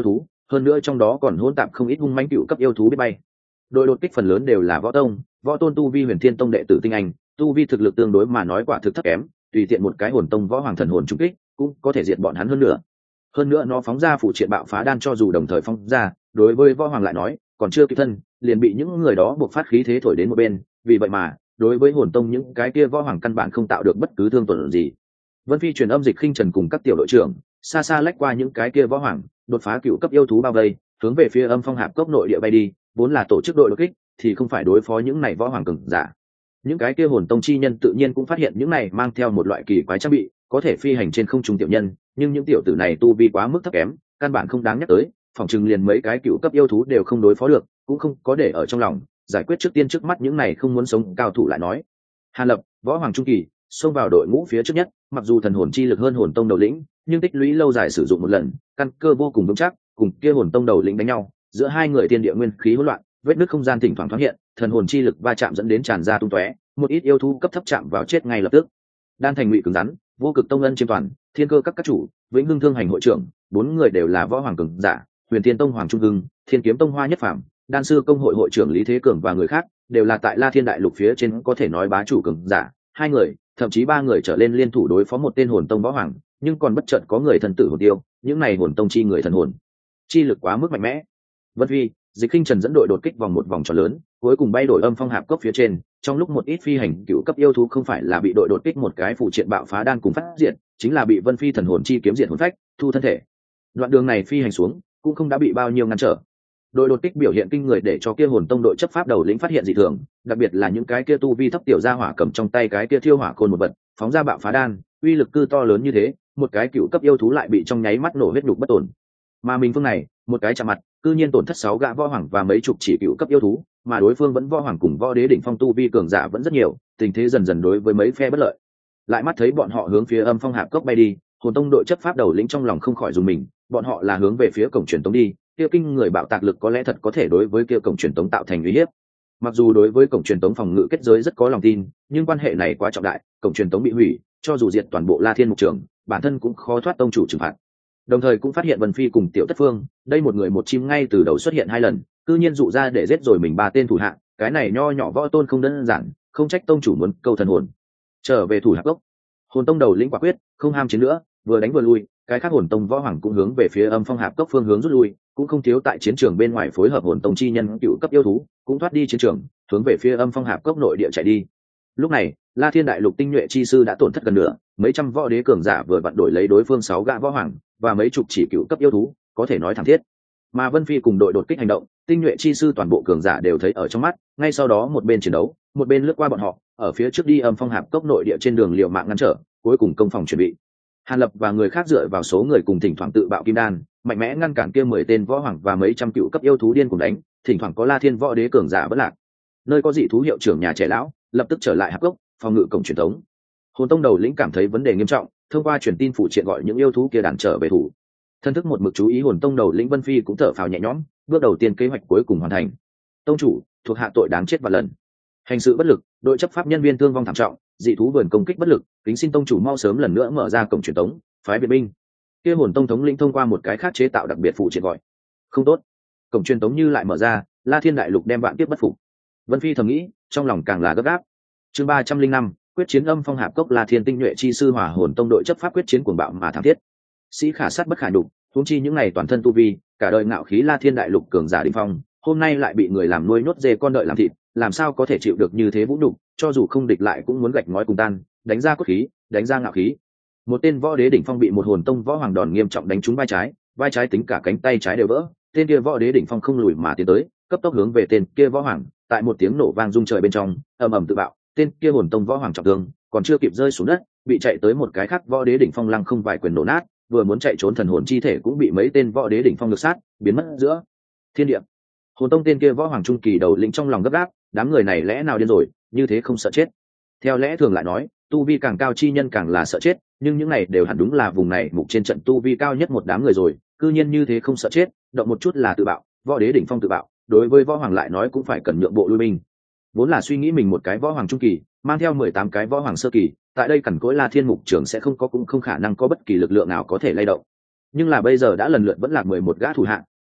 S1: hơn nữa trong đó còn hỗn tạp không ít hung mãnh cựu cấp yêu thú biết bay. Đội đột kích phần lớn đều là võ tông, võ tôn tu vi huyền thiên tông đệ tử tinh anh, tu vi thực lực tương đối mà nói quả thực thấp kém, tùy tiện một cái hồn tông võ hoàng thần hồn trúng kích cũng có thể diệt bọn hắn hơn nữa. Hơn nữa nó phóng ra phụ triện bạo phá đan cho dù đồng thời phóng ra, đối với võ hoàng lại nói còn chưa kịp thân, liền bị những người đó buộc phát khí thế thổi đến một bên, vì vậy mà đối với hồn tông những cái kia võ hoàng căn bản không tạo được bất cứ thương tổn gì. Vân Phi truyền âm dịch khinh trần cùng các tiểu đội trưởng xa xa lách qua những cái kia võ hoàng, đột phá cựu cấp yêu thú bao vây, hướng về phía âm phong hạp cốc nội địa bay đi, vốn là tổ chức đội đột kích thì không phải đối phó những này võ hoàng cường giả. Những cái kia hồn tông chi nhân tự nhiên cũng phát hiện những này mang theo một loại kỳ quái trang bị có thể phi hành trên không trung tiểu nhân, nhưng những tiểu tử này tu vi quá mức thấp kém, căn bản không đáng nhắc tới, phòng chừng liền mấy cái cựu cấp yêu thú đều không đối phó được, cũng không có để ở trong lòng, giải quyết trước tiên trước mắt những này không muốn sống cao thủ lại nói. Hàn Lập, võ hoàng trung kỳ, xông vào đội ngũ phía trước nhất, mặc dù thần hồn chi lực hơn hồn tông đầu lĩnh, nhưng tích lũy lâu dài sử dụng một lần, căn cơ vô cùng vững chắc, cùng kia hồn tông đầu lĩnh đánh nhau, giữa hai người tiên địa nguyên khí hỗn loạn, vết nứt không gian thỉnh thoảng thoáng hiện, thần hồn chi lực va chạm dẫn đến tràn ra tung tóe, một ít yêu thú cấp thấp chạm vào chết ngay lập tức. Đan Thành Ngụy cứng rắn, Vô Cực Tông Ân Chiêm Toàn, Thiên Cơ các các chủ, Vĩnh Hưng Thương Hành hội trưởng, bốn người đều là võ hoàng cường giả, Huyền Thiên Tông Hoàng Trung Hưng, Thiên Kiếm Tông Hoa Nhất Phàm, Đan Sư Công hội hội trưởng Lý Thế Cường và người khác, đều là tại La Thiên Đại Lục phía trên có thể nói bá chủ cường giả, hai người, thậm chí ba người trở lên liên thủ đối phó một tên hồn tông võ hoàng, nhưng còn bất chợt có người thần tử hồn tiêu, những này hồn tông chi người thần hồn chi lực quá mức mạnh mẽ. Vân Phi, Dịch Khinh Trần dẫn đội đột kích vòng một vòng tròn lớn, cuối cùng bay đổi âm phong hạp cốc phía trên, trong lúc một ít phi hành cựu cấp yêu thú không phải là bị đội đột kích một cái phụ triện bạo phá đan cùng phát diện, chính là bị Vân Phi thần hồn chi kiếm diện hồn phách, thu thân thể. Đoạn đường này phi hành xuống, cũng không đã bị bao nhiêu ngăn trở. Đội đột kích biểu hiện kinh người để cho kia hồn tông đội chấp pháp đầu lĩnh phát hiện dị thường, đặc biệt là những cái kia tu vi thấp tiểu gia hỏa cầm trong tay cái kia thiêu hỏa côn một vật, phóng ra bạo phá đan, uy lực cư to lớn như thế, một cái cựu cấp yêu thú lại bị trong nháy mắt nổ huyết nhục bất tổn. Mà mình phương này, một cái chạm mặt, cư nhiên tổn thất sáu gã võ hoàng và mấy chục chỉ cựu cấp yêu thú, mà đối phương vẫn võ hoàng cùng võ đế đỉnh phong tu vi cường giả vẫn rất nhiều, tình thế dần dần đối với mấy phe bất lợi. Lại mắt thấy bọn họ hướng phía âm phong hạp cốc bay đi, hồn tông đội chấp pháp đầu lĩnh trong lòng không khỏi dùng mình, bọn họ là hướng về phía cổng truyền tống đi, kia kinh người bạo tạc lực có lẽ thật có thể đối với kia cổng truyền tống tạo thành uy hiếp. Mặc dù đối với cổng truyền tống phòng ngự kết giới rất có lòng tin, nhưng quan hệ này quá trọng đại, cổng truyền tống bị hủy, cho dù diệt toàn bộ La Thiên mục trường, bản thân cũng khó thoát tông chủ trừng phạt. Đồng thời cũng phát hiện Vân Phi cùng Tiểu Tất Phương, đây một người một chim ngay từ đầu xuất hiện hai lần, cư nhiên dụ ra để giết rồi mình ba tên thủ hạ, cái này nho nhỏ võ tôn không đơn giản, không trách tông chủ muốn câu thần hồn. Trở về thủ hạ gốc, hồn tông đầu lĩnh quả quyết, không ham chiến nữa, vừa đánh vừa lui, cái khác hồn tông võ hoàng cũng hướng về phía âm phong hạp cốc phương hướng rút lui, cũng không thiếu tại chiến trường bên ngoài phối hợp hồn tông chi nhân cựu cấp yêu thú, cũng thoát đi chiến trường, hướng về phía âm phong hạp cốc nội địa chạy đi. Lúc này, La Thiên Đại Lục tinh nhuệ chi sư đã tổn thất gần nửa, mấy trăm võ đế cường giả vừa vặn đổi lấy đối phương sáu gã võ hoàng và mấy chục chỉ cựu cấp yêu thú, có thể nói thảm thiết. Mà Vân Phi cùng đội đột kích hành động, tinh nhuệ chi sư toàn bộ cường giả đều thấy ở trong mắt, ngay sau đó một bên chiến đấu, một bên lướt qua bọn họ, ở phía trước đi âm phong hạp cốc nội địa trên đường liều mạng ngăn trở, cuối cùng công phòng chuẩn bị. Hàn Lập và người khác dựa vào số người cùng thỉnh thoảng tự bạo kim đan, mạnh mẽ ngăn cản kia mười tên võ hoàng và mấy trăm cựu cấp yêu thú điên cùng đánh, thỉnh thoảng có La Thiên võ đế cường giả bất lạc. Nơi có dị thú hiệu trưởng nhà trẻ lão, lập tức trở lại hạp cốc, phòng ngự cổng truyền thống. Hồn tông đầu lĩnh cảm thấy vấn đề nghiêm trọng, thông qua truyền tin phụ triện gọi những yêu thú kia đàn trở về thủ. Thân thức một mực chú ý hồn tông đầu lĩnh Vân Phi cũng thở phào nhẹ nhõm, bước đầu tiên kế hoạch cuối cùng hoàn thành. Tông chủ, thuộc hạ tội đáng chết vạn lần. Hành sự bất lực, đội chấp pháp nhân viên thương vong thảm trọng, dị thú vườn công kích bất lực, kính xin tông chủ mau sớm lần nữa mở ra cổng truyền tống, phái biệt binh. Kia hồn tông thống lĩnh thông qua một cái khác chế tạo đặc biệt phụ triện gọi. Không tốt, cổng truyền tống như lại mở ra, La Thiên Đại Lục đem bạn tiếp bất phục. Vân Phi thầm nghĩ, trong lòng càng là gấp gáp. Chương ba trăm linh năm, quyết chiến âm phong hạp cốc. La Thiên tinh nhuệ chi sư hỏa hồn tông đội chấp pháp quyết chiến cuồng bạo mà thảm thiết. Sĩ khả sát bất khả nhục, huống chi những này toàn thân tu vi, cả đời ngạo khí La Thiên Đại Lục cường giả đỉnh phong, hôm nay lại bị người làm nuôi nhốt dê con đợi làm thịt, làm sao có thể chịu được như thế vũ nhục, cho dù không địch lại cũng muốn gạch ngói cùng tan, đánh ra cốt khí, đánh ra ngạo khí. Một tên võ đế đỉnh phong bị một hồn tông võ hoàng đòn nghiêm trọng đánh trúng vai trái, vai trái tính cả cánh tay trái đều vỡ, tên kia võ đế đỉnh phong không lùi mà tiến tới, cấp tốc hướng về tên kia võ hoàng, tại một tiếng nổ vang rung trời bên trong, ầm ầm tự bạo, tên kia hồn tông võ hoàng trọng thương, còn chưa kịp rơi xuống đất, bị chạy tới một cái khác võ đế đỉnh phong lăng không vài quyền nổ nát, vừa muốn chạy trốn thần hồn chi thể cũng bị mấy tên võ đế đỉnh phong ngược sát, biến mất giữa thiên địa. Hồn tông tên kia võ hoàng trung kỳ đầu lĩnh trong lòng gấp gáp, đám người này lẽ nào điên rồi, như thế không sợ chết? Theo lẽ thường lại nói, tu vi càng cao chi nhân càng là sợ chết, nhưng những này đều hẳn đúng là vùng này mục trên trận tu vi cao nhất một đám người rồi, cư nhiên như thế không sợ chết, động một chút là tự bạo, võ đế đỉnh phong tự bạo, đối với võ hoàng lại nói cũng phải cần nhượng bộ lui binh. Vốn là suy nghĩ mình một cái võ hoàng trung kỳ, mang theo mười tám cái võ hoàng sơ kỳ, tại đây cẩn cỗi La Thiên mục trưởng sẽ không có cũng không khả năng có bất kỳ lực lượng nào có thể lay động. Nhưng là bây giờ đã lần lượt vẫn là mười một gã thủ hạ,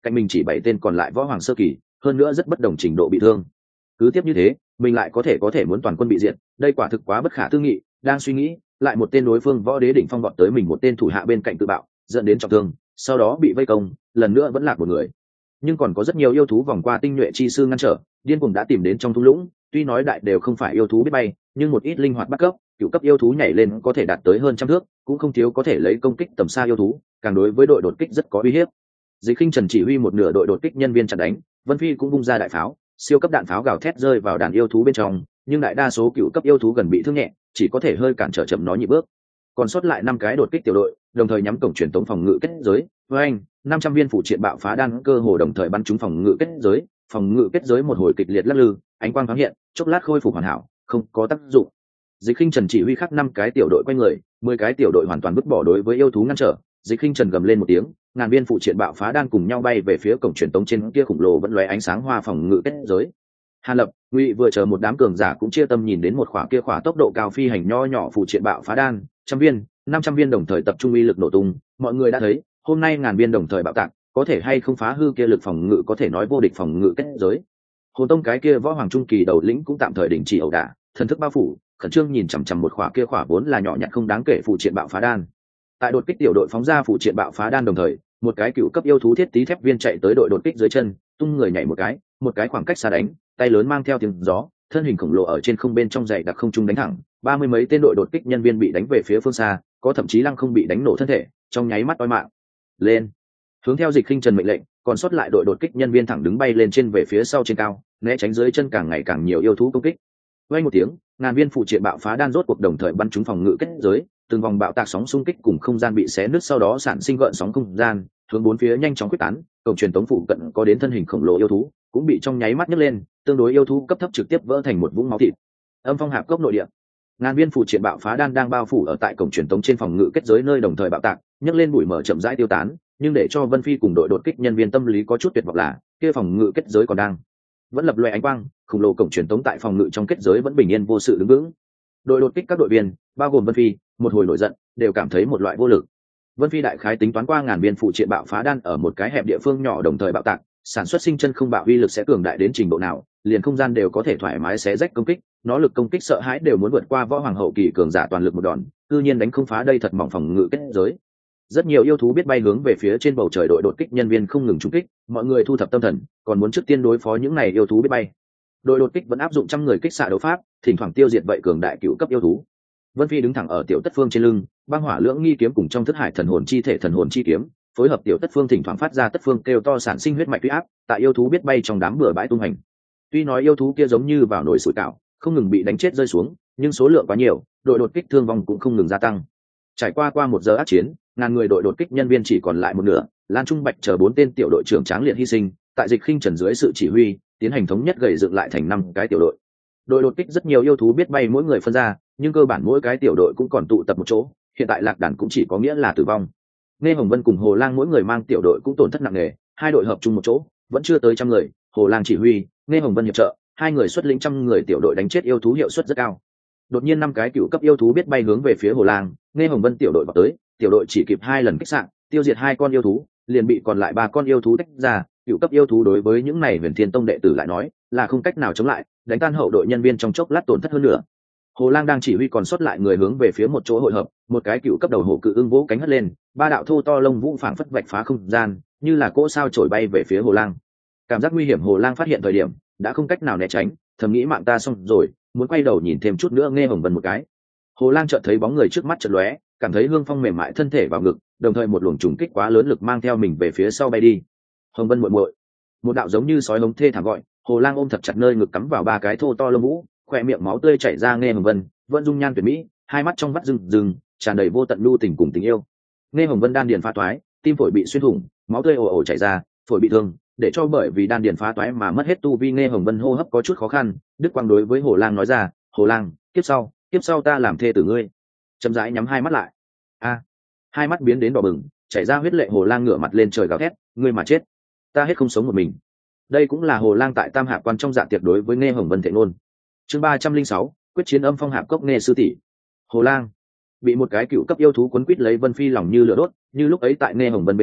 S1: cạnh mình chỉ bảy tên còn lại võ hoàng sơ kỳ, hơn nữa rất bất đồng trình độ bị thương. Cứ tiếp như thế mình lại có thể có thể muốn toàn quân bị diệt, đây quả thực quá bất khả tư nghị. Đang suy nghĩ, lại một tên đối phương võ đế đỉnh phong vọt tới mình một tên thủ hạ bên cạnh tự bạo, dẫn đến trọng thương, sau đó bị vây công, lần nữa vẫn lạc một người. Nhưng còn có rất nhiều yêu thú vòng qua tinh nhuệ chi sư ngăn trở, điên cuồng đã tìm đến trong thung lũng. Tuy nói đại đều không phải yêu thú biết bay, nhưng một ít linh hoạt bắt cấp, cựu cấp yêu thú nhảy lên có thể đạt tới hơn trăm thước, cũng không thiếu có thể lấy công kích tầm xa yêu thú, càng đối với đội đột kích rất có uy hiếp. Dịch Khinh Trần chỉ huy một nửa đội đột kích nhân viên chặn đánh, Vân Phi cũng vung ra đại pháo, siêu cấp đạn pháo gào thét rơi vào đàn yêu thú bên trong, nhưng đại đa số cựu cấp yêu thú gần bị thương nhẹ, chỉ có thể hơi cản trở chậm nó nhị bước. Còn sót lại năm cái đột kích tiểu đội, đồng thời nhắm cổng truyền tống phòng ngự kết giới, với anh, năm trăm viên phụ triện bạo phá đan cơ hồ đồng thời bắn trúng phòng ngự kết giới, phòng ngự kết giới một hồi kịch liệt lắc lư, ánh quang thoáng hiện, chốc lát khôi phục hoàn hảo, không có tác dụng. Dịch Khinh Trần chỉ huy khắc năm cái tiểu đội quay người, mười cái tiểu đội hoàn toàn vứt bỏ đối với yêu thú ngăn trở. Dịch Khinh Trần gầm lên một tiếng, ngàn viên phụ triện bạo phá đan cùng nhau bay về phía cổng truyền tống trên kia khủng lồ vẫn lóe ánh sáng hoa phòng ngự kết giới. Hàn Lập, Ngụy vừa chờ một đám cường giả cũng chia tâm nhìn đến một khỏa kia khỏa tốc độ cao phi hành nho nhỏ phụ triện bạo phá đan, trăm viên, năm trăm viên đồng thời tập trung uy lực nổ tung. Mọi người đã thấy, hôm nay ngàn viên đồng thời bạo tạc, có thể hay không phá hư kia lực phòng ngự có thể nói vô địch phòng ngự kết giới. Hồn Tông cái kia võ hoàng trung kỳ đầu lĩnh cũng tạm thời đình chỉ ẩu đả, thần thức bao phủ, khẩn trương nhìn chằm chằm một khỏa kia khỏa vốn là nhỏ nhặt không đáng kể phụ triện bạo phá đan. Tại đột kích tiểu đội phóng ra phụ triện bạo phá đan đồng thời, một cái cựu cấp yêu thú thiết tí thép viên chạy tới đội đột kích dưới chân, tung người nhảy một cái, một cái khoảng cách xa đánh, tay lớn mang theo tiếng gió, thân hình khổng lồ ở trên không bên trong dày đặc không trung đánh thẳng, ba mươi mấy tên đội đột kích nhân viên bị đánh về phía phương xa, có thậm chí lăng không bị đánh nổ thân thể, trong nháy mắt toi mạng. Lên, hướng theo Dịch Khinh Trần mệnh lệnh, còn sót lại đội đột kích nhân viên thẳng đứng bay lên trên về phía sau trên cao, né tránh dưới chân càng ngày càng nhiều yêu thú công kích. Vang một tiếng, ngàn viên phụ triện bạo phá đan rốt cuộc đồng thời bắn trúng phòng ngự kết giới, từng vòng bạo tạc sóng xung kích cùng không gian bị xé nứt, sau đó sản sinh gợn sóng không gian, hướng bốn phía nhanh chóng quyết tán. Cổng truyền tống phụ cận có đến thân hình khổng lồ yêu thú, cũng bị trong nháy mắt nhấc lên, tương đối yêu thú cấp thấp trực tiếp vỡ thành một vũng máu thịt. Âm Phong Hạp Cốc nội địa, ngàn viên phụ triện bạo phá đan đang bao phủ ở tại cổng truyền tống trên phòng ngự kết giới nơi đồng thời bạo tạc, nhấc lên bụi mờ chậm rãi tiêu tán, nhưng để cho Vân Phi cùng đội đột kích nhân viên tâm lý có chút tuyệt vọng là, kia phòng ngự kết giới còn đang vẫn lập loè ánh quang, khổng lồ cổng truyền tống tại phòng ngự trong kết giới vẫn bình yên vô sự đứng vững. Đội đột kích các đội viên, bao gồm Vân Phi, một hồi nổi giận, đều cảm thấy một loại vô lực. Vân Phi đại khái tính toán qua ngàn viên phụ triện bạo phá đan ở một cái hẹp địa phương nhỏ đồng thời bạo tạc, sản xuất sinh chân không bạo uy lực sẽ cường đại đến trình độ nào, liền không gian đều có thể thoải mái xé rách công kích, nó lực công kích sợ hãi đều muốn vượt qua võ hoàng hậu kỳ cường giả toàn lực một đòn, cư nhiên đánh không phá đây thật mỏng phòng ngự kết giới. Rất nhiều yêu thú biết bay hướng về phía trên bầu trời, đội đột kích nhân viên không ngừng trúng kích, mọi người thu thập tâm thần, còn muốn trước tiên đối phó những này yêu thú biết bay. Đội đột kích vẫn áp dụng trăm người kích xạ đấu pháp, thỉnh thoảng tiêu diệt vậy cường đại cựu cấp yêu thú. Vân Phi đứng thẳng ở tiểu tất phương trên lưng, băng hỏa lưỡng nghi kiếm cùng trong thức hải thần hồn chi thể thần hồn chi kiếm, phối hợp tiểu tất phương thỉnh thoảng phát ra tất phương kêu to sản sinh huyết mạch uy áp, tại yêu thú biết bay trong đám bừa bãi tung hành. Tuy nói yêu thú kia giống như vào nồi sủi cảo, không ngừng bị đánh chết rơi xuống, nhưng số lượng quá nhiều, đội đột kích thương vong cũng không ngừng gia tăng. Trải qua qua một giờ ác chiến, ngàn người đội đột kích nhân viên chỉ còn lại một nửa, Lan Trung Bạch chờ bốn tên tiểu đội trưởng tráng liệt hy sinh, tại Dịch Khinh Trần dưới sự chỉ huy, tiến hành thống nhất gầy dựng lại thành năm cái tiểu đội. Đội đột kích rất nhiều yêu thú biết bay mỗi người phân ra, nhưng cơ bản mỗi cái tiểu đội cũng còn tụ tập một chỗ, hiện tại lạc đàn cũng chỉ có nghĩa là tử vong. Nghe Hồng Vân cùng Hồ Lang mỗi người mang tiểu đội cũng tổn thất nặng nề, hai đội hợp chung một chỗ, vẫn chưa tới trăm người, Hồ Lang chỉ huy, Nghe Hồng Vân hiệp trợ, hai người xuất lĩnh trăm người tiểu đội đánh chết yêu thú hiệu suất rất cao. Đột nhiên năm cái cựu cấp yêu thú biết bay hướng về phía Hồ Lang, Nghe Hồng Vân tiểu đội vào tới, tiểu đội chỉ kịp hai lần kích sạn, tiêu diệt hai con yêu thú, liền bị còn lại ba con yêu thú tách ra. Cựu cấp yêu thú đối với những này Huyền Thiên Tông đệ tử lại nói, là không cách nào chống lại, đánh tan hậu đội nhân viên trong chốc lát tổn thất hơn nữa. Hồ Lang đang chỉ huy còn sót lại người hướng về phía một chỗ hội hợp, một cái cựu cấp đầu hổ cự ưng vỗ cánh hất lên, ba đạo thô to lông vũ phảng phất vạch phá không gian, như là cỗ sao trổi bay về phía Hồ Lang. Cảm giác nguy hiểm Hồ Lang phát hiện thời điểm, đã không cách nào né tránh, thầm nghĩ mạng ta xong rồi, muốn quay đầu nhìn thêm chút nữa Nghe Hồng Vân một cái. Hồ Lang chợt thấy bóng người trước mắt chợt lóe, cảm thấy hương phong mềm mại thân thể vào ngực, đồng thời một luồng trùng kích quá lớn lực mang theo mình về phía sau bay đi. Hồng Vân muội muội, một đạo giống như sói hống thê thảm gọi, Hồ Lang ôm thật chặt nơi ngực cắm vào ba cái thô to lông vũ, khỏe miệng máu tươi chảy ra. Nghe Hồng Vân vẫn dung nhan tuyệt mỹ, hai mắt trong vắt rừng rừng tràn đầy vô tận nhu tình cùng tình yêu. Nghe Hồng Vân đan điền phá toái, tim phổi bị xuyên thủng, máu tươi ồ ồ chảy ra, phổi bị thương, để cho bởi vì đan điền phá toái mà mất hết tu vi. Nghe Hồng Vân hô hấp có chút khó khăn, Đức Quang đối với Hồ Lang nói ra, Hồ Lang, kiếp sau, kiếp sau ta làm thê tử ngươi. Chậm rãi nhắm hai mắt lại. A, hai mắt biến đến đỏ bừng, chảy ra huyết lệ. Hồ Lang ngửa mặt lên trời gào thét, ngươi mà chết, ta hết không sống một mình. Đây cũng là Hồ Lang tại Tam Hạp Quan trong dạ tiệc đối với Nghe Hồng Vân thệ ngôn. Chương ba trăm linh sáu, quyết chiến Âm Phong Hạp Cốc. Nghe sư tỷ. Hồ Lang bị một cái cựu cấp yêu thú quấn quýt lấy, Vân Phi lòng như lửa đốt, như lúc ấy tại Nghe Hồng Vân bên cạnh,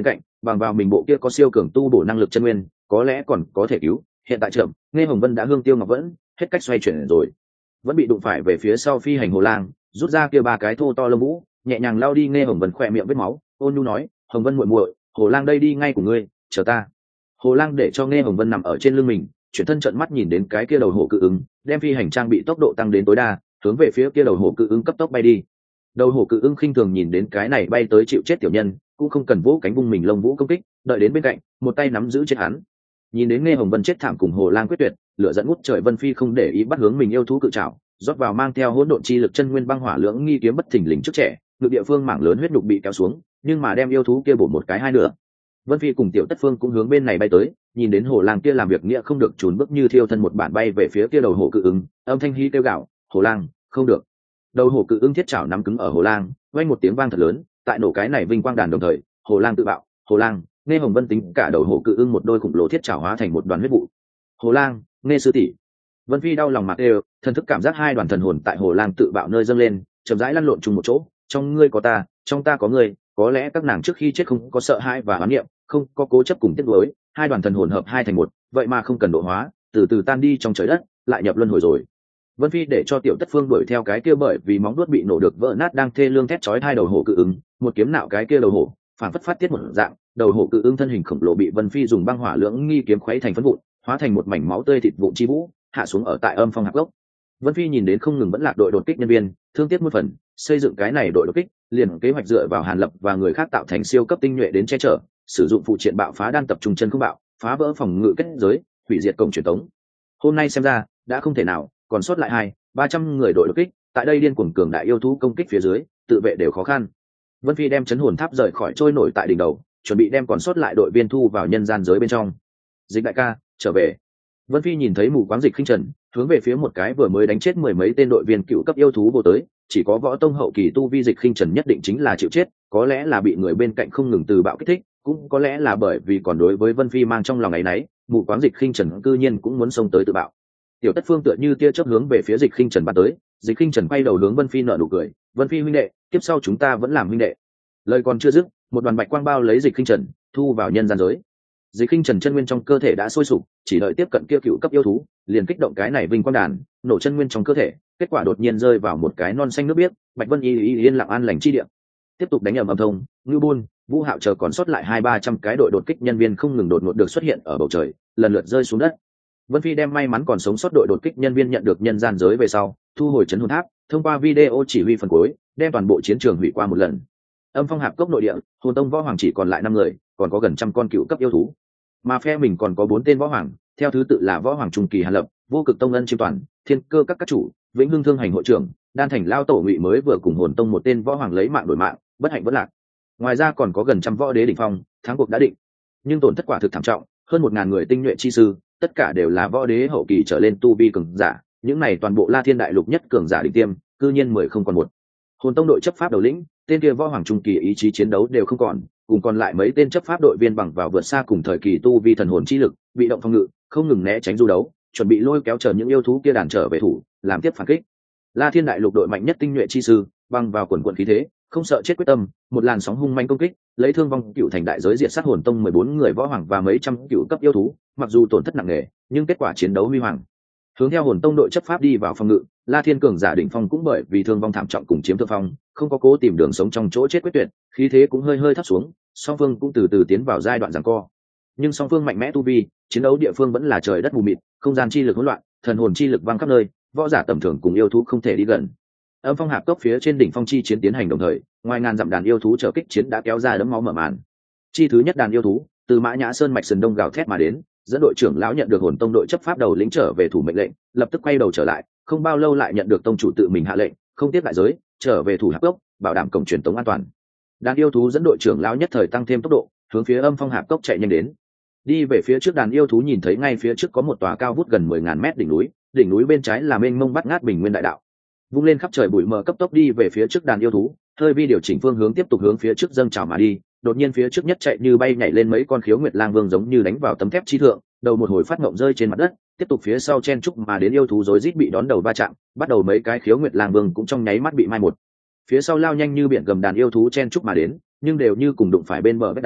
S1: bằng vào mình bộ kia có siêu cường tu bổ năng lực chân nguyên có lẽ còn có thể cứu. Hiện tại chậm, nghe hồng vân đã hương tiêu ngọc vẫn hết cách xoay chuyển rồi, vẫn bị đụng phải về phía sau phi hành hồ lang, rút ra kia ba cái thô to lông vũ, nhẹ nhàng lao đi nghe hồng vân khỏe miệng vết máu, ôn nhu nói, hồng vân muội muội, hồ lang đây đi ngay của ngươi, chờ ta. Hồ lang để cho nghe hồng vân nằm ở trên lưng mình, chuyển thân trợn mắt nhìn đến cái kia đầu hổ cự ứng, đem phi hành trang bị tốc độ tăng đến tối đa, hướng về phía kia đầu hổ cự ứng cấp tốc bay đi. Đầu hổ cự ứng khinh thường nhìn đến cái này bay tới chịu chết tiểu nhân, cũng không cần vỗ cánh vung mình lông vũ công kích, đợi đến bên cạnh, một tay nắm giữ chết hắn. Nhìn đến nghe hồng vân chết thảm cùng hồ lang quyết tuyệt, lửa dẫn ngút trời, vân phi không để ý bắt hướng mình yêu thú cự trảo, rót vào mang theo hỗn độn chi lực chân nguyên băng hỏa lưỡng nghi kiếm bất thình lình trước trẻ, ngực địa phương mảng lớn huyết nhục bị kéo xuống, nhưng mà đem yêu thú kia bổ một cái hai nửa. Vân phi cùng tiểu tất phương cũng hướng bên này bay tới, nhìn đến hồ lang kia làm việc nghĩa không được, trốn bước như thiêu thân một bản bay về phía kia đầu hổ cự ứng, âm thanh hí kêu gạo, hồ lang không được. Đầu hổ cự ứng thiết chảo nắm cứng ở hồ lang, vang một tiếng vang thật lớn, tại nổ cái này vinh quang đàn đồng thời, hồ lang tự bạo, hồ lang nghe hồng vân tính cả đầu hổ cự ưng một đôi khủng lồ thiết chảo hóa thành một đoàn huyết vụ. Hồ lang nghe sư tỷ. Vân phi đau lòng mặc đều, thần thức cảm giác hai đoàn thần hồn tại hồ lang tự bạo nơi dâng lên, chậm rãi lăn lộn chung một chỗ, trong ngươi có ta, trong ta có ngươi, có lẽ các nàng trước khi chết không có sợ hãi và oán niệm, không có cố chấp cùng tiếc nuối, hai đoàn thần hồn hợp hai thành một, vậy mà không cần độ hóa, từ từ tan đi trong trời đất, lại nhập luân hồi rồi. Vân phi để cho tiểu tất phương đuổi theo cái kia bởi vì móng vuốt bị nổ được vỡ nát đang thê lương thét chói hai đầu hổ cự ứng, một kiếm nạo cái kia đầu hổ, phản phất phát tiết một dạng, đầu hổ cự ứng thân hình khổng lồ bị Vân phi dùng băng hỏa lưỡng nghi kiếm khuấy thành phấn vụn, hóa thành một mảnh máu tươi thịt vụn chi vũ, hạ xuống ở tại âm phong hạp gốc. Vân phi nhìn đến không ngừng vẫn lạc đội đột kích nhân viên, thương tiếc muôn phần, xây dựng cái này đội đột kích, liền kế hoạch dựa vào Hàn Lập và người khác tạo thành siêu cấp tinh nhuệ đến che chở, sử dụng phụ triện bạo phá đan tập trung chân không bạo, phá vỡ phòng ngự kết giới, hủy diệt cổng truyền tống. Hôm nay xem ra đã không thể nào, còn sót lại hai ba trăm người đội đột kích, tại đây điên cuồng cường đại yêu thú công kích phía dưới, tự vệ đều khó khăn. Vân phi đem chấn hồn tháp rời khỏi trôi nổi tại đỉnh đầu, chuẩn bị đem còn sót lại đội viên thu vào nhân gian giới bên trong. Dịch đại ca trở về. Vân phi nhìn thấy mù quáng Dịch Khinh Trần hướng về phía một cái vừa mới đánh chết mười mấy tên đội viên cựu cấp yêu thú vô tới, chỉ có võ tông hậu kỳ tu vi Dịch Khinh Trần nhất định chính là chịu chết, có lẽ là bị người bên cạnh không ngừng từ bạo kích thích, cũng có lẽ là bởi vì còn đối với Vân phi mang trong lòng ấy nấy, mù quáng Dịch Khinh Trần cư nhiên cũng muốn xông tới tự bạo. Tiểu tất phương tựa như tia chớp hướng về phía Dịch Khinh Trần bắt tới, Dịch Khinh Trần quay đầu hướng Vân phi nở nụ cười, Vân phi huynh đệ, tiếp sau chúng ta vẫn làm huynh đệ. Lời còn chưa dứt, một đoàn bạch quang bao lấy Dịch Khinh Trần, thu vào nhân gian giới. Dịch Khinh Trần chân nguyên trong cơ thể đã sôi sục, chỉ đợi tiếp cận kia cựu cấp yêu thú, liền kích động cái này vinh quang đàn, nổ chân nguyên trong cơ thể, kết quả đột nhiên rơi vào một cái non xanh nước biếc, Bạch Vân y y yên lặng an lành chi địa. Tiếp tục đánh ầm ầm thông, Ngưu Bôn, Vũ Hạo chờ còn sót lại hai ba trăm cái đội đột kích nhân viên không ngừng đột ngột được xuất hiện ở bầu trời, lần lượt rơi xuống đất. Vân phi đem may mắn còn sống sót đội đột kích nhân viên nhận được nhân gian giới về sau, thu hồi trấn hồn tháp, thông qua video chỉ huy phần cuối, đem toàn bộ chiến trường hủy qua một lần. Âm phong hạp cốc nội địa, hồn tông võ hoàng chỉ còn lại năm người, còn có gần trăm con cựu cấp yêu thú, mà phe mình còn có bốn tên võ hoàng, theo thứ tự là võ hoàng trung kỳ Hàn Lập, vô cực tông ân chiêm toàn, thiên cơ các các chủ, vĩnh hưng thương hành hội trưởng, đan thành lao tổ ngụy mới vừa cùng hồn tông một tên võ hoàng lấy mạng đổi mạng, bất hạnh bất lạc. Ngoài ra còn có gần trăm võ đế đỉnh phong, thắng cuộc đã định, nhưng tổn thất quả thực thảm trọng, hơn một ngàn người tinh nhuệ chi sư, tất cả đều là võ đế hậu kỳ trở lên tu vi cường giả, những này toàn bộ La Thiên đại lục nhất cường giả đỉnh tiêm, cư nhiên mười không còn một. Hồn tông đội chấp pháp đầu lĩnh, tên kia võ hoàng trung kỳ ý chí chiến đấu đều không còn, cùng còn lại mấy tên chấp pháp đội viên bằng vào vượt xa cùng thời kỳ tu vi thần hồn chi lực, bị động phòng ngự, không ngừng né tránh du đấu, chuẩn bị lôi kéo chờ những yêu thú kia đàn trở về thủ, làm tiếp phản kích. La Thiên đại lục đội mạnh nhất tinh nhuệ chi sư, bằng vào quần quần khí thế, không sợ chết quyết tâm, một làn sóng hung manh công kích, lấy thương vong cựu thành đại giới diệt sát hồn tông mười bốn người võ hoàng và mấy trăm cựu cấp yêu thú, mặc dù tổn thất nặng nề, nhưng kết quả chiến đấu huy hoàng. Hướng theo hồn tông đội chấp pháp đi vào phòng ngự, La Thiên cường giả đỉnh phong cũng bởi vì thương vong thảm trọng cùng chiếm thượng phong, không có cố tìm đường sống trong chỗ chết quyết tuyệt, khí thế cũng hơi hơi thấp xuống, song phương cũng từ từ tiến vào giai đoạn giằng co. Nhưng song phương mạnh mẽ tu vi, chiến đấu địa phương vẫn là trời đất mù mịt, không gian chi lực hỗn loạn, thần hồn chi lực văng khắp nơi, võ giả tầm thường cùng yêu thú không thể đi gần. Âm phong hạp cốc phía trên đỉnh phong chi chiến tiến hành đồng thời, ngoài ngàn dặm đàn yêu thú trở kích chiến đã kéo ra đẫm máu mở màn. Chi thứ nhất đàn yêu thú, từ Mã Nhã Sơn mạch sườn đông gào thét mà đến, dẫn đội trưởng lão nhận được hồn tông đội chấp pháp đầu lĩnh trở về thủ mệnh lệnh, lập tức quay đầu trở lại, không bao lâu lại nhận được tông chủ tự mình hạ lệnh, không tiếp đại giới, trở về thủ hạp cốc, bảo đảm cổng truyền tống an toàn. Đàn yêu thú dẫn đội trưởng lão nhất thời tăng thêm tốc độ, hướng phía âm phong hạp cốc chạy nhanh đến. Đi về phía trước đàn yêu thú nhìn thấy ngay phía trước có một tòa cao vút gần mười ngàn mét đỉnh núi, đỉnh núi bên trái là mênh mông bát ngát bình nguyên đại đạo. Vung lên khắp trời bụi mờ cấp tốc đi về phía trước đàn yêu thú, hơi vi điều chỉnh phương hướng tiếp tục hướng phía trước dâng trào mà đi, đột nhiên phía trước nhất chạy như bay nhảy lên mấy con khiếu nguyệt lang vương giống như đánh vào tấm thép chi thượng, đầu một hồi phát ngộng rơi trên mặt đất, tiếp tục phía sau chen trúc mà đến yêu thú rối rít bị đón đầu va chạm, bắt đầu mấy cái khiếu nguyệt lang vương cũng trong nháy mắt bị mai một. Phía sau lao nhanh như biển gầm đàn yêu thú chen trúc mà đến, nhưng đều như cùng đụng phải bên bờ vách đá,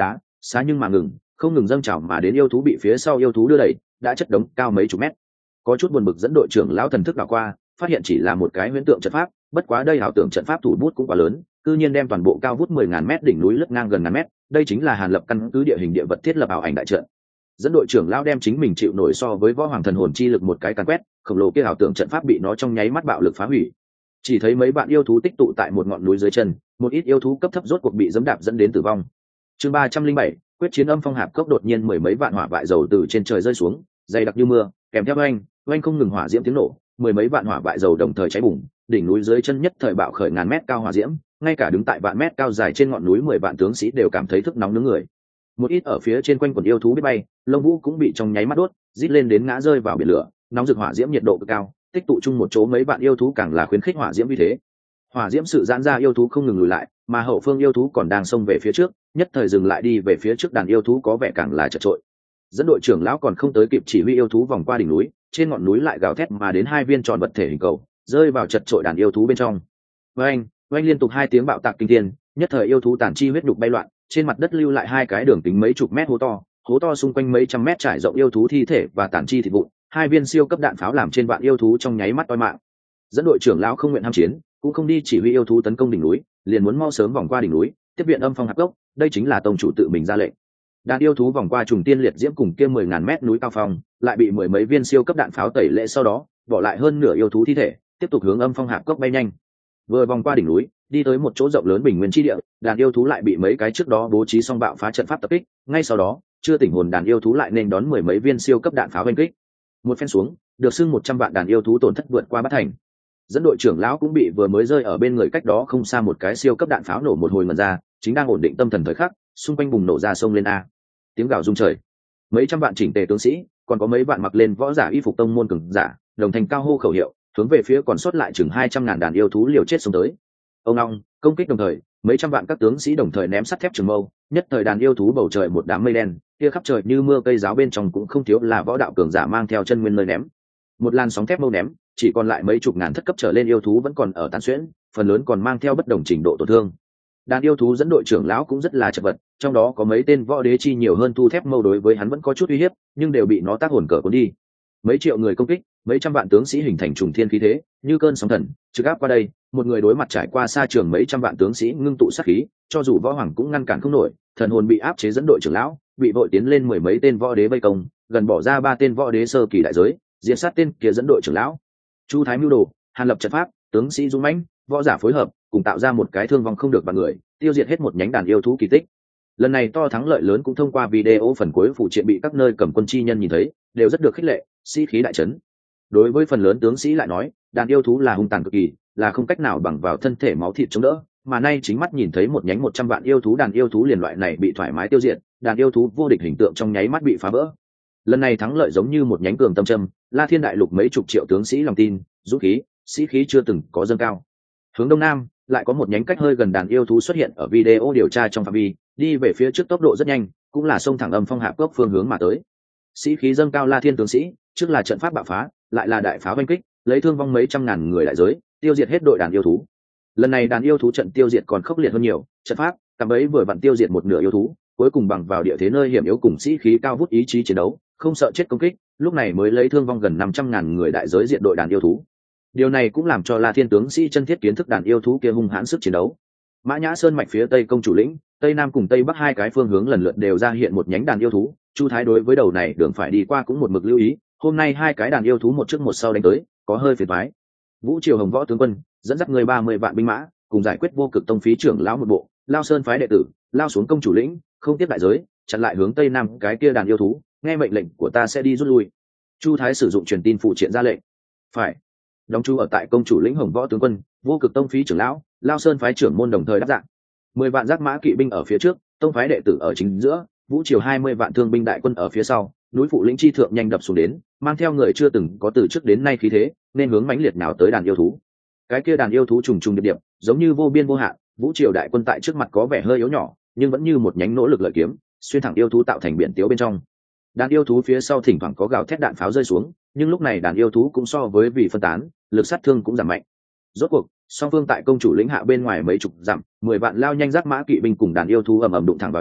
S1: xá nhưng mà ngừng, không ngừng dâng trào mà đến yêu thú bị phía sau yêu thú đưa đẩy, đã chất đống cao mấy chục mét. Có chút buồn bực dẫn đội trưởng lão thần thức đảo qua, phát hiện chỉ là một cái huyễn tượng trận pháp, bất quá đây ảo tưởng trận pháp thủ bút cũng quá lớn, cư nhiên đem toàn bộ cao vút mười ngàn mét đỉnh núi lướt ngang gần ngàn mét, đây chính là Hàn Lập căn cứ địa hình địa vật thiết lập ảo ảnh đại trận. Dẫn đội trưởng lão đem chính mình chịu nổi so với võ hoàng thần hồn chi lực một cái càn quét, khổng lồ kia ảo tưởng trận pháp bị nó trong nháy mắt bạo lực phá hủy. Chỉ thấy mấy bạn yêu thú tích tụ tại một ngọn núi dưới chân, một ít yêu thú cấp thấp rốt cuộc bị giẫm đạp dẫn đến tử vong. Chương ba trăm linh bảy, quyết chiến âm phong hạp cốc. Đột nhiên mười mấy vạn hỏa vại dầu từ trên trời rơi xuống, dày đặc như mưa, kèm theo oanh oanh không ngừng hỏa diễm tiếng nổ, mười mấy vạn hỏa vại dầu đồng thời cháy bùng, đỉnh núi dưới chân nhất thời bạo khởi ngàn mét cao hỏa diễm, ngay cả đứng tại vạn mét cao dài trên ngọn núi mười vạn tướng sĩ đều cảm thấy thức nóng nướng người. Một ít ở phía trên quanh quần yêu thú biết bay, lông vũ cũng bị trong nháy mắt đốt, rít lên đến ngã rơi vào biển lửa, nóng rực hỏa diễm nhiệt độ cực cao, tích tụ chung một chỗ mấy vạn yêu thú càng là khuyến khích hỏa diễm vì thế. Hỏa diễm sự giãn ra yêu thú không ngừng lùi lại, mà hậu phương yêu thú còn đang xông về phía trước, nhất thời dừng lại đi về phía trước đàn yêu thú có vẻ càng là chật chội. Dẫn đội trưởng lão còn không tới kịp chỉ huy yêu thú vòng qua đỉnh núi, trên ngọn núi lại gào thét mà đến hai viên tròn vật thể hình cầu, rơi vào chật chội đàn yêu thú bên trong. Oanh, oanh liên tục hai tiếng bạo tạc kinh thiên, nhất thời yêu thú tàn chi huyết nhục bay loạn, trên mặt đất lưu lại hai cái đường kính mấy chục mét hố to, hố to xung quanh mấy trăm mét trải rộng yêu thú thi thể và tàn chi thịt vụn, hai viên siêu cấp đạn pháo làm trên vạn yêu thú trong nháy mắt toi mạng. Dẫn đội trưởng lão không nguyện ham chiến, cũng không đi chỉ huy yêu thú tấn công đỉnh núi, liền muốn mau sớm vòng qua đỉnh núi, tiếp viện âm phong hạp cốc, đây chính là tông chủ tự mình ra lệnh. Đàn yêu thú vòng qua trùng tiên liệt diễm cùng kia mười ngàn mét núi cao phong, lại bị mười mấy viên siêu cấp đạn pháo tẩy lệ, sau đó bỏ lại hơn nửa yêu thú thi thể, tiếp tục hướng âm phong hạp cốc bay nhanh. Vừa vòng qua đỉnh núi, đi tới một chỗ rộng lớn bình nguyên chi địa, đàn yêu thú lại bị mấy cái trước đó bố trí xong bạo phá trận pháp tập kích, ngay sau đó, chưa tỉnh hồn đàn yêu thú lại nên đón mười mấy viên siêu cấp đạn pháo oanh kích. Một phen xuống, được xưng một trăm vạn đàn yêu thú tổn thất vượt qua bát thành. Dẫn đội trưởng lão cũng bị vừa mới rơi ở bên người cách đó không xa một cái siêu cấp đạn pháo nổ một hồi ngần ra, chính đang ổn định tâm thần thời khắc, xung quanh bùng nổ ra sông lên a. Tiếng gào rung trời, mấy trăm vạn chỉnh tề tướng sĩ, còn có mấy vạn mặc lên võ giả y phục tông môn cường giả, đồng thanh cao hô khẩu hiệu, hướng về phía còn sót lại chừng hai trăm ngàn đàn yêu thú liều chết xông tới. Ông long, công kích đồng thời, mấy trăm vạn các tướng sĩ đồng thời ném sắt thép trường mâu, nhất thời đàn yêu thú bầu trời một đám mây đen, kia khắp trời như mưa cây giáo bên trong cũng không thiếu là võ đạo cường giả mang theo chân nguyên nơi ném. Một làn sóng thép mâu ném, chỉ còn lại mấy chục ngàn thất cấp trở lên yêu thú vẫn còn ở tàn xuyễn, phần lớn còn mang theo bất đồng trình độ tổn thương. Đàn yêu thú dẫn đội trưởng lão cũng rất là chật vật, trong đó có mấy tên võ đế chi nhiều hơn thu thép mâu đối với hắn vẫn có chút uy hiếp, nhưng đều bị nó tác hồn cờ cuốn đi. Mấy triệu người công kích, mấy trăm vạn tướng sĩ hình thành trùng thiên khí thế, như cơn sóng thần, trực áp qua đây, một người đối mặt trải qua xa trường mấy trăm vạn tướng sĩ ngưng tụ sát khí, cho dù võ hoàng cũng ngăn cản không nổi, thần hồn bị áp chế dẫn đội trưởng lão, bị vội tiến lên mười mấy tên võ đế vây công, gần bỏ ra ba tên võ đế sơ kỳ đại giới, diệt sát tên kia dẫn đội trưởng lão. Chu thái mưu đồ, hàn lập trận pháp, tướng sĩ dũng mãnh, võ giả phối hợp, cùng tạo ra một cái thương vong không được bằng người, tiêu diệt hết một nhánh đàn yêu thú kỳ tích. Lần này to thắng lợi lớn cũng thông qua video phần cuối phụ triện bị các nơi cầm quân chi nhân nhìn thấy, đều rất được khích lệ, sĩ khí đại chấn. Đối với phần lớn tướng sĩ lại nói, đàn yêu thú là hung tàn cực kỳ, là không cách nào bằng vào thân thể máu thịt chống đỡ, mà nay chính mắt nhìn thấy một nhánh một trăm vạn yêu thú đàn yêu thú liền loại này bị thoải mái tiêu diệt, đàn yêu thú vô địch hình tượng trong nháy mắt bị phá vỡ. Lần này thắng lợi giống như một nhánh cường tâm châm, La Thiên đại lục mấy chục triệu tướng sĩ lòng tin, dũng khí, sĩ khí chưa từng có dâng cao. Hướng đông nam, lại có một nhánh cách hơi gần đàn yêu thú xuất hiện ở video điều tra trong phạm vi, đi về phía trước tốc độ rất nhanh, cũng là xông thẳng âm phong hạp cốc phương hướng mà tới. Sĩ khí dâng cao La Thiên tướng sĩ, trước là trận pháp bạo phá, lại là đại pháo oanh kích, lấy thương vong mấy trăm ngàn người đại giới, tiêu diệt hết đội đàn yêu thú. Lần này đàn yêu thú trận tiêu diệt còn khốc liệt hơn nhiều, trận pháp, cạm bẫy vừa vặn tiêu diệt một nửa yêu thú, cuối cùng bằng vào địa thế nơi hiểm yếu cùng sĩ khí cao vút ý chí chiến đấu, không sợ chết công kích, lúc này mới lấy thương vong gần năm trăm ngàn người đại giới diện đội đàn yêu thú. Điều này cũng làm cho La Thiên tướng sĩ chân thiết kiến thức đàn yêu thú kia hung hãn sức chiến đấu. Mã Nhã Sơn mạch phía tây công chủ lĩnh, tây nam cùng tây bắc hai cái phương hướng lần lượt đều ra hiện một nhánh đàn yêu thú, Chu Thái đối với đầu này đường phải đi qua cũng một mực lưu ý, hôm nay hai cái đàn yêu thú một trước một sau đánh tới, có hơi phiền toái. Vũ Triều Hồng võ tướng quân dẫn dắt người ba mươi vạn binh mã, cùng giải quyết vô cực tông phí trưởng lão một bộ, Lao Sơn phái đệ tử, lao xuống công chủ lĩnh, không tiếp đại giới, chặn lại hướng tây nam cái kia đàn yêu thú, nghe mệnh lệnh của ta sẽ đi rút lui. Chu Thái sử dụng truyền tin phụ triện ra lệnh. Phải. Đóng chú ở tại công chủ lĩnh Hồng võ tướng quân, vô cực tông phí trưởng lão, Lao Sơn phái trưởng môn đồng thời đáp dạng. Mười vạn giác mã kỵ binh ở phía trước, tông phái đệ tử ở chính giữa, Vũ Triều hai mươi vạn thương binh đại quân ở phía sau, núi phụ lĩnh chi thượng nhanh đập xuống đến, mang theo người chưa từng có từ trước đến nay khí thế, nên hướng mãnh liệt nào tới đàn yêu thú. Cái kia đàn yêu thú trùng trùng điệp điệp, giống như vô biên vô hạn, Vũ Triều đại quân tại trước mặt có vẻ hơi yếu nhỏ, nhưng vẫn như một nhánh nỗ lực lợi kiếm, xuyên thẳng yêu thú tạo thành biển tiếu bên trong. Đàn yêu thú phía sau thỉnh thoảng có gào thét đạn pháo rơi xuống, nhưng lúc này đàn yêu thú cũng so với vì phân tán, lực sát thương cũng giảm mạnh. Rốt cuộc, song phương tại công chủ lĩnh hạ bên ngoài mấy chục dặm, mười vạn lao nhanh giác mã kỵ binh cùng đàn yêu thú ầm ầm đụng thẳng vào nhau,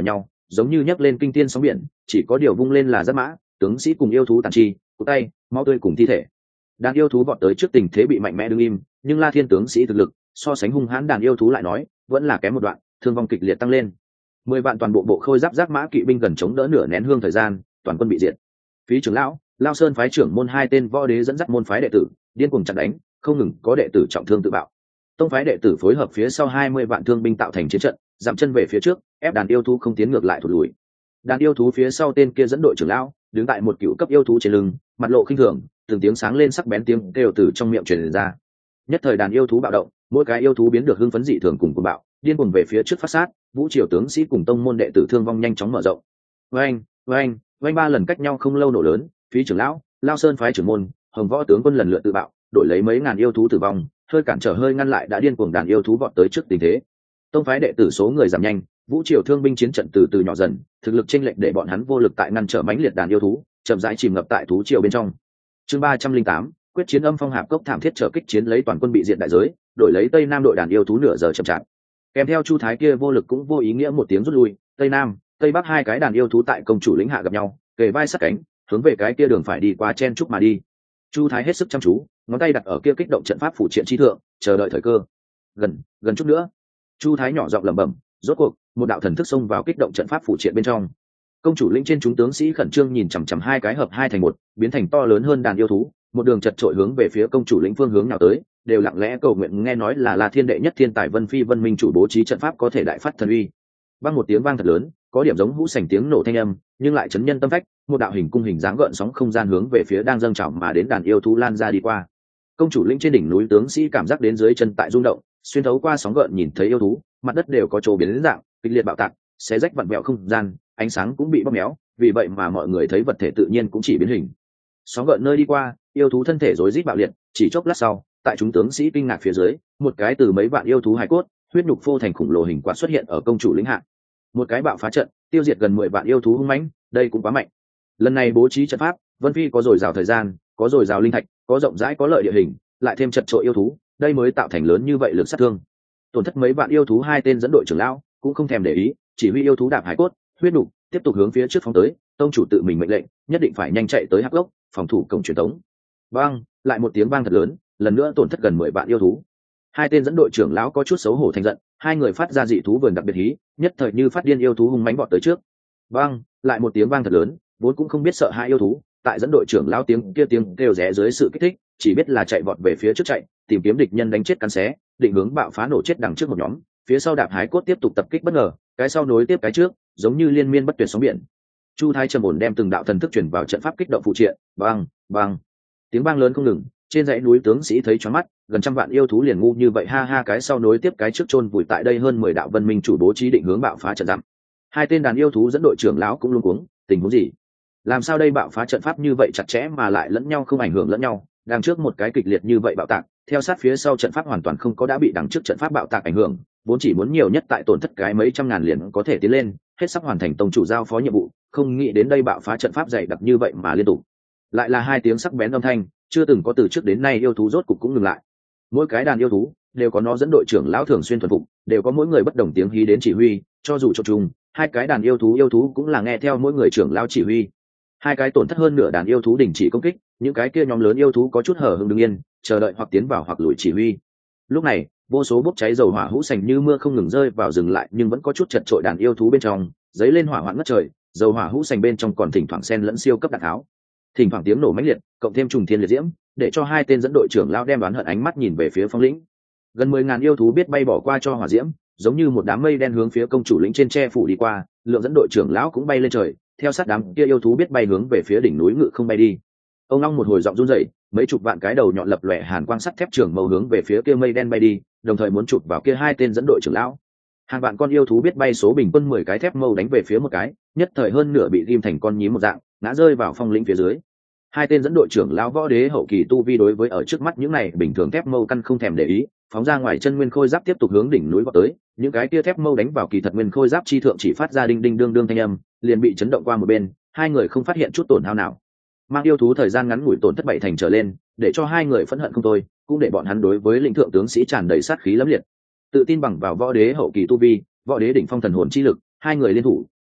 S1: giống như nhấc lên kinh thiên sóng biển, chỉ có điều vung lên là giáp mã, tướng sĩ cùng yêu thú tàn chi, cụt tay, máu tươi cùng thi thể. Đàn yêu thú vọt tới trước tình thế bị mạnh mẽ đứng im, nhưng La Thiên tướng sĩ thực lực so sánh hung hãn đàn yêu thú lại nói vẫn là kém một đoạn, thương vong kịch liệt tăng lên. Mười vạn toàn bộ bộ khôi giáp giáp mã kỵ binh gần chống đỡ nửa nén hương thời gian, toàn quân bị diệt. Phí trưởng lão, Lao Sơn phái trưởng môn hai tên võ đế dẫn dắt môn phái đệ tử điên cuồng chặn đánh, không ngừng có đệ tử trọng thương tự bạo. Tông phái đệ tử phối hợp phía sau hai mươi vạn thương binh tạo thành chiến trận, dậm chân về phía trước, ép đàn yêu thú không tiến ngược lại thụt lùi. Đàn yêu thú phía sau tên kia dẫn đội trưởng lão đứng tại một cựu cấp yêu thú trên lưng, mặt lộ khinh thường, từng tiếng sáng lên sắc bén tiếng kêu từ trong miệng truyền ra. Nhất thời đàn yêu thú bạo động, mỗi cái yêu thú biến được hưng phấn dị thường cùng cuồng bạo, điên cuồng về phía trước phát sát, vũ triều tướng sĩ cùng tông môn đệ tử thương vong nhanh chóng mở rộng. Oanh, oanh, oanh ba lần cách nhau không lâu nổ lớn, Phí trưởng lão, Lao Sơn phái trưởng môn, Hồng Võ tướng quân lần lượt tự bạo, đổi lấy mấy ngàn yêu thú tử vong, hơi cản trở hơi ngăn lại đã điên cuồng đàn yêu thú vọt tới trước tình thế. Tông phái đệ tử số người giảm nhanh, vũ triều thương binh chiến trận từ từ nhỏ dần, thực lực chênh lệch để bọn hắn vô lực tại ngăn trở mãnh liệt đàn yêu thú, chậm rãi chìm ngập tại thú triều bên trong. Chương ba trăm linh tám, quyết chiến âm phong hạp cốc thảm thiết trở kích chiến lấy toàn quân bị diệt đại giới, đổi lấy Tây Nam đội đàn yêu thú nửa giờ chậm chạp. Kèm theo Chu Thái kia vô lực cũng vô ý nghĩa một tiếng rút lui, Tây Nam, Tây Bắc hai cái đàn yêu thú tại công chủ lĩnh hạ gặp nhau, kề vai sát cánh, hướng về cái kia đường phải đi qua chen trúc mà đi. Chu Thái hết sức chăm chú, ngón tay đặt ở kia kích động trận pháp phụ triện chi thượng, chờ đợi thời cơ. Gần, gần chút nữa. Chu Thái nhỏ giọng lẩm bẩm, rốt cuộc, một đạo thần thức xông vào kích động trận pháp phụ triện bên trong. Công chủ lĩnh trên chúng tướng sĩ khẩn trương nhìn chằm chằm hai cái hợp hai thành một, biến thành to lớn hơn đàn yêu thú, một đường chật trội hướng về phía công chủ lĩnh phương hướng nào tới, đều lặng lẽ cầu nguyện nghe nói là La Thiên đệ nhất thiên tài Vân Phi Vân Minh chủ bố trí trận pháp có thể đại phát thần uy. Vang một tiếng vang thật lớn, có điểm giống hũ sành tiếng nổ thanh âm, nhưng lại chấn nhân tâm phách, một đạo hình cung hình dáng gợn sóng không gian hướng về phía đang dâng trào mà đến đàn yêu thú lan ra đi qua. Công chủ lĩnh trên đỉnh núi tướng sĩ cảm giác đến dưới chân tại rung động, xuyên thấu qua sóng gợn nhìn thấy yêu thú, mặt đất đều có chỗ biến dạng, kịch liệt bạo tạc, xé rách vặn vẹo không gian, ánh sáng cũng bị bóp méo, vì vậy mà mọi người thấy vật thể tự nhiên cũng chỉ biến hình. Sóng gợn nơi đi qua, yêu thú thân thể rối rít bạo liệt, chỉ chốc lát sau, tại chúng tướng sĩ kinh ngạc phía dưới, một cái từ mấy vạn yêu thú hài cốt, huyết nhục phô thành khủng lồ hình quạt xuất hiện ở công chủ lĩnh hạ. Một cái bạo phá trận, tiêu diệt gần mười vạn yêu thú hung mãnh, đây cũng quá mạnh. Lần này bố trí trận pháp, Vân Phi có dồi dào thời gian, có dồi dào linh thạch, có rộng rãi có lợi địa hình, lại thêm chật trội yêu thú, đây mới tạo thành lớn như vậy lực sát thương. Tổn thất mấy vạn yêu thú hai tên dẫn đội trưởng lão cũng không thèm để ý, chỉ huy yêu thú đạp hải cốt, huyết nục, tiếp tục hướng phía trước phóng tới. Tông chủ tự mình mệnh lệnh, nhất định phải nhanh chạy tới hắc gốc, phòng thủ cổng truyền tống. Bang, lại một tiếng vang thật lớn, lần nữa tổn thất gần mười vạn yêu thú. Hai tên dẫn đội trưởng lão có chút xấu hổ thành giận, hai người phát ra dị thú vườn đặc biệt hí, nhất thời như phát điên yêu thú hung mãnh vọt tới trước. Bang, lại một tiếng vang thật lớn, vốn cũng không biết sợ hai yêu thú, tại dẫn đội trưởng lão tiếng kia tiếng kêu rẽ dưới sự kích thích, chỉ biết là chạy vọt về phía trước chạy, tìm kiếm địch nhân đánh chết cắn xé, định hướng bạo phá nổ chết đằng trước một nhóm, phía sau đạp hái cốt tiếp tục tập kích bất ngờ, cái sau nối tiếp cái trước, giống như liên miên bất tuyệt sóng biển. Chu Thái trầm ổn đem từng đạo thần thức truyền vào trận pháp kích động phụ triện, bang, bang, tiếng vang lớn không ngừng, trên dãy núi tướng sĩ thấy choáng mắt, gần trăm vạn yêu thú liền ngu như vậy ha ha, cái sau nối tiếp cái trước chôn vùi tại đây hơn mười đạo Vân Minh chủ bố trí định hướng bạo phá trận dặm. Hai tên đàn yêu thú dẫn đội trưởng lão cũng luống cuống, tình huống gì? Làm sao đây bạo phá trận pháp như vậy chặt chẽ mà lại lẫn nhau không ảnh hưởng lẫn nhau, đằng trước một cái kịch liệt như vậy bạo tạc, theo sát phía sau trận pháp hoàn toàn không có đã bị đằng trước trận pháp bạo tạc ảnh hưởng, vốn chỉ muốn nhiều nhất tại tổn thất cái mấy trăm ngàn liền có thể tiến lên, hết sắp hoàn thành tông chủ giao phó nhiệm vụ, không nghĩ đến đây bạo phá trận pháp dày đặc như vậy mà liên tục. Lại là hai tiếng sắc bén âm thanh, chưa từng có từ trước đến nay yêu thú rốt cục cũng ngừng lại. Mỗi cái đàn yêu thú đều có nó dẫn đội trưởng lão thường xuyên thuần phục, đều có mỗi người bất đồng tiếng hí đến chỉ huy, cho dù cho chung, hai cái đàn yêu thú yêu thú cũng là nghe theo mỗi người trưởng lão chỉ huy. Hai cái tổn thất hơn nửa đàn yêu thú đình chỉ công kích, những cái kia nhóm lớn yêu thú có chút hở hững đứng yên, chờ đợi hoặc tiến vào hoặc lùi chỉ huy. Lúc này, vô số bốc cháy dầu hỏa hũ sành như mưa không ngừng rơi vào dừng lại, nhưng vẫn có chút chật trội đàn yêu thú bên trong, giấy lên hỏa hoạn ngất trời, dầu hỏa hũ sành bên trong còn thỉnh thoảng xen lẫn siêu cấp đạn tháo. Thỉnh thoảng tiếng nổ mãnh liệt, cộng thêm trùng thiên liệt diễm, để cho hai tên dẫn đội trưởng lão đem đoán hận ánh mắt nhìn về phía phong lĩnh. Gần mười ngàn yêu thú biết bay bỏ qua cho hỏa diễm, giống như một đám mây đen hướng phía công chủ lĩnh trên tre phủ đi qua, lượng dẫn đội trưởng lão cũng bay lên trời, theo sát đám kia yêu thú biết bay hướng về phía đỉnh núi ngự không bay đi. Ông long một hồi giọng run rẩy, mấy chục vạn cái đầu nhọn lập lòe hàn quang sắt thép trường màu hướng về phía kia mây đen bay đi, đồng thời muốn chụp vào kia hai tên dẫn đội trưởng lão. Hàng vạn con yêu thú biết bay số bình quân mười cái thép mâu đánh về phía một cái, nhất thời hơn nửa bị ghim thành con nhím một dạng, ngã rơi vào phong lĩnh phía dưới. Hai tên dẫn đội trưởng lão võ đế hậu kỳ tu vi đối với ở trước mắt những này bình thường thép mâu căn không thèm để ý, phóng ra ngoài chân nguyên khôi giáp tiếp tục hướng đỉnh núi vọt tới, những cái kia thép mâu đánh vào kỳ thật nguyên khôi giáp chi thượng chỉ phát ra đinh đinh đương đương thanh âm, liền bị chấn động qua một bên, hai người không phát hiện chút tổn hao nào. Mang yêu thú thời gian ngắn ngủi tổn thất bảy thành trở lên, để cho hai người phẫn hận không thôi, cũng để bọn hắn đối với lĩnh thượng tướng sĩ tràn đầy sát khí lẫm liệt. Tự tin bằng vào võ đế hậu kỳ tu vi, võ đế đỉnh phong thần hồn chi lực, hai người liên thủ,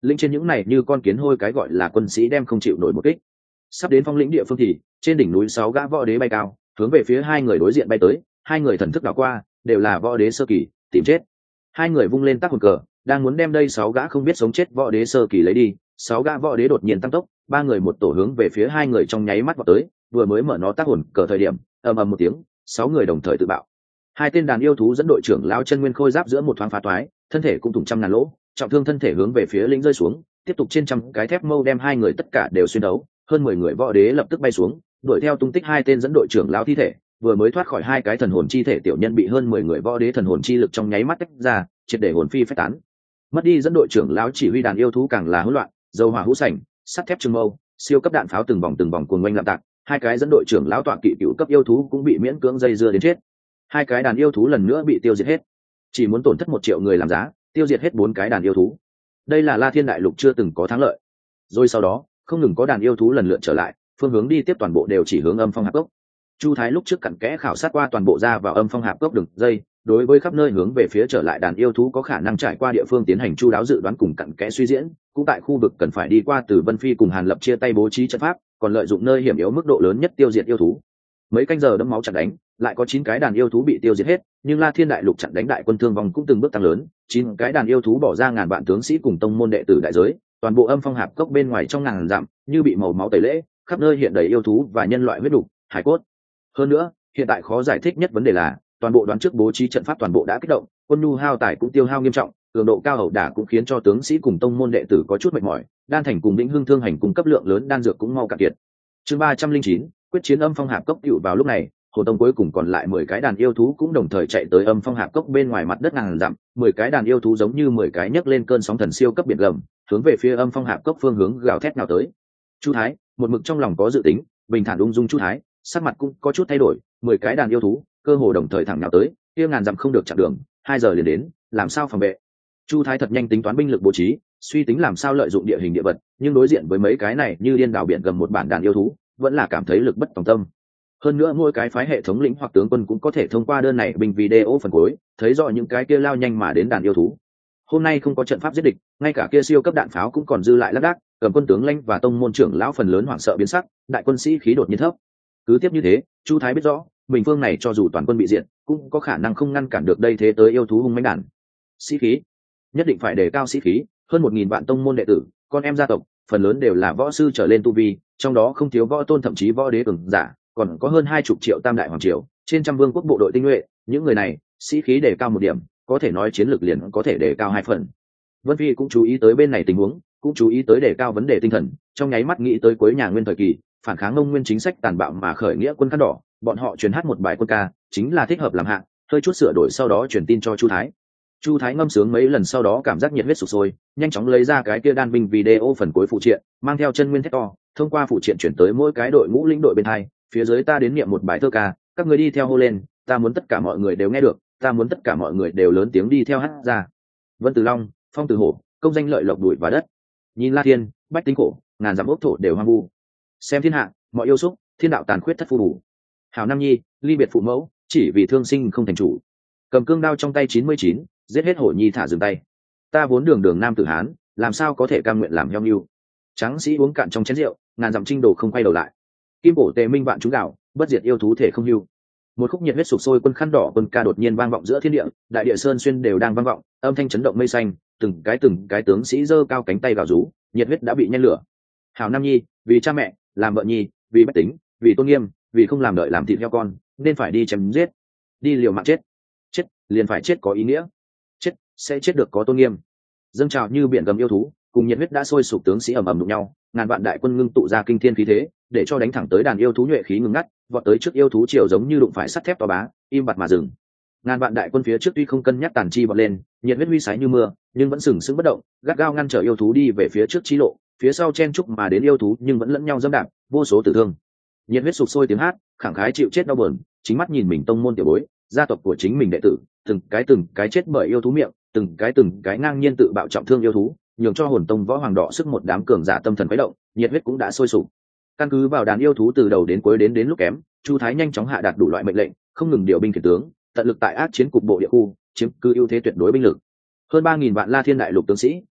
S1: lĩnh trên những này như con kiến hôi cái gọi là quân sĩ đem không chịu nổi một kích. Sắp đến phong lĩnh địa phương thì trên đỉnh núi sáu gã võ đế bay cao hướng về phía hai người đối diện bay tới, hai người thần thức đảo qua đều là võ đế sơ kỳ, tìm chết. Hai người vung lên tác hồn cờ đang muốn đem đây sáu gã không biết sống chết võ đế sơ kỳ lấy đi. Sáu gã võ đế đột nhiên tăng tốc, ba người một tổ hướng về phía hai người trong nháy mắt vọt tới, vừa mới mở nó tác hồn cờ thời điểm ầm ầm một tiếng, sáu người đồng thời tự bạo. Hai tên đàn yêu thú dẫn đội trưởng lão chân nguyên khôi giáp giữa một thoáng phá toái, thân thể cũng thủng trăm ngàn lỗ, trọng thương thân thể hướng về phía lĩnh rơi xuống, tiếp tục trên trăm cái thép mâu đem hai người tất cả đều xuyên đấu. Hơn mười người võ đế lập tức bay xuống, đuổi theo tung tích hai tên dẫn đội trưởng lão thi thể, vừa mới thoát khỏi hai cái thần hồn chi thể tiểu nhân bị hơn mười người võ đế thần hồn chi lực trong nháy mắt tách ra, triệt để hồn phi phách tán. Mất đi dẫn đội trưởng lão chỉ huy đàn yêu thú càng là hỗn loạn, dầu hỏa hũ sành, sắt thép trường mâu, siêu cấp đạn pháo từng vòng từng vòng cuồng quanh lạm tạc, hai cái dẫn đội trưởng lão tọa kỵ cựu cấp yêu thú cũng bị miễn cưỡng dây dưa đến chết. Hai cái đàn yêu thú lần nữa bị tiêu diệt hết, chỉ muốn tổn thất một triệu người làm giá, tiêu diệt hết bốn cái đàn yêu thú. Đây là La Thiên đại lục chưa từng có thắng lợi. Rồi sau đó, không ngừng có đàn yêu thú lần lượt trở lại, phương hướng đi tiếp toàn bộ đều chỉ hướng Âm Phong Hạp Cốc. Chu Thái lúc trước cặn kẽ khảo sát qua toàn bộ ra vào Âm Phong Hạp Cốc đường dây, đối với khắp nơi hướng về phía trở lại đàn yêu thú có khả năng trải qua địa phương tiến hành chu đáo dự đoán cùng cặn kẽ suy diễn, cũng tại khu vực cần phải đi qua từ Vân Phi cùng Hàn Lập chia tay bố trí trận pháp, còn lợi dụng nơi hiểm yếu mức độ lớn nhất tiêu diệt yêu thú. Mấy canh giờ đẫm máu chặn đánh, lại có chín cái đàn yêu thú bị tiêu diệt hết, nhưng La Thiên đại lục chặn đánh đại quân thương vong cũng từng bước tăng lớn, chín cái đàn yêu thú bỏ ra ngàn vạn tướng sĩ cùng tông môn đệ tử đại giới, toàn bộ Âm Phong Hạp Cốc bên ngoài trong ngàn dặm như bị màu máu tẩy lễ, khắp nơi hiện đầy yêu thú và nhân loại huyết đục, hải cốt. Hơn nữa, hiện tại khó giải thích nhất vấn đề là, toàn bộ đoán trước bố trí trận pháp toàn bộ đã kích động, quân nhu hao tài cũng tiêu hao nghiêm trọng, cường độ cao hậu đả cũng khiến cho tướng sĩ cùng tông môn đệ tử có chút mệt mỏi, đan thành cùng Vĩnh Hưng thương hành cung cấp lượng lớn đan dược cũng mau cạn kiệt. Chương ba trăm linh chín, quyết chiến Âm Phong Hạp Cốc. Tựu vào lúc này, Hồ Tông cuối cùng còn lại mười cái đàn yêu thú cũng đồng thời chạy tới Âm Phong Hạp Cốc bên ngoài mặt đất ngàn dặm, mười cái đàn yêu thú giống như mười cái nhấc lên cơn sóng thần siêu cấp biển gầm, hướng về phía Âm Phong Hạp Cốc phương hướng gào thét nào tới. Chu Thái, một mực trong lòng có dự tính, bình thản ung dung Chu Thái, sắc mặt cũng có chút thay đổi, mười cái đàn yêu thú, cơ hồ đồng thời thẳng nào tới, kia ngàn dặm không được chặn đường, hai giờ liền đến, làm sao phòng vệ? Chu Thái thật nhanh tính toán binh lực bố trí, suy tính làm sao lợi dụng địa hình địa vật, nhưng đối diện với mấy cái này như điên đảo biển gầm một bản đàn yêu thú, vẫn là cảm thấy lực bất tòng tâm. Hơn nữa mỗi cái phái hệ thống lĩnh hoặc tướng quân cũng có thể thông qua đơn này bình video phần cuối, thấy rõ những cái kia lao nhanh mà đến đàn yêu thú. Hôm nay không có trận pháp giết địch, ngay cả kia siêu cấp đạn pháo cũng còn dư lại lác đác, cầm quân tướng lãnh và tông môn trưởng lão phần lớn hoảng sợ biến sắc, đại quân sĩ khí đột nhiên thấp. Cứ tiếp như thế, Chu Thái biết rõ, mình phương này cho dù toàn quân bị diệt, cũng có khả năng không ngăn cản được đây thế tới yêu thú hung mãnh đàn. Sĩ khí, nhất định phải đề cao sĩ khí, hơn một nghìn vạn tông môn đệ tử, con em gia tộc, phần lớn đều là võ sư trở lên tu vi, trong đó không thiếu võ tôn thậm chí võ đế cường giả, còn có hơn hai chục triệu tam đại hoàng triều, trên trăm vương quốc bộ đội tinh nhuệ, những người này, sĩ khí đề cao một điểm, có thể nói chiến lược liền có thể đề cao hai phần. Vân Phi cũng chú ý tới bên này tình huống, cũng chú ý tới đề cao vấn đề tinh thần, trong nháy mắt nghĩ tới cuối nhà Nguyên thời kỳ, phản kháng Ngông Nguyên chính sách tàn bạo mà khởi nghĩa quân khăn đỏ, bọn họ truyền hát một bài quân ca, chính là thích hợp làm hạng, hơi chút sửa đổi sau đó truyền tin cho Chu Thái. Chu Thái ngâm sướng mấy lần sau đó cảm giác nhiệt huyết sục sôi, nhanh chóng lấy ra cái kia đan binh video phần cuối phụ triện, mang theo chân nguyên thét to, thông qua phụ triện chuyển tới mỗi cái đội ngũ lĩnh đội bên hai, phía dưới ta đến niệm một bài thơ ca, các người đi theo hô lên, ta muốn tất cả mọi người đều nghe được, ta muốn tất cả mọi người đều lớn tiếng đi theo hát ra. Vân Từ Long, Phong Từ Hổ, công danh lợi lộc bụi và đất. Nhìn La Thiên, bách tính cổ, ngàn dặm ốc thổ đều hoang vu. Xem thiên hạ, mọi yêu xúc, thiên đạo tàn khuyết thất phu đủ. Hảo Nam Nhi, ly biệt phụ mẫu, chỉ vì thương sinh không thành chủ. Cầm cương đao trong tay chín mươi chín, giết hết hổ nhi thả dừng tay. Ta vốn đường đường nam tử hán, làm sao có thể cam nguyện làm heo nhu. Tráng sĩ uống cạn trong chén rượu, ngàn dặm trinh đồ không quay đầu lại. Kim cổ tề minh vạn chúng đạo, bất diệt yêu thú thể không hưu. Một khúc nhiệt huyết sục sôi quân khăn đỏ quân ca đột nhiên vang vọng giữa thiên địa, đại địa sơn xuyên đều đang vang vọng, âm thanh chấn động mây xanh, từng cái từng cái tướng sĩ giơ cao cánh tay gào rú, nhiệt huyết đã bị nhen lửa. Hảo Nam Nhi, vì cha mẹ, làm vợ nhi, vì bách tính, vì tôn nghiêm, vì không làm đợi làm thịt heo con, nên phải đi chém giết, đi liều mạng chết. Chết, liền phải chết có ý nghĩa. Chết, sẽ chết được có tôn nghiêm. Dâng trào như biển gầm yêu thú, cùng nhiệt huyết đã sôi sục tướng sĩ ầm ầm đụng nhau, ngàn vạn đại quân ngưng tụ ra kinh thiên khí thế, để cho đánh thẳng tới đàn yêu thú nhuệ khí ngưng ngắt, vọt tới trước yêu thú triều giống như đụng phải sắt thép to bá, im bặt mà dừng. Ngàn vạn đại quân phía trước tuy không cân nhắc tàn chi vọt lên, nhiệt huyết huy sái như mưa, nhưng vẫn sừng sững bất động, gắt gao ngăn trở yêu thú đi về phía trước chí lộ, phía sau chen trúc mà đến yêu thú nhưng vẫn lẫn nhau dẫm đạp, vô số tử thương. Nhiệt huyết sục sôi tiếng hát, khẳng khái chịu chết đau buồn, chính mắt nhìn mình tông môn tiểu bối, gia tộc của chính mình đệ tử, từng cái từng cái chết bởi yêu thú miệng, từng cái từng cái ngang nhiên tự bạo trọng thương yêu thú, nhường cho hồn tông võ hoàng đỏ sức một đám cường giả tâm thần khuấy động, nhiệt huyết cũng đã sôi sục. Căn cứ vào đàn yêu thú từ đầu đến cuối đến đến lúc kém, Chu Thái nhanh chóng hạ đạt đủ loại mệnh lệnh, không ngừng điều binh khiển tướng, tận lực tại ác chiến cục bộ địa khu, chiếm cứ ưu thế tuyệt đối binh lực. Hơn ba nghìn vạn La Thiên đại lục tướng sĩ,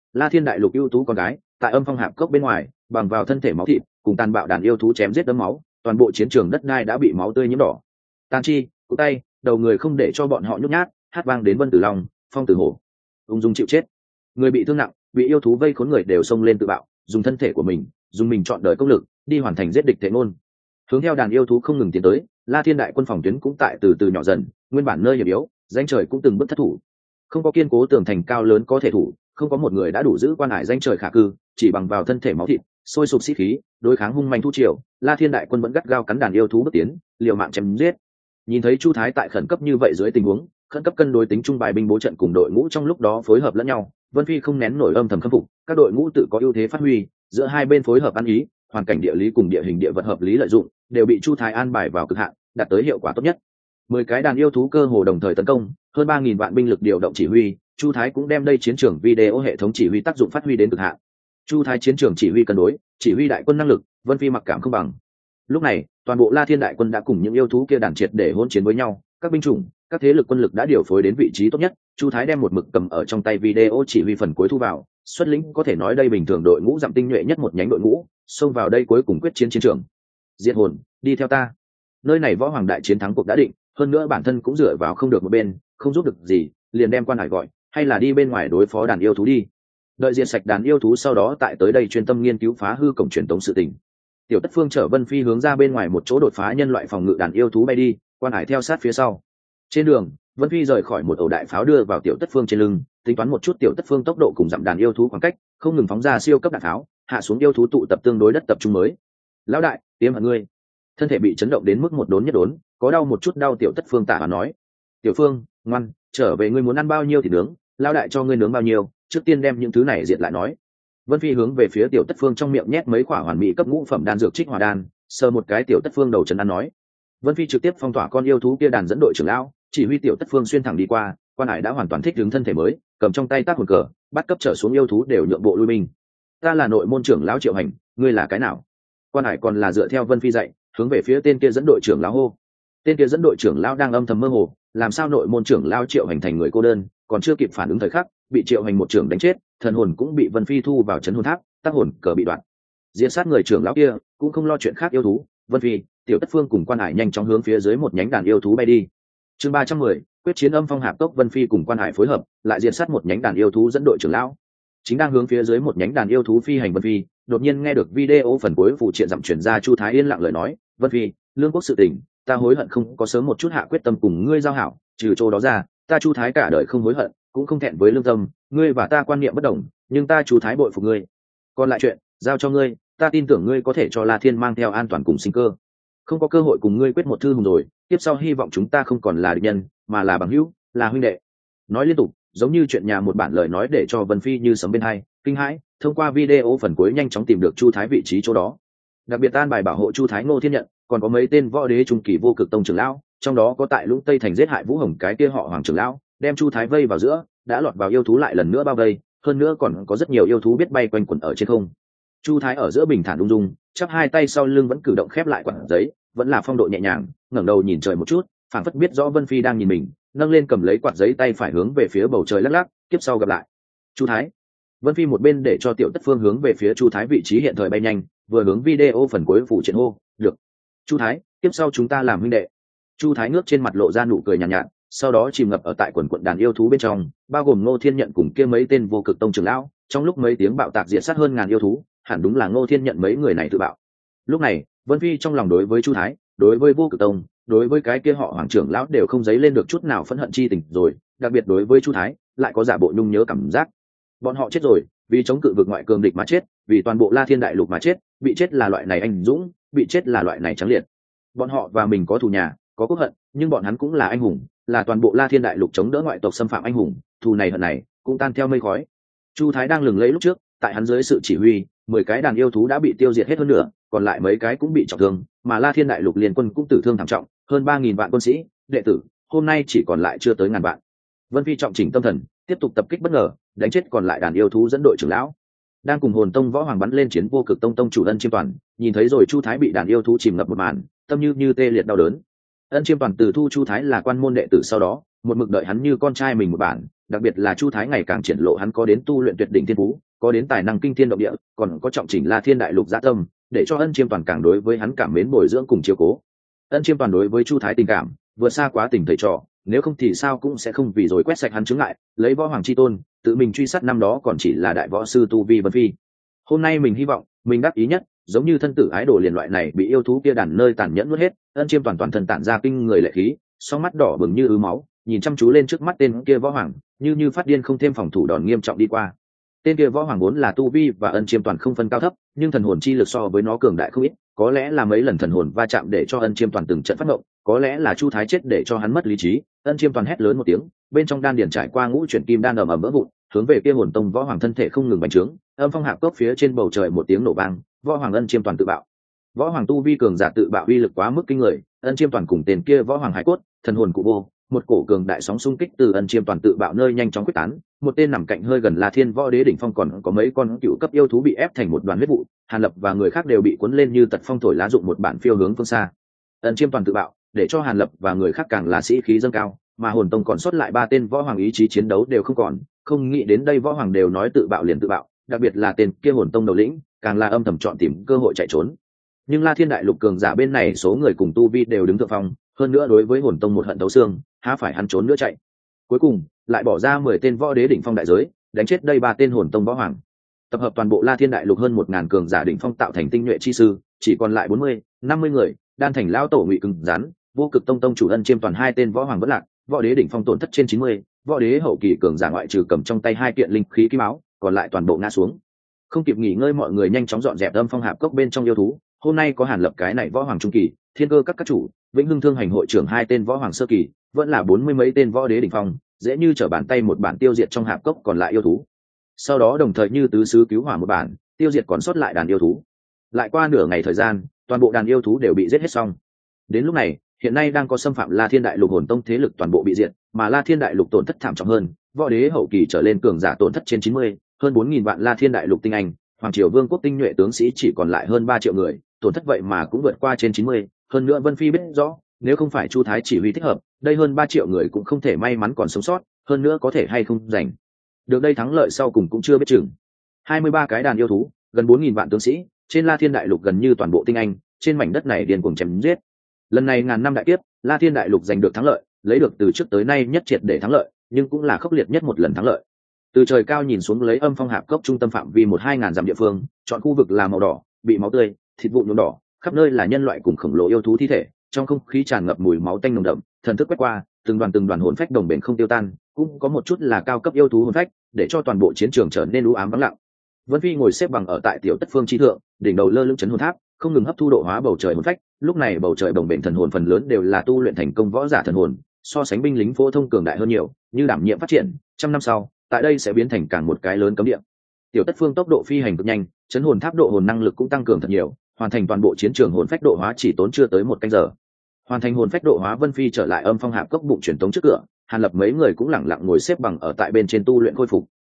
S1: La Thiên đại lục ưu tú con gái tại âm phong hạp cốc bên ngoài bằng vào thân thể máu thịt cùng tàn bạo đàn yêu thú chém giết đấm máu, toàn bộ chiến trường đất đai đã bị máu tươi nhiễm đỏ. Tàn chi cụ tay đầu người không để cho bọn họ nhút nhát, hát vang đến Vân Tử Long, Phong Tử Hổ ung dung chịu chết. Người bị thương nặng bị yêu thú vây khốn người đều xông lên tự bạo, dùng thân thể của mình dùng mình chọn đời công lực đi hoàn thành giết địch thể ngôn. Hướng theo đàn yêu thú không ngừng tiến tới, La Thiên đại quân phòng tuyến cũng tại từ từ nhỏ dần, nguyên bản nơi hiểm yếu danh trời cũng từng bước thất thủ. Không có kiên cố tường thành cao lớn có thể thủ, không có một người đã đủ giữ quan hải danh trời khả cư, chỉ bằng vào thân thể máu thịt sôi sục sĩ khí đối kháng hung manh thu triều, La Thiên đại quân vẫn gắt gao cắn đàn yêu thú bước tiến, liều mạng chém giết. Nhìn thấy Chu Thái tại khẩn cấp như vậy dưới tình huống khẩn cấp cân đối tính trung bài binh bố trận cùng đội ngũ trong lúc đó phối hợp lẫn nhau, Vân Phi không nén nổi âm thầm khâm phục, các đội ngũ tự có ưu thế phát huy, giữa hai bên phối hợp ăn ý, hoàn cảnh địa lý cùng địa hình địa vật hợp lý lợi dụng, đều bị Chu Thái an bài vào cực hạn, đạt tới hiệu quả tốt nhất. Mười cái đàn yêu thú cơ hồ đồng thời tấn công, hơn ba nghìn vạn binh lực điều động chỉ huy, Chu Thái cũng đem đây chiến trường video hệ thống chỉ huy tác dụng phát huy đến cực hạn. Chu Thái chiến trường chỉ huy cân đối, chỉ huy đại quân năng lực, Vân Phi mặc cảm không bằng. Lúc này, toàn bộ La Thiên đại quân đã cùng những yêu thú kia đàn triệt để hỗn chiến với nhau, các binh chủng, các thế lực quân lực đã điều phối đến vị trí tốt nhất. Chu Thái đem một mực cầm ở trong tay video chỉ huy phần cuối thu vào, xuất lĩnh có thể nói đây bình thường đội ngũ dặm tinh nhuệ nhất một nhánh đội ngũ, xông vào đây cuối cùng quyết chiến chiến trường. Diệt hồn, đi theo ta. Nơi này võ hoàng đại chiến thắng cuộc đã định, hơn nữa bản thân cũng dựa vào không được một bên, không giúp được gì, liền đem quan hải gọi, hay là đi bên ngoài đối phó đàn yêu thú đi. Đợi diệt sạch đàn yêu thú sau đó tại tới đây chuyên tâm nghiên cứu phá hư cổng truyền tống sự tình. Tiểu Tất Phương chở Vân Phi hướng ra bên ngoài một chỗ đột phá nhân loại phòng ngự đàn yêu thú bay đi, quan hải theo sát phía sau. Trên đường, Vân Phi rời khỏi một ổ đại pháo đưa vào Tiểu Tất Phương trên lưng, tính toán một chút Tiểu Tất Phương tốc độ cùng dặm đàn yêu thú khoảng cách, không ngừng phóng ra siêu cấp đạn pháo, hạ xuống yêu thú tụ tập tương đối đất tập trung mới. Lão đại, tiêm hận ngươi. Thân thể bị chấn động đến mức một đốn nhất đốn, có đau một chút đau. Tiểu Tất Phương tạ và nói: Tiểu Phương, ngoan, trở về ngươi muốn ăn bao nhiêu thì nướng, lão đại cho ngươi nướng bao nhiêu, trước tiên đem những thứ này diệt lại nói. Vân Phi hướng về phía Tiểu Tất Phương trong miệng nhét mấy quả hoàn mỹ cấp ngũ phẩm đan dược trích hỏa đan, sờ một cái Tiểu Tất Phương đầu trấn an nói. Vân Phi trực tiếp phong tỏa con yêu thú kia đàn dẫn đội trưởng lão, chỉ huy Tiểu Tất Phương xuyên thẳng đi qua, quan hải đã hoàn toàn thích ứng thân thể mới, cầm trong tay tác hồn cờ, bắt cấp trở xuống yêu thú đều nhượng bộ lui binh. Ta là nội môn trưởng lão Triệu Hành, ngươi là cái nào? Quan hải còn là dựa theo Vân Phi dạy, hướng về phía tên kia dẫn đội trưởng lão hô. Tên kia dẫn đội trưởng lão đang âm thầm mơ hồ, làm sao nội môn trưởng lão Triệu Hành thành người cô đơn, còn chưa kịp phản ứng thời khắc, bị Triệu Hành một trưởng đánh chết, thần hồn cũng bị Vân Phi thu vào chấn hồn tháp, tác hồn cờ bị đoạn. Diễn sát người trưởng lão kia cũng không lo chuyện khác yêu thú, Vân Phi, Tiểu Tất Phương cùng quan hải nhanh chóng hướng phía dưới một nhánh đàn yêu thú bay đi. Chương ba trăm mười, quyết chiến âm phong hạp cốc. Vân Phi cùng quan hải phối hợp, lại diễn sát một nhánh đàn yêu thú dẫn đội trưởng lão. Chính đang hướng phía dưới một nhánh đàn yêu thú phi hành Vân Phi, đột nhiên nghe được video phần cuối phụ triện dặm chuyển ra Chu Thái yên lặng lời nói, Vân Phi, lương quốc sự tình, ta hối hận không có sớm một chút hạ quyết tâm cùng ngươi giao hảo, trừ chỗ đó ra, ta Chu Thái cả đời không hối hận, cũng không thẹn với lương tâm, ngươi và ta quan niệm bất đồng, nhưng ta Chu Thái bội phục ngươi. Còn lại chuyện, giao cho ngươi, ta tin tưởng ngươi có thể cho La Thiên mang theo an toàn cùng sinh cơ. Không có cơ hội cùng ngươi quyết một thư hùng rồi, tiếp sau hy vọng chúng ta không còn là địch nhân, mà là bằng hữu, là huynh đệ. Nói liên tục, giống như chuyện nhà một bản lời nói để cho Vân Phi như sấm bên hai, kinh hãi, thông qua video phần cuối nhanh chóng tìm được Chu Thái vị trí chỗ đó. Đặc biệt an bài bảo hộ Chu Thái Ngô Thiên Nhận, còn có mấy tên võ đế trung kỳ vô cực tông trưởng lão, trong đó có tại Lũng Tây thành giết hại Vũ Hồng cái kia họ Hoàng trưởng lão, đem Chu Thái vây vào giữa, đã lọt vào yêu thú lại lần nữa bao vây, hơn nữa còn có rất nhiều yêu thú biết bay quanh quẩn ở trên không. Chu Thái ở giữa bình thản ung dung, chắp hai tay sau lưng vẫn cử động khép lại quặng giấy, vẫn là phong độ nhẹ nhàng, ngẩng đầu nhìn trời một chút, phảng phất biết rõ Vân Phi đang nhìn mình, nâng lên cầm lấy quạt giấy tay phải hướng về phía bầu trời lắc lắc, tiếp sau gặp lại. Chu Thái. Vân Phi một bên để cho Tiểu Tất Phương hướng về phía Chu Thái vị trí hiện thời bay nhanh, vừa hướng video phần cuối phụ triện hô, được. Chu Thái, tiếp sau chúng ta làm huynh đệ. Chu Thái ngước trên mặt lộ ra nụ cười nhàn nhạt, nhạt, sau đó chìm ngập ở tại quần quận đàn yêu thú bên trong, bao gồm Ngô Thiên Nhận cùng kia mấy tên vô cực tông trưởng lão, trong lúc mấy tiếng bạo tạc diệt sát hơn ngàn yêu thú, hẳn đúng là Ngô Thiên Nhận mấy người này tự bạo. Lúc này, Vân Phi trong lòng đối với Chu Thái, đối với vô cực tông, đối với cái kia họ Hoàng trưởng lão đều không dấy lên được chút nào phẫn hận chi tình rồi, đặc biệt đối với Chu Thái, lại có giả bộ nhung nhớ cảm giác. Bọn họ chết rồi, vì chống cự vực ngoại cường địch mà chết, vì toàn bộ La Thiên đại lục mà chết, bị chết là loại này anh dũng, bị chết là loại này trắng liệt. Bọn họ và mình có thù nhà, có quốc hận, nhưng bọn hắn cũng là anh hùng, là toàn bộ La Thiên đại lục chống đỡ ngoại tộc xâm phạm anh hùng, thù này hận này cũng tan theo mây khói. Chu Thái đang lừng lẫy lúc trước, tại hắn dưới sự chỉ huy, mười cái đàn yêu thú đã bị tiêu diệt hết hơn nữa, còn lại mấy cái cũng bị trọng thương, mà La Thiên đại lục liên quân cũng tử thương thảm trọng, hơn ba nghìn vạn quân sĩ, đệ tử, hôm nay chỉ còn lại chưa tới ngàn vạn. Vân Phi trọng chỉnh tâm thần, tiếp tục tập kích bất ngờ, đánh chết còn lại đàn yêu thú dẫn đội trưởng lão. Đang cùng Hồn Tông Võ Hoàng bắn lên chiến vô cực tông tông chủ Ân Chiêm Toàn, nhìn thấy rồi Chu Thái bị đàn yêu thú chìm ngập một màn, tâm như như tê liệt đau đớn. Ân Chiêm Toàn từ thu Chu Thái là quan môn đệ tử sau đó, một mực đợi hắn như con trai mình một bản, đặc biệt là Chu Thái ngày càng triển lộ hắn có đến tu luyện tuyệt đỉnh thiên phú, có đến tài năng kinh thiên động địa, còn có trọng chỉnh La Thiên đại lục dạ tâm, để cho Ân Chiêm Toàn càng đối với hắn cảm mến bồi dưỡng cùng chiếu cố. Ân Chiêm Toàn đối với Chu Thái tình cảm vượt xa quá tình thầy trò, nếu không thì sao cũng sẽ không vì rồi quét sạch hắn chứng ngại, lấy võ hoàng chi tôn, tự mình truy sát năm đó còn chỉ là đại võ sư tu vi Vân Phi. Hôm nay mình hy vọng, mình đắc ý nhất, giống như thân tử ái đồ liền loại này bị yêu thú kia đàn nơi tàn nhẫn nuốt hết, Ân Chiêm Toàn toàn thân tản ra kinh người lệ khí, song mắt đỏ bừng như ứ máu, nhìn chăm chú lên trước mắt tên kia võ hoàng, như như phát điên không thêm phòng thủ đòn nghiêm trọng đi qua. Tên kia võ hoàng vốn là tu vi và Ân Chiêm Toàn không phân cao thấp, nhưng thần hồn chi lực so với nó cường đại không ít, có lẽ là mấy lần thần hồn va chạm để cho Ân Chiêm Toàn từng trận phát động, có lẽ là Chu Thái chết để cho hắn mất lý trí. Ân Chiêm Toàn hét lớn một tiếng, bên trong đan điền trải qua ngũ chuyển kim đan ầm ầm vỡ vụn, hướng về kia hồn tông võ hoàng thân thể không ngừng bành trướng, âm phong hạp cốc phía trên bầu trời một tiếng nổ vang, võ hoàng Ân Chiêm Toàn tự bạo. Võ hoàng tu vi cường giả tự bạo uy lực quá mức kinh người, Ân Chiêm Toàn cùng tên kia võ hoàng hải cốt, thần hồn cụ vô, một cổ cường đại sóng xung kích từ Ân Chiêm Toàn tự bạo nơi nhanh chóng quyết tán, một tên nằm cạnh hơi gần La Thiên võ đế đỉnh phong, còn có mấy con cựu cấp yêu thú bị ép thành một đoàn huyết vụ, Hàn Lập và người khác đều bị cuốn lên như tật phong thổi lá dụng một bản phiêu hướng phương xa. Ân Chiêm Toàn tự bạo, để cho Hàn Lập và người khác càng là sĩ khí dâng cao, mà hồn tông còn sót lại ba tên võ hoàng ý chí chiến đấu đều không còn, không nghĩ đến đây võ hoàng đều nói tự bạo liền tự bạo, đặc biệt là tên kia hồn tông đầu lĩnh, càng là âm thầm chọn tìm cơ hội chạy trốn. Nhưng La Thiên đại lục cường giả bên này số người cùng tu vi đều đứng thượng phong, hơn nữa đối với hồn tông một hận đấu xương, há phải hắn trốn nữa chạy. Cuối cùng lại bỏ ra mười tên võ đế đỉnh phong đại giới, đánh chết đây ba tên hồn tông võ hoàng. Tập hợp toàn bộ La Thiên đại lục hơn một ngàn cường giả đỉnh phong tạo thành tinh nhuệ chi sư, chỉ còn lại bốn mươi, năm mươi người, đan thành lão tổ Ngụy cứng rắn, vô cực tông tông chủ Ân Chiêm Toàn hai tên võ hoàng vẫn lạc, võ đế đỉnh phong tổn thất trên chín mươi, võ đế hậu kỳ cường giả ngoại trừ cầm trong tay hai kiện linh khí kim áo, còn lại toàn bộ ngã xuống. Không kịp nghỉ ngơi, mọi người nhanh chóng dọn dẹp âm phong hạp cốc bên trong yêu thú. Hôm nay có Hàn Lập cái này võ hoàng trung kỳ, Thiên Cơ các các chủ, Vĩnh Hưng Thương hành hội trưởng hai tên võ hoàng sơ kỳ, vẫn là bốn mươi mấy tên võ đế đỉnh phong, dễ như trở bàn tay một bản tiêu diệt trong hạp cốc còn lại yêu thú. Sau đó đồng thời như tứ sứ cứu hỏa một bản, tiêu diệt còn sót lại đàn yêu thú. Lại qua nửa ngày thời gian, toàn bộ đàn yêu thú đều bị giết hết xong. Đến lúc này, hiện nay đang có xâm phạm La Thiên đại lục hồn tông thế lực toàn bộ bị diệt, mà La Thiên đại lục tổn thất thảm trọng hơn, võ đế hậu kỳ trở lên cường giả tổn thất trên chín mươi, hơn bốn nghìn vạn La Thiên đại lục tinh anh, hoàng triều vương quốc tinh nhuệ tướng sĩ chỉ còn lại hơn ba triệu người, tổn thất vậy mà cũng vượt qua trên chín mươi, hơn nữa Vân Phi biết rõ, nếu không phải Chu Thái chỉ huy thích hợp, đây hơn ba triệu người cũng không thể may mắn còn sống sót, hơn nữa có thể hay không giành được đây thắng lợi sau cùng cũng chưa biết chừng. hai mươi ba cái đàn yêu thú, gần bốn nghìn vạn tướng sĩ, trên La Thiên đại lục gần như toàn bộ tinh anh, trên mảnh đất này điên cuồng chém giết. Lần này ngàn năm đại kiếp, La Thiên đại lục giành được thắng lợi, lấy được từ trước tới nay nhất triệt để thắng lợi, nhưng cũng là khốc liệt nhất một lần thắng lợi. Từ trời cao nhìn xuống, lấy âm phong hạp cốc trung tâm phạm vi một hai ngàn dặm địa phương, chọn khu vực là màu đỏ, bị máu tươi, thịt vụn nhuộm đỏ, khắp nơi là nhân loại cùng khổng lồ yêu thú thi thể, trong không khí tràn ngập mùi máu tanh nồng đậm, thần thức quét qua, từng đoàn từng đoàn hồn phách đồng bền không tiêu tan, cũng có một chút là cao cấp yêu thú hồn phách, để cho toàn bộ chiến trường trở nên u ám vắng lặng. Vân Phi ngồi xếp bằng ở tại tiểu tất phương chi thượng, đỉnh đầu lơ lửng chấn hồn tháp, không ngừng hấp thu độ hóa bầu trời hồn phách. Lúc này bầu trời đồng bền thần hồn phần lớn đều là tu luyện thành công võ giả thần hồn, so sánh binh lính phổ thông cường đại hơn nhiều, như đảm nhiệm phát triển, trăm năm sau, tại đây sẽ biến thành càng một cái lớn cấm địa. Tiểu tất phương tốc độ phi hành cực nhanh, chấn hồn tháp độ hồn năng lực cũng tăng cường thật nhiều, hoàn thành toàn bộ chiến trường hồn phách độ hóa chỉ tốn chưa tới một canh giờ. Hoàn thành hồn phách độ hóa, Vân Phi trở lại âm phong hạp cốc bụng truyền tống trước cửa, Hàn Lập mấy người cũng lẳng lặng ngồi xếp bằng ở tại bên trên tu luyện khôi phục,